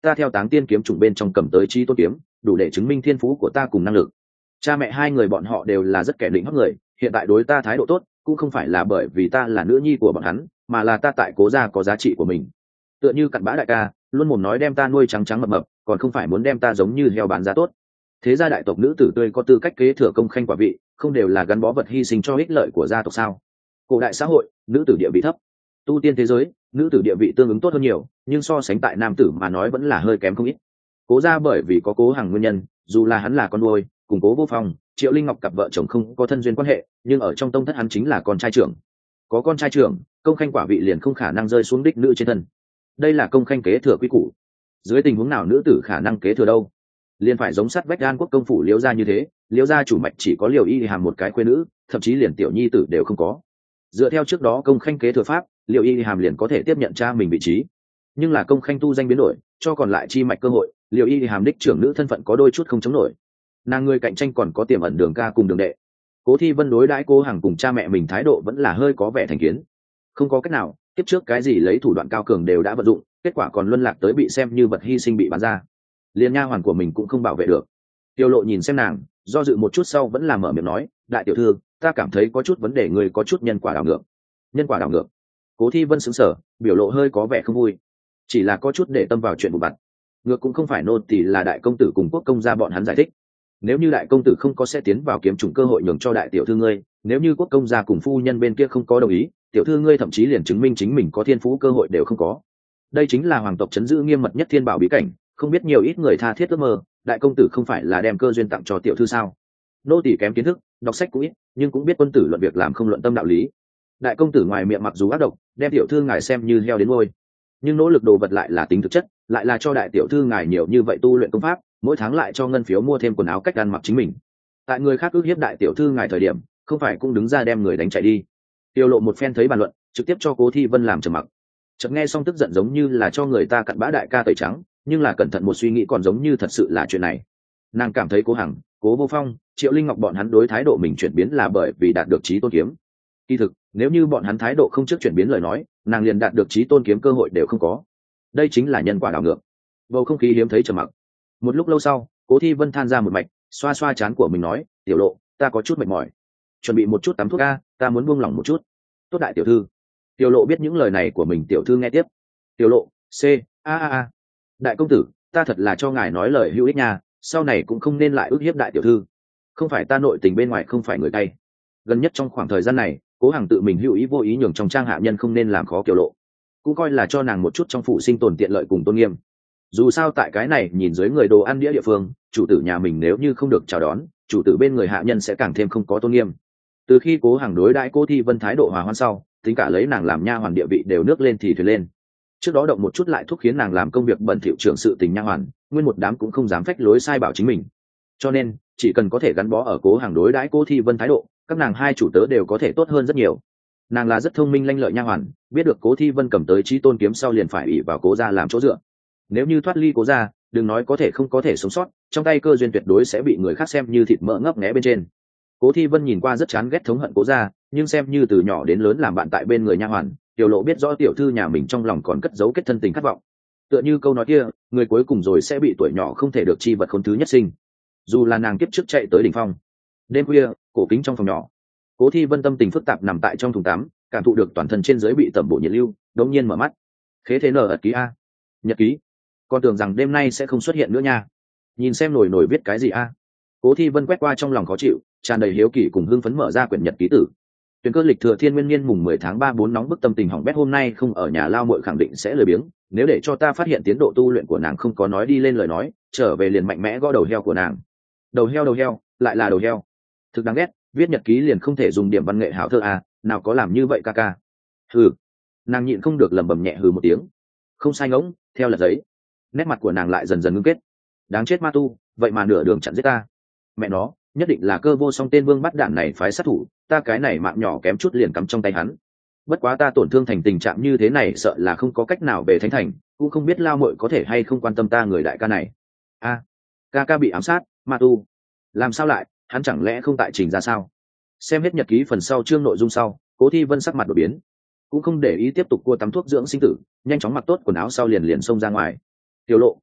ta theo Táng Tiên kiếm chủng bên trong cầm tới Chí Tôn kiếm, đủ để chứng minh thiên phú của ta cùng năng lực. Cha mẹ hai người bọn họ đều là rất kẻ định hót người, hiện tại đối ta thái độ tốt cũng không phải là bởi vì ta là nữ nhi của bọn hắn, mà là ta tại Cố gia có giá trị của mình. Tựa như cặn bã đại ca luôn mồm nói đem ta nuôi trắng trắng mập mập, còn không phải muốn đem ta giống như heo bán giá tốt. Thế gia đại tộc nữ tử tươi có tư cách kế thừa công khanh quả vị, không đều là gắn bó vật hy sinh cho ích lợi của gia tộc sao? Cổ đại xã hội nữ tử địa vị thấp, tu tiên thế giới nữ tử địa vị tương ứng tốt hơn nhiều, nhưng so sánh tại nam tử mà nói vẫn là hơi kém không ít. Cố gia bởi vì có Cố Hằng nguyên nhân, dù là hắn là con nuôi, cùng Cố Vô Phong, Triệu Linh Ngọc cặp vợ chồng không có thân duyên quan hệ, nhưng ở trong tông thất hắn chính là con trai trưởng. Có con trai trưởng, công khanh quả vị liền không khả năng rơi xuống đích nữ trên thân. Đây là công khanh kế thừa quy củ. Dưới tình huống nào nữ tử khả năng kế thừa đâu? Liền phải giống sắt vách An Quốc công phủ Liễu gia như thế, Liễu gia chủ mạch chỉ có Liễu Y Hàm một cái khuê nữ, thậm chí liền tiểu nhi tử đều không có. Dựa theo trước đó công khanh kế thừa pháp, Liễu Y Hàm liền có thể tiếp nhận cha mình vị trí. Nhưng là công khanh tu danh biến đổi, cho còn lại chi mạch cơ hội, Liễu Y Hàm đích trưởng nữ thân phận có đôi chút không chống nổi. Nàng người cạnh tranh còn có tiềm ẩn Đường ca cùng Đường đệ. Cố Thi Vân đối đãi Cố Hằng cùng cha mẹ mình thái độ vẫn là hơi có vẻ thành kiến. Không có cách nào, tiếp trước cái gì lấy thủ đoạn cao cường đều đã vận dụng, kết quả còn luân lạc tới bị xem như vật hy sinh bị bán ra. Liên nha hoàn của mình cũng không bảo vệ được. Tiêu Lộ nhìn xem nàng, do dự một chút sau vẫn là mở miệng nói, đại tiểu thư, ta cảm thấy có chút vấn đề, người có chút nhân quả đảo ngược. Nhân quả đảo ngược? Cố Thi Vân sững sờ, biểu lộ hơi có vẻ không vui. Chỉ là có chút để tâm vào chuyện vụ vặt. Ngược cũng không phải nô tỳ là đại công tử cùng quốc công gia bọn hắn giải thích. Nếu như đại công tử không có sẽ tiến vào kiếm trùng cơ hội nhường cho đại tiểu thư ngươi, nếu như quốc công gia cùng phu nhân bên kia không có đồng ý, tiểu thư ngươi thậm chí liền chứng minh chính mình có thiên phú cơ hội đều không có. Đây chính là hoàng tộc trấn giữ nghiêm mật nhất thiên bảo bí cảnh, không biết nhiều ít người tha thiết ước mơ, đại công tử không phải là đem cơ duyên tặng cho tiểu thư sao? Nô tỳ kém kiến thức, đọc sách cũng ít, nhưng cũng biết quân tử luận việc làm không luận tâm đạo lý. Đại công tử ngoài miệng mặc dù ác độc, đem tiểu thư ngài xem như heo đến ngôi, nhưng nỗ lực đồ vật lại là tính thực chất, lại là cho đại tiểu thư ngài nhiều như vậy tu luyện công pháp, mỗi tháng lại cho ngân phiếu mua thêm quần áo cách ăn mặc chính mình. Tại người khác ước hiếp đại tiểu thư ngài thời điểm, không phải cũng đứng ra đem người đánh chạy đi? Tiêu Lộ một phen thấy bàn luận, trực tiếp cho Cố Thi Vân làm trầm mặc. Chợt nghe xong tức giận giống như là cho người ta cặn bã đại ca tẩy trắng, nhưng là cẩn thận một suy nghĩ còn giống như thật sự là chuyện này. Nàng cảm thấy Cố Hằng, Cố Vô Phong, Triệu Linh Ngọc bọn hắn đối thái độ mình chuyển biến là bởi vì đạt được Chí Tôn kiếm. Kỳ thực, nếu như bọn hắn thái độ không trước chuyển biến lời nói, nàng liền đạt được Chí Tôn kiếm cơ hội đều không có. Đây chính là nhân quả đảo ngược. Bầu không khí hiếm thấy trầm mặc. Một lúc lâu sau, Cố Thi Vân than ra một mạch, xoa xoa trán của mình nói, tiểu Lộ, ta có chút mệt mỏi, chuẩn bị một chút tắm thuốc a, ta muốn buông lỏng một chút. Tốt đại tiểu thư. Tiểu Lộ biết những lời này của mình, tiểu thư nghe tiếp. Tiểu Lộ, c a. Đại công tử, ta thật là cho ngài nói lời hữu ích nha, sau này cũng không nên lại ức hiếp đại tiểu thư. Không phải ta nội tình bên ngoài không phải người tay. Gần nhất trong khoảng thời gian này, Cố Hằng tự mình hữu ý vô ý nhường trong trang hạ nhân không nên làm khó Tiểu Lộ, cũng coi là cho nàng một chút trong phủ sinh tồn tiện lợi cùng tôn nghiêm. Dù sao tại cái này nhìn dưới người đồ ăn đĩa địa phương, chủ tử nhà mình nếu như không được chào đón, chủ tử bên người hạ nhân sẽ càng thêm không có tôn nghiêm. Từ khi Cố Hằng đối đãi Cố Thi Vân thái độ hòa hoãn sau, tính cả lấy nàng làm nha hoàn địa vị đều nước lên thì thuyền lên. Trước đó động một chút lại thúc khiến nàng làm công việc bẩn thỉu trưởng sự tình nha hoàn, nguyên một đám cũng không dám phách lối sai bảo chính mình. Cho nên chỉ cần có thể gắn bó ở Cố Hằng đối đãi Cố Thi Vân thái độ, các nàng hai chủ tớ đều có thể tốt hơn rất nhiều. Nàng là rất thông minh lanh lợi nha hoàn, biết được Cố Thi Vân cầm tới Chí Tôn kiếm sau liền phải ỷ vào Cố gia làm chỗ dựa. Nếu như thoát ly Cố gia, đừng nói có thể không có thể sống sót, trong tay cơ duyên tuyệt đối sẽ bị người khác xem như thịt mỡ ngấp nghé bên trên. Cố Thi Vân nhìn qua rất chán ghét thống hận Cố gia, nhưng xem như từ nhỏ đến lớn làm bạn tại bên người nha hoàn, Tiểu Lộ biết rõ tiểu thư nhà mình trong lòng còn cất giấu kết thân tình khát vọng. Tựa như câu nói kia, người cuối cùng rồi sẽ bị tuổi nhỏ không thể được chi vật khốn thứ nhất sinh. Dù là nàng kiếp trước chạy tới đỉnh phong. Đêm khuya, cổ kính trong phòng nhỏ, Cố Thi Vân tâm tình phức tạp nằm tại trong thùng tắm, cảm thụ được toàn thân trên dưới bị tẩm bổ nhiệt lưu, đột nhiên mở mắt. Khế thế nở ật ký a. Nhật ký. Con tưởng rằng đêm nay sẽ không xuất hiện nữa nha. Nhìn xem nổi nổi viết cái gì a. Cố Thi Vân quét qua trong lòng khó chịu, tràn đầy hiếu kỳ cùng hưng phấn mở ra quyển nhật ký tử. Tuyển cơ lịch thừa thiên nguyên niên mùng 10 tháng 3 4 nóng bức tâm tình hỏng bét hôm nay không ở nhà lao muội khẳng định sẽ lười biếng, nếu để cho ta phát hiện tiến độ tu luyện của nàng không có nói đi lên lời nói, trở về liền mạnh mẽ gõ đầu heo của nàng. Đầu heo, lại là đầu heo. Thực đáng ghét, viết nhật ký liền không thể dùng điểm văn nghệ hảo thơ à, nào có làm như vậy ca ca. Hừ. Nàng nhịn không được lẩm bẩm nhẹ hừ một tiếng. Không sai ngỗng, theo lật giấy. Nét mặt của nàng lại dần dần ngưng kết. Đáng chết ma tu, vậy mà nửa đường chặn giết ta. Mẹ nó, nhất định là Cơ Vô Song tên vương bắt đạn này phái sát thủ, ta cái này mạng nhỏ kém chút liền cắm trong tay hắn. Bất quá ta tổn thương thành tình trạng như thế này sợ là không có cách nào về thánh thành, cũng không biết lao muội có thể hay không quan tâm ta người đại ca này. A, ca ca bị ám sát, ma tu. Làm sao lại, hắn chẳng lẽ không tại trình ra sao? Xem hết nhật ký phần sau chương nội dung sau, Cố Thi Vân sắc mặt đổi biến, cũng không để ý tiếp tục cua tắm thuốc dưỡng sinh tử, nhanh chóng mặc tốt quần áo sau liền xông ra ngoài. Tiểu Lộ,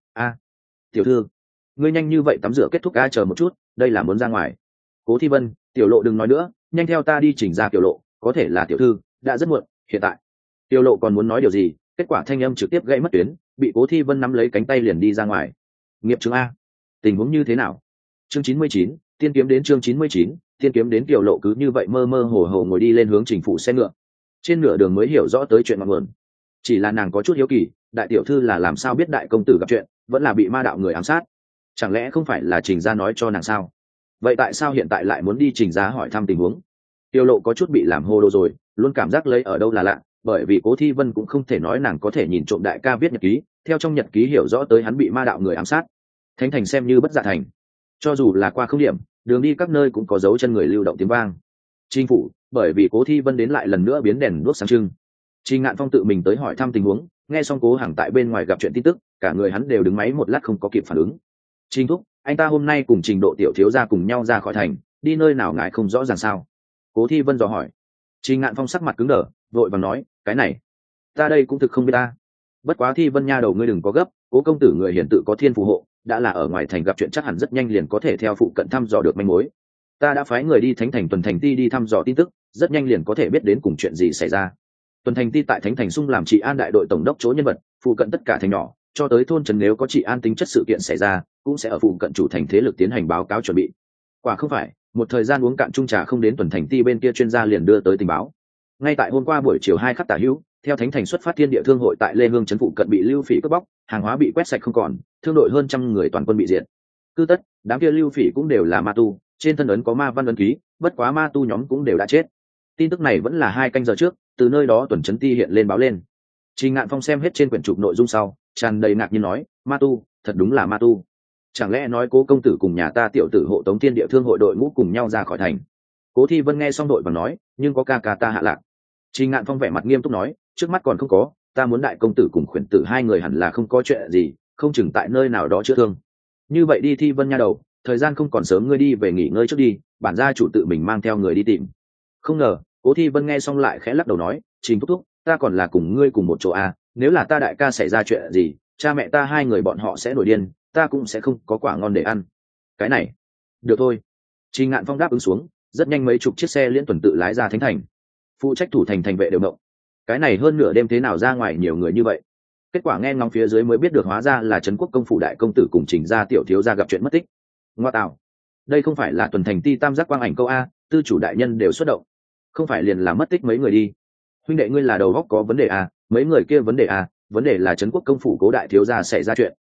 a tiểu thư, ngươi nhanh như vậy tắm rửa kết thúc a, chờ một chút, đây là muốn ra ngoài. Cố Thi Vân, tiểu lộ đừng nói nữa, nhanh theo ta đi chỉnh ra tiểu lộ, có thể là tiểu thư, đã rất muộn, hiện tại. Tiểu lộ còn muốn nói điều gì, kết quả thanh âm trực tiếp gãy mất tuyến, bị Cố Thi Vân nắm lấy cánh tay liền đi ra ngoài. Nghiệp chứng a, tình huống như thế nào? Chương 99, tiên kiếm đến chương 99, tiên kiếm đến. Tiểu lộ cứ như vậy mơ mơ hồ hồ ngồi đi lên hướng trình phủ xe ngựa. Trên nửa đường mới hiểu rõ tới chuyện ngọn nguồn. Chỉ là nàng có chút hiếu kỳ, đại tiểu thư là làm sao biết đại công tử gặp chuyện, vẫn là bị ma đạo người ám sát? Chẳng lẽ không phải là Trình gia nói cho nàng sao? Vậy tại sao hiện tại lại muốn đi Trình gia hỏi thăm tình huống? Tiêu lộ có chút bị làm hồ đồ rồi, luôn cảm giác lấy ở đâu là lạ, bởi vì Cố Thi Vân cũng không thể nói nàng có thể nhìn trộm đại ca viết nhật ký, theo trong nhật ký hiểu rõ tới hắn bị ma đạo người ám sát. Thánh thành xem như bất dạ thành, cho dù là qua không điểm, đường đi các nơi cũng có dấu chân người lưu động tiếng vang. Trình phủ, bởi vì Cố Thi Vân đến lại lần nữa biến đèn đuốc sáng trưng. Trình Ngạn Phong tự mình tới hỏi thăm tình huống, nghe xong Cố Hằng tại bên ngoài gặp chuyện tin tức, cả người hắn đều đứng máy một lát không có kịp phản ứng. Trình thúc, anh ta hôm nay cùng Trình độ tiểu thiếu gia cùng nhau ra khỏi thành, đi nơi nào ngài không rõ ràng sao? Cố Thi Vân dò hỏi. Trình Ngạn Phong sắc mặt cứng đờ, vội vàng nói, cái này, ta đây cũng thực không biết ta. Bất quá Thi Vân nha đầu ngươi đừng có gấp, Cố công tử người hiển tự có thiên phù hộ, đã là ở ngoài thành gặp chuyện chắc hẳn rất nhanh liền có thể theo phụ cận thăm dò được manh mối. Ta đã phái người đi Thánh thành Tuần Thành Ti đi thăm dò tin tức, rất nhanh liền có thể biết đến cùng chuyện gì xảy ra. Tuần Thành Ti tại Thánh thành xung làm trị an đại đội tổng đốc chỗ nhân vật, phụ cận tất cả thành nhỏ, cho tới thôn trấn nếu có trị an tính chất sự kiện xảy ra, cũng sẽ ở phụ cận chủ thành thế lực tiến hành báo cáo chuẩn bị. Quả không phải, một thời gian uống cạn chung trà không đến Tuần Thành Ti bên kia chuyên gia liền đưa tới tình báo. Ngay tại hôm qua buổi chiều 2 khắc tả hữu, theo Thánh thành xuất phát thiên địa thương hội tại Lê Hương trấn phụ cận bị lưu phỉ cướp bóc, hàng hóa bị quét sạch không còn, thương đội hơn 100 người toàn quân bị diệt. Cứ tất, đám kia lưu phỉ cũng đều là ma tu, trên thân ấn có ma văn ấn ký, bất quá ma tu nhóm cũng đều đã chết. Tin tức này vẫn là 2 canh giờ trước, từ nơi đó Tuần trấn Ti hiện lên báo lên. Trình Ngạn Phong xem hết trên quyển trục nội dung sau, tràn đầy ngạc nhiên nói, ma tu, thật đúng là ma tu. Chẳng lẽ nói Cố công tử cùng nhà ta tiểu tử hộ tống thiên địa thương hội đội ngũ cùng nhau ra khỏi thành? Cố Thi Vân nghe xong đội và nói, nhưng có ca ca ta hạ lạc. Trình Ngạn Phong vẻ mặt nghiêm túc nói, trước mắt còn không có, ta muốn đại công tử cùng khuyển tử 2 người hẳn là không có chuyện gì, không chừng tại nơi nào đó chữa thương. Như vậy đi Thi Vân nha đầu, thời gian không còn sớm, ngươi đi về nghỉ ngơi trước đi, bản gia chủ tự mình mang theo người đi tìm. Không ngờ, Cố Thi Vân nghe xong lại khẽ lắc đầu nói, Trình thúc thúc, ta còn là cùng ngươi cùng một chỗ à, nếu là ta đại ca xảy ra chuyện gì, cha mẹ ta 2 người bọn họ sẽ nổi điên, ta cũng sẽ không có quả ngon để ăn. Cái này, được thôi. Trình Ngạn Phong đáp ứng xuống, rất nhanh mấy chục chiếc xe liên tuần tự lái ra Thánh thành. Phụ trách thủ thành thành vệ đều động. Cái này hơn nửa đêm thế nào ra ngoài nhiều người như vậy? Kết quả nghe ngóng phía dưới mới biết được hóa ra là Trấn Quốc công phủ đại công tử cùng Trình gia tiểu thiếu gia gặp chuyện mất tích. Ngoa tạo, đây không phải là Tuần Thành Ti tam giác quang ảnh câu a, tư chủ đại nhân đều xuất động, không phải liền là mất tích mấy người đi. Huynh đệ ngươi là đầu óc có vấn đề à, mấy người kia vấn đề à, vấn đề là Trấn Quốc công phủ Cố đại thiếu gia xảy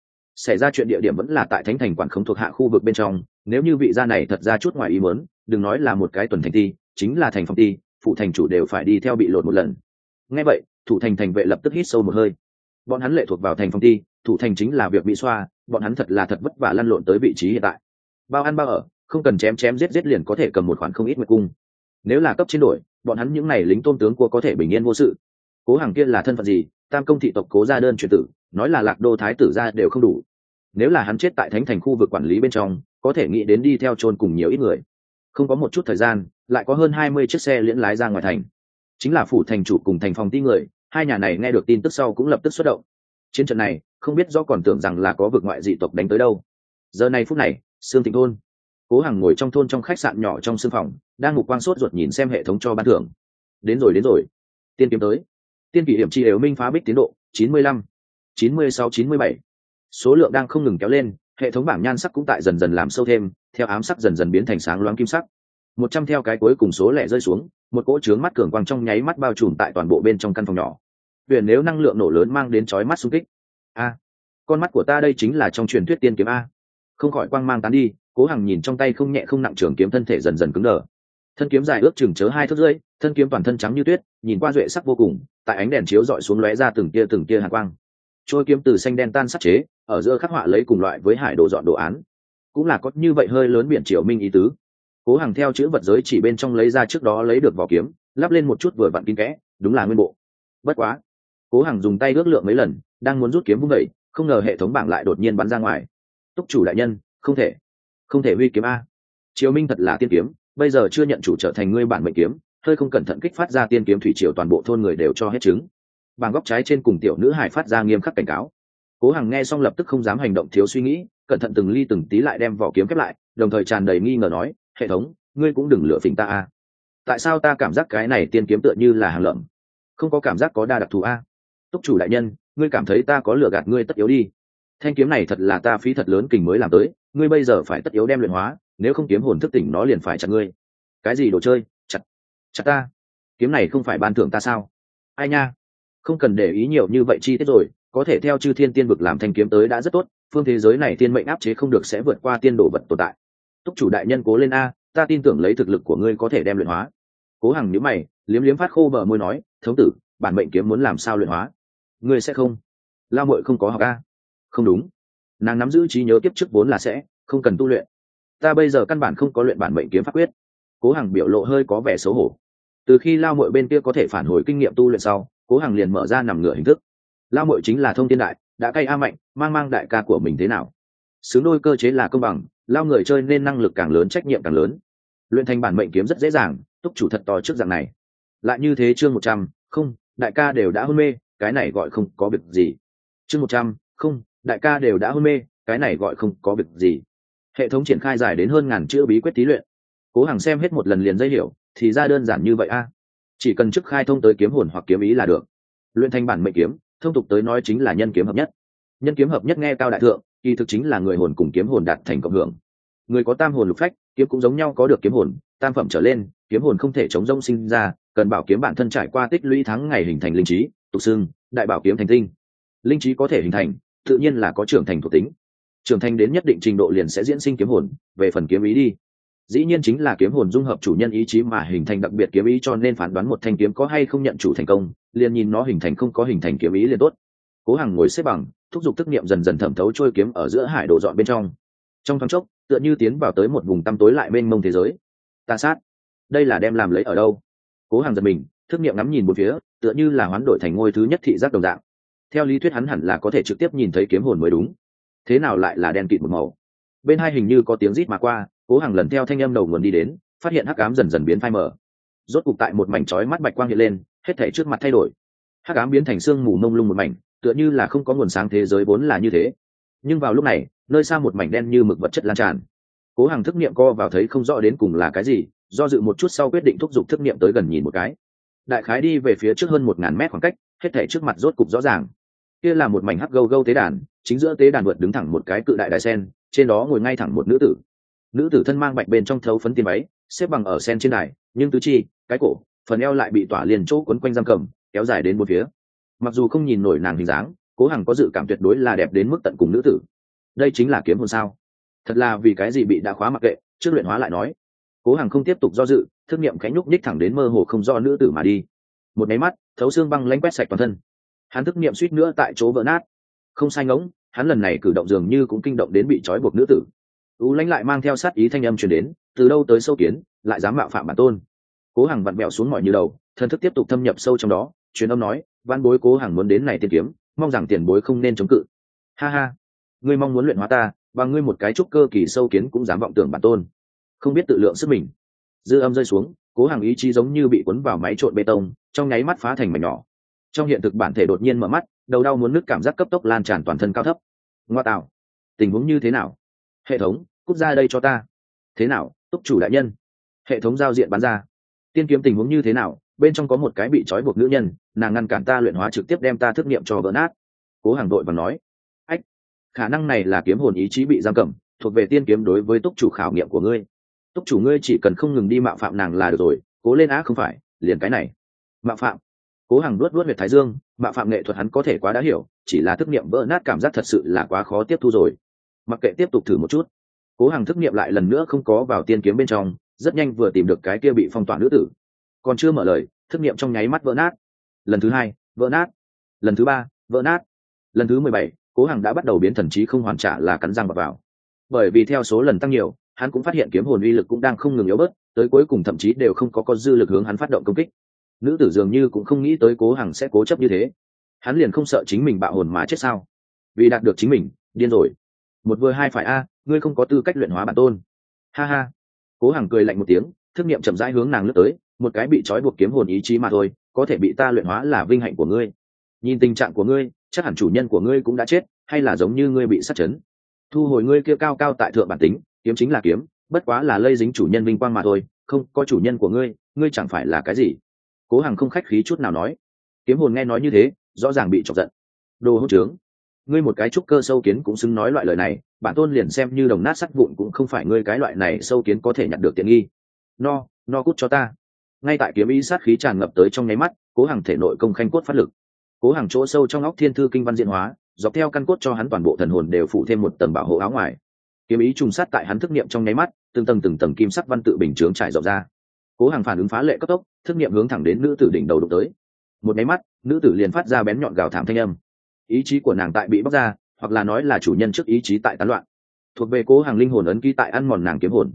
ra chuyện địa điểm vẫn là tại Thánh thành quản khống thuộc hạ khu vực bên trong, nếu như vị gia này thật ra chút ngoài ý muốn, đừng nói là một cái Tuần Thành Ti, chính là thành phòng ti, phụ thành chủ đều phải đi theo bị lột một lần. Nghe vậy, thủ thành thành vệ lập tức hít sâu một hơi. Bọn hắn lệ thuộc vào thành phòng ti, thủ thành chính là việc bị xoa, bọn hắn thật là thật vất vả lăn lộn tới vị trí hiện tại. Bao ăn bao ở, không cần chém chém giết giết liền có thể cầm một khoản không ít nguyệt cung. Nếu là cấp trên đổi, bọn hắn những này lính tôn tướng của có thể bình yên vô sự. Cố Hằng kia là thân phận gì? Tam công thị tộc Cố gia đơn truyền tử, nói là Lạc Đô thái tử gia đều không đủ. Nếu là hắn chết tại Thánh thành khu vực quản lý bên trong, có thể nghĩ đến đi theo chôn cùng nhiều ít người. Không có một chút thời gian, lại có hơn 20 chiếc xe liễn lái ra ngoài thành. Chính là phủ thành chủ cùng thành phòng ti người, 2 nhà này nghe được tin tức sau cũng lập tức xuất động. Chiến trận này, không biết do còn tưởng rằng là có vực ngoại dị tộc đánh tới đâu. Giờ này phút này, Sương Thịnh thôn, Cố Hằng ngồi trong thôn trong khách sạn nhỏ trong sương phòng, đang ngục quang sốt ruột nhìn xem hệ thống cho ban thưởng. Đến rồi, tiên kiếm tới. Tiên kỷ điểm chi đều minh phá bích tiến độ 95, 96, 97. Số lượng đang không ngừng kéo lên, hệ thống bảng nhan sắc cũng tại dần dần làm sâu thêm, theo ám sắc dần dần biến thành sáng loáng kim sắc. 100 theo cái cuối cùng số lẻ rơi xuống, một cỗ chướng mắt cường quang trong nháy mắt bao trùm tại toàn bộ bên trong căn phòng nhỏ. Huyền nếu năng lượng nổ lớn mang đến chói mắt xung kích. A, con mắt của ta đây chính là trong truyền thuyết tiên kiếm a. Không khỏi quang mang tán đi, Cố Hằng nhìn trong tay không nhẹ không nặng trường kiếm, thân thể dần dần cứng đờ. Thân kiếm dài ước chừng chớ 2 thước rưỡi, thân kiếm toàn thân trắng như tuyết, nhìn qua duệ sắc vô cùng, tại ánh đèn chiếu rọi xuống lóe ra từng tia hàn quang. Trôi kiếm từ xanh đen tan sắc chế, ở giữa khắc họa lấy cùng loại với hải đồ dọn đồ án, cũng là có như vậy hơi lớn biển triều minh ý tứ. Cố Hằng theo chữ vật giới chỉ bên trong lấy ra trước đó lấy được vỏ kiếm, lắp lên một chút vừa vặn kín kẽ, đúng là nguyên bộ. Bất quá, Cố Hằng dùng tay ước lượng mấy lần, đang muốn rút kiếm vung đẩy, không ngờ hệ thống bảng lại đột nhiên bắn ra ngoài. Túc chủ đại nhân, không thể huy kiếm a. Triều minh thật là tiên kiếm, bây giờ chưa nhận chủ trở thành ngươi bản mệnh kiếm, hơi không cẩn thận kích phát ra tiên kiếm thủy triều, toàn bộ thôn người đều cho hết chứng. Bảng góc trái trên cùng tiểu nữ hải phát ra nghiêm khắc cảnh cáo. Cố Hằng nghe xong lập tức không dám hành động thiếu suy nghĩ, cẩn thận từng ly từng tí lại đem vỏ kiếm khép lại, đồng thời tràn đầy nghi ngờ nói, hệ thống, ngươi cũng đừng lừa phỉnh ta a. Tại sao ta cảm giác cái này tiên kiếm tựa như là hàng lợm, không có cảm giác có đa đặc thù a? Túc chủ đại nhân, ngươi cảm thấy ta có lừa gạt ngươi tất yếu đi. Thanh kiếm này thật là ta phí thật lớn kình mới làm tới, ngươi bây giờ phải tất yếu đem luyện hóa, nếu không kiếm hồn thức tỉnh nó liền phải chặt ngươi. Cái gì đồ chơi, chặt ta? Kiếm này không phải ban thưởng ta sao? Ai nha, không cần để ý nhiều như vậy chi tiết rồi, có thể theo chư thiên tiên vực làm thanh kiếm tới đã rất tốt, phương thế giới này tiên mệnh áp chế không được sẽ vượt qua tiên đồ vật tồn tại. Túc chủ đại nhân cố lên a, ta tin tưởng lấy thực lực của ngươi có thể đem luyện hóa. Cố Hằng nhíu mày, liếm liếm phát khô bờ môi nói, thống tử, bản mệnh kiếm muốn làm sao luyện hóa? Ngươi sẽ không? Lao muội không có học a? Không đúng, nàng nắm giữ trí nhớ kiếp trước vốn là sẽ không cần tu luyện, ta bây giờ căn bản không có luyện bản mệnh kiếm pháp quyết. Cố Hằng biểu lộ hơi có vẻ xấu hổ. Từ khi Lao muội bên kia có thể phản hồi kinh nghiệm tu luyện sau, Cố Hằng liền mở ra nằm ngửa hình thức. Lao muội chính là thông thiên đại, đã cay a mạnh, mang đại ca của mình thế nào? Xứng đôi cơ chế là công bằng, Lao người chơi nên năng lực càng lớn trách nhiệm càng lớn. Luyện thành bản mệnh kiếm rất dễ dàng, túc chủ thật to trước dạng này. Lại như thế chương 100, không, đại ca đều đã hôn mê, cái này gọi không có việc gì. Chương 100, không, đại ca đều đã hôn mê, cái này gọi không có việc gì. Hệ thống triển khai dài đến hơn ngàn chữ bí quyết thí luyện. Cố Hằng xem hết một lần liền dây hiểu, thì ra đơn giản như vậy a. Chỉ cần trước khai thông tới kiếm hồn hoặc kiếm ý là được. Luyện thành bản mệnh kiếm, thông tục tới nói chính là nhân kiếm hợp nhất. Nhân kiếm hợp nhất nghe cao đại thượng, kỳ thực chính là người hồn cùng kiếm hồn đạt thành cộng hưởng. Người có tam hồn lục phách, kiếm cũng giống nhau có được kiếm hồn, tam phẩm trở lên, kiếm hồn không thể chống rông sinh ra, cần bảo kiếm bản thân trải qua tích lũy tháng ngày hình thành linh trí, tục xưng đại bảo kiếm thành tinh. Linh trí có thể hình thành, tự nhiên là có trưởng thành thuộc tính. Trưởng thành đến nhất định trình độ liền sẽ diễn sinh kiếm hồn, về phần kiếm ý đi, dĩ nhiên chính là kiếm hồn dung hợp chủ nhân ý chí mà hình thành đặc biệt kiếm ý, cho nên phán đoán một thanh kiếm có hay không nhận chủ thành công, liền nhìn nó hình thành không có hình thành kiếm ý liền tốt. Cố Hằng ngồi xếp bằng, thúc giục thức niệm dần dần thẩm thấu trôi kiếm ở giữa hải đồ dọn bên trong. Trong thoáng chốc, tựa như tiến vào tới một vùng tăm tối lại mênh mông thế giới. Ta sát, đây là đem làm lấy ở đâu? Cố Hằng giật mình, thức niệm ngắm nhìn một phía, tựa như là hoán đổi thành ngôi thứ nhất thị giác đồng dạng. Theo lý thuyết hắn hẳn là có thể trực tiếp nhìn thấy kiếm hồn mới đúng, thế nào lại là đen kịt một màu? Bên hai hình như có tiếng rít mà qua, Cố Hằng lần theo thanh âm đầu nguồn đi đến, phát hiện hắc ám dần dần biến phai mờ. Rốt cục tại một mảnh chói mắt bạch quang hiện lên, hết thảy trước mặt thay đổi. Hắc ám biến thành sương mù mông lung một mảnh, tựa như là không có nguồn sáng, thế giới vốn là như thế. Nhưng vào lúc này, nơi xa một mảnh đen như mực vật chất lan tràn. Cố Hằng thức niệm co vào thấy không rõ đến cùng là cái gì, do dự một chút sau quyết định thúc giục thức niệm tới gần nhìn một cái. Đại khái đi về phía trước hơn 1000 mét khoảng cách, hết thảy trước mặt rốt cục rõ ràng. Kia là một mảnh hắc gâu gâu tế đàn, chính giữa tế đàn vượt đứng thẳng một cái cự đại đài sen, trên đó ngồi ngay thẳng một nữ tử. Nữ tử thân mang bạch bên trong thấu phấn tiên váy, xếp bằng ở sen trên đài, nhưng tứ chi, cái cổ, phần eo lại bị tỏa liền chỗ quấn quanh giam cầm, kéo dài đến bốn phía. Mặc dù không nhìn nổi nàng hình dáng, Cố Hằng có dự cảm tuyệt đối là đẹp đến mức tận cùng nữ tử. Đây chính là kiếm hồn sao? Thật là vì cái gì bị đã khóa mặc kệ, trước luyện hóa lại nói. Cố Hằng không tiếp tục do dự, thức niệm khẽ nhúc nhích thẳng đến mơ hồ không do nữ tử mà đi. Một máy mắt, thấu xương băng lãnh quét sạch toàn thân. Hắn thức niệm suýt nữa tại chỗ vỡ nát. Không sai ngỗng, hắn lần này cử động dường như cũng kinh động đến bị trói buộc nữ tử. U lãnh lại mang theo sát ý thanh âm truyền đến, từ đâu tới sâu kiến, lại dám mạo phạm bản tôn. Cố Hằng vặn vẹo xuống mỏi như đầu, thần thức tiếp tục thâm nhập sâu trong đó, truyền âm nói, văn bối Cố Hằng muốn đến này tiên kiếm, mong rằng tiền bối không nên chống cự. Ha ha, ngươi mong muốn luyện hóa ta, và ngươi một cái trúc cơ kỳ sâu kiến cũng dám vọng tưởng bản tôn, không biết tự lượng sức mình. Dư âm rơi xuống, Cố Hằng ý chí giống như bị cuốn vào máy trộn bê tông, trong nháy mắt phá thành mảnh nhỏ. Trong hiện thực bản thể đột nhiên mở mắt, đầu đau muốn nứt cảm giác cấp tốc lan tràn toàn thân cao thấp. Ngoa tạo, tình huống như thế nào? Hệ thống, cút ra đây cho ta. Thế nào, túc chủ đại nhân? Hệ thống giao diện bắn ra. Tiên kiếm tình huống như thế nào? Bên trong có một cái bị trói buộc nữ nhân, nàng ngăn cản ta luyện hóa, trực tiếp đem ta thức niệm cho vỡ nát. Cố Hằng đội và nói, ách, khả năng này là kiếm hồn ý chí bị giam cầm, thuộc về tiên kiếm đối với túc chủ khảo nghiệm của ngươi. Túc chủ ngươi chỉ cần không ngừng đi mạo phạm nàng là được rồi, cố lên á. Không phải liền cái này mạo phạm? Cố Hằng luốt huyệt thái dương, mạo phạm nghệ thuật hắn có thể quá đã hiểu, chỉ là thức niệm vỡ nát cảm giác thật sự là quá khó tiếp thu rồi. Mặc kệ, tiếp tục thử một chút. Cố Hằng thức niệm lại lần nữa không có vào tiên kiếm bên trong, rất nhanh vừa tìm được cái kia bị phong tỏa nữ tử. Còn chưa mở lời, thức niệm trong nháy mắt vỡ nát. Lần thứ 2, vỡ nát. Lần thứ 3, vỡ nát. Lần thứ 17, Cố Hằng đã bắt đầu biến thần trí không hoàn trả là cắn răng bật vào. Bởi vì theo số lần tăng nhiều, hắn cũng phát hiện kiếm hồn uy lực cũng đang không ngừng yếu bớt, tới cuối cùng thậm chí đều không có dư lực hướng hắn phát động công kích. Nữ tử dường như cũng không nghĩ tới Cố Hằng sẽ cố chấp như thế. Hắn liền không sợ chính mình bạo hồn mà chết sao? Vì đạt được chính mình, điên rồi. Một vừa hai phải a, ngươi không có tư cách luyện hóa bản tôn. Ha ha. Cố Hằng cười lạnh một tiếng, thức niệm chậm rãi hướng nàng lướt tới, một cái bị trói buộc kiếm hồn ý chí mà thôi, có thể bị ta luyện hóa là vinh hạnh của ngươi. Nhìn tình trạng của ngươi, chắc hẳn chủ nhân của ngươi cũng đã chết, hay là giống như ngươi bị sát chấn? Thu hồi ngươi kia cao cao tại thượng bản tính, kiếm chính là kiếm, bất quá là lây dính chủ nhân vinh quang mà thôi, không có chủ nhân của ngươi, ngươi chẳng phải là cái gì. Cố Hằng không khách khí chút nào nói. Kiếm hồn nghe nói như thế, rõ ràng bị chọc giận. Đồ hỗn trướng, ngươi một cái trúc cơ sâu kiến cũng xứng nói loại lời này, bản tôn liền xem như đồng nát sắt vụn cũng không phải ngươi cái loại này sâu kiến có thể nhận được tiện nghi. No cút cho ta. Ngay tại kiếm ý sát khí tràn ngập tới trong nháy mắt, Cố Hằng thể nội công khanh cốt phát lực. Cố Hằng chỗ sâu trong óc thiên thư kinh văn diễn hóa, dọc theo căn cốt cho hắn toàn bộ thần hồn đều phủ thêm một tầng bảo hộ áo ngoài. Kiếm ý trùng sát tại hắn thức niệm trong nháy mắt, từng tầng kim sắc văn tự bình chướng trải rộng ra. Cố Hằng phản ứng phá lệ cấp tốc, thức niệm hướng thẳng đến nữ tử đỉnh đầu đụng tới. Một nháy mắt, nữ tử liền phát ra bén nhọn gào thảm thanh âm. Ý chí của nàng tại bị bóc ra, hoặc là nói là chủ nhân trước ý chí tại tán loạn. Thuộc về Cố Hằng linh hồn ấn ký tại ăn mòn nàng kiếm hồn.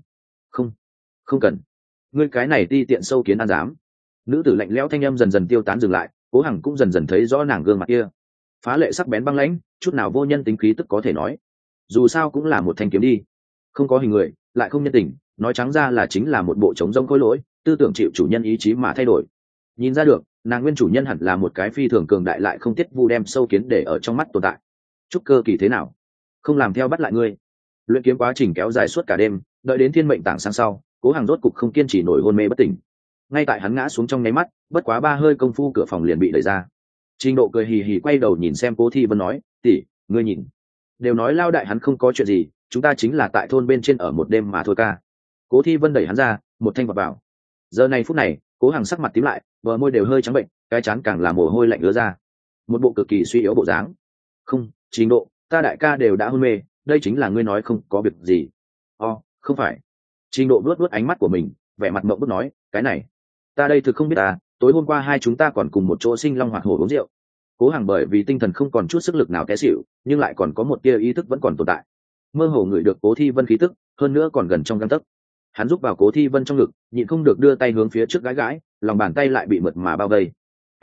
Không cần. Ngươi cái này ti tiện sâu kiến ăn dám. Nữ tử lạnh lẽo thanh âm dần dần tiêu tán dừng lại, Cố Hằng cũng dần dần thấy rõ nàng gương mặt kia. Phá lệ sắc bén băng lãnh, chút nào vô nhân tính khí tức có thể nói. Dù sao cũng là một thanh kiếm đi, không có hình người, lại không nhân tình, nói trắng ra là chính là một bộ trống rỗng khối lỗi, tư tưởng chịu chủ nhân ý chí mà thay đổi. Nhìn ra được, nàng nguyên chủ nhân hẳn là một cái phi thường cường đại lại không tiết vu đem sâu kiến để ở trong mắt tồn tại. Trúc cơ kỳ thế nào, không làm theo bắt lại ngươi. Luyện kiếm quá trình kéo dài suốt cả đêm, đợi đến thiên mệnh tảng sáng sau, Cố Hằng rốt cục không kiên trì nổi hôn mê bất tỉnh. Ngay tại hắn ngã xuống trong nháy mắt, bất quá 3 hơi công phu cửa phòng liền bị đẩy ra. Trình Độ cười hì hì quay đầu nhìn xem Cố Thi Vân nói, tỷ, ngươi nhìn, đều nói lao đại hắn không có chuyện gì, chúng ta chính là tại thôn bên trên ở một đêm mà thôi ca. Cố Thi Vân đẩy hắn ra, một thanh vào vào. Giờ này phút này, Cố Hằng sắc mặt tím lại, bờ môi đều hơi trắng bệnh, cái trán càng là mồ hôi lạnh ứa ra, một bộ cực kỳ suy yếu bộ dáng. Không, Trình Độ, ta đại ca đều đã hôn mê, đây chính là ngươi nói không có việc gì. Không phải. Trình Độ nuốt ánh mắt của mình, vẻ mặt mộng bức nói, cái này, ta đây thực không biết à, tối hôm qua hai chúng ta còn cùng một chỗ sinh long hoạt hổ uống rượu. Cố Hằng bởi vì tinh thần không còn chút sức lực nào té xỉu, nhưng lại còn có một tia ý thức vẫn còn tồn tại. Mơ hồ ngửi được Cố Thi Vân khí tức, hơn nữa còn gần trong gang tấc. Hắn rúc vào Cố Thi Vân trong ngực, nhịn không được đưa tay hướng phía trước gãi gãi, lòng bàn tay lại bị mượt mà bao vây.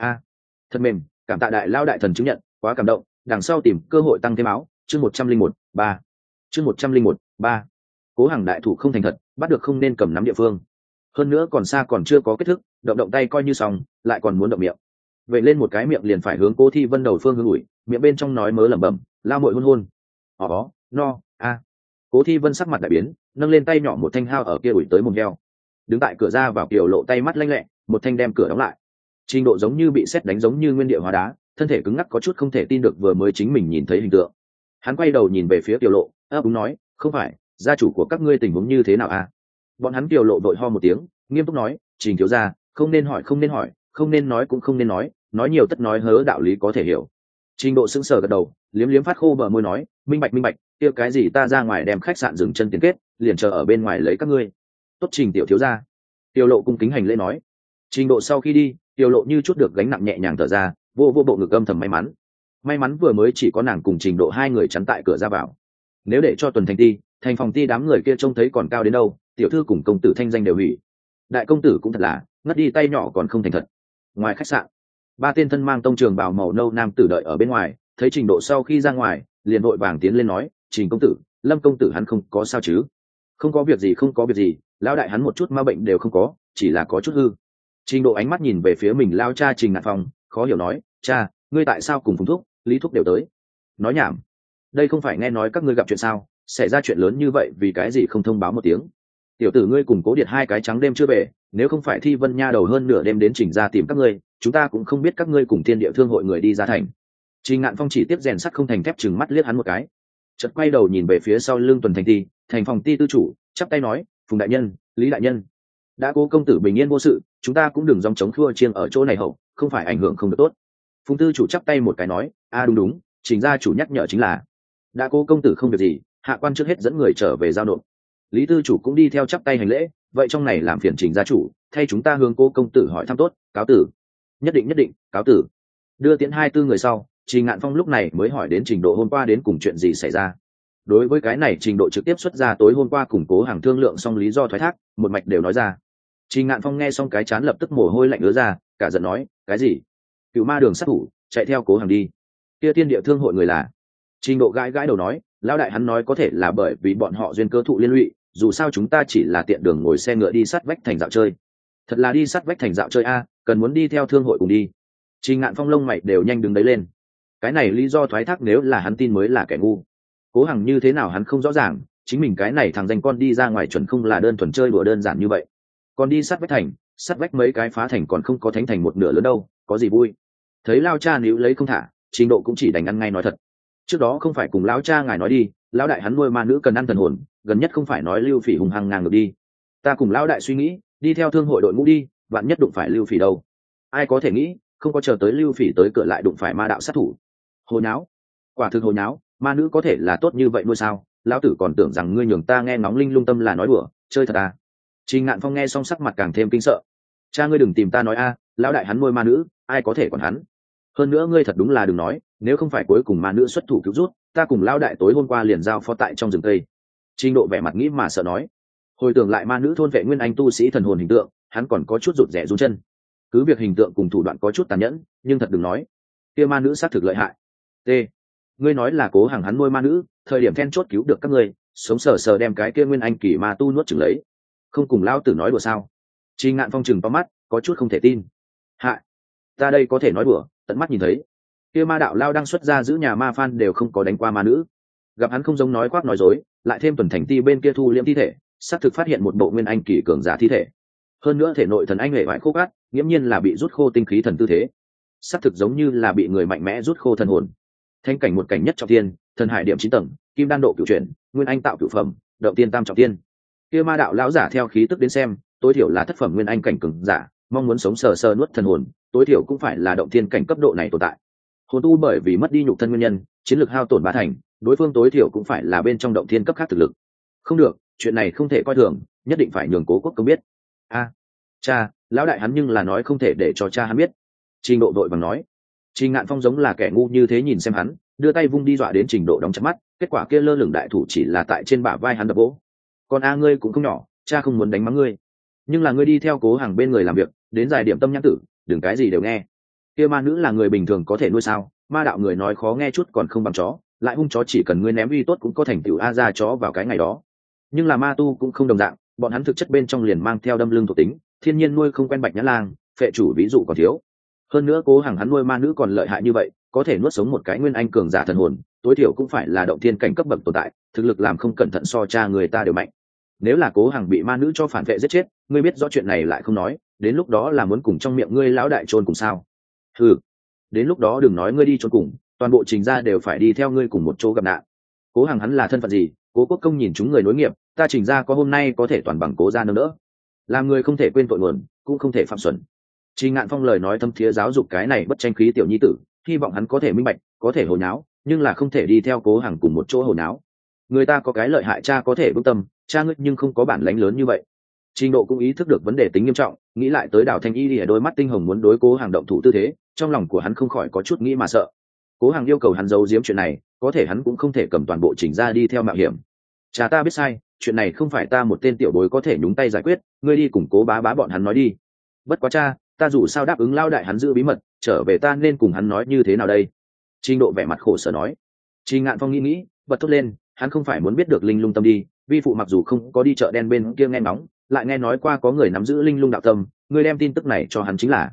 Thật mềm, cảm tạ đại lao đại thần chứng nhận, quá cảm động, đằng sau tìm cơ hội tăng thêm áo. Chương 101, 3. Chương 101, 3. Cố Hằng đại thủ không thành thật, bắt được không nên cầm nắm địa phương. Hơn nữa còn xa còn chưa có kết thúc, động tay coi như xong, lại còn muốn động miệng. Vậy lên một cái miệng liền phải hướng Cố Thi Vân đầu phương hướng ủi, miệng bên trong nói mớ lẩm bẩm, lao muội hôn. Cố Thi Vân sắc mặt đại biến, nâng lên tay nhỏ một thanh hao ở kia ủi tới mồm heo. Đứng tại cửa ra vào Kiều Lộ tay mắt lanh lẹ, một thanh đem cửa đóng lại. Trình Độ giống như bị sét đánh, giống như nguyên địa hóa đá, thân thể cứng ngắc có chút không thể tin được vừa mới chính mình nhìn thấy hình tượng. Hắn quay đầu nhìn về phía Kiều Lộ, đúng nói, không phải, gia chủ của các ngươi tình huống như thế nào à? Bọn hắn Kiều Lộ vội ho một tiếng, nghiêm túc nói, Trình thiếu gia, không nên hỏi, không nên nói cũng không nên nói nhiều tất nói hớ đạo lý có thể hiểu. Trình Độ sững sờ gật đầu, liếm phát khô bờ môi nói, minh bạch, kia cái gì ta ra ngoài đem khách sạn dừng chân tiền kết, liền chờ ở bên ngoài lấy các ngươi. Tốt Trình tiểu thiếu gia. Kiều Lộ cung kính hành lễ nói. Trình Độ sau khi đi, Kiều Lộ như chút được gánh nặng nhẹ nhàng thở ra, vô bộ ngực âm thầm may mắn vừa mới chỉ có nàng cùng Trình Độ hai người chắn tại cửa ra vào. Nếu để cho Tuần Thành Ti, thành phòng ti đám người kia trông thấy còn cao đến đâu, tiểu thư cùng công tử thanh danh đều hủy. Đại công tử cũng thật là ngất đi tay nhỏ còn không thành thật. Ngoài khách sạn, 3 tên thân mang tông trường bào màu nâu nam tử đợi ở bên ngoài, thấy Trình Độ sau khi ra ngoài, liền vội vàng tiến lên nói, Trình công tử, Lâm công tử hắn không có sao chứ? Không có việc gì, lão đại hắn một chút ma bệnh đều không có, chỉ là có chút hư. Trình Độ ánh mắt nhìn về phía mình lao cha Trình Ngạn Phong, khó hiểu nói, cha, ngươi tại sao cùng Phùng Thúc, Lý Thúc đều tới? Nói nhảm, đây không phải nghe nói các ngươi gặp chuyện sao, xảy ra chuyện lớn như vậy vì cái gì không thông báo một tiếng? Tiểu tử ngươi cùng Cố Điệt hai cái trắng đêm chưa về, nếu không phải Thi Vân nha đầu hơn nửa đêm đến Trình ra tìm các ngươi, chúng ta cũng không biết các ngươi cùng Thiên Địa Thương hội người đi ra thành. Trình Ngạn Phong chỉ tiếp rèn sắt không thành thép, chừng mắt liếc hắn một cái, chợt quay đầu nhìn về phía sau lưng Tuần Thành Ti, thành phòng ti tư chủ, chắp tay nói, Phùng đại nhân, Lý đại nhân, đã Cố công tử bình yên vô sự, chúng ta cũng đừng dòng chống khua chiêng ở chỗ này hậu, không phải ảnh hưởng không được tốt. Phùng tư chủ chắp tay một cái nói, đúng, Trình gia chủ nhắc nhở chính là, đã Cố công tử không việc gì, hạ quan trước hết dẫn người trở về giao nộp. Lý tư chủ cũng đi theo chắp tay hành lễ, vậy trong này làm phiền Trình gia chủ, thay chúng ta hướng Cố công tử hỏi thăm tốt, cáo tử. Nhất định, cáo tử. Đưa tiễn 24 người sau, Trình Ngạn Phong lúc này mới hỏi đến Trình Độ hôm qua đến cùng chuyện gì xảy ra. Đối với cái này Trình Độ trực tiếp xuất ra tối hôm qua củng Cố Hàng thương lượng xong lý do thoái thác, một mạch đều nói ra. Trình Ngạn Phong nghe xong cái chán lập tức mồ hôi lạnh ứa ra, cả giận nói, cái gì? Cựu ma đường sát thủ, chạy theo Cố Hàng đi. Kia Thiên Địa Thương hội người là? Trình Độ gãi đầu nói, lão đại hắn nói có thể là bởi vì bọn họ duyên cơ thụ liên lụy, dù sao chúng ta chỉ là tiện đường ngồi xe ngựa đi sát vách thành dạo chơi. Thật là đi sát vách thành dạo chơi a, cần muốn đi theo thương hội cùng đi. Trình Ngạn Phong lông mày đều nhanh đứng đấy lên. cái này lý do thoái thác nếu là hắn tin mới là kẻ ngu. Cố Hằng như thế nào hắn không rõ ràng, chính mình cái này thằng danh con đi ra ngoài chuẩn không là đơn thuần chơi đùa đơn giản như vậy, còn đi sát vách thành, sát vách mấy cái phá thành còn không có thánh thành một nửa lớn đâu, có gì vui. Thấy lao cha níu lấy không thả, Trình Độ cũng chỉ đành ăn ngay nói thật. Trước đó không phải cùng lão cha ngài nói đi, lão đại hắn nuôi ma nữ cần ăn thần hồn, gần nhất không phải nói Lưu Phỉ hùng hăng ngang ngược đi. Ta cùng lão đại suy nghĩ, đi theo thương hội đội ngũ đi, vạn nhất đụng phải Lưu Phỉ đâu. Ai có thể nghĩ, không có chờ tới Lưu Phỉ tới cửa lại đụng phải ma đạo sát thủ. Hồ nháo, quả thực hồ nháo, ma nữ có thể là tốt như vậy nuôi sao? Lão tử còn tưởng rằng ngươi nhường ta nghe ngóng linh lung tâm là nói đùa, chơi thật à? Trình Ngạn Phong nghe xong sắc mặt càng thêm kinh sợ. Cha ngươi đừng tìm ta nói a, lão đại hắn nuôi ma nữ, ai có thể còn hắn? Hơn nữa ngươi thật đúng là đừng nói, nếu không phải cuối cùng ma nữ xuất thủ cứu rút, ta cùng lão đại tối hôm qua liền giao phó tại trong rừng cây. Trình Độ vẻ mặt nghĩ mà sợ nói. Hồi tưởng lại ma nữ thôn vệ nguyên anh tu sĩ thần hồn hình tượng, hắn còn có chút rụt rè run chân. Cứ việc hình tượng cùng thủ đoạn có chút tàn nhẫn, nhưng thật đừng nói, kia ma nữ xác thực lợi hại. T. Ngươi nói là Cố Hằng hắn nuôi ma nữ, thời điểm then chốt cứu được các ngươi, sống sờ sờ đem cái kia nguyên anh kỳ ma tu nuốt chửng lấy, không cùng lão tử nói đùa sao? Trình Ngạn Phong chừng to mắt, có chút không thể tin. Hại, ta đây có thể nói đùa, tận mắt nhìn thấy, kia ma đạo lao đang xuất ra giữ nhà ma phan đều không có đánh qua ma nữ. Gặp hắn không giống nói khoác nói dối, lại thêm tuần thành ti bên kia thu liễm thi thể, xác thực phát hiện một bộ nguyên anh kỳ cường giả thi thể. Hơn nữa thể nội thần anh hệ vải khô cát, nghiễm nhiên là bị rút khô tinh khí thần tư thế, xác thực giống như là bị người mạnh mẽ rút khô thần hồn. Thanh cảnh một cảnh nhất trọng thiên, thần hải điểm 9 tầng, kim đan độ cửu chuyển, nguyên anh tạo cửu phẩm, động tiên tam trọng thiên. Kia ma đạo lão giả theo khí tức đến xem, tối thiểu là thất phẩm nguyên anh cảnh cường giả, mong muốn sống sờ sờ nuốt thần hồn, tối thiểu cũng phải là động thiên cảnh cấp độ này tồn tại. Hồn tu bởi vì mất đi nhục thân nguyên nhân, chiến lược hao tổn bá thành, đối phương tối thiểu cũng phải là bên trong động thiên cấp khác thực lực. Không được, chuyện này không thể coi thường, nhất định phải nhường Cố Quốc công biết. Cha, lão đại hắn nhưng là nói không thể để cho cha hắn biết. Trình Độ đội bằng nói. Trình Ngạn Phong giống là kẻ ngu như thế nhìn xem hắn, đưa tay vung đi dọa đến Trình Độ đóng chặt mắt, kết quả kia lơ lửng đại thủ chỉ là tại trên bả vai hắn đập vỗ. Còn ngươi cũng không nhỏ, cha không muốn đánh mắng ngươi, nhưng là ngươi đi theo Cố Hằng bên người làm việc, đến giải điểm tâm nhãn tử, đừng cái gì đều nghe. Kia ma nữ là người bình thường có thể nuôi sao? Ma đạo người nói khó nghe chút còn không bằng chó, lại hung chó chỉ cần ngươi ném uy tốt cũng có thành tựu a ra chó vào cái ngày đó. Nhưng là ma tu cũng không đồng dạng, bọn hắn thực chất bên trong liền mang theo đâm lưng thuộc tính, thiên nhiên nuôi không quen bạch nhã lang, phệ chủ ví dụ còn thiếu. Hơn nữa Cố Hằng hắn nuôi ma nữ còn lợi hại như vậy, có thể nuốt sống một cái nguyên anh cường giả thần hồn, tối thiểu cũng phải là động thiên cảnh cấp bậc tồn tại, thực lực làm không cẩn thận so cha người ta đều mạnh. Nếu là Cố Hằng bị ma nữ cho phản vệ giết chết, ngươi biết rõ chuyện này lại không nói, đến lúc đó là muốn cùng trong miệng ngươi lão đại chôn cùng sao? Ừ, đến lúc đó đừng nói ngươi đi chôn cùng, toàn bộ Trình gia đều phải đi theo ngươi cùng một chỗ gặp nạn. Cố Hằng hắn là thân phận gì? Cố Quốc công nhìn chúng người nối nghiệp, ta Trình gia có hôm nay có thể toàn bằng Cố gia nâng đỡ. Làm người không thể quên tội nguồn, cũng không thể phạm xuẩn. Trình Ngạn Phong lời nói thâm thiế giáo dục cái này bất tranh khí tiểu nhi tử, hy vọng hắn có thể minh bạch, có thể hồ nháo, nhưng là không thể đi theo Cố Hằng cùng một chỗ hồ nháo. Người ta có cái lợi hại cha có thể vững tâm, cha ngươi nhưng không có bản lãnh lớn như vậy. Trình Độ cũng ý thức được vấn đề tính nghiêm trọng, nghĩ lại tới Đào Thanh Y lìa đôi mắt tinh hồng muốn đối Cố Hằng động thủ tư thế, trong lòng của hắn không khỏi có chút nghĩ mà sợ. Cố Hằng yêu cầu hắn giấu giếm chuyện này, có thể hắn cũng không thể cầm toàn bộ Trình gia đi theo mạo hiểm. Cha ta biết sai, chuyện này không phải ta một tên tiểu bối có thể nhúng tay giải quyết, ngươi đi cùng Cố bá bá bọn hắn nói đi. Bất quá cha, ta dù sao đáp ứng lao đại hắn giữ bí mật, trở về ta nên cùng hắn nói như thế nào đây? Trình Độ vẻ mặt khổ sở nói. Trình Ngạn Phong nghĩ, bật thốt lên, hắn không phải muốn biết được linh lung tâm đi, vi phụ mặc dù không có đi chợ đen bên kia nghe ngóng, lại nghe nói qua có người nắm giữ linh lung đạo tâm, ngươi đem tin tức này cho hắn chính là.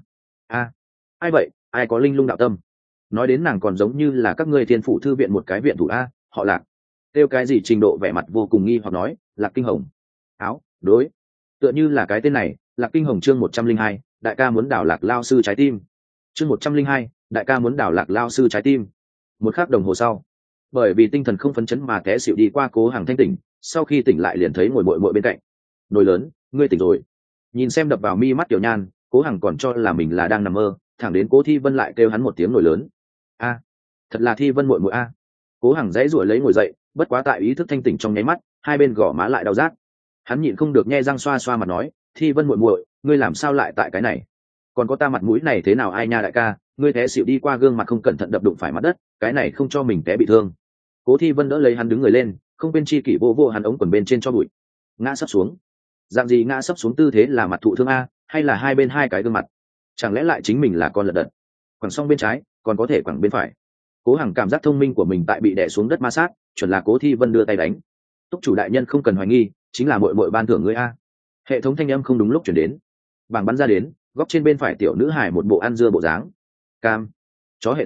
Ai vậy, ai có linh lung đạo tâm? Nói đến nàng còn giống như là các ngươi Thiên Phủ thư viện một cái viện thủ a, họ Lạc. Kêu cái gì? Trình Độ vẻ mặt vô cùng nghi hoặc nói, Lạc Kinh Hồng. Đối, tựa như là cái tên này. Lạc Kinh Hồng chương 102, đại ca muốn đảo Lạc lao sư trái tim. Chương 102, đại ca muốn đảo Lạc lao sư trái tim. Một khắc đồng hồ sau, bởi vì tinh thần không phấn chấn mà té xỉu đi qua Cố Hằng thanh tỉnh, sau khi tỉnh lại liền thấy ngồi muội muội bên cạnh. Nồi lớn, ngươi tỉnh rồi. Nhìn xem đập vào mi mắt Tiểu Nhan, Cố Hằng còn cho là mình là đang nằm mơ, thẳng đến Cố Thi Vân lại kêu hắn một tiếng nồi lớn. Thật là Thi Vân muội muội a. Cố Hằng dãy rủa lấy ngồi dậy, bất quá tại ý thức thanh tỉnh trong nháy mắt, hai bên gò má lại đau rát. Hắn nhịn không được nhe răng xoa xoa mặt nói, Thi Vân muội muội, ngươi làm sao lại tại cái này? Còn có ta mặt mũi này thế nào ai nha đại ca, ngươi té xỉu đi qua gương mặt không cẩn thận đập đụng phải mặt đất, cái này không cho mình té bị thương. Cố Thi Vân đỡ lấy hắn đứng người lên, không bên chi kỷ vô vô hắn ống quần bên trên cho bụi. Ngã sấp xuống. Dạng gì ngã sấp xuống tư thế là mặt thụ thương a, hay là hai bên hai cái gương mặt? Chẳng lẽ lại chính mình là con lật đật? Quẳng xong bên trái, còn có thể quẳng bên phải. Cố Hằng cảm giác thông minh của mình tại bị đè xuống đất ma sát, chuẩn là Cố Thi Vân đưa tay đánh. Túc chủ đại nhân không cần hoài nghi, chính là muội muội ban thưởng ngươi a. Hệ thống thanh âm không đúng lúc chuyển đến. Bảng bắn ra đến, góc trên bên phải tiểu nữ hải một bộ ăn dưa bộ dáng. Cam. Chó hệ thống,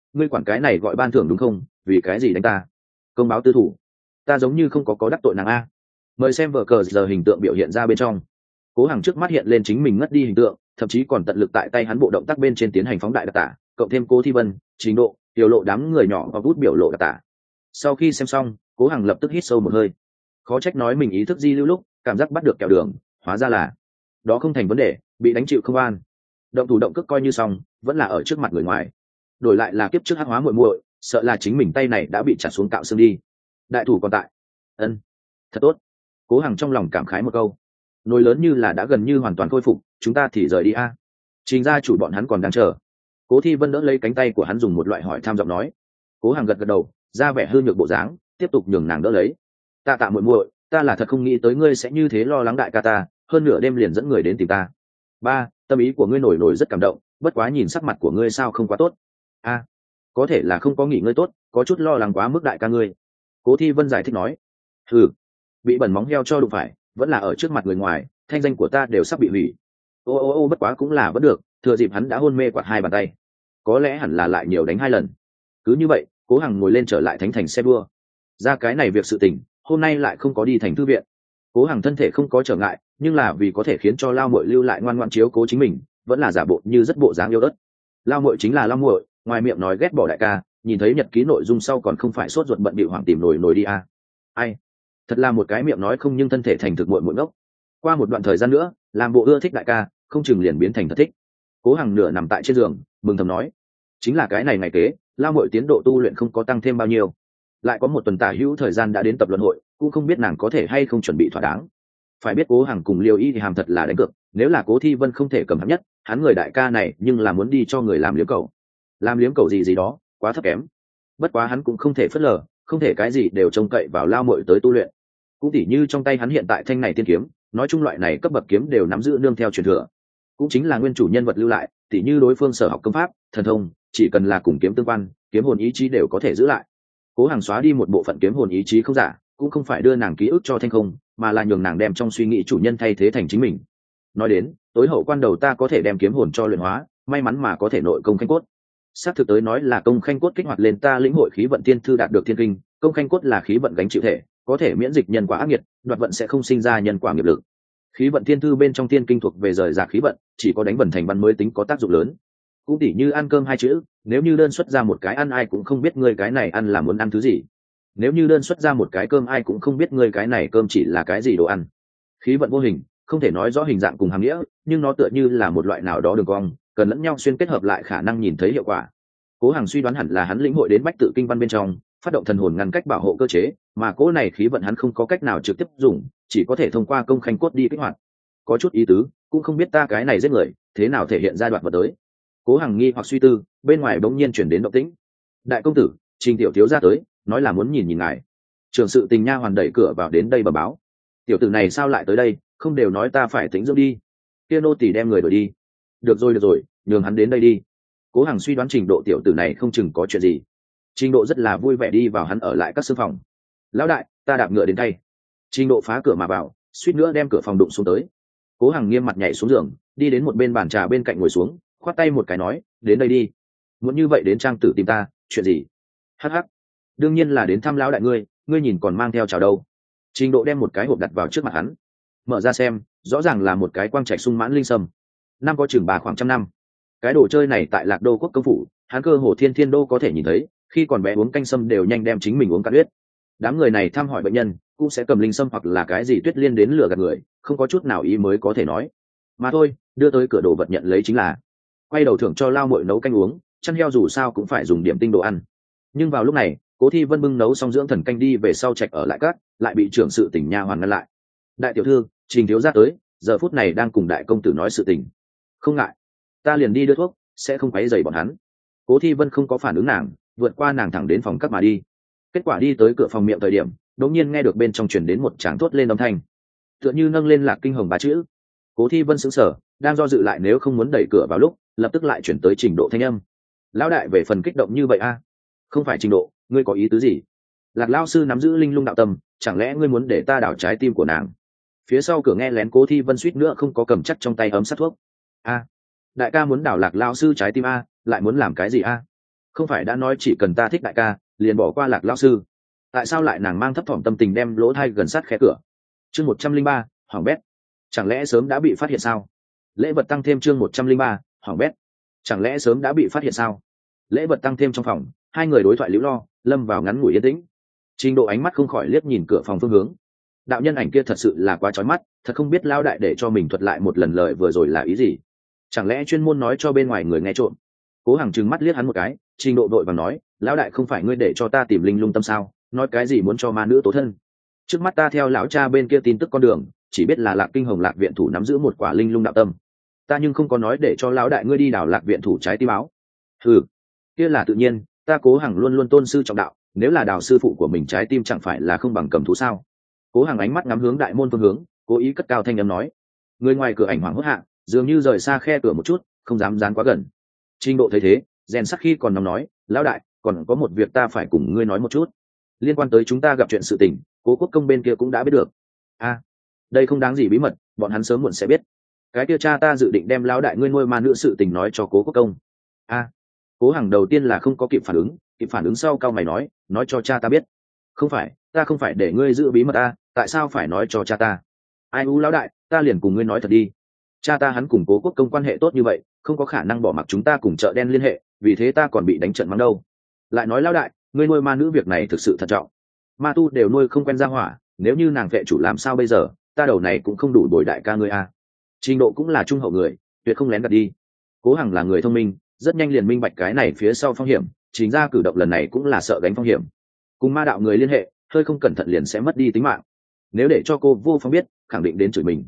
ngươi quản cái này gọi ban thưởng đúng không? Vì cái gì đánh ta? Công báo tư thủ. Ta giống như không có đắc tội nàng a. Mời xem vở cờ giờ hình tượng biểu hiện ra bên trong. Cố Hằng trước mắt hiện lên chính mình ngất đi hình tượng, thậm chí còn tận lực tại tay hắn bộ động tác bên trên tiến hành phóng đại đặc tả, cộng thêm Cố Thi Vân, Trình Độ, Tiểu Lộ đám người nhỏ và bút biểu lộ đặc tả. Sau khi xem xong, Cố Hằng lập tức hít sâu một hơi. Khó trách nói mình ý thức di lưu lúc, cảm giác bắt được kẹo đường, hóa ra là đó không thành vấn đề, bị đánh chịu không an. Động thủ động cước coi như xong, vẫn là ở trước mặt người ngoài. Đổi lại là kiếp trước hắc hóa muội muội, sợ là chính mình tay này đã bị chặt xuống cạo xương đi. Đại thủ còn tại. Ân, thật tốt. Cố Hằng trong lòng cảm khái một câu. Nồi lớn như là đã gần như hoàn toàn khôi phục, chúng ta thì rời đi a. Trình gia chủ bọn hắn còn đang chờ. Cố Thi Vân đỡ lấy cánh tay của hắn dùng một loại hỏi tham giọng nói. Cố Hằng gật gật đầu, ra vẻ hư nhược bộ dáng, tiếp tục nhường nàng đỡ lấy. Tạ muội muội, ta là thật không nghĩ tới ngươi sẽ như thế lo lắng đại ca ta, hơn nửa đêm liền dẫn người đến tìm ta. Ba, tâm ý của ngươi nổi rất cảm động, bất quá nhìn sắc mặt của ngươi sao không quá tốt. A, có thể là không có nghỉ ngơi tốt, có chút lo lắng quá mức đại ca ngươi. Cố Thi Vân giải thích nói. Bị bẩn móng heo cho đụng phải, vẫn là ở trước mặt người ngoài, thanh danh của ta đều sắp bị hủy. Ô bất quá cũng là vẫn được, thừa dịp hắn đã hôn mê quạt hai bàn tay, có lẽ hẳn là lại nhiều đánh hai lần. Cứ như vậy, Cố Hằng ngồi lên trở lại thánh thành xe đua. Ra cái này việc sự tình, hôm nay lại không có đi thành thư viện. Cố Hằng thân thể không có trở ngại, nhưng là vì có thể khiến cho Lao Muội lưu lại ngoan ngoãn chiếu cố chính mình, vẫn là giả bộ như rất bộ dáng yêu đất. Lao Muội chính là Lao Muội, ngoài miệng nói ghét bỏ đại ca, nhìn thấy nhật ký nội dung sau còn không phải sốt ruột bận bịu hoảng tìm nổi đi a. Ai, thật là một cái miệng nói không nhưng thân thể thành thực muội muội ngốc. Qua một đoạn thời gian nữa, làm bộ ưa thích đại ca, không chừng liền biến thành thật thích. Cố Hằng nửa nằm tại trên giường, mừng thầm nói, chính là cái này ngày kế, Lao Muội tiến độ tu luyện không có tăng thêm bao nhiêu, lại có một tuần tả hữu thời gian đã đến tập luận hội, cũng không biết nàng có thể hay không chuẩn bị thỏa đáng. Phải biết Cố Hằng cùng Liêu Y thì hàm thật là đánh cược, nếu là Cố Thi Vân không thể cầm hạng nhất, hắn người đại ca này nhưng là muốn đi cho người làm liếm cầu. Làm liếm cầu gì đó, quá thấp kém. Bất quá hắn cũng không thể phớt lờ, không thể cái gì đều trông cậy vào Lao Muội tới tu luyện. Cũng tỉ như trong tay hắn hiện tại thanh này tiên kiếm, nói chung loại này cấp bậc kiếm đều nắm giữ nương theo truyền thừa, cũng chính là nguyên chủ nhân vật lưu lại, tỉ như đối phương sở học công pháp, thần thông, chỉ cần là cùng kiếm tương quan, kiếm hồn ý chí đều có thể giữ lại. Cố Hằng xóa đi một bộ phận kiếm hồn ý chí không giả, cũng không phải đưa nàng ký ức cho Thanh Không, mà là nhường nàng đem trong suy nghĩ chủ nhân thay thế thành chính mình. Nói đến, tối hậu quan đầu ta có thể đem kiếm hồn cho luyện hóa, may mắn mà có thể nội công khanh cốt. Xác thực tới nói là công khanh cốt kích hoạt lên ta lĩnh hội khí vận tiên thư đạt được thiên kinh, công khanh cốt là khí vận gánh chịu thể, có thể miễn dịch nhân quả ác nghiệt, đoạt vận sẽ không sinh ra nhân quả nghiệp lực. Khí vận tiên thư bên trong tiên kinh thuộc về rời rạc khí vận, chỉ có đánh vần thành văn mới tính có tác dụng lớn. Cũng tỉ như ăn cơm hai chữ, nếu như đơn xuất ra một cái ăn ai cũng không biết ngươi cái này ăn là muốn ăn thứ gì. Nếu như đơn xuất ra một cái cơm ai cũng không biết ngươi cái này cơm chỉ là cái gì đồ ăn. Khí vận vô hình, không thể nói rõ hình dạng cùng hàm nghĩa, nhưng nó tựa như là một loại nào đó đường cong, cần lẫn nhau xuyên kết hợp lại khả năng nhìn thấy hiệu quả. Cố Hằng suy đoán hẳn là hắn lĩnh hội đến bách tự kinh văn bên trong, phát động thần hồn ngăn cách bảo hộ cơ chế, mà cỗ này khí vận hắn không có cách nào trực tiếp dùng, chỉ có thể thông qua công khanh cốt đi kích hoạt. Có chút ý tứ, cũng không biết ta cái này giết người, thế nào thể hiện ra đoạn vật tới. Cố Hằng nghi hoặc suy tư, bên ngoài bỗng nhiên chuyển đến động tĩnh. Đại công tử, Trình tiểu thiếu ra tới, nói là muốn nhìn nhìn ngài. Trưởng sự tình nha hoàn đẩy cửa vào đến đây bẩm báo. Tiểu tử này sao lại tới đây, không đều nói ta phải tính dưỡng đi. Kia nô tỳ đem người đuổi đi. Được rồi, nhường hắn đến đây đi. Cố Hằng suy đoán Trình Độ tiểu tử này không chừng có chuyện gì. Trình Độ rất là vui vẻ đi vào hắn ở lại các sư phòng. Lão đại, ta đạp ngựa đến tay. Trình Độ phá cửa mà vào, suýt nữa đem cửa phòng đụng xuống tới. Cố Hằng nghiêm mặt nhảy xuống giường, đi đến một bên bàn trà bên cạnh ngồi xuống, khoát tay một cái nói, đến đây đi. Muốn như vậy đến trang tử tìm ta, chuyện gì? Hắc hắc, đương nhiên là đến thăm lão đại ngươi, ngươi nhìn còn mang theo chào đâu. Trình Độ đem một cái hộp đặt vào trước mặt hắn, mở ra xem, rõ ràng là một cái quang trạch sung mãn linh sâm, năm có chừng bà khoảng trăm năm. Cái đồ chơi này tại Lạc Đô quốc công phủ, hắn cơ hồ thiên thiên đô có thể nhìn thấy, khi còn bé uống canh sâm đều nhanh đem chính mình uống cạn huyết. Đám người này thăm hỏi bệnh nhân cũng sẽ cầm linh sâm hoặc là cái gì tuyết liên đến lừa gạt người, không có chút nào ý mới có thể nói. Mà thôi, đưa tới cửa đồ vật nhận lấy chính là. Quay đầu thưởng cho Lao Muội nấu canh uống, chăn heo dù sao cũng phải dùng điểm tinh đồ ăn. Nhưng vào lúc này, Cố Thi Vân bưng nấu xong dưỡng thần canh đi về sau trạch ở lại các, lại bị trưởng sự tỉnh nha hoàn ngăn lại. Đại tiểu thư, Trình thiếu gia tới, giờ phút này đang cùng đại công tử nói sự tình. Không ngại, ta liền đi đưa thuốc, sẽ không quấy rầy bọn hắn. Cố Thi Vân không có phản ứng nàng, vượt qua nàng thẳng đến phòng cấp mà đi. Kết quả đi tới cửa phòng miệng thời điểm, đột nhiên nghe được bên trong truyền đến một tràng thốt lên âm thanh, tựa như nâng lên Lạc Kinh Hồng ba chữ. Cố Thi Vân sững sờ, đang do dự lại nếu không muốn đẩy cửa vào lúc, lập tức lại chuyển tới Trình Độ thanh âm. Lão đại về phần kích động như vậy a? Không phải Trình Độ, ngươi có ý tứ gì? Lạc lão sư nắm giữ linh lung đạo tâm, chẳng lẽ ngươi muốn để ta đảo trái tim của nàng? Phía sau cửa nghe lén Cố Thi Vân suýt nữa không có cầm chắc trong tay ấm sát thuốc. A, đại ca muốn đảo Lạc lão sư trái tim a, lại muốn làm cái gì a? không phải đã nói chỉ cần ta thích đại ca liền bỏ qua Lạc lão sư, tại sao lại nàng mang thấp thỏm tâm tình đem lỗ thai gần sát khe cửa. Chương 103, hỏng bét. Chẳng lẽ sớm đã bị phát hiện sao? Lễ vật tăng thêm chương 103, hỏng bét. Chẳng lẽ sớm đã bị phát hiện sao? Lễ vật tăng thêm trong phòng, hai người đối thoại liễu lo, lâm vào ngắn ngủi yên tĩnh. Trình Độ ánh mắt không khỏi liếc nhìn cửa phòng phương hướng. Đạo nhân ảnh kia thật sự là quá chói mắt, thật không biết lão đại để cho mình thuật lại một lần lời vừa rồi là ý gì. Chẳng lẽ chuyên môn nói cho bên ngoài người nghe trộm? Cố Hằng trừng mắt liếc hắn một cái, Trình Độ đội vàng nói, lão đại không phải ngươi để cho ta tìm linh lung tâm sao? Nói cái gì muốn cho ma nữ tố thân? Trước mắt ta theo lão cha bên kia tin tức con đường, chỉ biết là Lạc Kinh Hồng Lạc viện thủ nắm giữ một quả linh lung đạo tâm, ta nhưng không có nói để cho lão đại ngươi đi đào Lạc viện thủ trái tim áo. Ừ, kia là tự nhiên, ta Cố Hằng luôn luôn tôn sư trọng đạo, nếu là đào sư phụ của mình trái tim chẳng phải là không bằng cầm thú sao? Cố Hằng ánh mắt ngắm hướng đại môn phương hướng, cố ý cất cao thanh âm nói. Người ngoài cửa ảnh hoảng hốt hạ, dường như rời xa khe cửa một chút, không dám dán quá gần. Trình Độ thấy thế, rèn sắc khi còn nóng nói, lão đại, còn có một việc ta phải cùng ngươi nói một chút, liên quan tới chúng ta gặp chuyện sự tình, Cố Quốc công bên kia cũng đã biết được. Đây không đáng gì bí mật, bọn hắn sớm muộn sẽ biết. Cái kia cha ta dự định đem lão đại ngươi nuôi ma nữ sự tình nói cho Cố Quốc công. Cố Hằng đầu tiên là không có kịp phản ứng sau cao mày nói cho cha ta biết. Không phải, ta không phải để ngươi giữ bí mật tại sao phải nói cho cha ta? Ai u lão đại, ta liền cùng ngươi nói thật đi. Cha ta hắn cùng Cố Quốc công quan hệ tốt như vậy, không có khả năng bỏ mặc chúng ta cùng chợ đen liên hệ, vì thế ta còn bị đánh trận mắng đâu. Lại nói lão đại, ngươi nuôi ma nữ việc này thực sự thận trọng. Ma tu đều nuôi không quen ra hỏa, nếu như nàng vệ chủ làm sao bây giờ, ta đầu này cũng không đủ bồi đại ca ngươi Trình Độ cũng là trung hậu người, tuyệt không lén gạt đi. Cố Hằng là người thông minh, rất nhanh liền minh bạch cái này phía sau phong hiểm, chính ra cử động lần này cũng là sợ gánh phong hiểm. Cùng ma đạo người liên hệ, hơi không cẩn thận liền sẽ mất đi tính mạng. Nếu để cho cô Vô Phong biết, khẳng định đến chửi mình.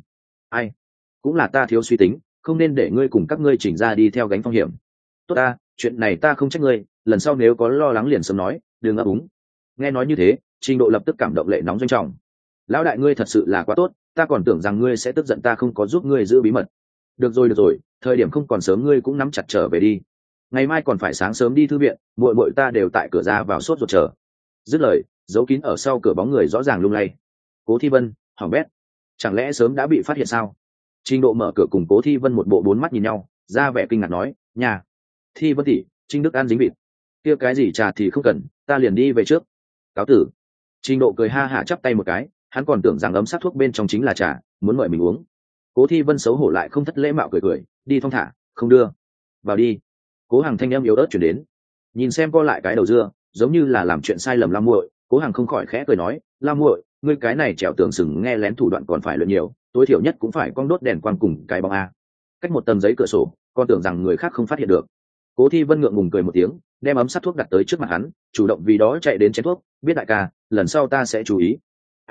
Cũng là ta thiếu suy tính, không nên để ngươi cùng các ngươi chỉnh ra đi theo gánh phong hiểm. Tốt chuyện này ta không trách ngươi, lần sau nếu có lo lắng liền sớm nói, đừng ấp úng. Nghe nói như thế, Trình Độ lập tức cảm động lệ nóng doanh trọng. Lão đại ngươi thật sự là quá tốt, ta còn tưởng rằng ngươi sẽ tức giận ta không có giúp ngươi giữ bí mật. Được rồi, thời điểm không còn sớm ngươi cũng nắm chặt trở về đi. Ngày mai còn phải sáng sớm đi thư viện, muội ta đều tại cửa ra vào sốt ruột chờ. Dứt lời, giấu kín ở sau cửa bóng người rõ ràng lung lay. Cố Thi Vân, hỏng bét. Chẳng lẽ sớm đã bị phát hiện sao? Trình Độ mở cửa cùng Cố Thi Vân một bộ bốn mắt nhìn nhau, ra vẻ kinh ngạc nói, nhà. Thi Vân tỷ, Trinh Đức ăn dính vịt. Kia cái gì trà thì không cần, ta liền đi về trước. Cáo tử. Trình Độ cười ha hả chắp tay một cái, hắn còn tưởng rằng ấm sát thuốc bên trong chính là trà, muốn mời mình uống. Cố Thi Vân xấu hổ lại không thất lễ mạo cười, đi thong thả, không đưa. Vào đi. Cố Hằng thanh âm yếu ớt chuyển đến. Nhìn xem co lại cái đầu dưa, giống như là làm chuyện sai lầm Lam muội, Cố Hằng không khỏi khẽ cười nói, Lam muội, ngươi cái này trèo tường sừng nghe lén thủ đoạn còn phải luyện nhiều, tối thiểu nhất cũng phải con đốt đèn quang cùng cái bóng cách một tầng giấy cửa sổ, con tưởng rằng người khác không phát hiện được. Cố Thi Vân ngượng ngùng cười một tiếng, đem ấm sắt thuốc đặt tới trước mặt hắn, chủ động vì đó chạy đến chén thuốc, biết đại ca, lần sau ta sẽ chú ý.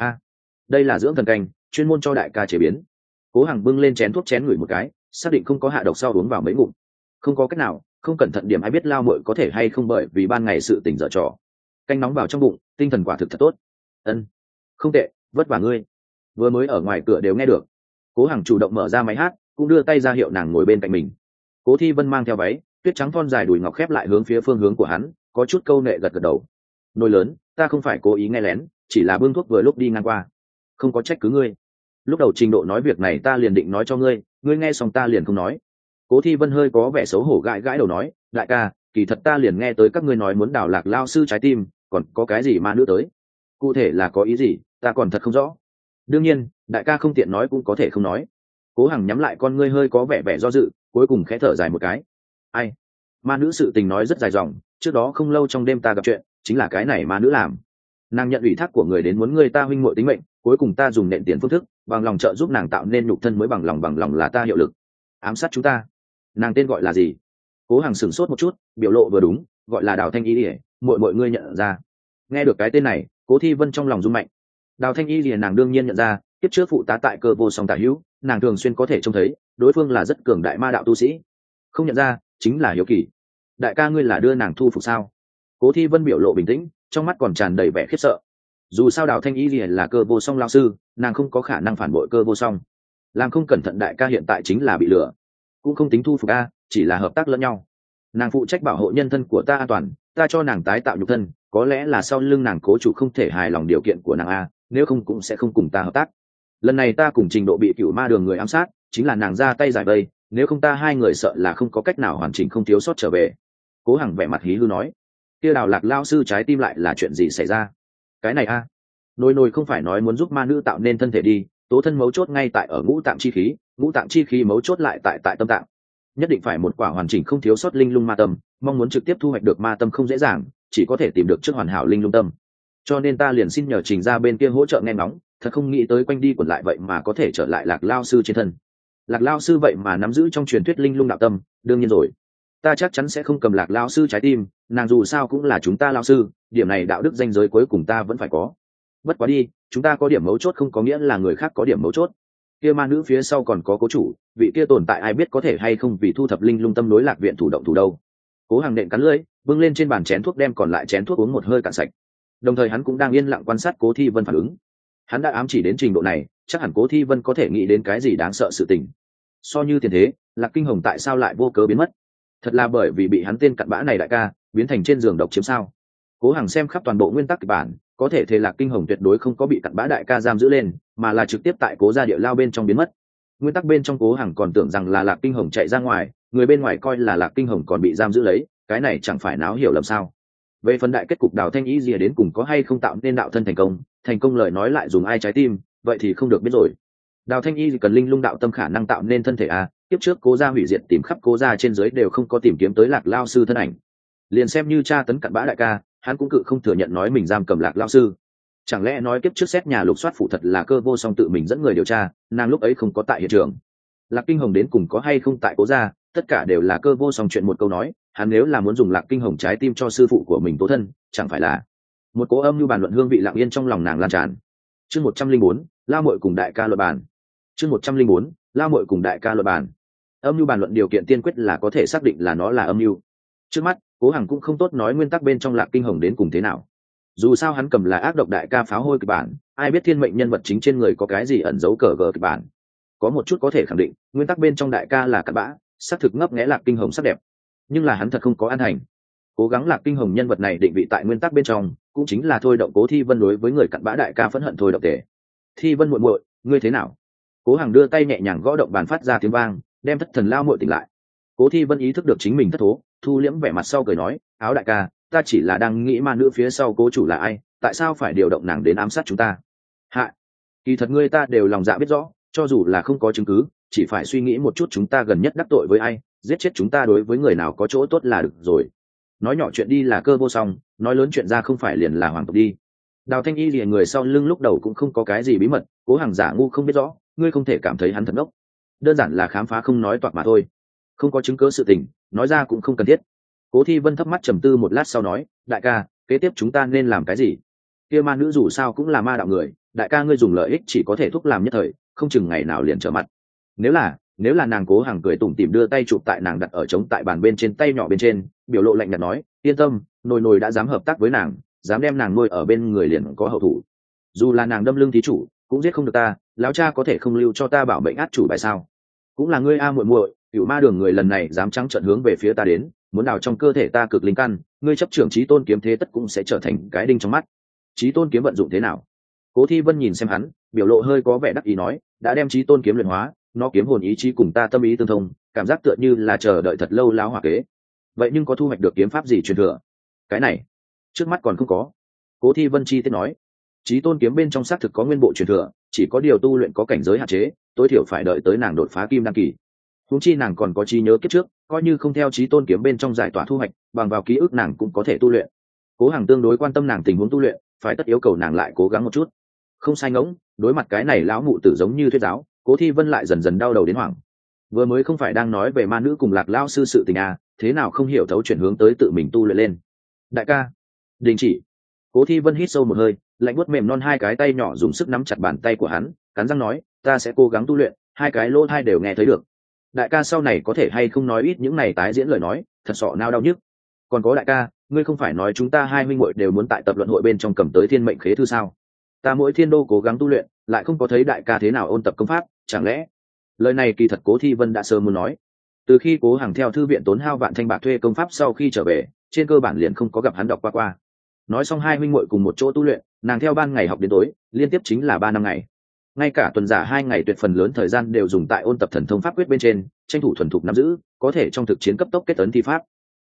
Đây là dưỡng thần canh, chuyên môn cho đại ca chế biến. Cố Hằng bưng lên chén thuốc chén ngửi một cái, xác định không có hạ độc sau uống vào mấy ngụm. Không có cách nào, không cẩn thận điểm ai biết Lao muội có thể hay không bởi vì ban ngày sự tỉnh dở trò. Canh nóng vào trong bụng, tinh thần quả thực thật tốt. Không tệ, vất vả ngươi. Vừa mới ở ngoài cửa đều nghe được. Cố Hằng chủ động mở ra máy hát, cũng đưa tay ra hiệu nàng ngồi bên cạnh mình. Cố Thi Vân mang theo váy, tuyết trắng thon dài đùi ngọc khép lại hướng phía phương hướng của hắn, có chút câu nệ gật đầu. Nồi lớn, ta không phải cố ý nghe lén, chỉ là bưng thuốc vừa lúc đi ngang qua, không có trách cứ ngươi. Lúc đầu Trình Độ nói việc này ta liền định nói cho ngươi, ngươi nghe xong ta liền không nói. Cố Thi Vân hơi có vẻ xấu hổ gãi gãi đầu nói, đại ca, kỳ thật ta liền nghe tới các ngươi nói muốn đào Lạc lao sư trái tim, còn có cái gì mà nữa tới, cụ thể là có ý gì, ta còn thật không rõ. Đương nhiên, đại ca không tiện nói cũng có thể không nói. Cố Hằng nhắm lại con ngươi hơi có vẻ vẻ do dự, cuối cùng khẽ thở dài một cái. Ma nữ sự tình nói rất dài dòng, trước đó không lâu trong đêm ta gặp chuyện, chính là cái này ma nữ làm. Nàng nhận ủy thác của người đến muốn người ta huynh muội tính mệnh, cuối cùng ta dùng nện tiền phương thức, bằng lòng trợ giúp nàng tạo nên nhục thân mới bằng lòng là ta hiệu lực ám sát chúng ta. Nàng tên gọi là gì? Cố Hằng sửng sốt một chút, biểu lộ vừa đúng, gọi là Đào Thanh Y Lìa, muội ngươi nhận ra. Nghe được cái tên này, Cố Thi Vân trong lòng rung mạnh. Đào Thanh Y Lìa nàng đương nhiên nhận ra, kiếp trước phụ tá tại Cơ Vô Song tả hữu, nàng thường xuyên có thể trông thấy, đối phương là rất cường đại ma đạo tu sĩ. Không nhận ra, chính là hiếu kỳ. Đại ca ngươi là đưa nàng thu phục sao? Cố Thi Vân biểu lộ bình tĩnh, trong mắt còn tràn đầy vẻ khiếp sợ. Dù sao Đào Thanh Y Lìa là Cơ Vô Song lão sư, nàng không có khả năng phản bội Cơ Vô Song. Làm không cẩn thận đại ca hiện tại chính là bị lừa, cũng không tính thu phục chỉ là hợp tác lẫn nhau. Nàng phụ trách bảo hộ nhân thân của ta an toàn, ta cho nàng tái tạo nhục thân, có lẽ là sau lưng nàng cố chủ không thể hài lòng điều kiện của nàng nếu không cũng sẽ không cùng ta hợp tác. Lần này ta cùng Trình Độ bị Cửu Ma Đường người ám sát, chính là nàng ra tay giải vây, nếu không ta hai người sợ là không có cách nào hoàn chỉnh không thiếu sót trở về. Cố Hằng vẻ mặt hí hư nói, kia Đào Lạc lao sư trái tim lại là chuyện gì xảy ra? Cái này a, nồi nồi không phải nói muốn giúp ma nữ tạo nên thân thể đi, tố thân mấu chốt ngay tại ở ngũ tạng chi khí, ngũ tạng chi khí mấu chốt lại tại tâm tạng, nhất định phải một quả hoàn chỉnh không thiếu sót linh lung ma tâm, mong muốn trực tiếp thu hoạch được ma tâm không dễ dàng, chỉ có thể tìm được trước hoàn hảo linh lung tâm. Cho nên ta liền xin nhờ Trình ra bên kia hỗ trợ nghe ngóng, thật không nghĩ tới quanh đi quẩn lại vậy mà có thể trở lại Lạc lao sư trên thân. Lạc lao sư vậy mà nắm giữ trong truyền thuyết linh lung đạo tâm, đương nhiên rồi, ta chắc chắn sẽ không cầm Lạc lao sư trái tim, nàng dù sao cũng là chúng ta lao sư, điểm này đạo đức danh giới cuối cùng ta vẫn phải có. Bất quá đi, chúng ta có điểm mấu chốt không có nghĩa là người khác có điểm mấu chốt. Kia ma nữ phía sau còn có cố chủ, vị kia tồn tại ai biết có thể hay không vì thu thập linh lung tâm đối Lạc viện thủ động thủ đâu. Cố Hằng đệm cắn lưỡi, bưng lên trên bàn chén thuốc đem còn lại chén thuốc uống một hơi cạn sạch. Đồng thời hắn cũng đang yên lặng quan sát Cố Thi Vân phản ứng. Hắn đã ám chỉ đến trình độ này, chắc hẳn Cố Thi Vân có thể nghĩ đến cái gì đáng sợ sự tình. So như tiền thế, Lạc Kinh Hồng tại sao lại vô cớ biến mất? Thật là bởi vì bị hắn tên cặn bã này đại ca biến thành trên giường độc chiếm sao? Cố Hằng xem khắp toàn bộ nguyên tắc kịch bản, có thể thề Lạc Kinh Hồng tuyệt đối không có bị cặn bã đại ca giam giữ lên, mà là trực tiếp tại Cố gia địa lao bên trong biến mất. Nguyên tắc bên trong Cố Hằng còn tưởng rằng là Lạc Kinh Hồng chạy ra ngoài, người bên ngoài coi là Lạc Kinh Hồng còn bị giam giữ lấy, cái này chẳng phải náo hiểu lầm sao? Về phần đại kết cục Đào Thanh Y Dìa đến cùng có hay không tạo nên đạo thân thành công lời nói lại dùng ai trái tim, vậy thì không được biết rồi. Đào Thanh Y cần linh lung đạo tâm khả năng tạo nên thân thể a, tiếp trước Cố gia hủy diệt tìm khắp Cố gia trên dưới đều không có tìm kiếm tới Lạc lao sư thân ảnh. Liền xem như cha tấn cặn bã đại ca, hắn cũng cự không thừa nhận nói mình giam cầm Lạc lao sư. Chẳng lẽ nói kiếp trước xét nhà lục soát phụ thật là Cơ Vô Song tự mình dẫn người điều tra, nàng lúc ấy không có tại hiện trường. Lạc Kinh Hồng đến cùng có hay không tại Cố gia, tất cả đều là Cơ Vô Song chuyện một câu nói, hắn nếu là muốn dùng Lạc Kinh Hồng trái tim cho sư phụ của mình tố thân, chẳng phải là một cố âm như bàn luận hương vị lặng yên trong lòng nàng lan tràn. Chương 104, Lao Muội cùng đại ca luận bàn. Chương 104, Lao Muội cùng đại ca luận bàn. Âm mưu bàn luận điều kiện tiên quyết là có thể xác định là nó là âm mưu. Trước mắt, Cố Hằng cũng không tốt nói nguyên tắc bên trong Lạc Kinh Hồng đến cùng thế nào. Dù sao hắn cầm là ác độc đại ca pháo hôi kịch bản, ai biết thiên mệnh nhân vật chính trên người có cái gì ẩn giấu cờ gờ kịch bản. Có một chút có thể khẳng định, nguyên tắc bên trong đại ca là cặn bã, xác thực ngấp nghé Lạc Kinh Hồng sắc đẹp. Nhưng là hắn thật không có an hành. Cố gắng Lạc Kinh Hồng nhân vật này định vị tại nguyên tắc bên trong, cũng chính là thôi động Cố Thi Vân đối với người cặn bã đại ca phẫn hận thôi động tề. Thi Vân muội muội, ngươi thế nào? Cố Hằng đưa tay nhẹ nhàng gõ động bàn phát ra tiếng vang, đem thất thần Lao muội tỉnh lại. Cố Thi Vân ý thức được chính mình thất thố, thu liễm vẻ mặt sau cười nói, áo đại ca, ta chỉ là đang nghĩ ma nữ phía sau cố chủ là ai, tại sao phải điều động nàng đến ám sát chúng ta? Hạ, kỳ thật ngươi ta đều lòng dạ biết rõ, cho dù là không có chứng cứ, chỉ phải suy nghĩ một chút chúng ta gần nhất đắc tội với ai, giết chết chúng ta đối với người nào có chỗ tốt là được rồi. Nói nhỏ chuyện đi là Cơ Vô Song, nói lớn chuyện ra không phải liền là hoàng tộc đi. Đào Thanh Y lìa người sau lưng lúc đầu cũng không có cái gì bí mật, Cố Hằng giả ngu không biết rõ, ngươi không thể cảm thấy hắn thật ngốc, đơn giản là khám phá không nói toạc mà thôi, không có chứng cứ sự tình nói ra cũng không cần thiết. Cố Thi Vân thấp mắt trầm tư một lát sau nói, đại ca, kế tiếp chúng ta nên làm cái gì? Kia ma nữ dù sao cũng là ma đạo người, đại ca ngươi dùng lợi ích chỉ có thể thúc làm nhất thời, không chừng ngày nào liền trở mặt. Nếu là nàng Cố Hằng cười tủm tỉm đưa tay chụp tại nàng đặt ở trống tại bàn bên trên tay nhỏ bên trên, biểu lộ lạnh nhạt nói, yên tâm, nồi nồi đã dám hợp tác với nàng, dám đem nàng nuôi ở bên người liền có hậu thủ. Dù là nàng đâm lưng thí chủ, cũng giết không được ta, lão cha có thể không lưu cho ta bảo mệnh át chủ bài sao? Cũng là ngươi a muội muội, Cửu Ma Đường người lần này dám trắng trợn hướng về phía ta đến, muốn đào trong cơ thể ta cực linh căn, ngươi chấp trưởng Chí Tôn kiếm thế tất cũng sẽ trở thành cái đinh trong mắt. Chí Tôn kiếm vận dụng thế nào? Cố Thi Vân nhìn xem hắn, biểu lộ hơi có vẻ đắc ý nói, đã đem Chí Tôn kiếm luyện hóa, nó kiếm hồn ý chí cùng ta tâm ý tương thông, cảm giác tựa như là chờ đợi thật lâu láo hỏa kế. Vậy nhưng có thu hoạch được kiếm pháp gì truyền thừa? Cái này, trước mắt còn không có. Cố Thi Vân chi tiết nói, Chí Tôn kiếm bên trong xác thực có nguyên bộ truyền thừa, chỉ có điều tu luyện có cảnh giới hạn chế, tối thiểu phải đợi tới nàng đột phá kim đăng kỳ. Huống chi nàng còn có trí nhớ kiếp trước, coi như không theo Chí Tôn kiếm bên trong giải tỏa thu hoạch, bằng vào ký ức nàng cũng có thể tu luyện. Cố Hằng tương đối quan tâm nàng tình huống tu luyện, phải tất yêu cầu nàng lại cố gắng một chút. Không sai ngỗng, đối mặt cái này lão mụ tử giống như thuyết giáo, Cố Thi Vân lại dần dần đau đầu đến hoảng. Vừa mới không phải đang nói về ma nữ cùng Lạc lão sư sự tình à, thế nào không hiểu thấu chuyển hướng tới tự mình tu luyện lên. Đại ca, đình chỉ. Cố Thi Vân hít sâu một hơi, lạnh buốt mềm non hai cái tay nhỏ dùng sức nắm chặt bàn tay của hắn, cắn răng nói, ta sẽ cố gắng tu luyện, hai cái lỗ tai đều nghe thấy được. Đại ca sau này có thể hay không nói ít những này tái diễn lời nói, thật sọ nao đau nhức. Còn có đại ca, ngươi không phải nói chúng ta hai huynh muội đều muốn tại tập luận hội bên trong cầm tới thiên mệnh khế thư sao? Ta mỗi thiên đô cố gắng tu luyện, lại không có thấy đại ca thế nào ôn tập công pháp, chẳng lẽ? Lời này kỳ thật Cố Thi Vân đã sớm muốn nói. Từ khi Cố Hằng theo thư viện tốn hao vạn thanh bạc thuê công pháp sau khi trở về, trên cơ bản liền không có gặp hắn đọc qua. Nói xong hai huynh muội cùng một chỗ tu luyện, nàng theo ban ngày học đến tối, liên tiếp chính là 3 năm ngày. Ngay cả tuần giả 2 ngày tuyệt phần lớn thời gian đều dùng tại ôn tập thần thông pháp quyết bên trên, tranh thủ thuần thục nắm giữ, có thể trong thực chiến cấp tốc kết ấn thi pháp.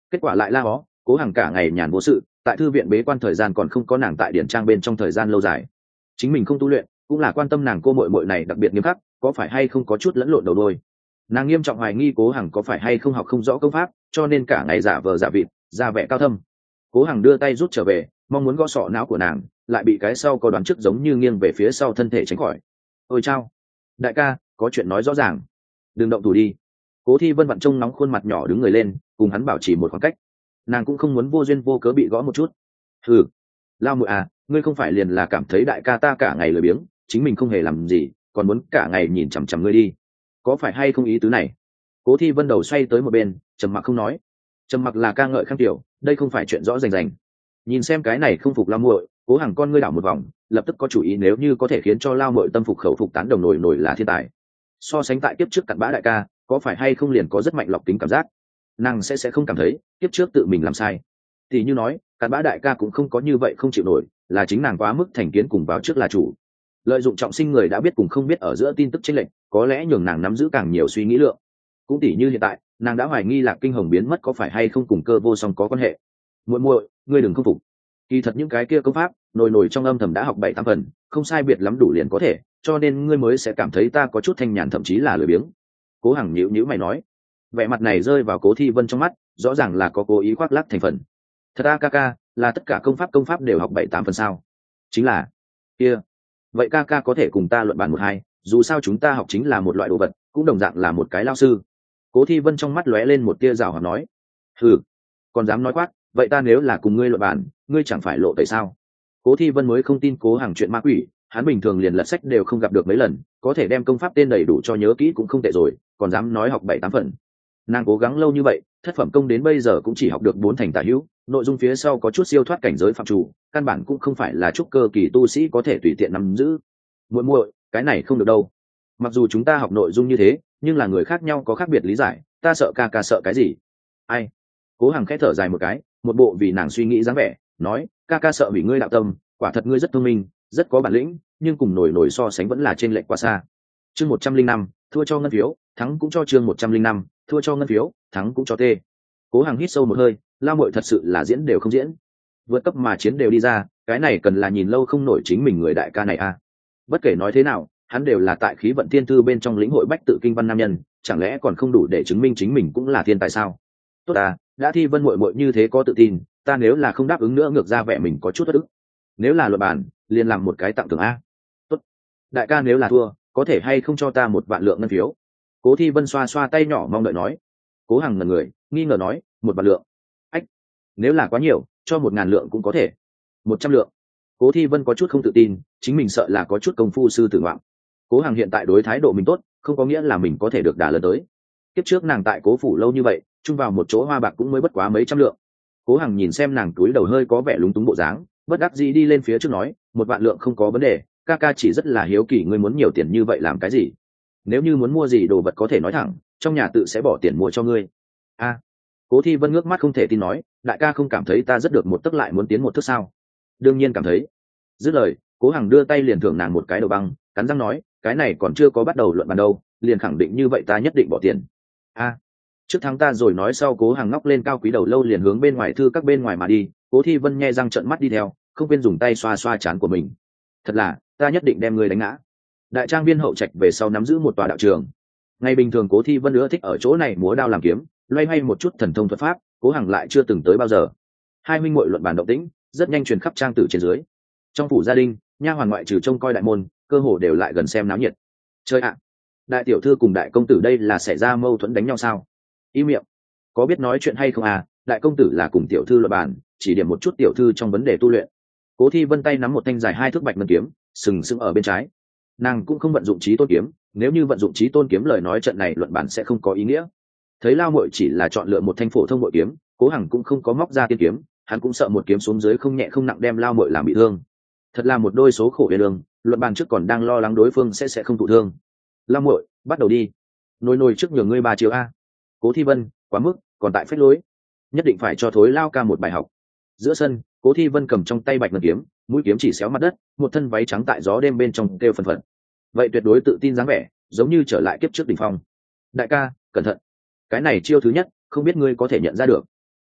Kết quả lại la hó, Cố Hằng cả ngày nhàn vô sự, tại thư viện bế quan thời gian còn không có nàng tại điển trang bên trong thời gian lâu dài. Chính mình không tu luyện, cũng là quan tâm nàng cô muội muội này đặc biệt nghiêm khắc, có phải hay không có chút lẫn lộn đầu đuôi. Nàng nghiêm trọng hoài nghi Cố Hằng có phải hay không học không rõ công pháp, cho nên cả ngày giả vờ giả vịt, ra vẻ cao thâm. Cố Hằng đưa tay rút trở về, mong muốn gõ sọ não của nàng, lại bị cái sau có đoán trước giống như nghiêng về phía sau thân thể tránh khỏi. Ôi chao, đại ca, có chuyện nói rõ ràng, đừng động thủ đi. Cố Thi Vân vặn trông nóng khuôn mặt nhỏ đứng người lên, cùng hắn bảo trì một khoảng cách. Nàng cũng không muốn vô duyên vô cớ bị gõ một chút. Ừ, lao muội à, ngươi không phải liền là cảm thấy đại ca ta cả ngày lười biếng, chính mình không hề làm gì, còn muốn cả ngày nhìn chằm chằm ngươi đi, có phải hay không ý tứ này? Cố Thi Vân đầu xoay tới một bên, trầm mặc không nói. Trầm mặc là ca ngợi Khang Tiểu, đây không phải chuyện rõ rành rành. Nhìn xem cái này không phục lao muội, Cố Hằng con ngươi đảo một vòng, lập tức có chủ ý, nếu như có thể khiến cho lao muội tâm phục khẩu phục tán đồng nổi nổi là thiên tài. So sánh tại kiếp trước cặn bã đại ca, có phải hay không liền có rất mạnh lọc tính cảm giác. Nàng sẽ không cảm thấy kiếp trước tự mình làm sai. Thì như nói, cặn bã đại ca cũng không có như vậy không chịu nổi, là chính nàng quá mức thành kiến cùng vào trước là chủ. Lợi dụng trọng sinh người đã biết cùng không biết ở giữa tin tức chênh lệch, có lẽ nhường nàng nắm giữ càng nhiều suy nghĩ lượng. Cũng tỉ như hiện tại, nàng đã hoài nghi Lạc Kinh Hồng biến mất có phải hay không cùng Cơ Vô Song có quan hệ. Muội muội, ngươi đừng không phục. Kỳ thật những cái kia công pháp, nồi trong âm thầm đã học 7-8 phần, không sai biệt lắm đủ liền có thể, cho nên ngươi mới sẽ cảm thấy ta có chút thanh nhàn thậm chí là lười biếng. Cố Hằng nhíu mày nói. Vẻ mặt này rơi vào Cố Thi Vân trong mắt, rõ ràng là có cố ý khoác lác thành phần. Thật a ca, là tất cả công pháp đều học 7-8 phần sao? Chính là. Kia, vậy ca có thể cùng ta luận bàn 1-2, dù sao chúng ta học chính là một loại đồ vật, cũng đồng dạng là một cái lao sư. Cố Thi Vân trong mắt lóe lên một tia rào hoạt nói. Hừ, còn dám nói quát, vậy ta nếu là cùng ngươi luận bàn, ngươi chẳng phải lộ tẩy sao? Cố Thi Vân mới không tin Cố Hằng chuyện ma quỷ, hắn bình thường liền lật sách đều không gặp được mấy lần, có thể đem công pháp tên đầy đủ cho nhớ kỹ cũng không tệ rồi, còn dám nói học 7-8 phần. Nàng cố gắng lâu như vậy, thất phẩm công đến bây giờ cũng chỉ học được 4 thành tả hữu, nội dung phía sau có chút siêu thoát cảnh giới phạm chủ, căn bản cũng không phải là trúc cơ kỳ tu sĩ có thể tùy tiện nắm giữ. Muội, cái này không được đâu. Mặc dù chúng ta học nội dung như thế, nhưng là người khác nhau có khác biệt lý giải, ta sợ ca sợ cái gì? Ai? Cố Hằng khẽ thở dài một cái, một bộ vì nàng suy nghĩ dáng vẻ, nói, ca sợ vì ngươi đạo tâm, quả thật ngươi rất thông minh, rất có bản lĩnh, nhưng cùng nổi so sánh vẫn là trên lệch quá xa. Chương 105, thua cho ngân phiếu, thắng cũng cho chương 105, thua cho ngân phiếu, thắng cũng cho tê. Cố Hằng hít sâu một hơi, lao muội thật sự là diễn đều không diễn, vượt cấp mà chiến đều đi ra, cái này cần là nhìn lâu không nổi chính mình người đại ca này à? Bất kể nói thế nào, hắn đều là tại khí vận thiên thư bên trong lĩnh hội bách tự kinh văn nam nhân, chẳng lẽ còn không đủ để chứng minh chính mình cũng là thiên tài sao? Tốt à, đã Thi Vân muội như thế có tự tin, ta nếu là không đáp ứng nữa ngược ra vẻ mình có chút bất ức. Nếu là luật bản, liền làm một cái tặng thưởng a. Tốt, đại ca nếu là thua, có thể hay không cho ta 1 vạn lượng ngân phiếu? Cố Thi Vân xoa tay nhỏ mong đợi nói. Cố Hằng ngẩn người, nghi ngờ nói, 1 vạn lượng? Ách, nếu là quá nhiều, cho 1.000 lượng cũng có thể. 100 lượng. Cố Thi Vân có chút không tự tin, chính mình sợ là có chút công phu sư tử ngoạm. Cố Hằng hiện tại đối thái độ mình tốt, không có nghĩa là mình có thể được đà lớn tới. Kiếp trước nàng tại Cố phủ lâu như vậy, chung vào một chỗ hoa bạc cũng mới bất quá mấy trăm lượng. Cố Hằng nhìn xem nàng túi đầu hơi có vẻ lúng túng bộ dáng, bất đắc dĩ đi lên phía trước nói, 1 vạn lượng không có vấn đề, ca chỉ rất là hiếu kỳ ngươi muốn nhiều tiền như vậy làm cái gì? Nếu như muốn mua gì đồ vật có thể nói thẳng, trong nhà tự sẽ bỏ tiền mua cho ngươi. A. Cố Thi Vân ngước mắt không thể tin nói, đại ca không cảm thấy ta rất được một tấc lại muốn tiến một thước sao? Đương nhiên cảm thấy. Dứt lời, Cố Hằng đưa tay liền thưởng nàng một cái đầu băng, cắn răng nói, cái này còn chưa có bắt đầu luận bàn đâu, liền khẳng định như vậy ta nhất định bỏ tiền. A. Trước tháng ta rồi nói sau. Cố Hằng ngóc lên cao quý đầu lâu liền hướng bên ngoài thư các bên ngoài mà đi. Cố Thi Vân nhe răng trợn mắt đi theo, không quên dùng tay xoa trán của mình. Thật là, ta nhất định đem ngươi đánh ngã. Đại trang viên hậu trạch về sau nắm giữ một tòa đạo trường. Ngày bình thường Cố Thi Vân nữa thích ở chỗ này múa đao làm kiếm, loay hoay một chút thần thông thuật pháp, Cố Hằng lại chưa từng tới bao giờ. Hai huynh muội luận bàn động tĩnh rất nhanh truyền khắp trang tử trên dưới. Trong phủ gia đình, nha hoàn ngoại trừ trông coi đại môn, cơ hồ đều lại gần xem náo nhiệt. Chơi ạ, đại tiểu thư cùng đại công tử đây là xảy ra mâu thuẫn đánh nhau sao? Im miệng, có biết nói chuyện hay không à? Đại công tử là cùng tiểu thư luận bàn, chỉ điểm một chút tiểu thư trong vấn đề tu luyện. Cố Thi Vân tay nắm một thanh dài 2 thước bạch ngân kiếm, sừng sững ở bên trái. Nàng cũng không vận dụng chí tôn kiếm, nếu như vận dụng chí tôn kiếm lời nói trận này luận bàn sẽ không có ý nghĩa. Thấy lao muội chỉ là chọn lựa một thanh phổ thông bội kiếm, Cố Hằng cũng không có móc ra tiên kiếm, hắn cũng sợ một kiếm xuống dưới không nhẹ không nặng đem lao muội làm bị thương. Thật là một đôi số khổ yên lương, luận bàn trước còn đang lo lắng đối phương sẽ không thụ thương. Lao muội, bắt đầu đi. Nồi trước nhường ngươi 3 chiều a. Cố Thi Vân, quá mức, còn tại phách lối, nhất định phải cho thối lao ca một bài học. Giữa sân, Cố Thi Vân cầm trong tay bạch ngân kiếm, mũi kiếm chỉ xéo mặt đất, một thân váy trắng tại gió đêm bên trong kêu phần phật. Vậy tuyệt đối tự tin dáng vẻ, giống như trở lại kiếp trước đỉnh phong. Đại ca, cẩn thận, cái này chiêu thứ nhất, không biết ngươi có thể nhận ra được.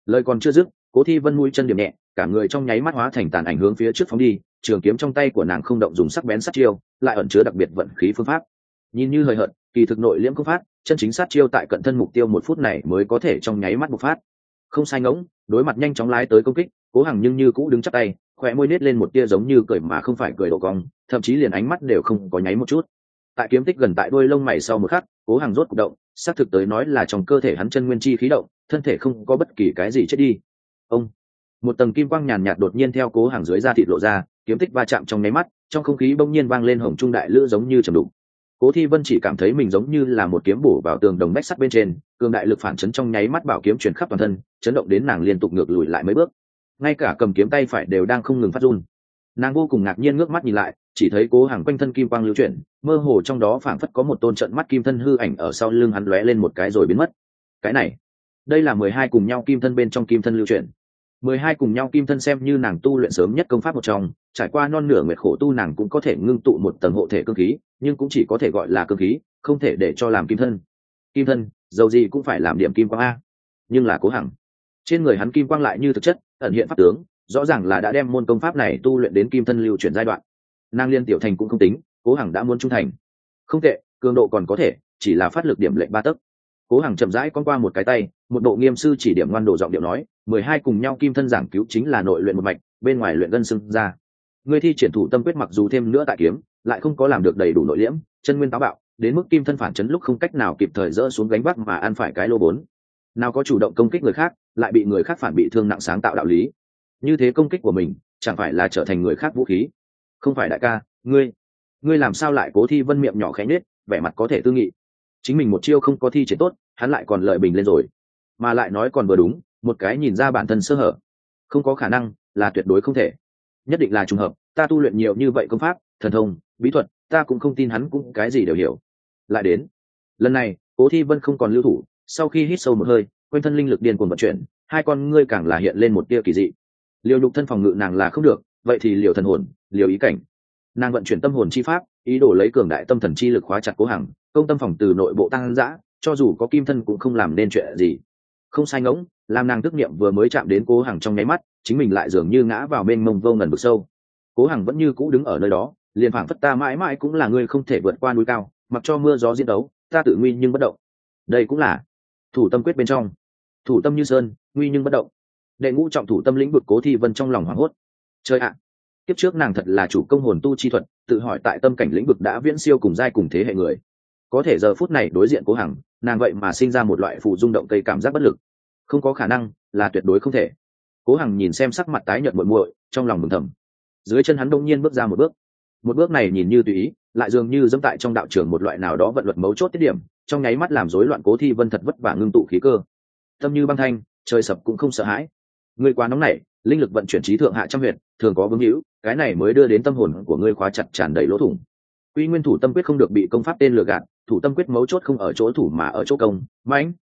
Lời còn chưa dứt, Cố Thi Vân mũi chân điểm nhẹ, cả người trong nháy mắt hóa thành tàn ảnh hướng phía trước phóng đi, trường kiếm trong tay của nàng không động dùng sắc bén sát chiêu, lại ẩn chứa đặc biệt vận khí phương pháp. Nhìn như hời hợt, kỳ thực nội liễm công phát, chân chính sát chiêu tại cận thân mục tiêu 1 phút này mới có thể trong nháy mắt bộc phát. Không sai ngỗng, đối mặt nhanh chóng lái tới công kích, Cố Hằng nhưng như cũ đứng chắp tay, khóe môi nết lên một tia giống như cười mà không phải cười độ cong, thậm chí liền ánh mắt đều không có nháy một chút. Tại kiếm tích gần tại đuôi lông mày sau một khắc, Cố Hằng rốt cục động, xác thực tới nói là trong cơ thể hắn chân nguyên chi khí động, thân thể không có bất kỳ cái gì chết đi. Ông, một tầng kim quang nhàn nhạt đột nhiên theo Cố Hằng dưới da thịt lộ ra, kiếm tích va chạm trong nháy mắt, trong không khí bỗng nhiên vang lên hồng trung đại lữ giống như trầm đục. Cố Thi Vân chỉ cảm thấy mình giống như là một kiếm bổ vào tường đồng bách sắt bên trên, cường đại lực phản chấn trong nháy mắt bảo kiếm truyền khắp toàn thân, chấn động đến nàng liên tục ngược lùi lại mấy bước. Ngay cả cầm kiếm tay phải đều đang không ngừng phát run. Nàng vô cùng ngạc nhiên ngước mắt nhìn lại, chỉ thấy Cố Hằng quanh thân kim quang lưu chuyển, mơ hồ trong đó phảng phất có một tôn trận mắt kim thân hư ảnh ở sau lưng hắn lóe lên một cái rồi biến mất. Cái này, đây là 12 cùng nhau kim thân bên trong kim thân lưu chuyển. 12 cùng nhau kim thân xem như nàng tu luyện sớm nhất công pháp một trong, trải qua non nửa nguyệt khổ tu nàng cũng có thể ngưng tụ một tầng hộ thể cương khí, nhưng cũng chỉ có thể gọi là cương khí, không thể để cho làm kim thân. Kim thân, dầu gì cũng phải làm điểm kim quang a. Nhưng là Cố Hằng, trên người hắn kim quang lại như thực chất, ẩn hiện pháp tướng, rõ ràng là đã đem môn công pháp này tu luyện đến kim thân lưu chuyển giai đoạn. Nàng liên tiểu thành cũng không tính, Cố Hằng đã muốn trung thành. Không tệ, cường độ còn có thể, chỉ là phát lực điểm lệnh 3 tấc. Cố Hằng chậm rãi con qua một cái tay, một bộ nghiêm sư chỉ điểm ngoan độ giọng điệu nói, 12 cùng nhau kim thân giảng cứu chính là nội luyện một mạch, bên ngoài luyện gân xương ra. Ngươi thi triển thủ tâm quyết mặc dù thêm nữa tại kiếm, lại không có làm được đầy đủ nội liễm, chân nguyên táo bạo, đến mức kim thân phản chấn lúc không cách nào kịp thời dỡ xuống gánh vác mà ăn phải cái lô bốn. Nào có chủ động công kích người khác, lại bị người khác phản bị thương nặng sáng tạo đạo lý. Như thế công kích của mình, chẳng phải là trở thành người khác vũ khí. Không phải đại ca, ngươi làm sao lại? Cố Thi Vân miệng nhỏ khẽ nhếch, vẻ mặt có thể tư nghị. Chính mình một chiêu không có thi triển tốt, hắn lại còn lợi bình lên rồi, mà lại nói còn vừa đúng, một cái nhìn ra bản thân sơ hở. Không có khả năng, là tuyệt đối không thể, nhất định là trùng hợp. Ta tu luyện nhiều như vậy công pháp, thần thông, bí thuật, ta cũng không tin hắn cũng cái gì đều hiểu. Lại đến lần này, Cố Thi Vân không còn lưu thủ, sau khi hít sâu một hơi, quanh thân linh lực điên cuồng vận chuyển, hai con ngươi càng là hiện lên một tia kỳ dị. Liều nhục thân phòng ngự nàng là không được, vậy thì liều thần hồn, liều ý cảnh. Nàng vận chuyển tâm hồn chi pháp, ý đồ lấy cường đại tâm thần chi lực khóa chặt Cố Hằng, công tâm phòng từ nội bộ tăng dã, cho dù có kim thân cũng không làm nên chuyện gì. Không sai ngỗng, làm nàng thức niệm vừa mới chạm đến Cố Hằng trong nháy mắt, chính mình lại dường như ngã vào mênh mông vô ngần vực sâu. Cố Hằng vẫn như cũ đứng ở nơi đó, liền phảng phất ta mãi mãi cũng là người không thể vượt qua núi cao, mặc cho mưa gió diễn đấu, ta tự nguy nhưng bất động. Đây cũng là thủ tâm quyết bên trong, thủ tâm như sơn, nguy nhưng bất động. Đệ ngũ trọng thủ tâm lĩnh vực. Cố Thi Vân trong lòng hoảng hốt. Chơi ạ, kiếp trước nàng thật là chủ công hồn tu chi thuật, tự hỏi tại tâm cảnh lĩnh vực đã viễn siêu cùng giai cùng thế hệ người, có thể giờ phút này đối diện Cố Hằng, nàng vậy mà sinh ra một loại phù rung động cây cảm giác bất lực. Không có khả năng, là tuyệt đối không thể. Cố Hằng nhìn xem sắc mặt tái nhợt muội muội, trong lòng mừng thầm. Dưới chân hắn đông nhiên bước ra một bước này nhìn như tùy ý, lại dường như dẫm tại trong đạo trường một loại nào đó vận luật mấu chốt tiết điểm, trong nháy mắt làm rối loạn Cố Thi Vân thật vất vả ngưng tụ khí cơ. Tâm như băng thanh, trời sập cũng không sợ hãi. Ngươi quá nóng nảy, linh lực vận chuyển trí thượng hạ trăm huyệt, thường có vướng hữu, cái này mới đưa đến tâm hồn của ngươi khóa chặt tràn đầy lỗ thủng. Quy nguyên thủ tâm quyết không được bị công pháp tên lừa gạt, thủ tâm quyết mấu chốt không ở chỗ thủ mà ở chỗ công, mãnh,